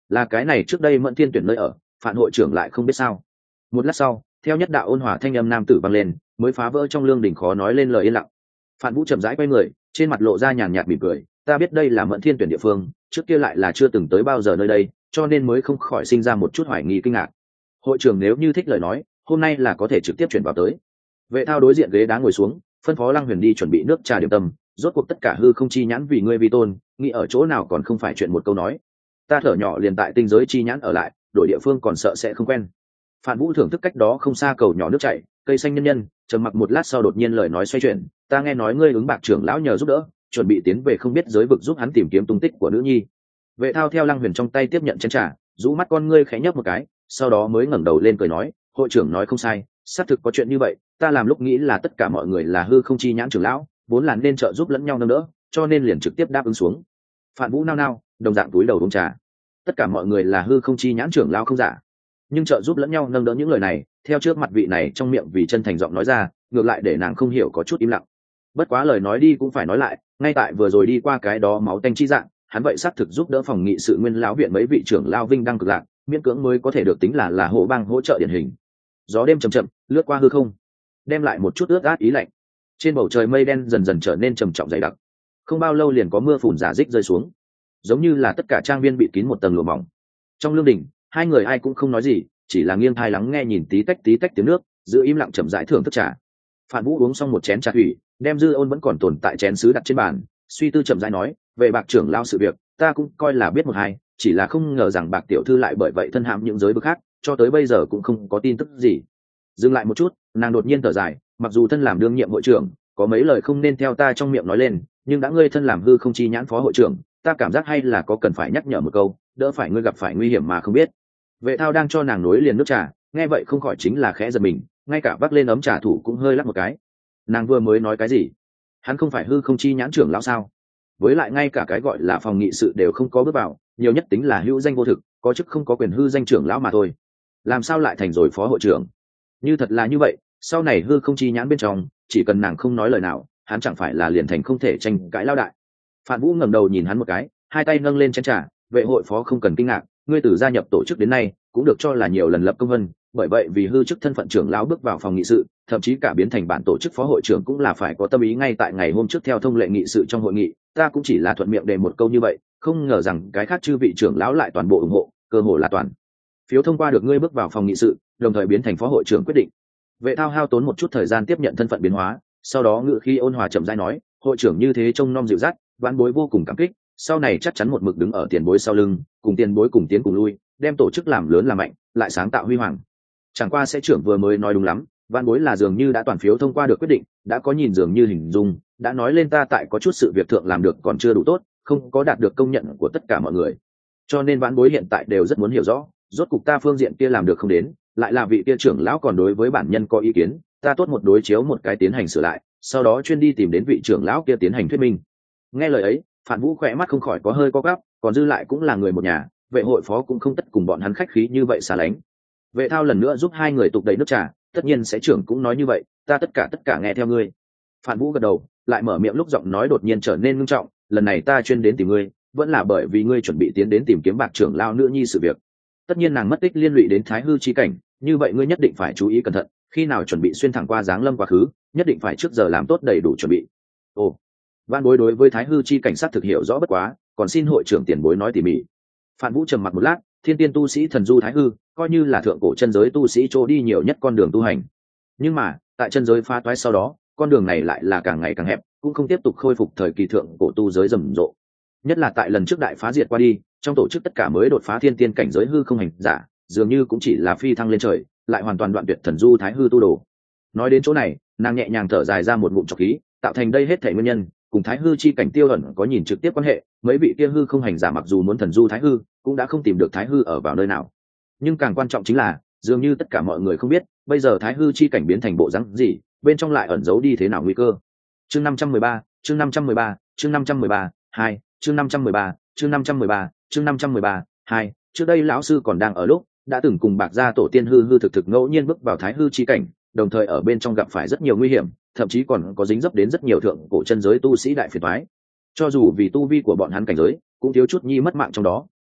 Là cái này trước đây Mẫn Thiên tuyển nơi ở, Phản hội trưởng lại không biết sao? Một lát sau, theo nhất đạo ôn hòa thanh âm nam tử vang lên, mới phá vỡ trong lương đình khó nói lên lời yên lặng. Phản Vũ chậm rãi quay người, trên mặt lộ ra nhàn nhạt mỉm cười, ta biết đây là Mẫn Thiên tuyển địa phương, trước kia lại là chưa từng tới bao giờ nơi đây, cho nên mới không khỏi sinh ra một chút hoài nghi kinh ngạc. Hội trưởng nếu như thích lời nói, hôm nay là có thể trực tiếp chuyển vào tới. Vệ Thao đối diện ghế đá ngồi xuống, phân phó Lăng Huyền đi chuẩn bị nước trà điểm tâm, rốt cuộc tất cả hư không chi nhãn vì ngươi vi tôn, nghĩ ở chỗ nào còn không phải chuyện một câu nói. Ta thở nhỏ liền tại tinh giới chi nhãn ở lại, đổi địa phương còn sợ sẽ không quen. Phản Vũ thưởng thức cách đó không xa cầu nhỏ nước chảy, cây xanh nhân nhân, trầm mặc một lát sau đột nhiên lời nói xoay chuyển, ta nghe nói ngươi ứng Bạc trưởng lão nhờ giúp đỡ, chuẩn bị tiến về không biết giới vực giúp hắn tìm kiếm tung tích của nữ nhi. Vệ Thao theo Lăng Huyền trong tay tiếp nhận chén trà, rũ mắt con ngươi khẽ nhấp một cái, sau đó mới ngẩng đầu lên cười nói, hội trưởng nói không sai, xác thực có chuyện như vậy, ta làm lúc nghĩ là tất cả mọi người là hư không chi nhãn trưởng lão, vốn là nên trợ giúp lẫn nhau nâng đỡ, cho nên liền trực tiếp đáp ứng xuống. Phản Vũ nao nao, đồng dạng túi đầu uống trà. Tất cả mọi người là hư không chi nhãn trưởng lão không giả, nhưng trợ giúp lẫn nhau nâng đỡ những lời này, theo trước mặt vị này trong miệng vì chân thành giọng nói ra, ngược lại để nàng không hiểu có chút im lặng. Bất quá lời nói đi cũng phải nói lại, ngay tại vừa rồi đi qua cái đó máu tanh chi dạng, hắn vậy xác thực giúp đỡ phòng nghị sự nguyên lão viện mấy vị trưởng lão vinh đăng cực lạc, miễn cưỡng mới có thể được tính là hộ bang hỗ trợ điển hình. Gió đêm chậm chậm lướt qua hư không, đem lại một chút ướt át ý lạnh. Trên bầu trời mây đen dần dần trở nên trầm trọng dày đặc, không bao lâu liền có mưa phùn rả rích rơi xuống, giống như là tất cả trang viên bị kín một tầng lụa mỏng. Trong lương đình, hai người ai cũng không nói gì, chỉ là nghiêng tai lắng nghe nhìn tí tách tiếng nước, giữ im lặng chậm rãi thưởng thức trà. Phản Vũ uống xong một chén trà thủy, đem dư ôn vẫn còn tồn tại chén sứ đặt trên bàn, suy tư chậm rãi nói, về Bạc trưởng lao sự việc, ta cũng coi là biết một hai, chỉ là không ngờ rằng Bạc tiểu thư lại bởi vậy thân hãm những giới vực khác, cho tới bây giờ cũng không có tin tức gì. Dừng lại một chút, nàng đột nhiên thở dài, mặc dù thân làm đương nhiệm hội trưởng, có mấy lời không nên theo ta trong miệng nói lên, nhưng đã ngươi thân làm hư không chi nhãn phó hội trưởng, ta cảm giác hay là có cần phải nhắc nhở một câu, đỡ phải ngươi gặp phải nguy hiểm mà không biết. Vệ Thao đang cho nàng nối liền nước trà, nghe vậy không khỏi chính là khẽ giật mình, ngay cả vác lên ấm trà thủ cũng hơi lắc một cái. Nàng vừa mới nói cái gì? Hắn không phải hư không chi nhãn trưởng lão sao? Với lại ngay cả cái gọi là phòng nghị sự đều không có bước vào, nhiều nhất tính là hữu danh vô thực, có chức không có quyền hư danh trưởng lão mà thôi. Làm sao lại thành rồi phó hội trưởng? Như thật là như vậy, sau này hư không chi nhãn bên trong, chỉ cần nàng không nói lời nào, hắn chẳng phải là liền thành không thể tranh cãi lao đại. Phản Vũ ngẩng đầu nhìn hắn một cái, hai tay nâng lên chén trà, vệ hội phó không cần kinh ngạc, ngươi từ gia nhập tổ chức đến nay cũng được cho là nhiều lần lập công vân, bởi vậy vì hư chức thân phận trưởng lão bước vào phòng nghị sự, thậm chí cả biến thành bản tổ chức phó hội trưởng cũng là phải có tâm ý. Ngay tại ngày hôm trước theo thông lệ nghị sự trong hội nghị, ta cũng chỉ là thuận miệng đề một câu như vậy, không ngờ rằng cái khác chư vị trưởng lão lại toàn bộ ủng hộ, cơ hồ là toàn phiếu thông qua được ngươi bước vào phòng nghị sự, đồng thời biến thành phó hội trưởng quyết định. Vệ Thao hao tốn một chút thời gian tiếp nhận thân phận biến hóa, sau đó ngự khi ôn hòa chậm rãi nói, hội trưởng như thế trông nom dịu dắt, vãn bối vô cùng cảm kích, sau này chắc chắn một mực đứng ở tiền bối sau lưng, cùng tiền bối cùng tiến cùng lui, đem tổ chức làm lớn làm mạnh, lại sáng tạo huy hoàng. Chẳng qua sẽ trưởng vừa mới nói đúng lắm, vãn bối là dường như đã toàn phiếu thông qua được quyết định, đã có nhìn dường như hình dung, đã nói lên ta tại có chút sự việc thượng làm được còn chưa đủ tốt, không có đạt được công nhận của tất cả mọi người, cho nên vãn bối hiện tại đều rất muốn hiểu rõ, rốt cục ta phương diện kia làm được không đến, lại là vị kia trưởng lão còn đối với bản nhân có ý kiến, ta tốt một đối chiếu một cái tiến hành sửa lại, sau đó chuyên đi tìm đến vị trưởng lão kia tiến hành thuyết minh. Nghe lời ấy, Phản Vũ khỏe mắt không khỏi có hơi co gắp, còn dư lại cũng là người một nhà, vệ hội phó cũng không tất cùng bọn hắn khách khí như vậy xa lánh. Vệ Thao lần nữa giúp hai người tục đầy nước trà, tất nhiên sẽ trưởng cũng nói như vậy, ta tất cả nghe theo ngươi. Phản Vũ gật đầu, lại mở miệng lúc giọng nói đột nhiên trở nên nghiêm trọng, lần này ta chuyên đến tìm ngươi, vẫn là bởi vì ngươi chuẩn bị tiến đến tìm kiếm Bạc trưởng lão nữ nhi sự việc. Tất nhiên nàng mất tích liên lụy đến Thái hư chi cảnh, như vậy ngươi nhất định phải chú ý cẩn thận, khi nào chuẩn bị xuyên thẳng qua giáng lâm quá khứ, nhất định phải trước giờ làm tốt đầy đủ chuẩn bị. Ồ, Vạn bối đối với Thái hư chi cảnh sát thực hiểu rõ bất quá, còn xin hội trưởng tiền bối nói tỉ mỉ. Phản Vũ trầm mặc một lát, thiên tiên tu sĩ thần du Thái hư, coi như là thượng cổ chân giới tu sĩ chỗ đi nhiều nhất con đường tu hành. Nhưng mà, tại chân giới phá toái sau đó, con đường này lại là càng ngày càng hẹp, cũng không tiếp tục khôi phục thời kỳ thượng cổ tu giới rầm rộ. Nhất là tại lần trước đại phá diệt qua đi, trong tổ chức tất cả mới đột phá thiên tiên cảnh giới hư không hành giả, dường như cũng chỉ là phi thăng lên trời, lại hoàn toàn đoạn tuyệt thần du Thái hư tu đồ. Nói đến chỗ này, nàng nhẹ nhàng thở dài ra một ngụm trọc khí, tạo thành đây hết thảy nguyên nhân, cùng Thái hư chi cảnh tiêu ẩn có nhìn trực tiếp quan hệ. Mấy vị kia hư không hành giả mặc dù muốn thần du Thái hư, cũng đã không tìm được Thái hư ở vào nơi nào. Nhưng càng quan trọng chính là, dường như tất cả mọi người không biết, bây giờ Thái hư chi cảnh biến thành bộ dáng gì, bên trong lại ẩn giấu đi thế nào nguy cơ. Chương 513, chương 513, chương 513, 2, chương 513, chương 513, chương 513, 2. Trước đây lão sư còn đang ở lúc đã từng cùng Bạc gia tổ tiên hư thực ngẫu nhiên bước vào Thái hư chi cảnh, đồng thời ở bên trong gặp phải rất nhiều nguy hiểm, thậm chí còn có dính dấp đến rất nhiều thượng cổ chân giới tu sĩ đại phiền toái. Cho dù vì tu vi của bọn hắn cảnh giới, cũng thiếu chút nhi mất mạng trong đó,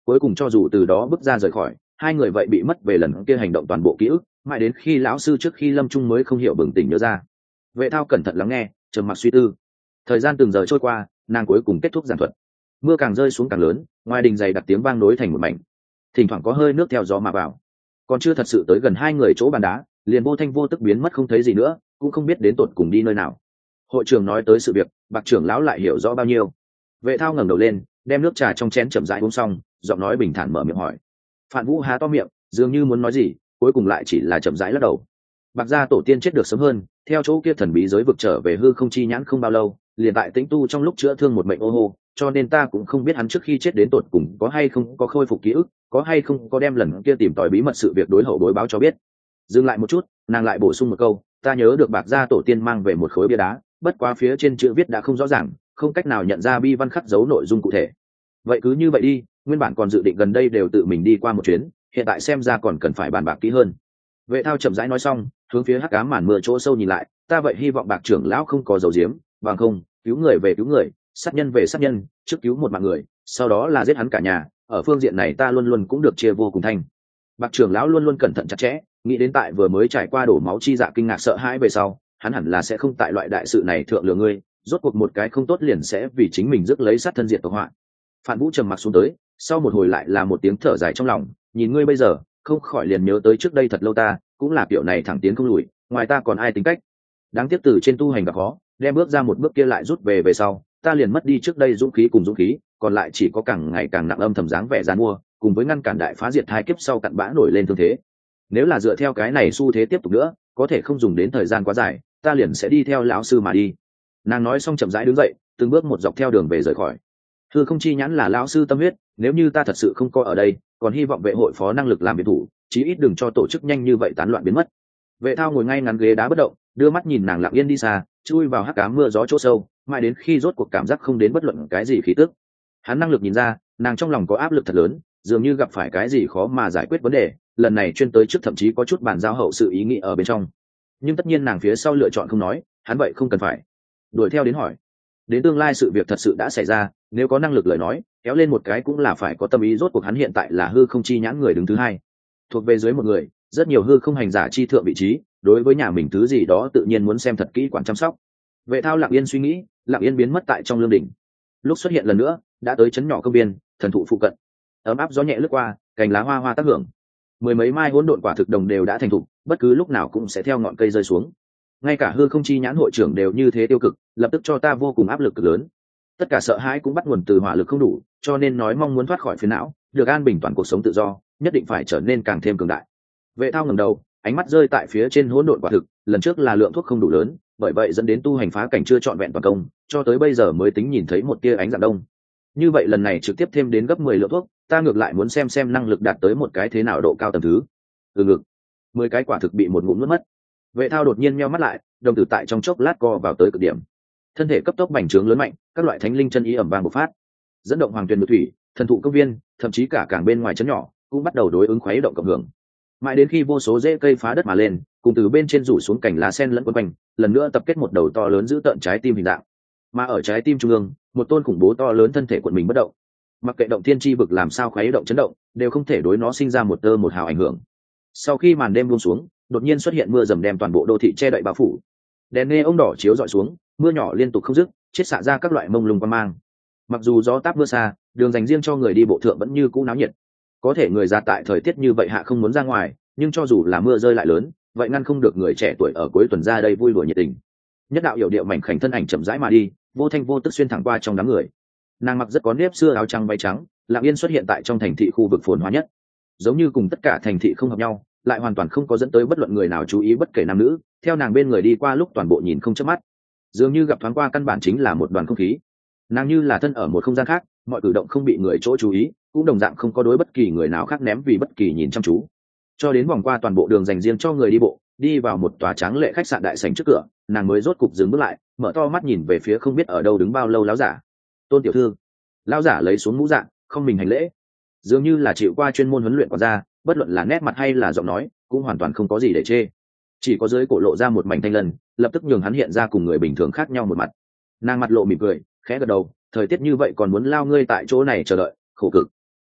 cuối cùng cho dù từ đó bước ra rời khỏi, hai người vậy bị mất về lần kia hành động toàn bộ ký ức, mãi đến khi lão sư trước khi lâm chung mới không hiểu bừng tỉnh nhớ ra. Vệ thao cẩn thận lắng nghe, trầm mặc suy tư. Thời gian từng giờ trôi qua, nàng cuối cùng kết thúc giảng thuật. Mưa càng rơi xuống càng lớn, ngoài đình dày đặc tiếng vang nối thành một mảnh, thỉnh thoảng có hơi nước theo gió mà vào. Còn chưa thật sự tới gần hai người chỗ bàn đá, liền vô thanh vô tức biến mất không thấy gì nữa, cũng không biết đến tột cùng đi nơi nào. Hội trưởng nói tới sự việc, Bạc trưởng lão lại hiểu rõ bao nhiêu. Vệ thao ngẩng đầu lên, đem nước trà trong chén chậm rãi uống xong, giọng nói bình thản mở miệng hỏi. Phản Vũ há to miệng, dường như muốn nói gì, cuối cùng lại chỉ là chậm rãi lắc đầu. Bạc gia tổ tiên chết được sớm hơn, theo chỗ kia thần bí giới vực trở về hư không chi nhãn không bao lâu, liền tại tĩnh tu trong lúc chữa thương một mệnh ô hô, cho nên ta cũng không biết hắn trước khi chết đến tột cùng có hay không có khôi phục ký ức, có hay không có đem lần kia tìm tòi bí mật sự việc đối hậu đối báo cho biết. Dừng lại một chút, nàng lại bổ sung một câu, ta nhớ được Bạc gia tổ tiên mang về một khối bia đá, bất quá phía trên chữ viết đã không rõ ràng, không cách nào nhận ra bi văn khắc dấu nội dung cụ thể. Vậy cứ như vậy đi, nguyên bản còn dự định gần đây đều tự mình đi qua một chuyến, hiện tại xem ra còn cần phải bàn bạc kỹ hơn. Vệ thao chậm rãi nói xong, hướng phía hắc ám màn mưa chỗ sâu nhìn lại, ta vậy hy vọng Bạc trưởng lão không có dầu diếm, bằng không cứu người về cứu người, sát nhân về sát nhân, trước cứu một mạng người, sau đó là giết hắn cả nhà, ở phương diện này ta luôn luôn cũng được chia vô cùng thanh. Bạc trưởng lão luôn luôn cẩn thận chặt chẽ, nghĩ đến tại vừa mới trải qua đổ máu chi dạ kinh ngạc sợ hãi về sau, hắn hẳn là sẽ không tại loại đại sự này thượng lừa ngươi, rốt cuộc một cái không tốt liền sẽ vì chính mình rước lấy sát thân diệt tộc họa. Phản Vũ trầm mặc xuống tới, sau một hồi lại là một tiếng thở dài trong lòng, nhìn ngươi bây giờ, không khỏi liền nhớ tới trước đây thật lâu ta, cũng là kiểu này thẳng tiến không lùi, ngoài ta còn ai tính cách. Đáng tiếc từ trên tu hành gặp khó, đem bước ra một bước kia lại rút về sau, ta liền mất đi trước đây dũng khí cùng dũng khí, còn lại chỉ có càng ngày càng nặng âm thầm dáng vẻ giàn mua, cùng với ngăn cản đại phá diệt hai kiếp sau cặn bã nổi lên thương thế. Nếu là dựa theo cái này xu thế tiếp tục nữa, có thể không dùng đến thời gian quá dài, ta liền sẽ đi theo lão sư mà đi. Nàng nói xong chậm rãi đứng dậy, từng bước một dọc theo đường về rời khỏi. Hư không chi nhãn là lão sư tâm huyết, nếu như ta thật sự không có ở đây, còn hy vọng vệ hội phó năng lực làm biệt thủ, chí ít đừng cho tổ chức nhanh như vậy tán loạn biến mất. Vệ thao ngồi ngay ngắn ghế đá bất động, đưa mắt nhìn nàng lặng yên đi xa, chui vào hắc ám mưa gió chỗ sâu, mãi đến khi rốt cuộc cảm giác không đến bất luận cái gì khí tức. Hắn năng lực nhìn ra, nàng trong lòng có áp lực thật lớn, dường như gặp phải cái gì khó mà giải quyết vấn đề, lần này chuyên tới trước thậm chí có chút bàn giao hậu sự ý nghĩ ở bên trong. Nhưng tất nhiên nàng phía sau lựa chọn không nói, hắn vậy không cần phải đuổi theo đến hỏi. Đến tương lai sự việc thật sự đã xảy ra, nếu có năng lực lời nói, kéo lên một cái cũng là phải có tâm ý, rốt cuộc hắn hiện tại là hư không chi nhãn người đứng thứ hai, thuộc về dưới một người, rất nhiều hư không hành giả chi thượng vị trí, đối với nhà mình thứ gì đó tự nhiên muốn xem thật kỹ quản chăm sóc. Vệ thao lặng yên suy nghĩ, lặng yên biến mất tại trong lương đỉnh. Lúc xuất hiện lần nữa, đã tới trấn nhỏ công viên, thần thụ phụ cận. Ấm áp gió nhẹ lướt qua, cành lá hoa hoa tác hưởng. Mười mấy mai hỗn độn quả thực đồng đều đã thành thục, bất cứ lúc nào cũng sẽ theo ngọn cây rơi xuống. Ngay cả hư không chi nhãn hội trưởng đều như thế tiêu cực, lập tức cho ta vô cùng áp lực cực lớn. Tất cả sợ hãi cũng bắt nguồn từ hỏa lực không đủ, cho nên nói mong muốn thoát khỏi phiền não, được an bình toàn cuộc sống tự do, nhất định phải trở nên càng thêm cường đại. Vệ thao ngẩng đầu, ánh mắt rơi tại phía trên hỗn độn quả thực, lần trước là lượng thuốc không đủ lớn, bởi vậy dẫn đến tu hành phá cảnh chưa trọn vẹn toàn công, cho tới bây giờ mới tính nhìn thấy một tia ánh dạng đông. Như vậy lần này trực tiếp thêm đến gấp 10 lượng thuốc, ta ngược lại muốn xem năng lực đạt tới một cái thế nào độ cao tầm thứ. Ngực, 10 cái quả thực bị một ngụm nuốt mất. Vệ thao đột nhiên nheo mắt lại, đồng tử tại trong chốc lát co vào tới cực điểm. Thân thể cấp tốc bành trướng lớn mạnh, các loại thánh linh chân ý ầm vang bộc phát, dẫn động hoàng tuyền nước thủy, thần thụ công viên, thậm chí cả cảng bên ngoài trấn nhỏ cũng bắt đầu đối ứng khuấy động cộng hưởng. Mãi đến khi vô số rễ cây phá đất mà lên, cùng từ bên trên rủ xuống cành lá sen lẫn quấn quanh, lần nữa tập kết một đầu to lớn giữ tợn trái tim hình dạng. Mà ở trái tim trung ương, một tôn khủng bố to lớn thân thể cuộn mình bất động. Mặc kệ động thiên chi vực làm sao khuấy động chấn động, đều không thể đối nó sinh ra một tơ một hào ảnh hưởng. Sau khi màn đêm buông xuống, đột nhiên xuất hiện mưa dầm đem toàn bộ đô thị che đậy bao phủ. Đèn neon đỏ chiếu rọi xuống, mưa nhỏ liên tục không dứt, chiết xạ ra các loại mông lung quang mang. Mặc dù gió táp mưa xa, đường dành riêng cho người đi bộ thượng vẫn như cũ náo nhiệt. Có thể người già tại thời tiết như vậy hạ không muốn ra ngoài, nhưng cho dù là mưa rơi lại lớn, vậy ngăn không được người trẻ tuổi ở cuối tuần ra đây vui đùa nhiệt tình. Nhất đạo hiểu điệu mảnh khảnh thân ảnh chậm rãi mà đi, vô thanh vô tức xuyên thẳng qua trong đám người. Nàng mặc rất có nếp xưa áo trắng váy trắng, lặng yên xuất hiện tại trong thành thị khu vực phồn hoa nhất. Giống như cùng tất cả thành thị không hợp nhau, lại hoàn toàn không có dẫn tới bất luận người nào chú ý bất kể nam nữ, theo nàng bên người đi qua lúc toàn bộ nhìn không chớp mắt, dường như gặp thoáng qua căn bản chính là một đoàn không khí. Nàng như là thân ở một không gian khác, mọi cử động không bị người chỗ chú ý, cũng đồng dạng không có đối bất kỳ người nào khác ném vì bất kỳ nhìn chăm chú. Cho đến vòng qua toàn bộ đường dành riêng cho người đi bộ, đi vào một tòa tráng lệ khách sạn đại sảnh trước cửa, nàng mới rốt cục dừng bước lại, mở to mắt nhìn về phía không biết ở đâu đứng bao lâu láo giả. Tôn tiểu thư. Lão giả lấy xuống mũ dạng, không mình hành lễ, dường như là chịu qua chuyên môn huấn luyện quản gia, bất luận là nét mặt hay là giọng nói cũng hoàn toàn không có gì để chê, chỉ có dưới cổ lộ ra một mảnh thanh lần, lập tức nhường hắn hiện ra cùng người bình thường khác nhau một mặt. Nàng mặt lộ mỉm cười, khẽ gật đầu, thời tiết như vậy còn muốn lao ngươi tại chỗ này chờ đợi, khổ cực.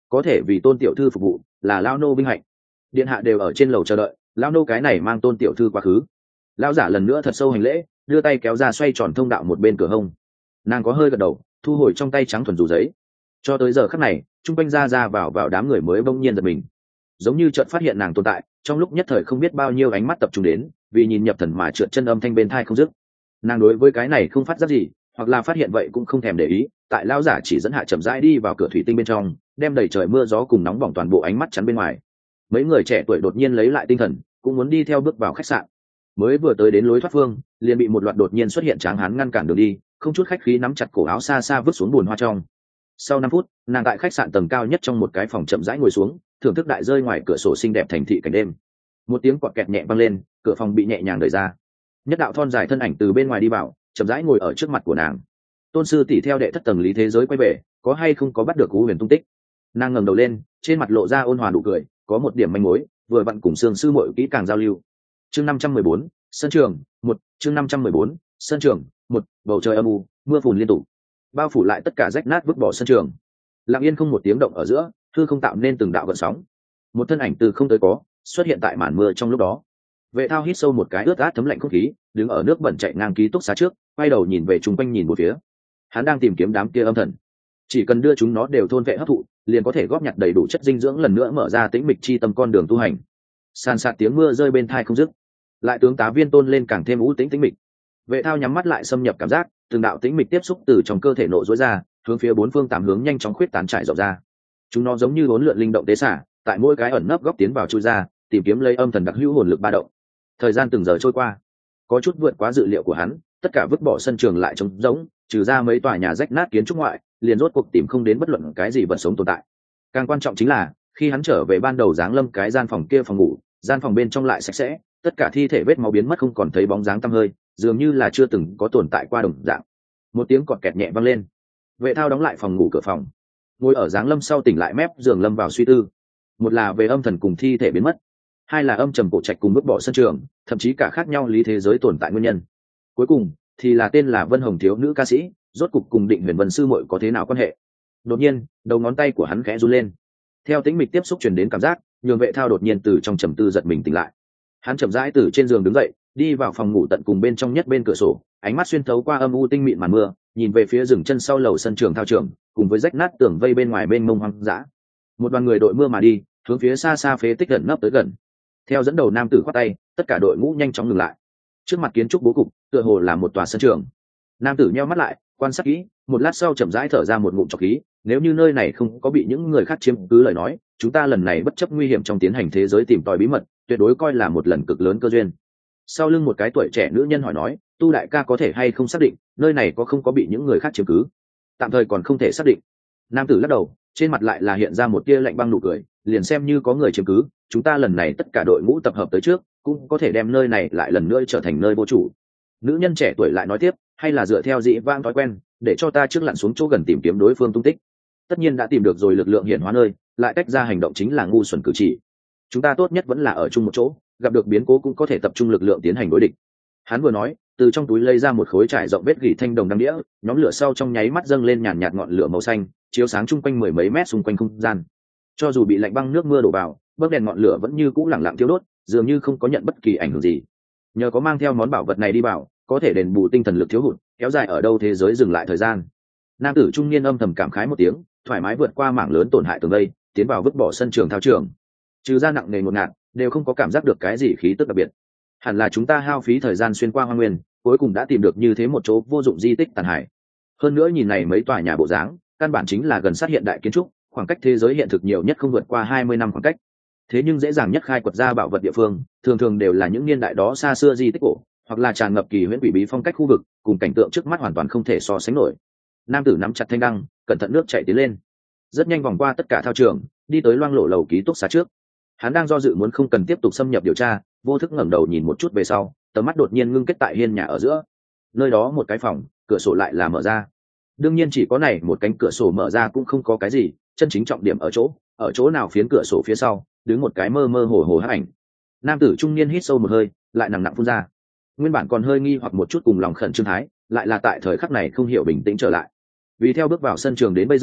có thể vì Tôn tiểu thư phục vụ là lao nô vinh hạnh. Điện hạ đều ở trên lầu chờ đợi, lao nô cái này mang Tôn tiểu thư quá khứ. Lão giả lần nữa thật sâu hành lễ, đưa tay kéo ra xoay tròn thông đạo một bên cửa hông. Nàng có hơi gật đầu, thu hồi trong tay trắng thuần dù giấy. Cho tới giờ khắc này, trung quanh ra vào đám người mới bỗng nhiên giật mình, giống như chợt phát hiện nàng tồn tại. Trong lúc nhất thời không biết bao nhiêu ánh mắt tập trung đến, vì nhìn nhập thần mà trượt chân âm thanh bên thai không dứt. Nàng đối với cái này không phát giác gì, hoặc là phát hiện vậy cũng không thèm để ý. Tại lão giả chỉ dẫn hạ chậm rãi đi vào cửa thủy tinh bên trong, đem đầy trời mưa gió cùng nóng bỏng toàn bộ ánh mắt chắn bên ngoài. Mấy người trẻ tuổi đột nhiên lấy lại tinh thần, cũng muốn đi theo bước vào khách sạn. Mới vừa tới đến lối thoát phương, liền bị một loạt đột nhiên xuất hiện tráng hán ngăn cản đường đi, không chút khách khí nắm chặt cổ áo xa xa vứt xuống bùn hoa trong. Sau 5 phút, nàng tại khách sạn tầng cao nhất trong một cái phòng chậm rãi ngồi xuống, thưởng thức đại rơi ngoài cửa sổ xinh đẹp thành thị cảnh đêm. Một tiếng quạt kẹt nhẹ vang lên, cửa phòng bị nhẹ nhàng đẩy ra. Nhất đạo thon dài thân ảnh từ bên ngoài đi vào, chậm rãi ngồi ở trước mặt của nàng. Tôn sư tỷ theo đệ thất tầng lý thế giới quay về, có hay không có bắt được Cú Huyền tung tích? Nàng ngẩng đầu lên, trên mặt lộ ra ôn hòa nụ cười, có một điểm manh mối, vừa vặn cùng Sương sư muội kỹ càng giao lưu. Chương 514, sân trường, 1, chương 514, sân trường, 1, bầu trời âm u, mưa phùn liên tục, bao phủ lại tất cả rách nát vứt bỏ sân trường. Lặng yên không một tiếng động ở giữa, hư không tạo nên từng đạo gợn sóng. Một thân ảnh từ không tới có, xuất hiện tại màn mưa trong lúc đó. Vệ Thao hít sâu một cái ướt át thấm lạnh không khí, đứng ở nước bẩn chạy ngang ký túc xá trước, quay đầu nhìn về chung quanh nhìn một phía. Hắn đang tìm kiếm đám kia âm thần, chỉ cần đưa chúng nó đều thôn vệ hấp thụ, liền có thể góp nhặt đầy đủ chất dinh dưỡng lần nữa mở ra tĩnh mịch chi tâm con đường tu hành. San sạt tiếng mưa rơi bên thai không dứt, lại tướng tá viên tôn lên càng thêm u tĩnh tĩnh mịch. Vệ Thao nhắm mắt lại xâm nhập cảm giác, từng đạo tĩnh mịch tiếp xúc từ trong cơ thể nộ rối ra, hướng phía bốn phương tám hướng nhanh chóng khuyết tán trải rộng ra. Chúng nó giống như bốn lượn linh động tế xả, tại mỗi cái ẩn nấp góc tiến vào chui ra, tìm kiếm lấy âm thần đặc hữu hồn lực ba động. Thời gian từng giờ trôi qua, có chút vượt quá dự liệu của hắn, tất cả vứt bỏ sân trường lại trống rỗng, trừ ra mấy tòa nhà rách nát kiến trúc ngoại, liền rốt cuộc tìm không đến bất luận cái gì vật sống tồn tại. Càng quan trọng chính là, khi hắn trở về ban đầu giáng lâm cái gian phòng kia phòng ngủ, gian phòng bên trong lại sạch sẽ, tất cả thi thể vết máu biến mất không còn thấy bóng dáng tăm hơi, dường như là chưa từng có tồn tại qua đồng dạng. Một tiếng cọt kẹt nhẹ vang lên, Vệ Thao đóng lại phòng ngủ cửa phòng, ngồi ở giáng lâm sau tỉnh lại mép giường lâm vào suy tư. Một là về âm thần cùng thi thể biến mất, hai là âm trầm cổ trạch cùng vứt bỏ sân trường, thậm chí cả khác nhau lý thế giới tồn tại nguyên nhân. Cuối cùng thì là tên là Vân Hồng thiếu nữ ca sĩ, rốt cục cùng Định Huyền Vân sư muội có thế nào quan hệ. Đột nhiên, đầu ngón tay của hắn khẽ run lên. Theo tĩnh mịch tiếp xúc truyền đến cảm giác, nhường Vệ Thao đột nhiên từ trong trầm tư giật mình tỉnh lại. Hắn chậm rãi từ trên giường đứng dậy, đi vào phòng ngủ tận cùng bên trong nhất bên cửa sổ, ánh mắt xuyên thấu qua âm u tinh mịn màn mưa, nhìn về phía rừng chân sau lầu sân trường thao trường, cùng với rách nát tường vây bên ngoài bên mông hoang dã. Một đoàn người đội mưa mà đi, hướng phía xa xa phế tích gần nấp tới gần. Theo dẫn đầu nam tử khoát tay, tất cả đội ngũ nhanh chóng ngừng lại. Trước mặt kiến trúc bố cục, tựa hồ là một tòa sân trường. Nam tử nheo mắt lại, quan sát kỹ, một lát sau chậm rãi thở ra một ngụm trọc khí. Nếu như nơi này không có bị những người khác chiếm cứ lời nói, chúng ta lần này bất chấp nguy hiểm trong tiến hành thế giới tìm tòi bí mật, tuyệt đối coi là một lần cực lớn cơ duyên. Sau lưng một cái tuổi trẻ nữ nhân hỏi nói, Tu đại ca có thể hay không xác định nơi này có không có bị những người khác chiếm cứ? Tạm thời còn không thể xác định. Nam tử lắc đầu, trên mặt lại là hiện ra một tia lạnh băng nụ cười, liền xem như có người chiếm cứ, chúng ta lần này tất cả đội ngũ tập hợp tới trước, cũng có thể đem nơi này lại lần nữa trở thành nơi vô chủ. Nữ nhân trẻ tuổi lại nói tiếp, hay là dựa theo dị vãng thói quen, để cho ta trước lặn xuống chỗ gần tìm kiếm đối phương tung tích. Tất nhiên đã tìm được rồi lực lượng hiển hóa nơi, lại tách ra hành động chính là ngu xuẩn cử chỉ. Chúng ta tốt nhất vẫn là ở chung một chỗ, gặp được biến cố cũng có thể tập trung lực lượng tiến hành đối địch. Hắn vừa nói, từ trong túi lấy ra một khối trải rộng vết gỉ thanh đồng đăng đĩa, nhóm lửa sau trong nháy mắt dâng lên nhàn nhạt ngọn lửa màu xanh, chiếu sáng chung quanh mười mấy mét xung quanh không gian. Cho dù bị lạnh băng nước mưa đổ vào, bấc đèn ngọn lửa vẫn như cũ lẳng lặng thiêu đốt, dường như không có nhận bất kỳ ảnh hưởng gì. Nhờ có mang theo món bảo vật này đi vào, có thể đền bù tinh thần lực thiếu hụt, kéo dài ở đâu thế giới dừng lại thời gian. Nam tử trung niên âm thầm cảm khái một tiếng, thoải mái vượt qua mảng lớn tổn hại tường vây, tiến vào vứt bỏ sân trường thao trường. Trừ ra nặng nề ngột ngạt, đều không có cảm giác được cái gì khí tức đặc biệt. Hẳn là chúng ta hao phí thời gian xuyên qua hoang nguyên, cuối cùng đã tìm được như thế một chỗ vô dụng di tích tàn hải. Hơn nữa nhìn này mấy tòa nhà bộ dáng, căn bản chính là gần sát hiện đại kiến trúc, khoảng cách thế giới hiện thực nhiều nhất không vượt qua 20 năm khoảng cách. Thế nhưng dễ dàng nhất khai quật ra bảo vật địa phương, thường thường đều là những niên đại đó xa xưa di tích cổ, hoặc là tràn ngập kỳ huyễn quỷ bí phong cách khu vực, cùng cảnh tượng trước mắt hoàn toàn không thể so sánh nổi. Nam tử nắm chặt thanh đăng, cẩn thận nước chảy tiến lên, rất nhanh vòng qua tất cả thao trường, đi tới loang lổ lầu ký túc xá trước. Hắn đang do dự muốn không cần tiếp tục xâm nhập điều tra, vô thức ngẩng đầu nhìn một chút về sau, tầm mắt đột nhiên ngưng kết tại hiên nhà ở giữa. Nơi đó một cái phòng, cửa sổ lại là mở ra. Đương nhiên chỉ có này một cánh cửa sổ mở ra cũng không có cái gì, chân chính trọng điểm ở chỗ nào phiến cửa sổ phía sau, đứng một cái mơ mơ hồ hồ hắc ảnh. Nam tử trung niên hít sâu một hơi, lại nặng nặng phun ra. Nguyên bản còn hơi nghi hoặc một chút cùng lòng khẩn trương thái, lại là tại thời khắc này không hiểu bình tĩnh trở lại. Vì theo bước vào sân trường đến bây giờ,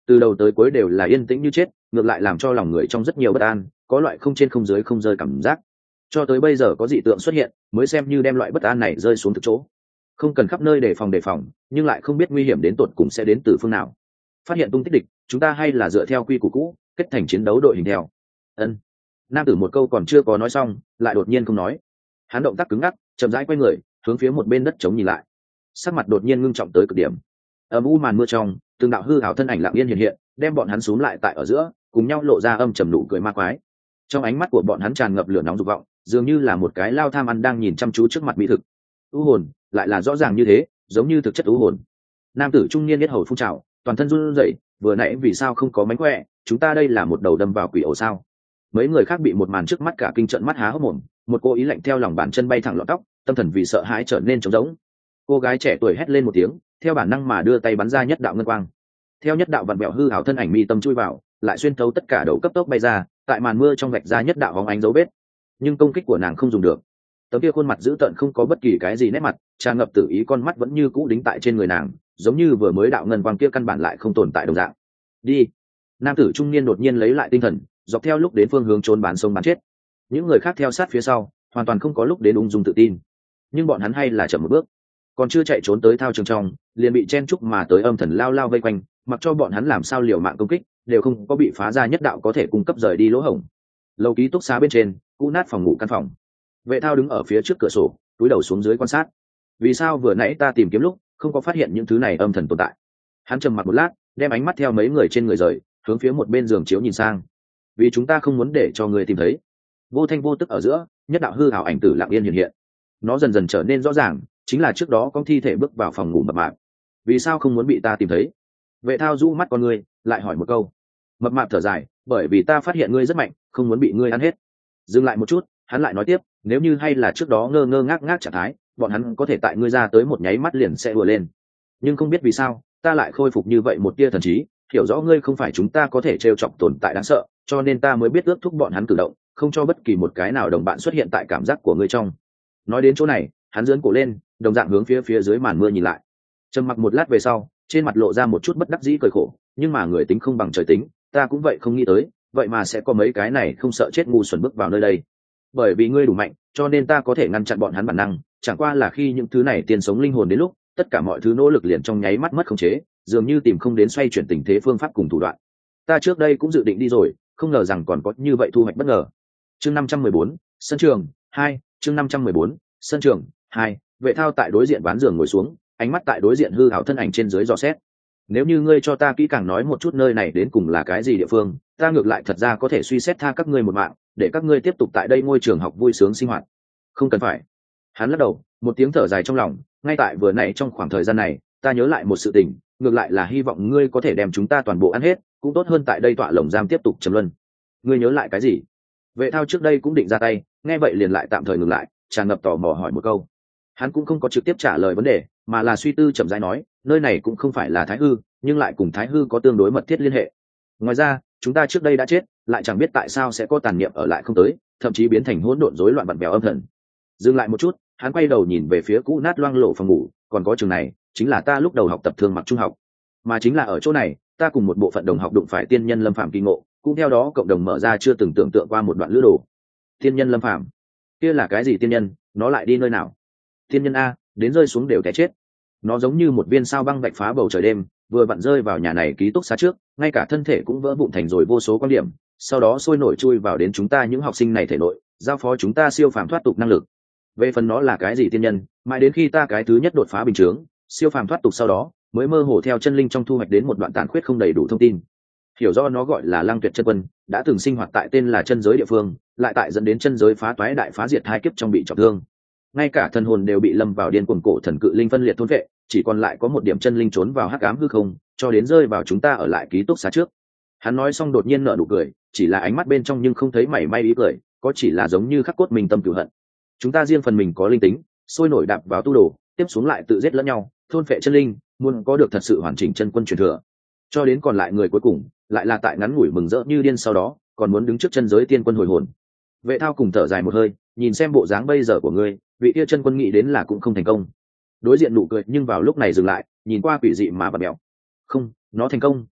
từ đầu tới cuối đều là yên tĩnh như chết, ngược lại làm cho lòng người trong rất nhiều bất an, có loại không trên không dưới không rơi cảm giác. Cho tới bây giờ có dị tượng xuất hiện mới xem như đem loại bất an này rơi xuống thực chỗ. Không cần khắp nơi đề phòng, nhưng lại không biết nguy hiểm đến tột cùng sẽ đến từ phương nào. Phát hiện tung tích địch, chúng ta hay là dựa theo quy củ cũ, kết thành chiến đấu đội hình theo. Ân. Nam tử một câu còn chưa có nói xong, lại đột nhiên không nói. Hắn động tác cứng ngắc, chậm rãi quay người, hướng phía một bên đất trống nhìn lại. Sắc mặt đột nhiên ngưng trọng tới cực điểm. Âm u màn mưa trong, từng đạo hư ảo thân ảnh lặng yên hiện hiện, đem bọn hắn xúm lại tại ở giữa, cùng nhau lộ ra âm trầm nụ cười ma quái. Trong ánh mắt của bọn hắn tràn ngập lửa nóng dục vọng, dường như là một cái lao tham ăn đang nhìn chăm chú trước mặt mỹ thực. U hồn, lại là rõ ràng như thế, giống như thực chất u hồn. Nam tử trung niên biết hầu phun trào, toàn thân run rẩy, vừa nãy vì sao không có mánh khỏe, chúng ta đây là một đầu đâm vào quỷ ổ sao? Mấy người khác bị một màn trước mắt cả kinh trợn mắt há hốc mồm, một cô ý lạnh theo lòng bàn chân bay thẳng lọt tóc, tâm thần vì sợ hãi trở nên trống rỗng. Cô gái trẻ tuổi hét lên một tiếng, theo bản năng mà đưa tay bắn ra nhất đạo ngân quang. Theo nhất đạo vặn vẹo hư ảo thân ảnh mi tâm chui vào, lại xuyên thấu tất cả đầu cấp tốc bay ra, tại màn mưa trong vạch ra nhất đạo bóng ánh dấu vết. Nhưng công kích của nàng không dùng được. Tấm kia khuôn mặt dữ tợn không có bất kỳ cái gì nét mặt, tràn ngập tử ý con mắt vẫn như cũ đính tại trên người nàng, giống như vừa mới đạo ngân quang kia căn bản lại không tồn tại đồng dạng. Đi. Nam tử trung niên đột nhiên lấy lại tinh thần, dọc theo lúc đến phương hướng trốn bán sông bán chết. Những người khác theo sát phía sau, hoàn toàn không có lúc đến ung dung tự tin. Nhưng bọn hắn hay là chậm một bước, còn chưa chạy trốn tới thao trường trong, liền bị chen chúc mà tới âm thần lao lao vây quanh, mặc cho bọn hắn làm sao liều mạng công kích, đều không có bị phá ra nhất đạo có thể cung cấp rời đi lỗ hổng. Lầu ký túc xá bên trên, cũ nát phòng ngủ căn phòng. Vệ thao đứng ở phía trước cửa sổ, cúi đầu xuống dưới quan sát. Vì sao vừa nãy ta tìm kiếm lúc không có phát hiện những thứ này âm thần tồn tại? Hắn trầm mặc một lát, đem ánh mắt theo mấy người trên người rời, hướng phía một bên giường chiếu nhìn sang. Vì chúng ta không muốn để cho người tìm thấy. Vô thanh vô tức ở giữa, nhất đạo hư ảo ảnh tử lặng yên hiện hiện. Nó dần dần trở nên rõ ràng, chính là trước đó con thi thể bước vào phòng ngủ mập mạp. Vì sao không muốn bị ta tìm thấy? Vệ thao rũ mắt con ngươi, lại hỏi một câu. Mập mạp thở dài, bởi vì ta phát hiện ngươi rất mạnh, không muốn bị ngươi ăn hết. Dừng lại một chút, hắn lại nói tiếp, nếu như hay là trước đó ngơ ngơ ngác ngác trạng thái, bọn hắn có thể tại ngươi ra tới một nháy mắt liền sẽ đùa lên. Nhưng không biết vì sao, ta lại khôi phục như vậy một tia thần trí, hiểu rõ ngươi không phải chúng ta có thể trêu chọc tồn tại đáng sợ, cho nên ta mới biết ước thúc bọn hắn cử động, không cho bất kỳ một cái nào đồng bạn xuất hiện tại cảm giác của ngươi trong. Nói đến chỗ này, hắn giương cổ lên, đồng dạng hướng phía dưới màn mưa nhìn lại. Trầm mặc một lát về sau, trên mặt lộ ra một chút bất đắc dĩ cười khổ, nhưng mà người tính không bằng trời tính, ta cũng vậy không nghĩ tới, vậy mà sẽ có mấy cái này không sợ chết ngu xuẩn bước vào nơi đây. Bởi vì ngươi đủ mạnh, cho nên ta có thể ngăn chặn bọn hắn bản năng, chẳng qua là khi những thứ này tiền sống linh hồn đến lúc, tất cả mọi thứ nỗ lực liền trong nháy mắt mất khống chế, dường như tìm không đến xoay chuyển tình thế phương pháp cùng thủ đoạn. Ta trước đây cũng dự định đi rồi, không ngờ rằng còn có như vậy thu hoạch bất ngờ. Chương 514, sân trường 2, chương 514, sân trường 2. Vệ thao tại đối diện ván giường ngồi xuống, ánh mắt tại đối diện hư ảo thân ảnh trên dưới dò xét. Nếu như ngươi cho ta kỹ càng nói một chút nơi này đến cùng là cái gì địa phương, ta ngược lại thật ra có thể suy xét tha các ngươi một mạng, để các ngươi tiếp tục tại đây ngôi trường học vui sướng sinh hoạt. Không cần phải. Hắn lắc đầu, một tiếng thở dài trong lòng, ngay tại vừa nãy trong khoảng thời gian này, ta nhớ lại một sự tình, ngược lại là hy vọng ngươi có thể đem chúng ta toàn bộ ăn hết, cũng tốt hơn tại đây tọa lồng giam tiếp tục trầm luân. Ngươi nhớ lại cái gì? Vệ thao trước đây cũng định ra tay, nghe vậy liền lại tạm thời ngừng lại, tràn ngập tò mò hỏi một câu. Hắn cũng không có trực tiếp trả lời vấn đề, mà là suy tư chậm rãi nói, nơi này cũng không phải là Thái Hư, nhưng lại cùng Thái Hư có tương đối mật thiết liên hệ. Ngoài ra, chúng ta trước đây đã chết, lại chẳng biết tại sao sẽ có tàn niệm ở lại không tới, thậm chí biến thành hỗn độn rối loạn vặn vẹo âm thần. Dừng lại một chút, hắn quay đầu nhìn về phía cũ nát loang lộ phòng ngủ, còn có trường này, chính là ta lúc đầu học tập thương mặc trung học, mà chính là ở chỗ này, ta cùng một bộ phận đồng học đụng phải tiên nhân Lâm Phàm kỳ ngộ, cũng theo đó cộng đồng mở ra chưa từng tưởng tượng qua một đoạn lữ đồ. Tiên nhân Lâm Phàm, kia là cái gì tiên nhân, nó lại đi nơi nào? Tiên nhân a, đến rơi xuống đều té chết. Nó giống như một viên sao băng vạch phá bầu trời đêm, vừa vặn rơi vào nhà này ký túc xá trước, ngay cả thân thể cũng vỡ vụn thành rồi vô số quan điểm, sau đó sôi nổi chui vào đến chúng ta những học sinh này thể nội, giao phó chúng ta siêu phàm thoát tục năng lực. Về phần nó là cái gì tiên nhân, mãi đến khi ta cái thứ nhất đột phá bình chướng, siêu phàm thoát tục sau đó, mới mơ hồ theo chân linh trong thu hoạch đến một đoạn tàn khuyết không đầy đủ thông tin. Hiểu do nó gọi là Lăng Tuyệt chân quân, đã từng sinh hoạt tại tên là chân giới địa phương, lại tại dẫn đến chân giới phá toái đại phá diệt hai kiếp trong bị trọng thương. Ngay cả thần hồn đều bị lâm vào điên cuồng cổ thần cự linh phân liệt thôn vệ, chỉ còn lại có một điểm chân linh trốn vào hắc ám hư không, cho đến rơi vào chúng ta ở lại ký túc xá trước. Hắn nói xong đột nhiên nở nụ cười, chỉ là ánh mắt bên trong nhưng không thấy mảy may ý cười, có chỉ là giống như khắc cốt mình tâm cửu hận. Chúng ta riêng phần mình có linh tính, sôi nổi đạp vào tu đồ, tiếp xuống lại tự giết lẫn nhau, thôn phệ chân linh, muốn có được thật sự hoàn chỉnh chân quân truyền thừa. Cho đến còn lại người cuối cùng, lại là tại ngắn ngủi mừng rỡ như điên sau đó, còn muốn đứng trước chân giới tiên quân hồi hồn. Vệ thao cùng thở dài một hơi, nhìn xem bộ dáng bây giờ của ngươi, vị kia chân quân nghĩ đến là cũng không thành công. Đối diện nụ cười nhưng vào lúc này dừng lại, nhìn qua quỷ dị mà bật mèo. Không, nó thành công,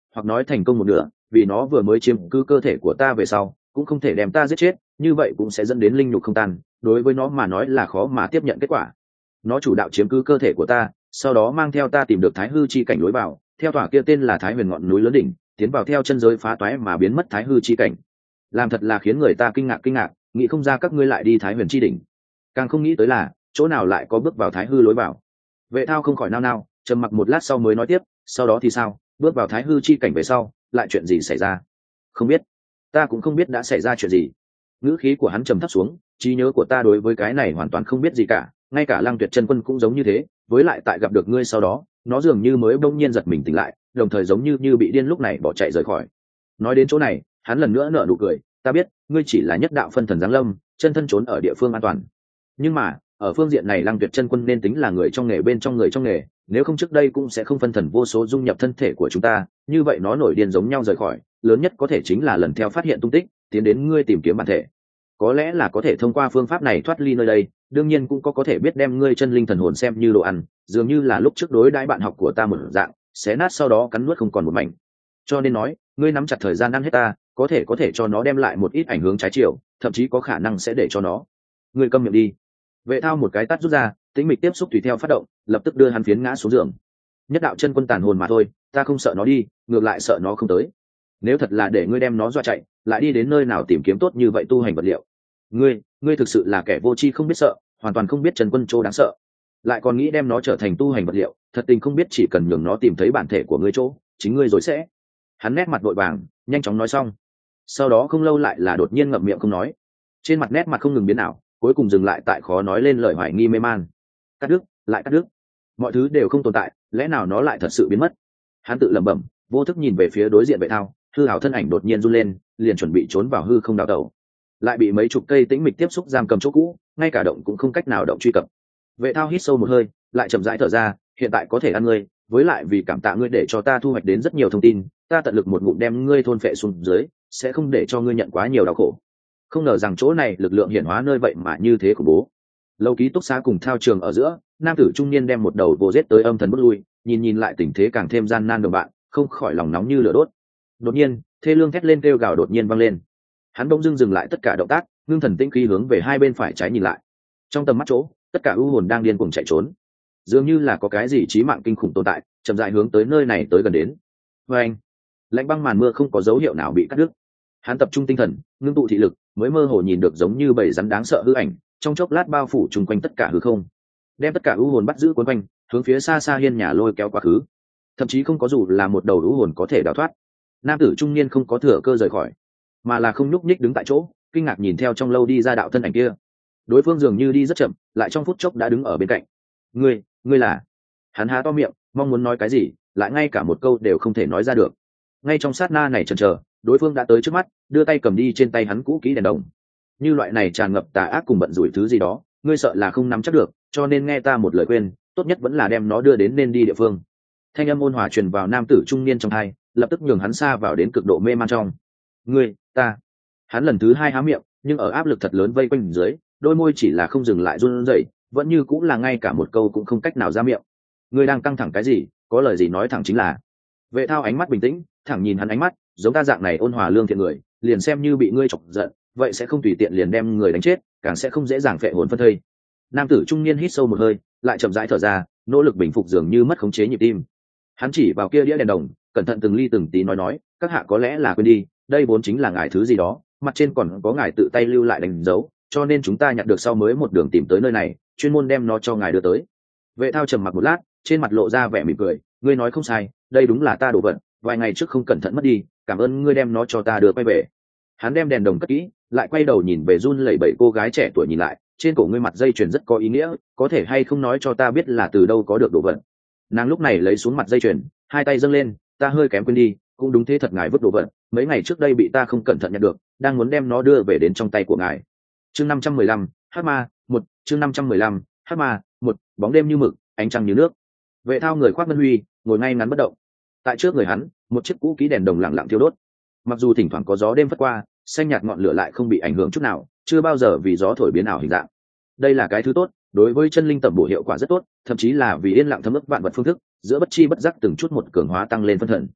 hoặc nói thành công một nửa, vì nó vừa mới chiếm cứ cơ thể của ta về sau cũng không thể đem ta giết chết, như vậy cũng sẽ dẫn đến linh nhục không tan, đối với nó mà nói là khó mà tiếp nhận kết quả. Nó chủ đạo chiếm cứ cơ thể của ta, sau đó mang theo ta tìm được thái hư chi cảnh lối vào, theo tòa kia tên là Thái Huyền ngọn núi lớn đỉnh, tiến vào theo chân giới phá toái mà biến mất thái hư chi cảnh. Làm thật là khiến người ta kinh ngạc, nghĩ không ra các ngươi lại đi Thái Huyền chi đỉnh, càng không nghĩ tới là chỗ nào lại có bước vào thái hư lối vào. Vệ Thao không khỏi nao nao, trầm mặc một lát sau mới nói tiếp, sau đó thì sao? Bước vào thái hư chi cảnh về sau lại chuyện gì xảy ra? Không biết, ta cũng không biết đã xảy ra chuyện gì. Ngữ khí của hắn trầm thấp xuống, trí nhớ của ta đối với cái này hoàn toàn không biết gì cả, ngay cả Lăng Tuyệt chân quân cũng giống như thế, với lại tại gặp được ngươi sau đó nó dường như mới bỗng nhiên giật mình tỉnh lại, đồng thời giống như bị điên lúc này bỏ chạy rời khỏi. Nói đến chỗ này hắn lần nữa nở nụ cười, ta biết ngươi chỉ là nhất đạo phân thần giáng lâm, chân thân trốn ở địa phương an toàn, nhưng mà ở phương diện này Lăng Tuyệt chân quân nên tính là người trong nghề bên trong người trong nghề, nếu không trước đây cũng sẽ không phân thần vô số dung nhập thân thể của chúng ta, như vậy nó nổi điên giống nhau rời khỏi, lớn nhất có thể chính là lần theo phát hiện tung tích tiến đến ngươi tìm kiếm bản thể. Có lẽ là có thể thông qua phương pháp này thoát ly nơi đây, đương nhiên cũng có thể biết đem ngươi chân linh thần hồn xem như đồ ăn, dường như là lúc trước đối đãi bạn học của ta một dạng, xé nát sau đó cắn nuốt không còn một mảnh. Cho nên nói ngươi nắm chặt thời gian ăn hết ta, có thể cho nó đem lại một ít ảnh hưởng trái chiều, thậm chí có khả năng sẽ để cho nó. Ngươi câm miệng đi. Vệ Thao một cái tát rút ra, tĩnh mịch tiếp xúc tùy theo phát động, lập tức đưa hắn phiến ngã xuống giường. Nhất đạo chân quân tàn hồn mà thôi, ta không sợ nó đi, ngược lại sợ nó không tới. Nếu thật là để ngươi đem nó dọa chạy, lại đi đến nơi nào tìm kiếm tốt như vậy tu hành vật liệu? Ngươi thực sự là kẻ vô tri không biết sợ, hoàn toàn không biết chân quân chỗ đáng sợ, lại còn nghĩ đem nó trở thành tu hành vật liệu, thật tình không biết chỉ cần nhường nó tìm thấy bản thể của ngươi chỗ, chính ngươi rồi sẽ. Hắn nét mặt vội vàng, nhanh chóng nói xong, sau đó không lâu lại là đột nhiên ngậm miệng không nói, trên mặt nét mặt không ngừng biến ảo, cuối cùng dừng lại tại khó nói lên lời hoài nghi mê man. Cắt đứt, lại cắt đứt, mọi thứ đều không tồn tại, lẽ nào nó lại thật sự biến mất? Hắn tự lẩm bẩm, vô thức nhìn về phía đối diện Vệ Thao, hư hảo thân ảnh đột nhiên run lên, liền chuẩn bị trốn vào hư không đào tẩu, lại bị mấy chục cây tĩnh mịch tiếp xúc giam cầm chỗ cũ, ngay cả động cũng không cách nào động truy cập. Vệ Thao hít sâu một hơi, lại chậm rãi thở ra, hiện tại có thể ăn ngươi, với lại vì cảm tạ ngươi để cho ta thu hoạch đến rất nhiều thông tin, ta tận lực một ngụm đem ngươi thôn phệ xuống dưới, sẽ không để cho ngươi nhận quá nhiều đau khổ. Không ngờ rằng chỗ này lực lượng hiển hóa nơi vậy mà như thế khủng bố. Lâu ký túc xá cùng thao trường ở giữa, nam tử trung niên đem một đầu vô giết tới âm thần bước lui, nhìn lại tình thế càng thêm gian nan đồng bạn, không khỏi lòng nóng như lửa đốt. Đột nhiên thê lương thét lên kêu gào đột nhiên vang lên, hắn bỗng dưng dừng lại tất cả động tác, ngưng thần tĩnh khí hướng về hai bên phải trái nhìn lại. Trong tầm mắt chỗ, tất cả u hồn đang điên cuồng chạy trốn, dường như là có cái gì chí mạng kinh khủng tồn tại chậm rãi hướng tới nơi này tới gần đến. Vê anh, lạnh băng màn mưa không có dấu hiệu nào bị cắt đứt. Hắn tập trung tinh thần, ngưng tụ thị lực, mới mơ hồ nhìn được giống như bầy rắn đáng sợ hư ảnh, trong chốc lát bao phủ chung quanh tất cả hư không, đem tất cả u hồn bắt giữ cuốn quanh, hướng phía xa xa hiên nhà lôi kéo quá khứ. Thậm chí không có dù là một đầu u hồn có thể đào thoát. Nam tử trung niên không có thừa cơ rời khỏi, mà là không nhúc nhích đứng tại chỗ, kinh ngạc nhìn theo trong lâu đi ra đạo thân ảnh kia. Đối phương dường như đi rất chậm, lại trong phút chốc đã đứng ở bên cạnh. Ngươi là? Hắn há to miệng, mong muốn nói cái gì, lại ngay cả một câu đều không thể nói ra được. Ngay trong sát na này chần chờ, đối phương đã tới trước mắt, đưa tay cầm đi trên tay hắn cũ kỹ đèn đồng. Như loại này tràn ngập tà ác cùng bận rủi thứ gì đó, ngươi sợ là không nắm chắc được, cho nên nghe ta một lời khuyên, tốt nhất vẫn là đem nó đưa đến nên đi địa phương. Thanh âm ôn hòa truyền vào nam tử trung niên trong tai, lập tức nhường hắn xa vào đến cực độ mê man trong. Ta. Hắn lần thứ hai há miệng, nhưng ở áp lực thật lớn vây quanh dưới, đôi môi chỉ là không dừng lại run rẩy, vẫn như cũng là ngay cả một câu cũng không cách nào ra miệng. Ngươi đang căng thẳng cái gì, có lời gì nói thẳng chính là. Vệ Thao ánh mắt bình tĩnh, thẳng nhìn hắn ánh mắt, giống ta dạng này ôn hòa lương thiện người, liền xem như bị ngươi chọc giận, vậy sẽ không tùy tiện liền đem người đánh chết, càng sẽ không dễ dàng phệ hồn phân thây. Nam tử trung niên hít sâu một hơi, lại chậm rãi thở ra, nỗ lực bình phục dường như mất khống chế nhịp tim. Hắn chỉ vào kia đĩa đèn đồng, cẩn thận từng ly từng tí nói, các hạ có lẽ là quên đi, đây vốn chính là ngài thứ gì đó, mặt trên còn có ngài tự tay lưu lại đánh dấu, cho nên chúng ta nhặt được sau mới một đường tìm tới nơi này, chuyên môn đem nó cho ngài đưa tới. Vệ Thao trầm mặc một lát, trên mặt lộ ra vẻ mỉm cười, ngươi nói không sai, đây đúng là ta đồ vật, vài ngày trước không cẩn thận mất đi, cảm ơn ngươi đem nó cho ta đưa quay về. Hắn đem đèn đồng cất kỹ, lại quay đầu nhìn về run lẩy bẩy cô gái trẻ tuổi nhìn lại, trên cổ ngươi mặt dây chuyền rất có ý nghĩa, có thể hay không nói cho ta biết là từ đâu có được đồ vật? Nàng lúc này lấy xuống mặt dây chuyền, hai tay dâng lên, ta hơi kém quên đi, cũng đúng thế thật, ngài vứt đồ vật, mấy ngày trước đây bị ta không cẩn thận nhận được, đang muốn đem nó đưa về đến trong tay của ngài. Chương 515, Hắc Ma 1, chương 515, Hắc Ma 1, bóng đêm như mực, ánh trăng như nước. Vệ Thao người khoác ngân huy, ngồi ngay ngắn bất động. Tại trước người hắn, một chiếc cũ kỹ đèn đồng lặng lặng thiêu đốt. Mặc dù thỉnh thoảng có gió đêm phất qua, xanh nhạt ngọn lửa lại không bị ảnh hưởng chút nào, chưa bao giờ vì gió thổi biến ảo hình dạng. Đây là cái thứ tốt, đối với chân linh tẩm bổ hiệu quả rất tốt, thậm chí là vì yên lặng thấm ức vạn vật phương thức, giữa bất chi bất giác từng chút một cường hóa tăng lên phân thần.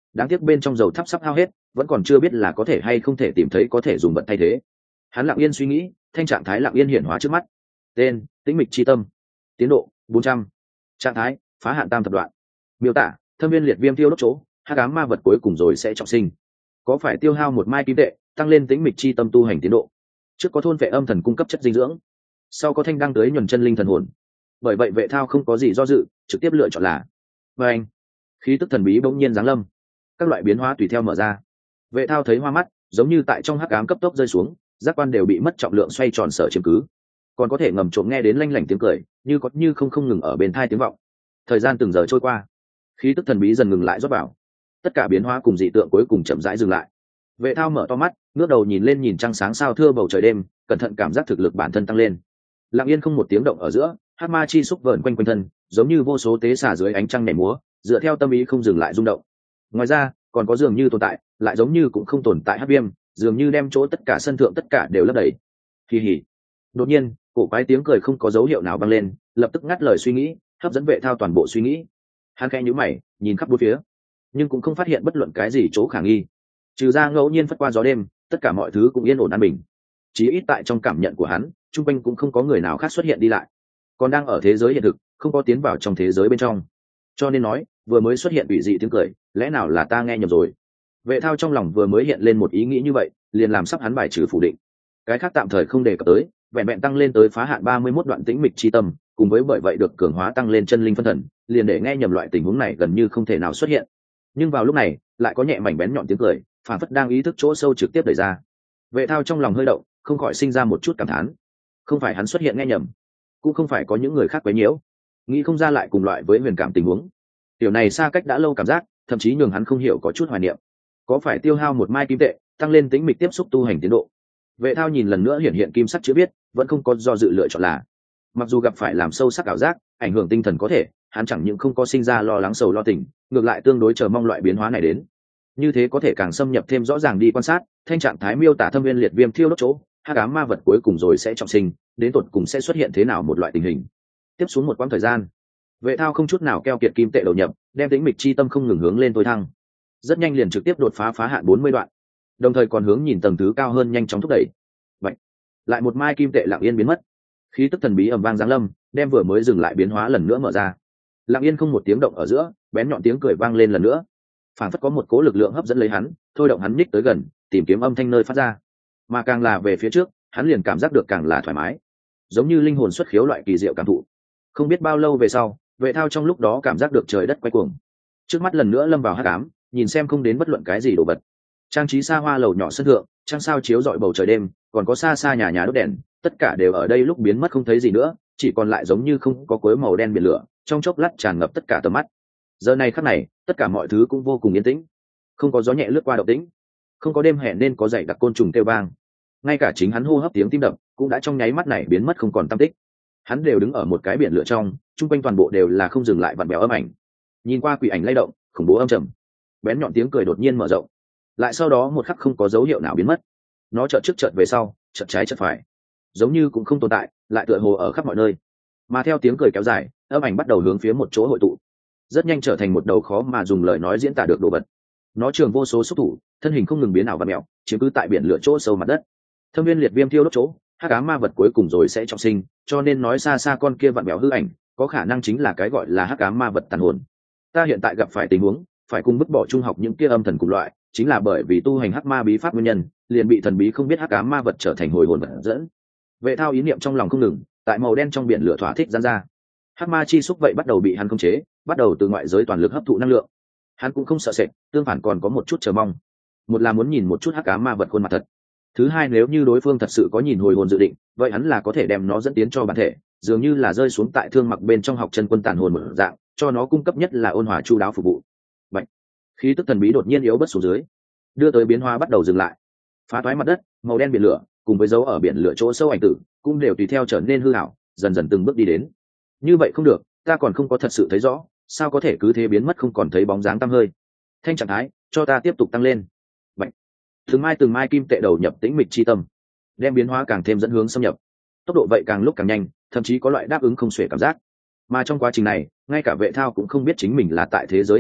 đáng tiếc bên trong dầu thắp sắp hao hết, vẫn còn chưa biết là có thể hay không thể tìm thấy có thể dùng vật thay thế. Hắn lặng yên suy nghĩ, thanh trạng thái lặng yên hiện hóa trước mắt. Tên: tĩnh mịch chi tâm. Tiến độ: 400. Trạng thái: phá hạn tam thập đoạn. Miêu tả: thâm viên liệt viêm tiêu đốt chỗ, hắc ám ma vật cuối cùng rồi sẽ trọng sinh. Có phải tiêu hao một mai kim tệ, tăng lên tĩnh mịch chi tâm tu hành tiến độ. Trước có thôn vệ âm thần cung cấp chất dinh dưỡng, sau có thanh đăng tới nhuần chân linh thần hồn. Bởi vậy Vệ Thao không có gì do dự, trực tiếp lựa chọn là. Và anh, khí tức thần bí bỗng nhiên giáng lâm, các loại biến hóa tùy theo mở ra. Vệ Thao thấy hoa mắt, giống như tại trong hắc ám cấp tốc rơi xuống, giác quan đều bị mất trọng lượng xoay tròn sở chiếm cứ, còn có thể ngầm trộm nghe đến lanh lảnh tiếng cười, như có như không ngừng ở bên tai tiếng vọng. Thời gian từng giờ trôi qua, khí tức thần bí dần ngừng lại rót vào, tất cả biến hóa cùng dị tượng cuối cùng chậm rãi dừng lại. Vệ Thao mở to mắt, ngước đầu nhìn lên nhìn trăng sáng sao thưa bầu trời đêm, cẩn thận cảm giác thực lực bản thân tăng lên. Lặng yên không một tiếng động ở giữa, hắc ma chi xúc vờn quanh quanh thân, giống như vô số tế xà dưới ánh trăng nhảy múa, dựa theo tâm ý không dừng lại rung động. Ngoài ra, còn có dường như tồn tại, lại giống như cũng không tồn tại hắc viêm, dường như đem chỗ tất cả sân thượng tất cả đều lấp đầy. Kỳ hỉ. Đột nhiên, cổ quái tiếng cười không có dấu hiệu nào vang lên, lập tức ngắt lời suy nghĩ, hấp dẫn Vệ Thao toàn bộ suy nghĩ. Hắn khẽ nhíu mày, nhìn khắp bốn phía, nhưng cũng không phát hiện bất luận cái gì chỗ khả nghi. Trừ ra ngẫu nhiên phất qua gió đêm, tất cả mọi thứ cũng yên ổn an bình. Chí ít tại trong cảm nhận của hắn, chung quanh cũng không có người nào khác xuất hiện đi lại, còn đang ở thế giới hiện thực, không có tiến vào trong thế giới bên trong. Cho nên nói, vừa mới xuất hiện ủy dị tiếng cười, lẽ nào là ta nghe nhầm rồi? Vệ Thao trong lòng vừa mới hiện lên một ý nghĩ như vậy, liền làm sắp hắn bài trừ phủ định. Cái khác tạm thời không đề cập tới, vẹn vẹn tăng lên tới phá hạn 31 đoạn tĩnh mịch chi tâm, cùng với bởi vậy được cường hóa tăng lên chân linh phân thần, liền để nghe nhầm loại tình huống này gần như không thể nào xuất hiện. Nhưng vào lúc này, lại có nhẹ mảnh bén nhọn tiếng cười, phản phất đang ý thức chỗ sâu trực tiếp đẩy ra. Vệ Thao trong lòng hơi động, không khỏi sinh ra một chút cảm thán. Không phải hắn xuất hiện nghe nhầm, cũng không phải có những người khác quấy nhiễu, nghĩ không ra lại cùng loại với huyền cảm tình huống. Điều này xa cách đã lâu cảm giác, thậm chí nhường hắn không hiểu có chút hoài niệm. Có phải tiêu hao một mai kim tệ, tăng lên tĩnh mịch tiếp xúc tu hành tiến độ? Vệ Thao nhìn lần nữa hiện kim sắc chữ viết, vẫn không có do dự lựa chọn là. Mặc dù gặp phải làm sâu sắc ảo giác, ảnh hưởng tinh thần có thể, hắn chẳng những không có sinh ra lo lắng sầu lo tình, ngược lại tương đối chờ mong loại biến hóa này đến. Như thế có thể càng xâm nhập thêm rõ ràng đi quan sát, thanh trạng thái miêu tả thâm viên liệt viêm thiêu đốt chỗ, hắc ám ma vật cuối cùng rồi sẽ trọng sinh, đến tột cùng sẽ xuất hiện thế nào một loại tình hình. Tiếp xuống một quãng thời gian, Vệ Thao không chút nào keo kiệt kim tệ đầu nhập, đem tĩnh mịch chi tâm không ngừng hướng lên tối thăng. Rất nhanh liền trực tiếp đột phá phá hạn 40 đoạn, đồng thời còn hướng nhìn tầng thứ cao hơn nhanh chóng thúc đẩy. Vậy, lại một mai kim tệ lặng yên biến mất. Khí tức thần bí ầm vang giáng lâm, đem vừa mới dừng lại biến hóa lần nữa mở ra. Lặng yên không một tiếng động ở giữa, bén nhọn tiếng cười vang lên lần nữa. Phản phất có một cố lực lượng hấp dẫn lấy hắn, thôi động hắn nhích tới gần, tìm kiếm âm thanh nơi phát ra. Mà càng là về phía trước, hắn liền cảm giác được càng là thoải mái, giống như linh hồn xuất khiếu loại kỳ diệu cảm thụ. Không biết bao lâu về sau, Vệ Thao trong lúc đó cảm giác được trời đất quay cuồng, trước mắt lần nữa lâm vào hắc ám, nhìn xem không đến bất luận cái gì đồ vật. Trang trí xa hoa lầu nhỏ sân thượng, trăng sao chiếu rọi bầu trời đêm, còn có xa xa nhà nhà đốt đèn, tất cả đều ở đây lúc biến mất không thấy gì nữa, chỉ còn lại giống như không có cuối màu đen biển lửa, trong chốc lát tràn ngập tất cả tầm mắt. Giờ này khắc này, tất cả mọi thứ cũng vô cùng yên tĩnh, không có gió nhẹ lướt qua động tĩnh, không có đêm hẹn nên có dày đặc côn trùng kêu vang, ngay cả chính hắn hô hấp tiếng tim đập cũng đã trong nháy mắt này biến mất không còn tăm tích. Hắn đều đứng ở một cái biển lửa trong, chung quanh toàn bộ đều là không dừng lại vặn bèo âm ảnh. Nhìn qua quỷ ảnh lay động, khủng bố âm trầm, bén nhọn tiếng cười đột nhiên mở rộng, lại sau đó một khắc không có dấu hiệu nào biến mất. Nó chợt trước chợt về sau, chợt trái chợt phải, giống như cũng không tồn tại, lại tựa hồ ở khắp mọi nơi. Mà theo tiếng cười kéo dài, âm ảnh bắt đầu hướng phía một chỗ hội tụ, rất nhanh trở thành một đầu khó mà dùng lời nói diễn tả được đồ vật. Nó trường vô số xúc thủ, thân hình không ngừng biến ảo và mèo, chiếm cứ tại biển lửa chỗ sâu mặt đất. Thâm viên liệt viêm thiêu đốt chỗ, hắc ám ma vật cuối cùng rồi sẽ trọng sinh, cho nên nói xa xa con kia vặn bèo hư ảnh, có khả năng chính là cái gọi là hắc ám ma vật tàn hồn. Ta hiện tại gặp phải tình huống, phải cùng bức bỏ trung học những kia âm thần cùng loại, chính là bởi vì tu hành hắc ma bí pháp nguyên nhân, liền bị thần bí không biết hắc ám ma vật trở thành hồi hồn vật dẫn. Vệ Thao ý niệm trong lòng không ngừng, tại màu đen trong biển lửa thỏa thích giãn ra. Hắc ma chi xúc vậy bắt đầu bị hắn khống chế, bắt đầu từ ngoại giới toàn lực hấp thụ năng lượng. Hắn cũng không sợ sệt, tương phản còn có một chút chờ mong. Một là muốn nhìn một chút hắc ám ma vật khuôn mặt thật. Thứ hai, nếu như đối phương thật sự có nhìn hồi hồn dự định, vậy hắn là có thể đem nó dẫn tiến cho bản thể, dường như là rơi xuống tại thương mặc bên trong học chân quân tàn hồn một dạng, cho nó cung cấp nhất là ôn hòa chu đáo phục vụ. Bạch, khí tức thần bí đột nhiên yếu bớt xuống dưới, đưa tới biến hóa bắt đầu dừng lại. Phá toái mặt đất, màu đen biển lửa, cùng với dấu ở biển lửa chỗ sâu ảnh tử, cũng đều tùy theo trở nên hư ảo, dần dần từng bước đi đến. Như vậy không được, ta còn không có thật sự thấy rõ, sao có thể cứ thế biến mất không còn thấy bóng dáng tăm hơi. Thanh trạng thái, cho ta tiếp tục tăng lên. Bạch, từng mai kim tệ đầu nhập tĩnh mịch chi tâm, đem biến hóa càng thêm dẫn hướng xâm nhập, tốc độ vậy càng lúc càng nhanh, thậm chí có loại đáp ứng không xuể cảm giác. Mà trong quá trình này, ngay cả Vệ Thao cũng không biết chính mình là tại thế giới hiện thực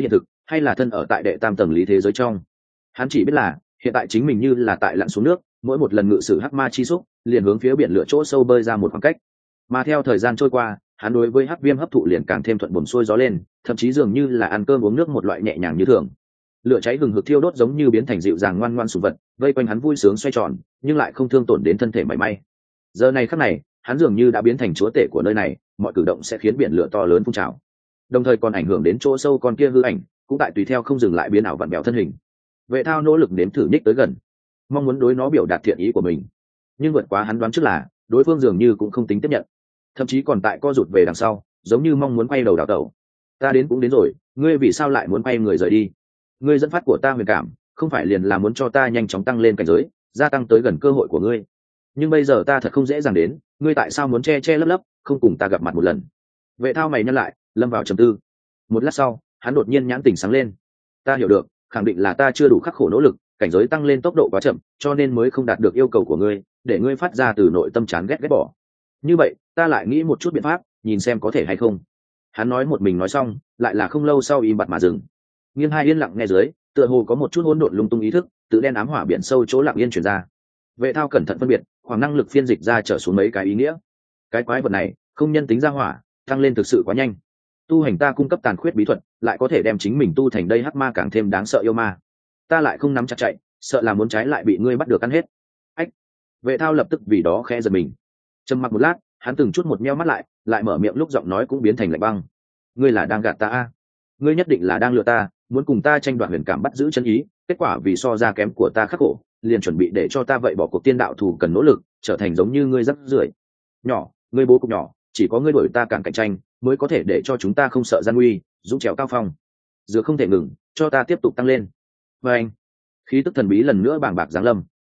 hay là thân ở tại đệ tam tầng lý thế giới trong. Hắn chỉ biết là hiện tại chính mình như là tại lặn xuống nước, mỗi một lần ngự sử hắc ma chi xúc liền hướng phía biển lửa chỗ sâu bơi ra một khoảng cách. Mà theo thời gian trôi qua, hắn đối với hắc viêm hấp thụ liền càng thêm thuận buồm xuôi gió lên, thậm chí dường như là ăn cơm uống nước một loại nhẹ nhàng như thường. Lửa cháy hừng hực thiêu đốt giống như biến thành dịu dàng ngoan ngoan sủng vật, vây quanh hắn vui sướng xoay tròn, nhưng lại không thương tổn đến thân thể mảy may. Giờ này khắc này, hắn dường như đã biến thành chúa tể của nơi này, mọi cử động sẽ khiến biển lửa to lớn phun trào, đồng thời còn ảnh hưởng đến chỗ sâu con kia hư ảnh, cũng tại tùy theo không dừng lại biến ảo vặn bèo thân hình. Vệ Thao nỗ lực nếm thử nhích tới gần, mong muốn đối nó biểu đạt thiện ý của mình, nhưng vượt quá hắn đoán trước là đối phương dường như cũng không tính tiếp nhận, thậm chí còn tại co rụt về đằng sau, giống như mong muốn quay đầu đảo tẩu. Ta đến cũng đến rồi, ngươi vì sao lại muốn quay người rời đi? Ngươi dẫn phát của ta huyền cảm, không phải liền là muốn cho ta nhanh chóng tăng lên cảnh giới, gia tăng tới gần cơ hội của ngươi. Nhưng bây giờ ta thật không dễ dàng đến, ngươi tại sao muốn che che lấp lấp, không cùng ta gặp mặt một lần? Vệ Thao mày nhăn lại, lâm vào trầm tư. Một lát sau, hắn đột nhiên nhãn tỉnh sáng lên. Ta hiểu được, khẳng định là ta chưa đủ khắc khổ nỗ lực, cảnh giới tăng lên tốc độ quá chậm, cho nên mới không đạt được yêu cầu của ngươi, để ngươi phát ra từ nội tâm chán ghét bỏ. Như vậy, ta lại nghĩ một chút biện pháp, nhìn xem có thể hay không. Hắn nói một mình nói xong, lại là không lâu sau im bặt mà dừng. Nghiêng hai yên lặng nghe dưới, tựa hồ có một chút hỗn độn lung tung ý thức, tự đen ám hỏa biển sâu chỗ lặng yên truyền ra. Vệ Thao cẩn thận phân biệt, khoảng năng lực phiên dịch ra trở xuống mấy cái ý nghĩa. Cái quái vật này, không nhân tính ra hỏa, tăng lên thực sự quá nhanh. Tu hành ta cung cấp tàn khuyết bí thuật, lại có thể đem chính mình tu thành đây hắc ma càng thêm đáng sợ yêu ma. Ta lại không nắm chặt chạy, sợ là muốn trái lại bị ngươi bắt được ăn hết. Ách! Vệ Thao lập tức vì đó khẽ giật mình. Trầm mặc một lát, hắn từng chút một meo mắt lại mở miệng lúc giọng nói cũng biến thành lạnh băng. Ngươi là đang gạt ta à? Ngươi nhất định là đang lừa ta, muốn cùng ta tranh đoạt huyền cảm bắt giữ chân ý, kết quả vì so ra kém của ta khắc khổ, liền chuẩn bị để cho ta vậy bỏ cuộc tiên đạo thù cần nỗ lực, trở thành giống như ngươi rắc rưởi. Nhỏ, ngươi bố cục nhỏ, chỉ có ngươi đổi ta càng cạnh tranh, mới có thể để cho chúng ta không sợ gian nguy, dũng trèo cao phong. Dựa không thể ngừng, cho ta tiếp tục tăng lên. Và anh, khí tức thần bí lần nữa bàng bạc giáng lâm.